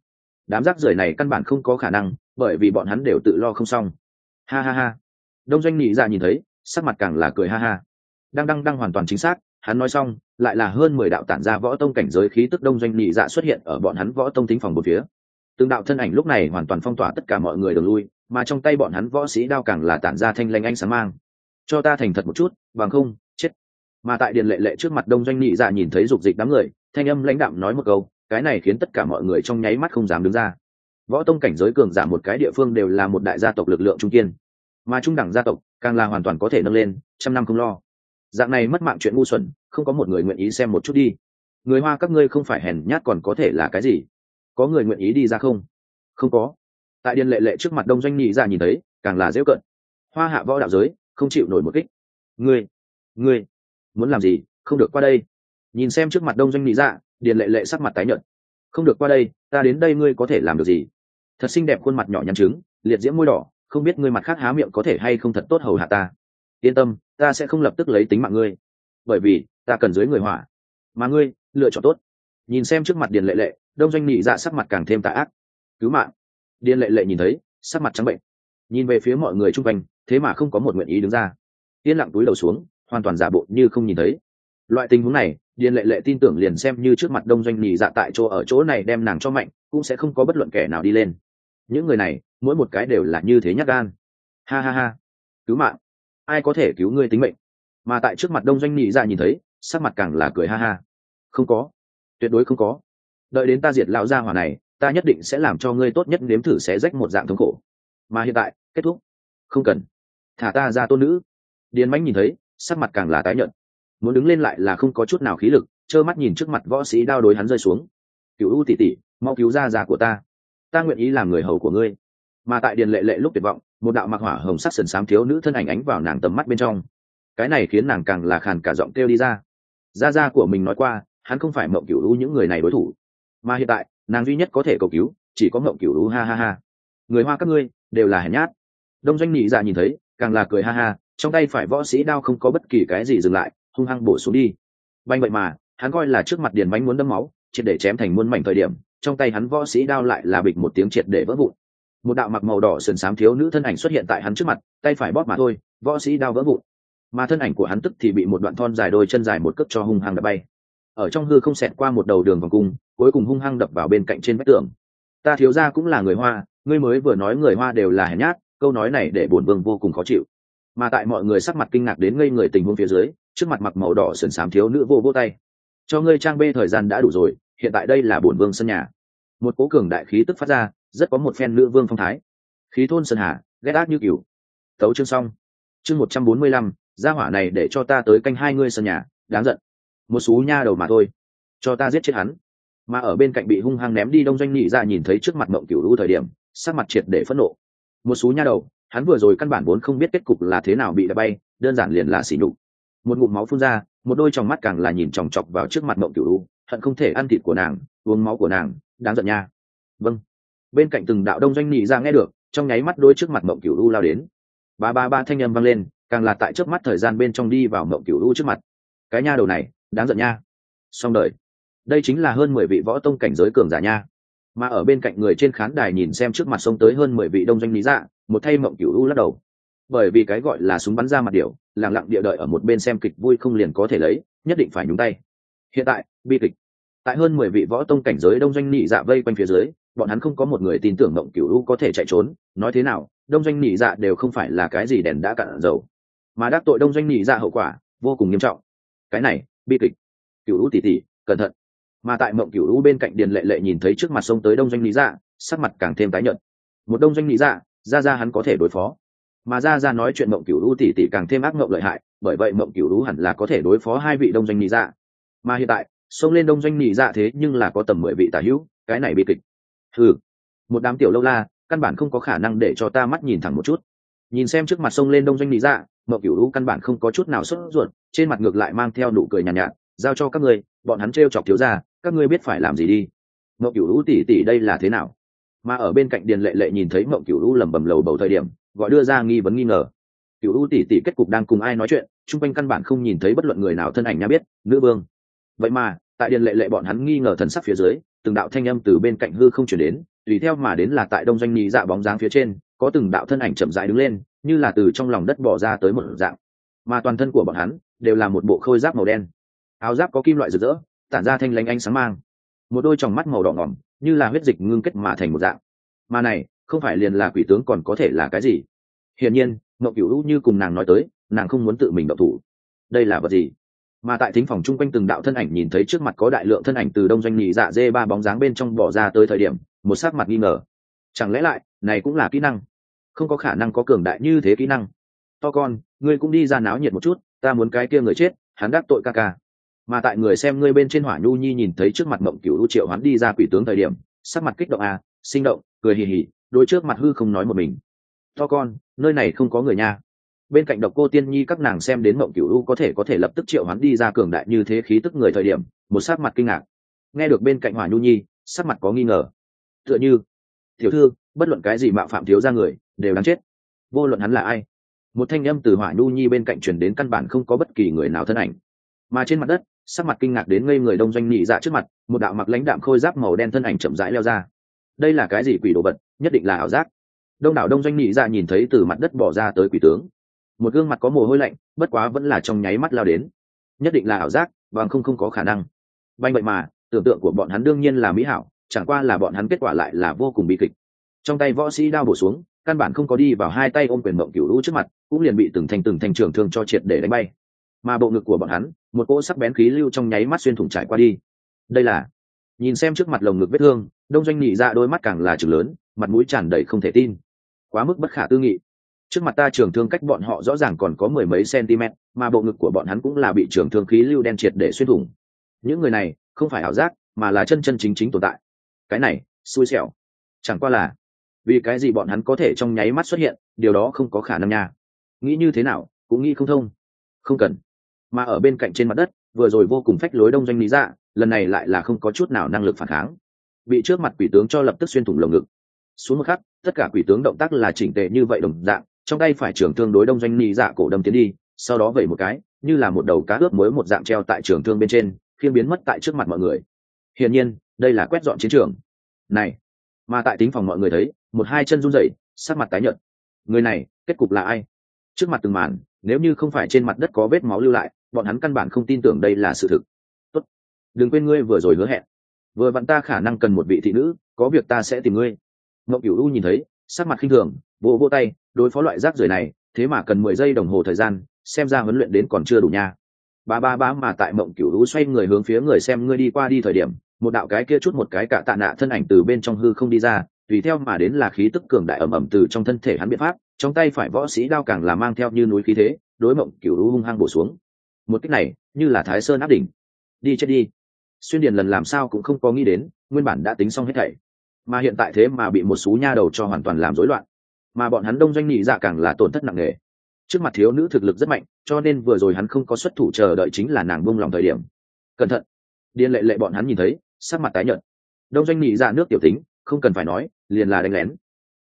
đám rác rưởi này căn bản không có khả năng, bởi vì bọn hắn đều tự lo không xong. Ha ha ha. Đông doanh nhị dạ nhìn thấy, sắc mặt càng là cười ha ha. Đang hoàn toàn chính xác, hắn nói xong lại là hơn 10 đạo tản ra võ tông cảnh giới khí tức đông doanh nhị dạ xuất hiện ở bọn hắn võ tông tính phòng một phía. Từng đạo thân ảnh lúc này hoàn toàn phong tỏa tất cả mọi người đường lui, mà trong tay bọn hắn võ sĩ đao càng là tản ra thanh lanh ánh sáng mang. Cho ta thành thật một chút, bằng không chết. Mà tại điện lệ lệ trước mặt đông doanh nhị dạ nhìn thấy dục dịch đám người, thanh âm lãnh đạm nói một câu, cái này khiến tất cả mọi người trong nháy mắt không dám đứng ra. Võ tông cảnh giới cường giả một cái địa phương đều là một đại gia tộc lực lượng trung kiên, mà trung đẳng gia tộc càng là hoàn toàn có thể nâng lên, trăm năm không lo. Dạng này mất mạng chuyện ngu xuẩn, không có một người nguyện ý xem một chút đi. Người Hoa các ngươi không phải hèn nhát còn có thể là cái gì? Có người nguyện ý đi ra không? Không có. Tại điện lệ lệ trước mặt đông doanh nhị dạ nhìn thấy, càng là giễu cợt. Hoa hạ võ đạo giới không chịu nổi một kích. Ngươi muốn làm gì? Không được qua đây. Nhìn xem trước mặt đông doanh nhị dạ, điện lệ lệ sắc mặt tái nhợt. Không được qua đây, ta đến đây ngươi có thể làm được gì? Thật xinh đẹp khuôn mặt nhỏ nhắn trứng, liệt diễm môi đỏ, không biết ngươi mặt khác há miệng có thể hay không thật tốt hầu hạ ta. Yên tâm, ta sẽ không lập tức lấy tính mạng ngươi, bởi vì ta cần dưới người hỏa, mà ngươi lựa chọn tốt. Nhìn xem trước mặt điền lệ lệ, đông doanh nhị dạ sắc mặt càng thêm tà ác. Cứu mạng. Điền lệ lệ nhìn thấy, sắc mặt trắng bệnh, nhìn về phía mọi người chung quanh, thế mà không có một nguyện ý đứng ra, yên lặng túi đầu xuống, hoàn toàn giả bộ như không nhìn thấy. Loại tình huống này, điền lệ lệ tin tưởng liền xem như trước mặt đông doanh nhị dạ tại chỗ ở chỗ này đem nàng cho mạnh, cũng sẽ không có bất luận kẻ nào đi lên. Những người này mỗi một cái đều là như thế nhát gan. Ha ha ha. Cứu mạng. Ai có thể cứu ngươi tính mệnh? Mà tại trước mặt đông doanh nhị dạ nhìn thấy, sắc mặt càng là cười ha ha. Không có, tuyệt đối không có. Đợi đến ta diệt lão gia hỏa này, ta nhất định sẽ làm cho ngươi tốt nhất nếm thử xé rách một dạng thống khổ. Mà hiện tại kết thúc. Không cần. Thả ta ra tôn nữ. Điền mãnh nhìn thấy, sắc mặt càng là tái nhợt, muốn đứng lên lại là không có chút nào khí lực, trơ mắt nhìn trước mặt võ sĩ đao đối hắn rơi xuống. Cửu u tỷ tỷ, mau cứu ra già của ta nguyện ý làm người hầu của ngươi. Mà tại điền lệ lệ lúc tuyệt vọng, một đạo mặc hỏa hồng sắc sần sám thiếu nữ thân ảnh ánh vào nàng tầm mắt bên trong, cái này khiến nàng càng là khàn cả giọng kêu đi ra. Gia của mình nói qua, hắn không phải mộng cửu u những người này đối thủ, mà hiện tại nàng duy nhất có thể cầu cứu chỉ có mộng cửu u. Ha ha ha. Người Hoa các ngươi đều là hèn nhát. Đông doanh nhị dạ nhìn thấy, càng là cười ha ha, trong tay phải võ sĩ đao không có bất kỳ cái gì dừng lại, hung hăng bổ xuống đi. Banh vậy mà hắn coi là trước mặt điền bánh muốn đâm máu, triệt để chém thành muôn mảnh thời điểm, trong tay hắn võ sĩ đao lại là bịch một tiếng triệt để vỡ vụn. Một đạo mặc màu đỏ sườn xám thiếu nữ thân ảnh xuất hiện tại hắn trước mặt, tay phải bóp mà thôi, võ sĩ đao vỡ vụn, mà thân ảnh của hắn tức thì bị một đoạn thon dài đôi chân dài một cước cho hung hăng đập bay, ở trong hư không xẹt qua một đầu đường vòng cung, cuối cùng hung hăng đập vào bên cạnh trên vách tường. Ta thiếu gia cũng là người Hoa, ngươi mới vừa nói người Hoa đều là hèn nhát, câu nói này để bổn vương vô cùng khó chịu. Mà tại mọi người sắc mặt kinh ngạc đến ngây người tình huống phía dưới, trước mặt mặc màu đỏ sườn xám thiếu nữ vô tay, cho ngươi trang bê thời gian đã đủ rồi, hiện tại đây là bổn vương sân nhà. Một cố cường đại khí tức phát ra, rất có một phen nữ vương phong thái. Khí thôn sơn hà, ghét ác như cừu. Tấu chương xong. Chương 145, gia hỏa này để cho ta tới canh hai ngươi sân nhà, đáng giận. Một số nha đầu mà thôi, cho ta giết chết hắn. Mà ở bên cạnh bị hung hăng ném đi đông doanh nhị ra nhìn thấy trước mặt mộng cửu lũ thời điểm, sắc mặt triệt để phẫn nộ. Một số nha đầu, hắn vừa rồi căn bản vốn không biết kết cục là thế nào bị đá bay, đơn giản liền là xỉ nhục. Một ngụm máu phun ra, một đôi tròng mắt càng là nhìn chòng chọc vào trước mặt mộng cửu lũ, hận không thể ăn thịt của nàng, uống máu của nàng, đáng giận nha. Vâng. Bên cạnh từng đạo đông doanh nhị ra nghe được, trong nháy mắt đôi trước mặt mộng cửu lũ lao đến. Ba thanh âm vang lên, càng là tại trước mắt thời gian bên trong đi vào mộng cửu lũ trước mặt. Cái nha đầu này, đáng giận nha. Xong đời. Đây chính là hơn 10 vị võ tông cảnh giới cường giả nha. Mà ở bên cạnh người trên khán đài nhìn xem trước mặt xông tới hơn 10 vị đông doanh lý dạ, một thay mộng cửu u lắc đầu. Bởi vì cái gọi là súng bắn ra mặt điểu, lặng lặng địa đợi ở một bên xem kịch vui không liền có thể lấy, nhất định phải nhúng tay. Hiện tại, bi kịch. Tại hơn 10 vị võ tông cảnh giới đông doanh nhị dạ vây quanh phía dưới, bọn hắn không có một người tin tưởng mộng cửu u có thể chạy trốn, nói thế nào, đông doanh nhị dạ đều không phải là cái gì đèn đã cạn dầu, mà đắc tội đông doanh nhị dạ hậu quả vô cùng nghiêm trọng. Cái này, bi kịch. Cửu u tỷ tỷ, cẩn thận. Mà tại mộng cửu u bên cạnh điền lệ lệ nhìn thấy trước mặt xông tới đông doanh lý dạ, sắc mặt càng thêm tái nhợt. Một đông doanh lý dạ, ra hắn có thể đối phó, mà ra nói chuyện mộng cửu u tỷ tỷ càng thêm ác mộng lợi hại, bởi vậy mộng cửu u hẳn là có thể đối phó hai vị đông doanh lý dạ. Mà hiện tại xông lên đông doanh lý dạ thế nhưng là có tầm 10 vị tả hữu, cái này bi kịch. Một đám tiểu lâu la, căn bản không có khả năng để cho ta mắt nhìn thẳng một chút. Nhìn xem trước mặt xông lên đông doanh lý dạ, mộng cửu u căn bản không có chút nào sốt ruột, trên mặt ngược lại mang theo nụ cười nhàn nhạt, giao cho các ngươi, bọn hắn trêu chọc thiếu gia, các ngươi biết phải làm gì đi. Mộng cửu lũ tỷ đây là thế nào? Mà ở bên cạnh điền lệ lệ nhìn thấy mộng cửu lũ lẩm bẩm lầu bầu thời điểm, gọi đưa ra nghi vấn nghi ngờ. Cửu lũ tỷ kết cục đang cùng ai nói chuyện, chung quanh căn bản không nhìn thấy bất luận người nào thân ảnh nha biết, nữ vương. Vậy mà tại điền lệ lệ bọn hắn nghi ngờ thần sắc phía dưới, từng đạo thanh âm từ bên cạnh hư không truyền đến, tùy theo mà đến là tại đông doanh nhị dạ bóng dáng phía trên có từng đạo thân ảnh chậm rãi đứng lên, như là từ trong lòng đất bỏ ra tới một dạng, mà toàn thân của bọn hắn đều là một bộ khôi giáp màu đen, áo giáp có kim loại rực rỡ, tản ra thanh lánh ánh sáng mang, một đôi tròng mắt màu đỏ ngỏm như là huyết dịch ngưng kết mà thành một dạng. Mà này không phải liền là quỷ tướng còn có thể là cái gì? Hiển nhiên Ngộng Cửu U như cùng nàng nói tới, nàng không muốn tự mình động thủ. Đây là vật gì? Mà tại thính phòng chung quanh từng đạo thân ảnh nhìn thấy trước mặt có đại lượng thân ảnh từ đông doanh nhị dạ dê ba bóng dáng bên trong bỏ ra tới thời điểm, một sắc mặt nghi ngờ. Chẳng lẽ lại này cũng là kỹ năng? Không có khả năng có cường đại như thế kỹ năng. To con, ngươi cũng đi ra náo nhiệt một chút, ta muốn cái kia người chết, hắn đắc tội ca ca. Mà tại người xem ngươi bên trên Hỏa Nhu Nhi nhìn thấy trước mặt Mộng Cửu U triệu hắn đi ra quỷ tướng thời điểm, sắc mặt kích động sinh động, cười hì hì, đôi trước mặt hư không nói một mình. To con, nơi này không có người nha. Bên cạnh Độc Cô Tiên Nhi các nàng xem đến Mộng Cửu U có thể lập tức triệu hắn đi ra cường đại như thế khí tức người thời điểm, một sắc mặt kinh ngạc. Nghe được bên cạnh Hỏa Nhu Nhi, sắc mặt có nghi ngờ. Tựa như, tiểu thư, bất luận cái gì mạo phạm thiếu gia người, đều đáng chết. Vô luận hắn là ai. Một thanh âm từ Hỏa Nhu Nhi bên cạnh truyền đến, căn bản không có bất kỳ người nào thân ảnh. Mà trên mặt đất, sắc mặt kinh ngạc đến ngây người đông doanh nhị dạ trước mặt, một đạo mặc lãnh đạm khôi giáp màu đen thân ảnh chậm rãi leo ra. Đây là cái gì quỷ đồ vật, nhất định là ảo giác. Đông đảo đông doanh nhị dạ nhìn thấy từ mặt đất bỏ ra tới quỷ tướng, một gương mặt có mồ hôi lạnh, bất quá vẫn là trong nháy mắt lao đến. Nhất định là ảo giác, bằng không có khả năng. Banh vậy mà, tưởng tượng của bọn hắn đương nhiên là mỹ hảo, chẳng qua là bọn hắn kết quả lại là vô cùng bi kịch. Trong tay võ sĩ đao bổ xuống, căn bản không có đi vào hai tay ôm quyền Mộng Cửu U trước mặt, cũng liền bị từng thành trường thương cho triệt để đánh bay. Mà bộ ngực của bọn hắn, một cỗ sắc bén khí lưu trong nháy mắt xuyên thủng trải qua đi. Đây là, nhìn xem trước mặt lồng ngực vết thương, đông doanh nhị dạ đôi mắt càng là trừng lớn, mặt mũi tràn đầy không thể tin, quá mức bất khả tư nghị. Trước mặt ta trường thương cách bọn họ rõ ràng còn có mười mấy cm, mà bộ ngực của bọn hắn cũng là bị trường thương khí lưu đen triệt để xuyên thủng. Những người này không phải ảo giác, mà là chân chân chính tồn tại. Cái này xui xẻo. Chẳng qua là, vì cái gì bọn hắn có thể trong nháy mắt xuất hiện, điều đó không có khả năng nha. Nghĩ như thế nào cũng nghĩ không thông. Không cần. Mà ở bên cạnh trên mặt đất, vừa rồi vô cùng phách lối đông doanh lý dạ, lần này lại là không có chút nào năng lực phản kháng, bị trước mặt quỷ tướng cho lập tức xuyên thủng lồng ngực. Xuống một khắc, tất cả quỷ tướng động tác là chỉnh tề như vậy đồng dạng, trong tay phải trường thương đối đông doanh lý dạ cổ đâm tiến đi, sau đó vẩy một cái, như là một đầu cá ướp muối một dạng treo tại trường thương bên trên, khiêng biến mất tại trước mặt mọi người. Hiển nhiên, đây là quét dọn chiến trường. Này, mà tại tính phòng mọi người thấy, một hai chân run rẩy, sắc mặt tái nhợt. Người này, kết cục là ai? Trước mặt từng màn, nếu như không phải trên mặt đất có vết máu lưu lại, bọn hắn căn bản không tin tưởng đây là sự thực. Tốt, đừng quên ngươi vừa rồi hứa hẹn, vừa vặn ta khả năng cần một vị thị nữ, có việc ta sẽ tìm ngươi. Ngộng Cửu U nhìn thấy, sắc mặt khinh thường, vỗ tay, đối phó loại rác rưởi này, thế mà cần 10 giây đồng hồ thời gian, xem ra huấn luyện đến còn chưa đủ nha. Ba mà tại Ngộng Cửu U xoay người hướng phía người xem ngươi đi qua đi thời điểm, một đạo cái kia chút một cái cả tạ nạ thân ảnh từ bên trong hư không đi ra, tùy theo mà đến là khí tức cường đại ầm ầm từ trong thân thể hắn biện pháp, trong tay phải võ sĩ đao càng là mang theo như núi khí thế, đối Ngộng Cửu U hung hăng bổ xuống. Một kích này, như là Thái Sơn áp đỉnh. Đi chết đi. Xuyên Điền lần làm sao cũng không có nghĩ đến, nguyên bản đã tính xong hết thảy, mà hiện tại thế mà bị một số nha đầu cho hoàn toàn làm rối loạn. Mà bọn hắn đông doanh nhị dạ càng là tổn thất nặng nề. Trước mặt thiếu nữ thực lực rất mạnh, cho nên vừa rồi hắn không có xuất thủ chờ đợi chính là nàng buông lòng thời điểm. Cẩn thận. Điên lệ lệ bọn hắn nhìn thấy, sắc mặt tái nhợt. Đông doanh nhị dạ nước tiểu tính, không cần phải nói, liền là đánh lén.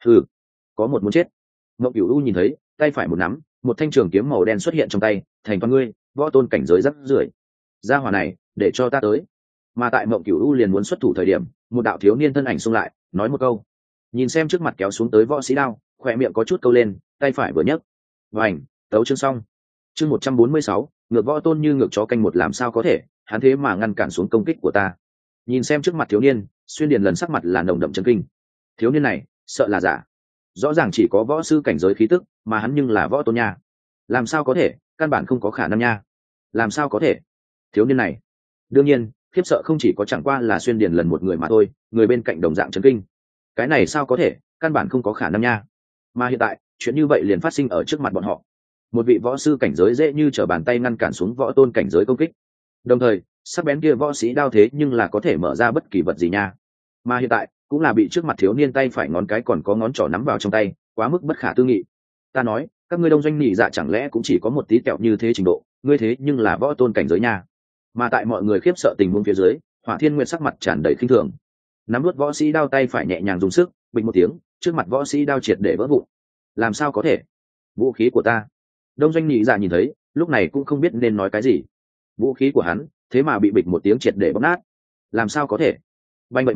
Có một muốn chết. Ngộng Cửu U nhìn thấy, tay phải một nắm, một thanh trường kiếm màu đen xuất hiện trong tay, thành toàn ngươi, võ tôn cảnh giới rất rưởi. Gia hỏa này, để cho ta tới. Mà tại Ngộng Cửu U liền muốn xuất thủ thời điểm, một đạo thiếu niên thân ảnh xông lại, nói một câu. Nhìn xem trước mặt kéo xuống tới võ sĩ đao, khỏe miệng có chút câu lên, tay phải vừa nhấc. Vành, tấu chương xong. Chương 146, ngược võ tôn như ngược chó canh một làm sao có thể, hắn thế mà ngăn cản xuống công kích của ta. Nhìn xem trước mặt thiếu niên, Xuyên Điền lần sắc mặt là nồng đậm chấn kinh. Thiếu niên này, sợ là giả. Rõ ràng chỉ có võ sư cảnh giới khí tức, mà hắn nhưng là võ tôn nha. Làm sao có thể, căn bản không có khả năng nha. Làm sao có thể? Thiếu niên này. Đương nhiên, khiếp sợ không chỉ có chẳng qua là Xuyên Điền lần một người mà thôi, người bên cạnh đồng dạng chấn kinh. Cái này sao có thể, căn bản không có khả năng nha. Mà hiện tại, chuyện như vậy liền phát sinh ở trước mặt bọn họ. Một vị võ sư cảnh giới dễ như trở bàn tay ngăn cản xuống võ tôn cảnh giới công kích. Đồng thời, sắc bén kia võ sĩ đao thế nhưng là có thể mở ra bất kỳ vật gì nha. Mà hiện tại, cũng là bị trước mặt thiếu niên tay phải ngón cái còn có ngón trỏ nắm vào trong tay, quá mức bất khả tư nghị. Ta nói, các ngươi đông doanh nhị dạ chẳng lẽ cũng chỉ có một tí kẹo như thế trình độ, ngươi thế nhưng là võ tôn cảnh giới nha. Mà tại mọi người khiếp sợ tình huống phía dưới, Hỏa Thiên Nguyên sắc mặt tràn đầy khinh thường, nắm nuốt võ sĩ đao tay phải nhẹ nhàng dùng sức, bình một tiếng, trước mặt võ sĩ đao triệt để vỡ vụn. Làm sao có thể? Vũ khí của ta. Đông doanh nhị dạ nhìn thấy, lúc này cũng không biết nên nói cái gì. Vũ khí của hắn, thế mà bị bịch một tiếng triệt để bóp nát. Làm sao có thể? Banh vậy mà,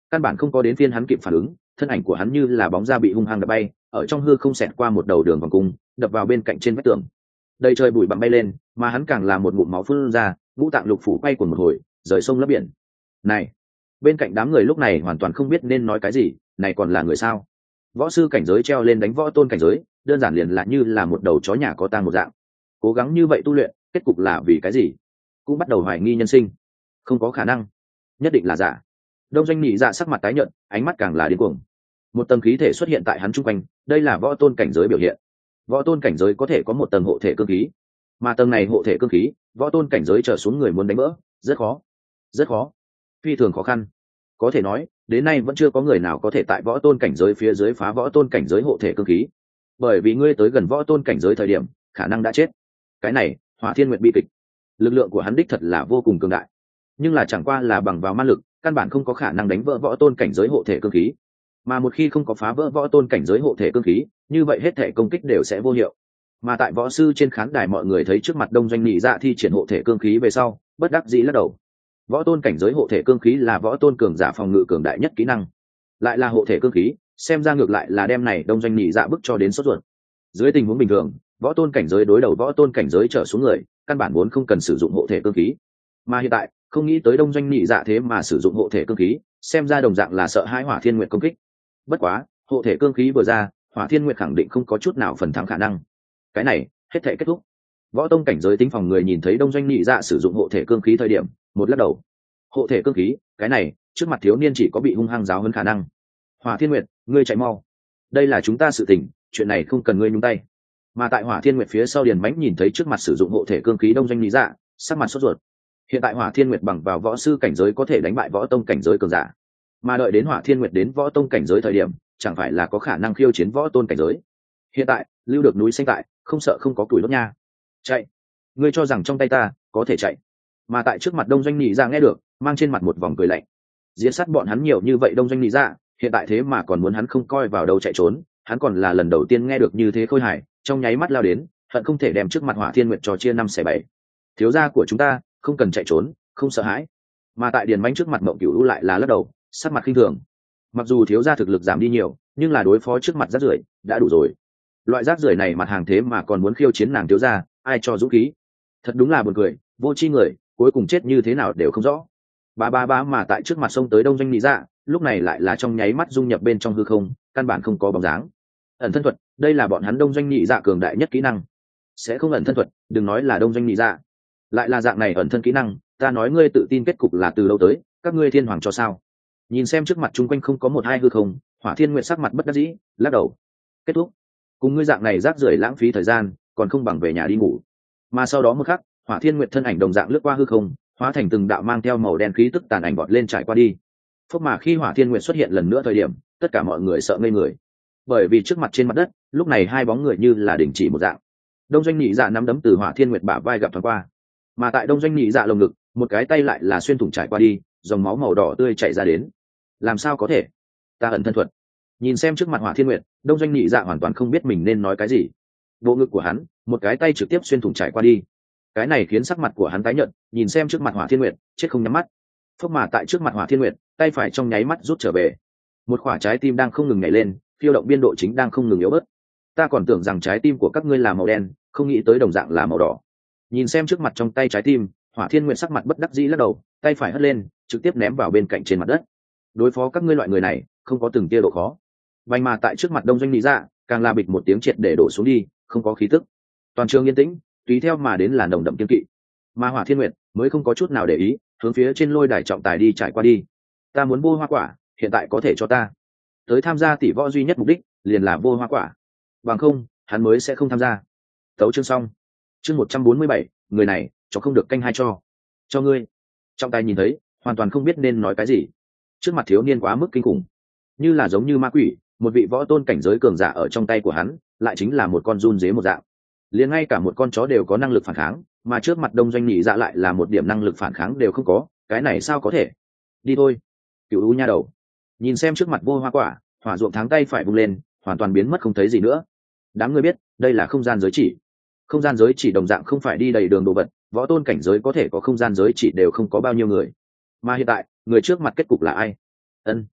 căn bản không có đến phiên hắn kịp phản ứng, thân ảnh của hắn như là bóng da bị hung hăng đập bay, ở trong hư không xẹt qua một đầu đường vòng cung, đập vào bên cạnh trên vách tường. Đầy trời bụi bặm bay lên, mà hắn càng là một ngụm máu phun ra, ngũ tạng lục phủ quay cuồng một hồi, rời sông lấp biển. Này, bên cạnh đám người lúc này hoàn toàn không biết nên nói cái gì, này còn là người sao? Võ sư cảnh giới treo lên đánh võ tôn cảnh giới, đơn giản liền là như là một đầu chó nhà có tang một dạng. Cố gắng như vậy tu luyện, kết cục là vì cái gì? Cũng bắt đầu hoài nghi nhân sinh. Không có khả năng, nhất định là giả. Đông Doanh Nhị Dạ sắc mặt tái nhợt, ánh mắt càng là điên cuồng. Một tầng khí thể xuất hiện tại hắn trung quanh, đây là võ tôn cảnh giới biểu hiện. Võ tôn cảnh giới có thể có một tầng hộ thể cương khí, mà tầng này hộ thể cương khí, võ tôn cảnh giới trở xuống người muốn đánh vỡ, rất khó, rất khó, phi thường khó khăn. Có thể nói, đến nay vẫn chưa có người nào có thể tại võ tôn cảnh giới phía dưới phá võ tôn cảnh giới hộ thể cương khí, bởi vì ngươi tới gần võ tôn cảnh giới thời điểm, khả năng đã chết. Cái này, Hỏa Thiên Nguyệt bi kịch. Lực lượng của hắn đích thật là vô cùng cường đại, nhưng là chẳng qua là bằng vào ma lực, căn bản không có khả năng đánh vỡ võ tôn cảnh giới hộ thể cương khí. Mà một khi không có phá vỡ võ tôn cảnh giới hộ thể cương khí, như vậy hết thể công kích đều sẽ vô hiệu. Mà tại võ sư trên khán đài mọi người thấy trước mặt Đông Doanh Nhị Dạ thi triển hộ thể cương khí về sau, bất đắc dĩ lắc đầu. Võ tôn cảnh giới hộ thể cương khí là võ tôn cường giả phòng ngự cường đại nhất kỹ năng, lại là hộ thể cương khí, xem ra ngược lại là đem này Đông Doanh Nhị Dạ bức cho đến sốt ruột. Dưới tình huống bình thường, võ tôn cảnh giới đối đầu võ tôn cảnh giới trở xuống người, căn bản vốn không cần sử dụng hộ thể cương khí. Mà hiện tại, không nghĩ tới Đông Doanh Nhị Dạ thế mà sử dụng hộ thể cương khí, xem ra đồng dạng là sợ hãi Hỏa Thiên Nguyệt công kích. Bất quá, hộ thể cương khí vừa ra, Hỏa Thiên Nguyệt khẳng định không có chút nào phần thắng khả năng. Cái này, hết thể kết thúc. Võ tông cảnh giới tính phòng người nhìn thấy Đông Doanh Nhị Dạ sử dụng hộ thể cương khí thời điểm, một lắc đầu. Hộ thể cương khí, cái này, trước mặt thiếu niên chỉ có bị hung hăng giáo hơn khả năng. Hỏa Thiên Nguyệt, ngươi chạy mau. Đây là chúng ta sự tình, chuyện này không cần ngươi nhúng tay. Mà tại Hỏa Thiên Nguyệt phía sau Điền Mãnh nhìn thấy trước mặt sử dụng hộ thể cương khí Đông Doanh Nhị Dạ, sắc mặt sốt ruột. Hiện tại Hỏa Thiên Nguyệt bằng vào võ sư cảnh giới có thể đánh bại võ tông cảnh giới cường giả, mà đợi đến Hỏa Thiên Nguyệt đến võ tông cảnh giới thời điểm, chẳng phải là có khả năng khiêu chiến võ tôn cảnh giới. Hiện tại, lưu được núi xanh tại, không sợ không có củi đốt nha. Chạy, ngươi cho rằng trong tay ta có thể chạy? Mà tại trước mặt Đông Doanh Nhị Dạ nghe được, mang trên mặt một vòng cười lạnh. Diễn sát bọn hắn nhiều như vậy Đông Doanh Nhị Dạ, hiện tại thế mà còn muốn hắn không coi vào đâu chạy trốn, hắn còn là lần đầu tiên nghe được như thế khôi hài, trong nháy mắt lao đến, hận không thể đem trước mặt Hỏa Thiên Nguyệt cho chia 5/7. Thiếu gia của chúng ta, không cần chạy trốn, không sợ hãi. Mà tại Điền Mãnh trước mặt Mộng Cửu Lũ lại là lắc đầu, sắc mặt khinh thường. Mặc dù thiếu gia thực lực giảm đi nhiều, nhưng là đối phó trước mặt rác rưởi đã đủ rồi. Loại rác rưởi này mặt hàng thế mà còn muốn khiêu chiến nàng thiếu gia, ai cho dũng khí? Thật đúng là buồn cười, vô tri người, cuối cùng chết như thế nào đều không rõ. Ba mà tại trước mặt sông tới Đông Doanh Nhị Dạ, lúc này lại là trong nháy mắt dung nhập bên trong hư không, căn bản không có bóng dáng. Ẩn thân thuật, đây là bọn hắn Đông Doanh Nhị Dạ cường đại nhất kỹ năng. Sẽ không ẩn thân thuật, đừng nói là Đông Doanh Nhị Dạ, lại là dạng này ẩn thân kỹ năng, ta nói ngươi tự tin kết cục là từ đâu tới, các ngươi thiên hoàng cho sao? Nhìn xem trước mặt chung quanh không có một hai hư không, Hỏa Thiên Nguyệt sắc mặt bất đắc dĩ, lắc đầu. Kết thúc. Cùng ngươi dạng này rác rưởi lãng phí thời gian, còn không bằng về nhà đi ngủ. Mà sau đó một khắc, Hỏa Thiên Nguyệt thân ảnh đồng dạng lướt qua hư không, hóa thành từng đạo mang theo màu đen khí tức tàn ảnh bọt lên trải qua đi. Phốc mà khi Hỏa Thiên Nguyệt xuất hiện lần nữa thời điểm, tất cả mọi người sợ ngây người. Bởi vì trước mặt trên mặt đất, lúc này hai bóng người như là đình chỉ một dạng. Đông Doanh Nhị Dạ nắm đấm từ Hỏa Thiên Nguyệt bả vai gặp thoáng qua, mà tại Đông Doanh Nhị Dạ lồng ngực, một cái tay lại là xuyên thủng trải qua đi, dòng máu màu đỏ tươi chảy ra đến. Làm sao có thể? Ta ẩn thân thuật. Nhìn xem trước mặt Hỏa Thiên Nguyệt, Đông Doanh Nhị Dạ hoàn toàn không biết mình nên nói cái gì. Bộ ngực của hắn, một cái tay trực tiếp xuyên thủng trải qua đi. Cái này khiến sắc mặt của hắn tái nhợt, nhìn xem trước mặt Hỏa Thiên Nguyệt, chết không nhắm mắt. Phốc mà tại trước mặt Hỏa Thiên Nguyệt, tay phải trong nháy mắt rút trở về. Một quả trái tim đang không ngừng nhảy lên, phiêu động biên độ chính đang không ngừng yếu bớt. Ta còn tưởng rằng trái tim của các ngươi là màu đen, không nghĩ tới đồng dạng là màu đỏ. Nhìn xem trước mặt trong tay trái tim, Hỏa Thiên Nguyệt sắc mặt bất đắc dĩ lắc đầu, tay phải hất lên, trực tiếp ném vào bên cạnh trên mặt đất. Đối phó các ngươi loại người này, không có từng tia độ khó. Vành mà tại trước mặt Đông Doanh Nhị Dạ, càng là bịch một tiếng triệt để đổ xuống đi, không có khí tức. Toàn trường yên tĩnh, tùy theo mà đến là nồng đậm kiên kỵ. Mà Hỏa Thiên Nguyệt mới không có chút nào để ý, hướng phía trên lôi đài trọng tài đi trải qua đi. Ta muốn vô hoa quả, hiện tại có thể cho ta. Tới tham gia tỷ võ duy nhất mục đích, liền là vô hoa quả. Bằng không, hắn mới sẽ không tham gia. Tấu chương xong. Chương 147, người này, cho không được canh hai cho ngươi. Trọng tài nhìn thấy, hoàn toàn không biết nên nói cái gì. Trước mặt thiếu niên quá mức kinh khủng, như là giống như ma quỷ, một vị võ tôn cảnh giới cường giả ở trong tay của hắn, lại chính là một con giun dế một dạng. Liền ngay cả một con chó đều có năng lực phản kháng, mà trước mặt Đông Doanh Nhị Dạ lại là một điểm năng lực phản kháng đều không có, cái này sao có thể? Đi thôi, Cửu U nha đầu. Nhìn xem trước mặt vô hoa quả, Hỏa Ruộng Thắng tay phải vung lên, hoàn toàn biến mất không thấy gì nữa. Đám người biết, đây là không gian giới chỉ. Không gian giới chỉ đồng dạng không phải đi đầy đường đồ vật, võ tôn cảnh giới có thể có không gian giới chỉ đều không có bao nhiêu người. Mà hiện tại, người trước mặt kết cục là ai? Ân,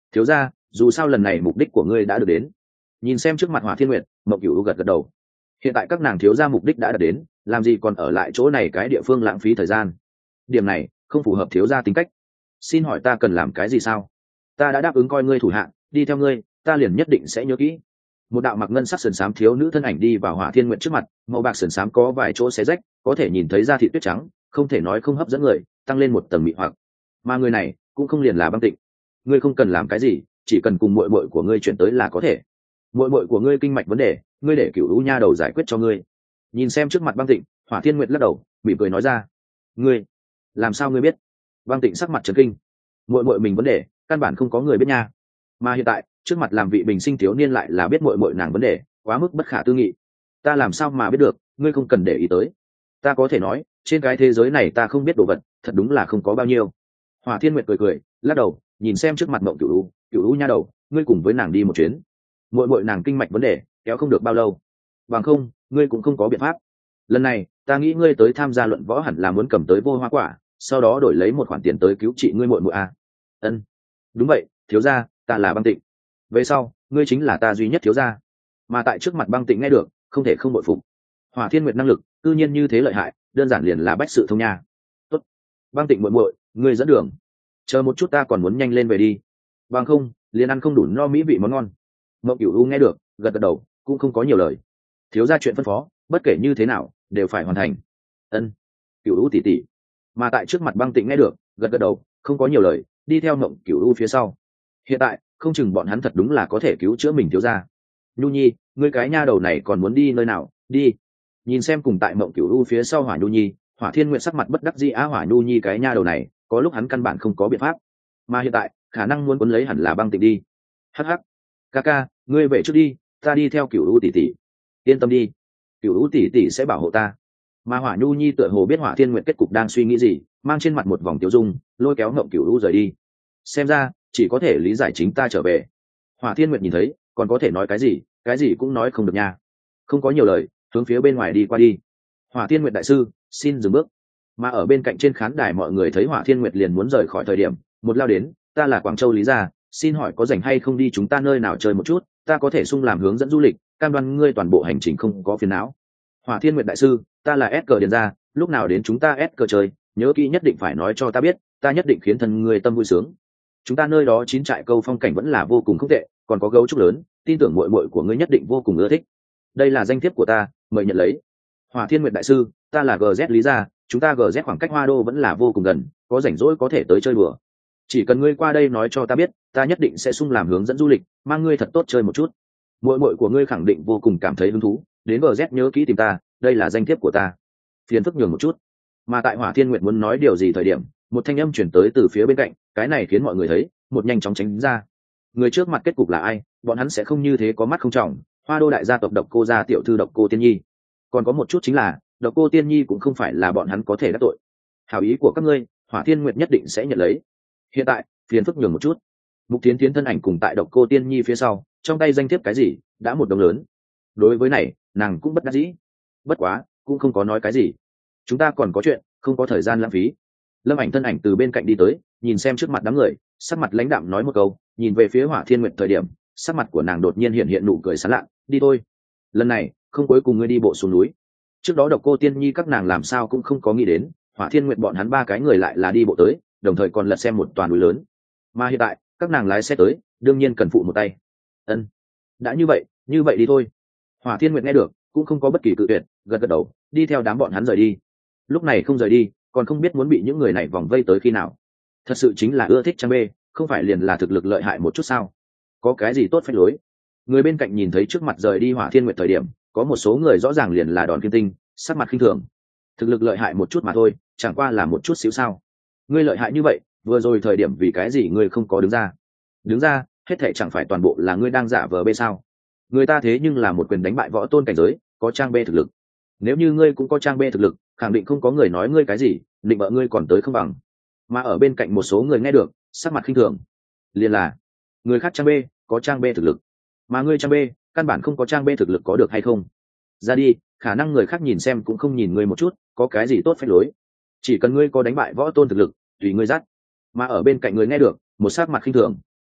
thiếu gia, dù sao lần này mục đích của ngươi đã được đến. Nhìn xem trước mặt Hỏa Thiên Nguyệt, Mộng Cửu gật gật đầu. Hiện tại các nàng thiếu gia mục đích đã đạt đến, làm gì còn ở lại chỗ này cái địa phương lãng phí thời gian. Điểm này không phù hợp thiếu gia tính cách. Xin hỏi ta cần làm cái gì sao? Ta đã đáp ứng coi ngươi thủ hạ, đi theo ngươi, ta liền nhất định sẽ nhớ kỹ. Một đạo mặc ngân sắc sườn xám thiếu nữ thân ảnh đi vào Hỏa Thiên Nguyệt trước mặt, màu bạc sườn xám có vài chỗ xé rách, có thể nhìn thấy da thịt tuyết trắng, không thể nói không hấp dẫn người, tăng lên một tầng mị hoặc. Mà người này cũng không liền là Băng Tịnh. Ngươi không cần làm cái gì, chỉ cần cùng muội muội của ngươi chuyển tới là có thể. Muội muội của ngươi kinh mạch vấn đề, ngươi để Cửu U nha đầu giải quyết cho ngươi. Nhìn xem trước mặt Băng Tịnh, Hỏa Thiên Nguyệt lắc đầu, mỉm cười nói ra. Ngươi, làm sao ngươi biết? Băng Tịnh sắc mặt trấn kinh. Muội muội mình vấn đề, căn bản không có người biết nha. Mà hiện tại, trước mặt làm vị bình sinh thiếu niên lại là biết muội muội nàng vấn đề, quá mức bất khả tư nghị. Ta làm sao mà biết được, ngươi không cần để ý tới. Ta có thể nói, trên cái thế giới này ta không biết đồ vật, thật đúng là không có bao nhiêu. Hỏa Thiên Nguyệt cười cười, lắc đầu, nhìn xem trước mặt Mộng Cửu U nha đầu, ngươi cùng với nàng đi một chuyến. Muội muội nàng kinh mạch vấn đề, kéo không được bao lâu. Bằng không, ngươi cũng không có biện pháp. Lần này, ta nghĩ ngươi tới tham gia luận võ hẳn là muốn cầm tới vô hoa quả, sau đó đổi lấy một khoản tiền tới cứu trị ngươi muội muội à? Ân, đúng vậy, thiếu gia, ta là Băng Tịnh. Về sau, ngươi chính là ta duy nhất thiếu gia. Mà tại trước mặt Băng Tịnh nghe được, không thể không bội phục. Hỏa Thiên Nguyệt năng lực, tự nhiên như thế lợi hại, đơn giản liền là bách sự thông nha. Tốt, Băng Tịnh muội muội, ngươi dẫn đường. Chờ một chút ta còn muốn nhanh lên về đi. Bằng không, liền ăn không đủ no mỹ vị món ngon. Mộng Cửu U nghe được, gật gật đầu, cũng không có nhiều lời. Thiếu gia chuyện phân phó, bất kể như thế nào, đều phải hoàn thành. Ân, Cửu U tỷ tỷ. Mà tại trước mặt Băng Tịnh nghe được, gật gật đầu, không có nhiều lời, đi theo Mộng Cửu U phía sau. Hiện tại, không chừng bọn hắn thật đúng là có thể cứu chữa mình thiếu gia. Nhu Nhi, ngươi cái nha đầu này còn muốn đi nơi nào? Đi. Nhìn xem cùng tại Mộng Cửu U phía sau Hỏa Nhu Nhi, Hỏa Thiên Nguyệt sắc mặt bất đắc dĩ á, Hỏa Nhu Nhi cái nha đầu này, có lúc hắn căn bản không có biện pháp. Mà hiện tại, khả năng muốn cuốn lấy hẳn là Băng Tịnh đi. Hắc hắc. Ca, ngươi về trước đi, ta đi theo Cửu U tỷ tỷ. Yên tâm đi, Cửu U tỷ tỷ sẽ bảo hộ ta. Mà Hỏa Nhu Nhi tựa hồ biết Hỏa Thiên Nguyệt kết cục đang suy nghĩ gì, mang trên mặt một vòng tiêu dung, lôi kéo Mộng Cửu U rời đi. Xem ra, chỉ có thể lý giải chính ta trở về. Hỏa Thiên Nguyệt nhìn thấy, còn có thể nói cái gì cũng nói không được nha. Không có nhiều lời, hướng phía bên ngoài đi qua đi. Hỏa Thiên Nguyệt đại sư, xin dừng bước. Mà ở bên cạnh trên khán đài mọi người thấy Hỏa Thiên Nguyệt liền muốn rời khỏi thời điểm, một lao đến, ta là Quảng Châu Lý gia, xin hỏi có rảnh hay không đi chúng ta nơi nào chơi một chút, ta có thể sung làm hướng dẫn du lịch, cam đoan ngươi toàn bộ hành trình không có phiền não. Hỏa Thiên Nguyệt đại sư, ta là S cờ Điền gia, lúc nào đến chúng ta S cờ chơi, nhớ kỹ nhất định phải nói cho ta biết, ta nhất định khiến thân ngươi tâm vui sướng. Chúng ta nơi đó chín trại câu phong cảnh vẫn là vô cùng không tệ, còn có gấu trúc lớn, tin tưởng muội muội của ngươi nhất định vô cùng ưa thích. Đây là danh thiếp của ta, mời nhận lấy. Hỏa Thiên Nguyệt đại sư, ta là GZ Lý gia, chúng ta GZ khoảng cách Hoa Đô vẫn là vô cùng gần, có rảnh rỗi có thể tới chơi đùa. Chỉ cần ngươi qua đây nói cho ta biết, ta nhất định sẽ sung làm hướng dẫn du lịch, mang ngươi thật tốt chơi một chút. Muội muội của ngươi khẳng định vô cùng cảm thấy hứng thú, đến GZ nhớ kỹ tìm ta, đây là danh thiếp của ta. Phiền phức nhường một chút. Mà tại Hỏa Thiên Nguyệt muốn nói điều gì thời điểm, một thanh âm chuyển tới từ phía bên cạnh, cái này khiến mọi người thấy, một nhanh chóng tránh ra. Người trước mặt kết cục là ai, bọn hắn sẽ không như thế có mắt không trọng. Hoa Đô đại gia tộc Độc Cô gia tiểu thư Độc Cô Tiên Nhi. Còn có một chút chính là, Độc Cô Tiên Nhi cũng không phải là bọn hắn có thể đắc tội. Hảo ý của các ngươi, Hỏa Thiên Nguyệt nhất định sẽ nhận lấy. Hiện tại, phiền phức nhường một chút. Mục Thiến Thiến thân ảnh cùng tại Độc Cô Tiên Nhi phía sau, trong tay danh thiếp cái gì, đã một đồng lớn. Đối với này, nàng cũng bất đắc dĩ. Bất quá, cũng không có nói cái gì. Chúng ta còn có chuyện, không có thời gian lãng phí. Lâm Ảnh thân ảnh từ bên cạnh đi tới, nhìn xem trước mặt đám người, sắc mặt lãnh đạm nói một câu, nhìn về phía Hỏa Thiên Nguyệt thời điểm, sắc mặt của nàng đột nhiên hiện nụ cười sán lạ, đi thôi. Lần này, không cuối cùng ngươi đi bộ xuống núi. Trước đó Độc Cô Tiên Nhi các nàng làm sao cũng không có nghĩ đến, Hỏa Thiên Nguyệt bọn hắn ba cái người lại là đi bộ tới, đồng thời còn lật xem một toàn núi lớn. Mà hiện tại, các nàng lái xe tới, đương nhiên cần phụ một tay. Ân, đã như vậy đi thôi. Hỏa Thiên Nguyệt nghe được, cũng không có bất kỳ cự tuyệt, gật gật đầu, đi theo đám bọn hắn rời đi. Lúc này không rời đi, còn không biết muốn bị những người này vòng vây tới khi nào. Thật sự chính là ưa thích trang bê, không phải liền là thực lực lợi hại một chút sao? Có cái gì tốt phách lối? Người bên cạnh nhìn thấy trước mặt rời đi Hỏa Thiên Nguyệt thời điểm, có một số người rõ ràng liền là Đòn Kim Tinh, sắc mặt khinh thường. Thực lực lợi hại một chút mà thôi, chẳng qua là một chút xíu sao? Ngươi lợi hại như vậy, vừa rồi thời điểm vì cái gì ngươi không có đứng ra? Đứng ra, hết thảy chẳng phải toàn bộ là ngươi đang giả vờ bê sao? Người ta thế nhưng là một quyền đánh bại võ tôn cảnh giới, có trang bê thực lực. Nếu như ngươi cũng có trang bê thực lực, khẳng định không có người nói ngươi cái gì, định bợ ngươi còn tới không bằng. Mà ở bên cạnh một số người nghe được, sắc mặt khinh thường. Liền là, người khác trang bê, có trang bê thực lực, mà ngươi trang bê, căn bản không có trang bê thực lực có được hay không? Ra đi, khả năng người khác nhìn xem cũng không nhìn ngươi một chút, có cái gì tốt phách lối? Chỉ cần ngươi có đánh bại võ tôn thực lực, tùy ngươi dắt. Mà ở bên cạnh người nghe được, một sắc mặt khinh thường.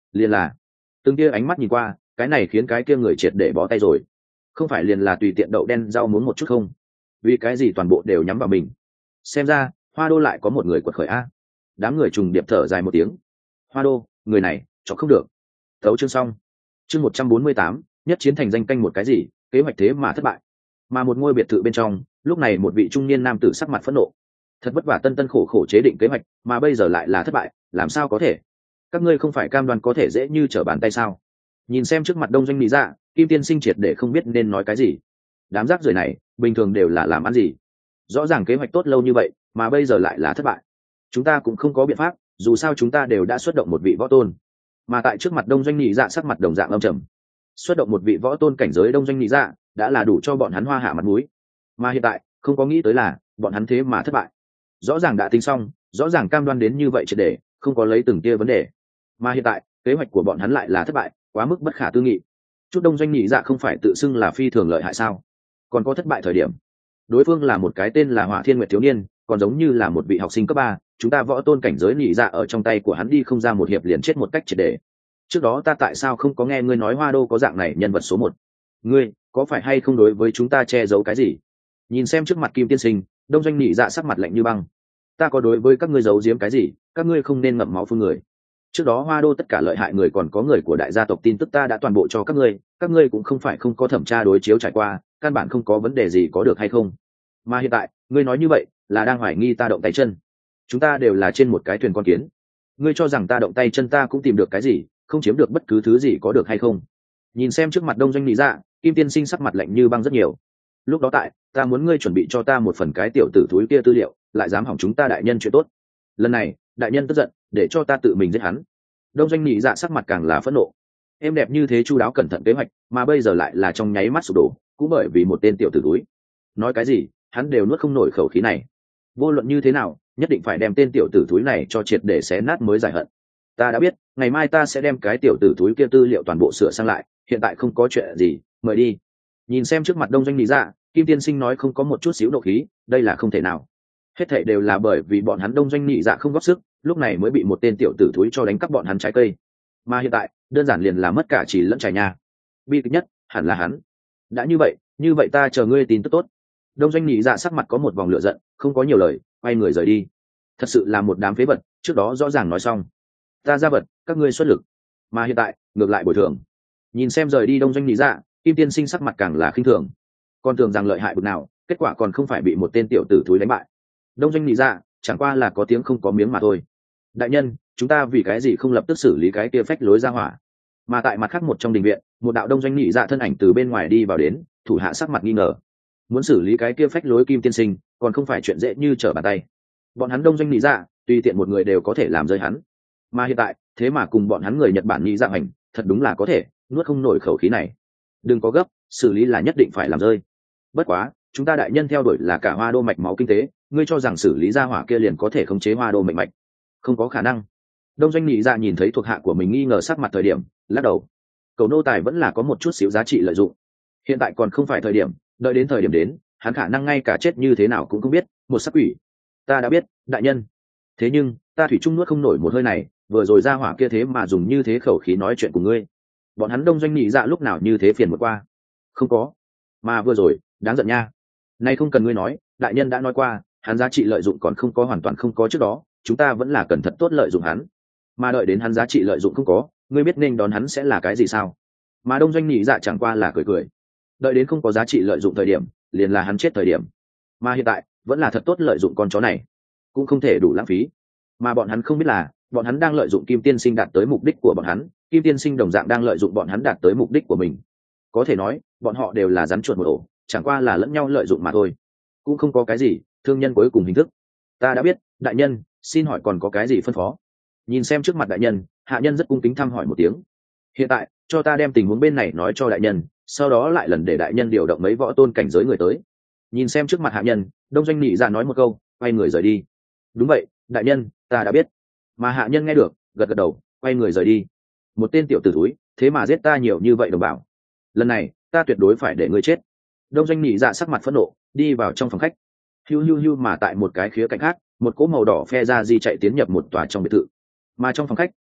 liền là từng kia ánh mắt nhìn qua, cái này khiến cái kia người triệt để bó tay rồi. Không phải liền là tùy tiện đậu đen rau muống một chút không? Vì cái gì toàn bộ đều nhắm vào mình? Xem ra Hoa Đô lại có một người quật khởi a. Đám người trùng điệp thở dài một tiếng. Hoa Đô, người này chọc không được. Thấu chương xong. Chương 148, nhất chiến thành danh canh một cái gì, kế hoạch thế mà thất bại. Mà một ngôi biệt thự bên trong, lúc này một vị trung niên nam tử sắc mặt phẫn nộ. Thật vất vả tân tân khổ khổ chế định kế hoạch, mà bây giờ lại là thất bại, làm sao có thể? Các ngươi không phải cam đoan có thể dễ như trở bàn tay sao? Nhìn xem trước mặt đông doanh mỹ dạ, Kim Tiên Sinh triệt để không biết nên nói cái gì. Đám rác rưởi này, bình thường đều là làm ăn gì? Rõ ràng kế hoạch tốt lâu như vậy, mà bây giờ lại là thất bại. Chúng ta cũng không có biện pháp, dù sao chúng ta đều đã xuất động một vị võ tôn. Mà tại trước mặt đông doanh mỹ dạ sắc mặt đồng dạng âm trầm. Xuất động một vị võ tôn cảnh giới đông doanh mỹ dạ đã là đủ cho bọn hắn hoa hạ mặt mũi, mà hiện tại không có nghĩ tới là bọn hắn thế mà thất bại. Rõ ràng đã tính xong, rõ ràng cam đoan đến như vậy triệt để không có lấy từng tia vấn đề, mà hiện tại kế hoạch của bọn hắn lại là thất bại, quá mức bất khả tư nghị. Chút đông doanh nhị dạ không phải tự xưng là phi thường lợi hại sao? Còn có thất bại thời điểm. Đối phương là một cái tên là Hỏa Thiên Nguyệt thiếu niên, còn giống như là một vị học sinh cấp 3, chúng ta võ tôn cảnh giới nhị dạ ở trong tay của hắn đi không ra một hiệp liền chết một cách triệt để. Trước đó ta tại sao không có nghe ngươi nói Hoa Đô có dạng này nhân vật số 1? Ngươi có phải hay không đối với chúng ta che giấu cái gì? Nhìn xem trước mặt Kim Tiên Sinh, đông doanh nhị dạ sắc mặt lạnh như băng. Ta có đối với các ngươi giấu giếm cái gì? Các ngươi không nên ngậm máu phun người. Trước đó Hoa Đô tất cả lợi hại người còn có người của đại gia tộc tin tức ta đã toàn bộ cho các ngươi cũng không phải không có thẩm tra đối chiếu trải qua, căn bản không có vấn đề gì có được hay không. Mà hiện tại ngươi nói như vậy là đang hoài nghi ta động tay chân. Chúng ta đều là trên một cái thuyền con kiến, ngươi cho rằng ta động tay chân ta cũng tìm được cái gì, không chiếm được bất cứ thứ gì có được hay không? Nhìn xem trước mặt đông doanh lý dạ, Kim Tiên Sinh sắc mặt lạnh như băng rất nhiều. Lúc đó ta muốn ngươi chuẩn bị cho ta một phần cái tiểu tử thúi kia tư liệu, lại dám hỏng chúng ta đại nhân chuyện tốt. Lần này đại nhân tức giận, để cho ta tự mình giết hắn. Đông doanh nhị dạ sắc mặt càng là phẫn nộ. Em đẹp như thế chu đáo cẩn thận kế hoạch, mà bây giờ lại là trong nháy mắt sụp đổ, cũng bởi vì một tên tiểu tử túi. Nói cái gì hắn đều nuốt không nổi khẩu khí này. Vô luận như thế nào nhất định phải đem tên tiểu tử túi này cho triệt để xé nát mới giải hận. Ta đã biết, ngày mai ta sẽ đem cái tiểu tử túi kia tư liệu toàn bộ sửa sang lại, hiện tại không có chuyện gì, mời đi. Nhìn xem trước mặt đông doanh nhị dạ, Kim Tiên Sinh nói không có một chút xíu nộ khí, đây là không thể nào. Hết thảy đều là bởi vì bọn hắn đông doanh nhị dạ không góp sức, lúc này mới bị một tên tiểu tử thúi cho đánh cắp bọn hắn trái cây. Mà hiện tại đơn giản liền là mất cả chỉ lẫn trải nhà. Bi kịch nhất hẳn là hắn. Đã như vậy ta chờ ngươi tin tức tốt. Đông doanh nhị dạ sắc mặt có một vòng lửa giận, không có nhiều lời, quay người rời đi. Thật sự là một đám phế vật, trước đó rõ ràng nói xong ta ra vật các ngươi xuất lực, mà hiện tại ngược lại bồi thường. Nhìn xem rời đi đông doanh nhị dạ, Kim Tiên Sinh sắc mặt càng là khinh thường, còn tưởng rằng lợi hại bực nào, kết quả còn không phải bị một tên tiểu tử thúi đánh bại. Đông doanh nhị dạ chẳng qua là có tiếng không có miếng mà thôi. Đại nhân, chúng ta vì cái gì không lập tức xử lý cái kia phách lối ra hỏa? Mà tại mặt khác một trong đình viện, một đạo đông doanh nhị dạ thân ảnh từ bên ngoài đi vào đến, thủ hạ sắc mặt nghi ngờ. Muốn xử lý cái kia phách lối Kim Tiên Sinh còn không phải chuyện dễ như trở bàn tay. Bọn hắn đông doanh nhị dạ tùy tiện một người đều có thể làm rơi hắn, mà hiện tại thế mà cùng bọn hắn người Nhật Bản nhị dạ hành, thật đúng là có thể nuốt không nổi khẩu khí này. Đừng có gấp, xử lý là nhất định phải làm rơi. Bất quá chúng ta đại nhân theo đuổi là cả Hoa Đô mạch máu kinh tế, ngươi cho rằng xử lý ra hỏa kia liền có thể khống chế Hoa Đô mệnh mạch? Không có khả năng. Đông doanh nhị dạ nhìn thấy thuộc hạ của mình nghi ngờ sắc mặt thời điểm, lắc đầu. Cầu nô tài vẫn là có một chút xíu giá trị lợi dụng, hiện tại còn không phải thời điểm, đợi đến thời điểm đến hắn khả năng ngay cả chết như thế nào cũng không biết. Một sắc quỷ. Ta đã biết đại nhân, thế nhưng ta thủy chung nuốt không nổi một hơi này, vừa rồi ra hỏa kia thế mà dùng như thế khẩu khí nói chuyện của ngươi. Bọn hắn đông doanh nhị dạ lúc nào như thế phiền một qua? Không có. Mà vừa rồi đáng giận nha. Nay không cần ngươi nói, đại nhân đã nói qua, hắn giá trị lợi dụng còn không có hoàn toàn không có trước đó, chúng ta vẫn là cần thật tốt lợi dụng hắn. Mà đợi đến hắn giá trị lợi dụng không có, ngươi biết nên đón hắn sẽ là cái gì sao? Mà đông doanh nhị dạ chẳng qua là cười cười. Đợi đến không có giá trị lợi dụng thời điểm, liền là hắn chết thời điểm. Mà hiện tại vẫn là thật tốt lợi dụng con chó này, cũng không thể đủ lãng phí. Mà bọn hắn không biết là bọn hắn đang lợi dụng Kim Tiên Sinh đạt tới mục đích của bọn hắn, Kim Tiên Sinh đồng dạng đang lợi dụng bọn hắn đạt tới mục đích của mình. Có thể nói bọn họ đều là rắn chuột một ổ, chẳng qua là lẫn nhau lợi dụng mà thôi, cũng không có cái gì thương nhân cuối cùng hình thức. Ta đã biết đại nhân, xin hỏi còn có cái gì phân phó? Nhìn xem trước mặt đại nhân, hạ nhân rất cung kính thăm hỏi một tiếng. Hiện tại cho ta đem tình huống bên này nói cho đại nhân, sau đó lại lần để đại nhân điều động mấy võ tôn cảnh giới người tới. Nhìn xem trước mặt hạ nhân, đông doanh nhị dạ nói một câu, quay người rời đi. Đúng vậy đại nhân, ta đã biết. Mà hạ nhân nghe được gật gật đầu, quay người rời đi. Một tên tiểu tử thúi thế mà giết ta nhiều như vậy đồng bào, lần này ta tuyệt đối phải để ngươi chết. Đông doanh nhị dạ sắc mặt phẫn nộ, đi vào trong phòng khách. Hiu hiu hiu, mà tại một cái khía cạnh khác, một cỗ màu đỏ phe ra di chạy tiến nhập một tòa trong biệt thự. Mà trong phòng khách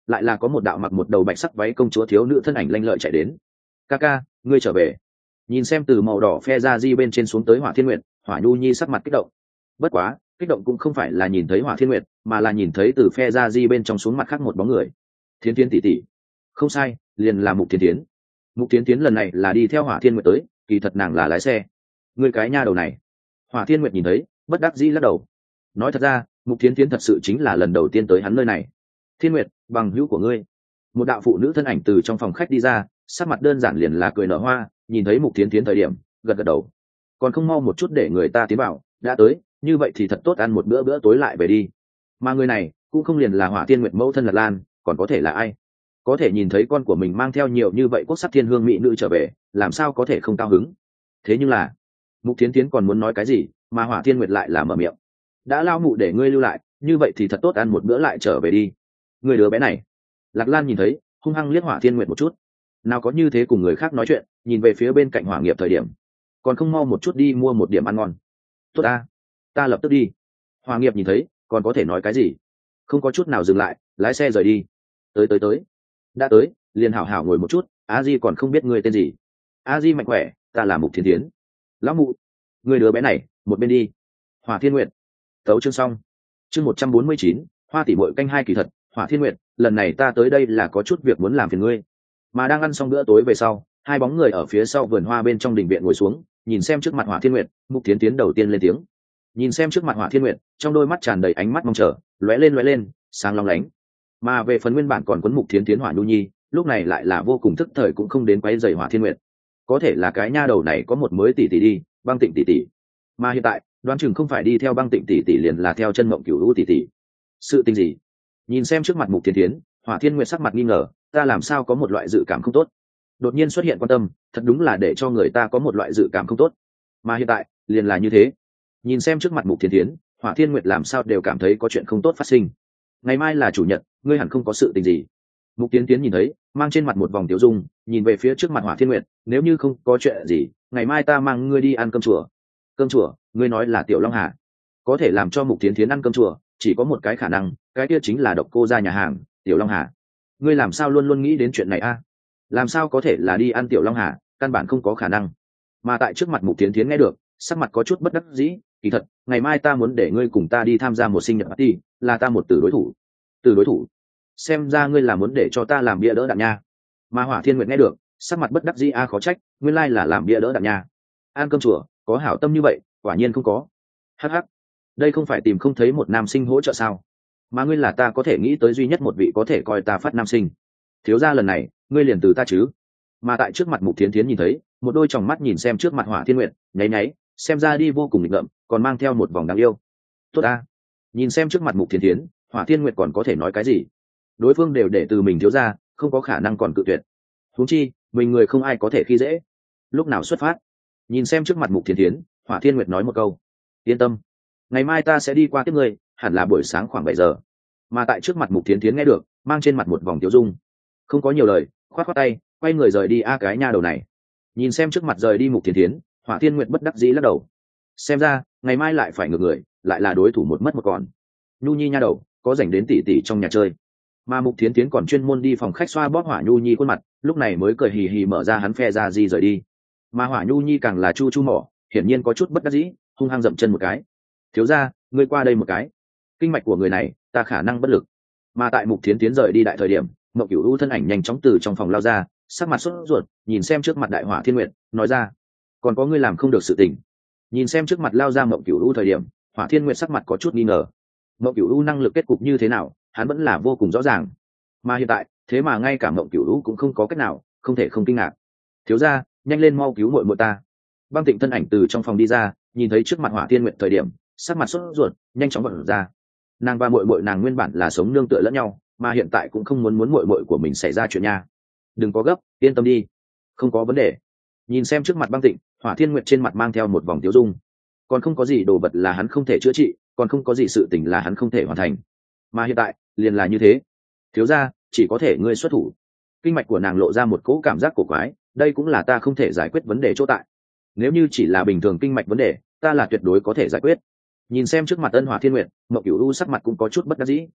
lại là có một đạo mặc một đầu bạch sắc váy công chúa thiếu nữ thân ảnh lanh lợi chạy đến. Ca ca, ngươi trở về. Nhìn xem từ màu đỏ phe ra di bên trên xuống tới Hỏa Thiên Nguyệt, Hỏa Nhu Nhi sắc mặt kích động. Bất quá kích động cũng không phải là nhìn thấy Hỏa Thiên Nguyệt, mà là nhìn thấy từ phe ra di bên trong xuống mặt khác một bóng người. Thiến Thiến tỷ tỷ. Không sai, liền là Mục Thiến Thiến. Mục Thiến Thiến lần này là đi theo Hỏa Thiên Nguyệt tới, kỳ thật nàng là lái xe. Ngươi cái nha đầu này. Hỏa Thiên Nguyệt nhìn thấy, bất đắc dĩ lắc đầu. Nói thật ra, Mục Thiến Thiến thật sự chính là lần đầu tiên tới hắn nơi này. Thiên Nguyệt, bằng hữu của ngươi. Một đạo phụ nữ thân ảnh từ trong phòng khách đi ra, sắc mặt đơn giản liền là cười nở hoa, nhìn thấy Mục Thiến Thiến thời điểm, gật gật đầu. Còn không mau một chút để người ta tiến vào, đã tới, như vậy thì thật tốt ăn một bữa tối lại về đi. Mà người này cũng không liền là Hỏa Thiên Nguyệt mẫu thân Lật Lan, còn có thể là ai? Có thể nhìn thấy con của mình mang theo nhiều như vậy quốc sắc thiên hương mỹ nữ trở về, làm sao có thể không cao hứng? Thế nhưng là, Mục Thiến Thiến còn muốn nói cái gì, mà Hỏa Thiên Nguyệt lại là mở miệng. Đã lao mụ để ngươi lưu lại, như vậy thì thật tốt ăn một bữa lại trở về đi. Người đứa bé này. Lạc Lan nhìn thấy, hung hăng liếc Hỏa Thiên Nguyệt một chút. Nào có như thế cùng người khác nói chuyện, nhìn về phía bên cạnh Hỏa Nghiệp thời điểm, còn không mau một chút đi mua một điểm ăn ngon. Tốt ta lập tức đi. Hỏa Nghiệp nhìn thấy, còn có thể nói cái gì? Không có chút nào dừng lại, lái xe rời đi. Tới. Đã tới, liền hảo hảo ngồi một chút, A Di còn không biết ngươi tên gì. A Di mạnh khỏe, ta là Mục Thiên Thiến. Lão mụ, người đứa bé này, một bên đi. Hỏa Thiên Nguyệt. Tấu chương xong. Chương 149, Hoa tỷ muội canh hai kỳ thật. Hỏa Thiên Nguyệt, lần này ta tới đây là có chút việc muốn làm phiền ngươi. Mà đang ăn xong bữa tối về sau, hai bóng người ở phía sau vườn hoa bên trong đình viện ngồi xuống, nhìn xem trước mặt Hỏa Thiên Nguyệt, Mục Thiến Thiến đầu tiên lên tiếng. Nhìn xem trước mặt Hỏa Thiên Nguyệt, trong đôi mắt tràn đầy ánh mắt mong chờ, lóe lên, sáng long lánh. Mà về phần nguyên bản còn quấn Mục Thiến Thiến Hỏa Nhu Nhi, lúc này lại là vô cùng thức thời cũng không đến quấy rầy Hỏa Thiên Nguyệt. Có thể là cái nha đầu này có một mới tỷ tỷ đi, Băng Tịnh tỷ tỷ. Mà hiện tại, đoán chừng không phải đi theo Băng Tịnh tỷ tỷ liền là theo chân Mộng Cửu Lũ tỷ tỷ. Sự tình gì? Nhìn xem trước mặt Mục Thiến Thiến, Hỏa Thiên Nguyệt sắc mặt nghi ngờ, ta làm sao có một loại dự cảm không tốt. Đột nhiên xuất hiện quan tâm, thật đúng là để cho người ta có một loại dự cảm không tốt. Mà hiện tại, liền là như thế. Nhìn xem trước mặt Mục Thiến Thiến, Hỏa Thiên Nguyệt làm sao đều cảm thấy có chuyện không tốt phát sinh. Ngày mai là chủ nhật, ngươi hẳn không có sự tình gì. Mục Tiến Tiến nhìn thấy, mang trên mặt một vòng tiêu dung, nhìn về phía trước mặt Hỏa Thiên Nguyệt, nếu như không có chuyện gì, ngày mai ta mang ngươi đi ăn cơm chùa. Cơm chùa? Ngươi nói là Tiểu Long Hà? Có thể làm cho Mục Tiến Tiến ăn cơm chùa, chỉ có một cái khả năng, cái kia chính là Độc Cô gia nhà hàng, Tiểu Long Hà. Ngươi làm sao luôn luôn nghĩ đến chuyện này a? Làm sao có thể là đi ăn Tiểu Long Hà, căn bản không có khả năng. Mà tại trước mặt Mục Tiến Tiến nghe được, sắc mặt có chút bất đắc dĩ, kỳ thật, ngày mai ta muốn để ngươi cùng ta đi tham gia một sinh nhật party, là ta một tử đối thủ. Tử đối thủ? Xem ra ngươi là muốn để cho ta làm bia đỡ đạn nha. Mà Hỏa Thiên Nguyệt nghe được, sắc mặt bất đắc dĩ khó trách, nguyên lai là làm bia đỡ đạn nha. Ăn cơm chùa, có hảo tâm như vậy, quả nhiên không có. Hắc, đây không phải tìm không thấy một nam sinh hỗ trợ sao? Mà ngươi là ta có thể nghĩ tới duy nhất một vị có thể coi ta phát nam sinh. Thiếu gia lần này, ngươi liền từ ta chứ? Mà tại trước mặt Mục Thiến Thiến nhìn thấy, một đôi tròng mắt nhìn xem trước mặt Hỏa Thiên Nguyệt, nháy, xem ra đi vô cùng nghịch ngợm, còn mang theo một vòng đáng yêu. Tốt a. Nhìn xem trước mặt Mục Thiến Thiến, Hỏa Thiên Nguyệt còn có thể nói cái gì? Đối phương đều để từ mình thiếu ra, không có khả năng còn cự tuyệt. Huống chi mình người không ai có thể khi dễ. Lúc nào xuất phát? Nhìn xem trước mặt Mục Thiến Thiến, Hỏa Thiên Nguyệt nói một câu. Yên tâm, ngày mai ta sẽ đi qua tiếp ngươi, hẳn là buổi sáng khoảng 7 giờ. Mà tại trước mặt Mục Thiến Thiến nghe được, mang trên mặt một vòng tiêu dung, không có nhiều lời, khoát tay, quay người rời đi cái nha đầu này. Nhìn xem trước mặt rời đi Mục Thiến Thiến, Hỏa Thiên Nguyệt bất đắc dĩ lắc đầu. Xem ra ngày mai lại phải ngược người, lại là đối thủ một mất một còn. Nhu Nhi nha đầu, có rảnh đến tỉ trong nhà chơi. Mà Mục Thiến Thiến còn chuyên môn đi phòng khách xoa bóp Hỏa Nhu Nhi khuôn mặt, lúc này mới cười hì hì mở ra hắn phe ra gì rời đi. Mà Hỏa Nhu Nhi càng là chu chu mỏ, hiển nhiên có chút bất đắc dĩ, hung hăng dậm chân một cái. Thiếu gia, ngươi qua đây một cái. Kinh mạch của người này, ta khả năng bất lực. Mà tại Mục Thiến Thiến rời đi đại thời điểm, Mộng Cửu U thân ảnh nhanh chóng từ trong phòng lao ra, sắc mặt sốt ruột, nhìn xem trước mặt Đại Hỏa Thiên Nguyệt, nói ra: còn có ngươi làm không được sự tình. Nhìn xem trước mặt lao ra Mộng Cửu U thời điểm, Hỏa Thiên Nguyệt sắc mặt có chút nghi ngờ. Mộng Cửu U năng lực kết cục như thế nào, hắn vẫn là vô cùng rõ ràng. Mà hiện tại, thế mà ngay cả Mộng Cửu U cũng không có cách nào, không thể không kinh ngạc. Thiếu gia, nhanh lên mau cứu muội muội ta. Băng Tịnh thân ảnh từ trong phòng đi ra, nhìn thấy trước mặt Hỏa Thiên Nguyệt thời điểm, sắc mặt sốt ruột, nhanh chóng vọt ra. Nàng và muội muội nàng nguyên bản là sống nương tựa lẫn nhau, mà hiện tại cũng không muốn muội muội của mình xảy ra chuyện nha. Đừng có gấp, yên tâm đi, không có vấn đề. Nhìn xem trước mặt Băng Tịnh, Hỏa Thiên Nguyệt trên mặt mang theo một vòng tiêu dung. Còn không có gì đồ vật là hắn không thể chữa trị, còn không có gì sự tình là hắn không thể hoàn thành. Mà hiện tại, liền là như thế. Thiếu gia, chỉ có thể ngươi xuất thủ. Kinh mạch của nàng lộ ra một cỗ cảm giác cổ quái, đây cũng là ta không thể giải quyết vấn đề chỗ tại. Nếu như chỉ là bình thường kinh mạch vấn đề, ta là tuyệt đối có thể giải quyết. Nhìn xem trước mặt Ân Hỏa Thiên Nguyệt, Mộng Cửu U sắc mặt cũng có chút bất đắc dĩ.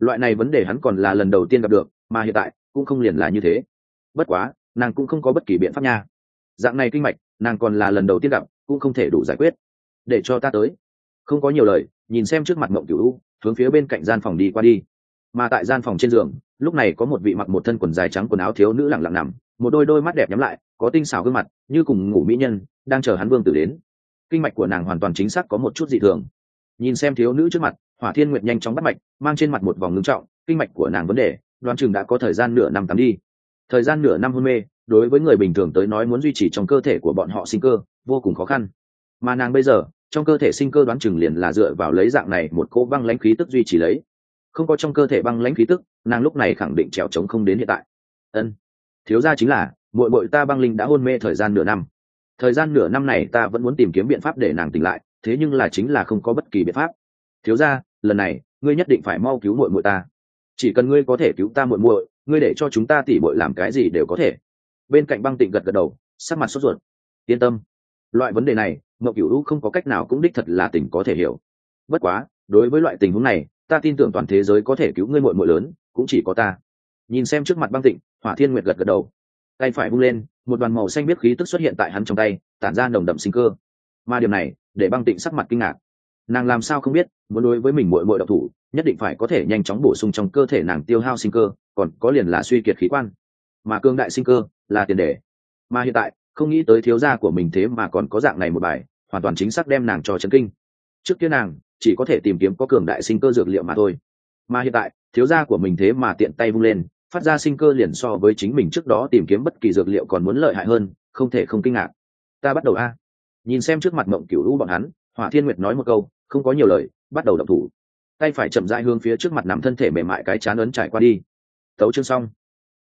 Loại này vấn đề hắn còn là lần đầu tiên gặp được, mà hiện tại cũng không liền là như thế. Bất quá nàng cũng không có bất kỳ biện pháp nha. Dạng này kinh mạch nàng còn là lần đầu tiên gặp, cũng không thể đủ giải quyết. Để cho ta tới. Không có nhiều lời, nhìn xem trước mặt Mộng Cửu U, hướng phía bên cạnh gian phòng đi qua đi. Mà tại gian phòng trên giường, lúc này có một vị mặc một thân quần dài trắng quần áo thiếu nữ lặng lặng nằm, một đôi mắt đẹp nhắm lại, có tinh xảo gương mặt như cùng ngủ mỹ nhân, đang chờ hắn vương tử đến. Kinh mạch của nàng hoàn toàn chính xác có một chút dị thường. Nhìn xem thiếu nữ trước mặt, Hỏa Thiên Nguyệt nhanh chóng bắt mạch, mang trên mặt một vòng ngưng trọng. Kinh mạch của nàng vấn đề, đoán chừng đã có thời gian nửa năm tắm đi. Thời gian nửa năm hôn mê, đối với người bình thường tới nói muốn duy trì trong cơ thể của bọn họ sinh cơ vô cùng khó khăn, mà nàng bây giờ trong cơ thể sinh cơ đoán chừng liền là dựa vào lấy dạng này một cỗ băng lãnh khí tức duy trì lấy. Không có trong cơ thể băng lãnh khí tức, nàng lúc này khẳng định trèo trống không đến hiện tại. Ân, thiếu gia chính là muội muội ta băng linh đã hôn mê thời gian nửa năm. Thời gian nửa năm này ta vẫn muốn tìm kiếm biện pháp để nàng tỉnh lại, thế nhưng là chính là không có bất kỳ biện pháp. Thiếu gia, lần này ngươi nhất định phải mau cứu muội muội ta. Chỉ cần ngươi có thể cứu ta muội muội, ngươi để cho chúng ta tỉ muội làm cái gì đều có thể. Bên cạnh Băng Tịnh gật gật đầu, sắc mặt sốt ruột. Yên tâm, loại vấn đề này Mộng Cửu U không có cách nào cũng đích thật là tỉnh có thể hiểu. Bất quá đối với loại tình huống này, ta tin tưởng toàn thế giới có thể cứu ngươi muội muội lớn cũng chỉ có ta. Nhìn xem trước mặt Băng Tịnh, Hỏa Thiên Nguyệt gật gật đầu, tay phải vung lên, một đoàn màu xanh biếc khí tức xuất hiện tại hắn trong tay, tản ra nồng đậm sinh cơ. Mà điều này để Băng Tịnh sắc mặt kinh ngạc. Nàng làm sao không biết, muốn đối với mình muội muội độc thủ, nhất định phải có thể nhanh chóng bổ sung trong cơ thể nàng tiêu hao sinh cơ, còn có liền là suy kiệt khí quan, mà cương đại sinh cơ là tiền đề. Mà hiện tại không nghĩ tới thiếu gia của mình thế mà còn có dạng này một bài, hoàn toàn chính xác đem nàng cho chấn kinh. Trước kia nàng chỉ có thể tìm kiếm có cường đại sinh cơ dược liệu mà thôi, mà hiện tại thiếu gia của mình thế mà tiện tay vung lên, phát ra sinh cơ liền so với chính mình trước đó tìm kiếm bất kỳ dược liệu còn muốn lợi hại hơn, không thể không kinh ngạc. Ta bắt đầu a. Nhìn xem trước mặt Mộng Cửu U bọn hắn, Hỏa Thiên Nguyệt nói một câu, không có nhiều lời, bắt đầu động thủ. Tay phải chậm rãi hướng phía trước mặt nằm thân thể mềm mại cái chán ấn trải qua đi. Tấu chương xong.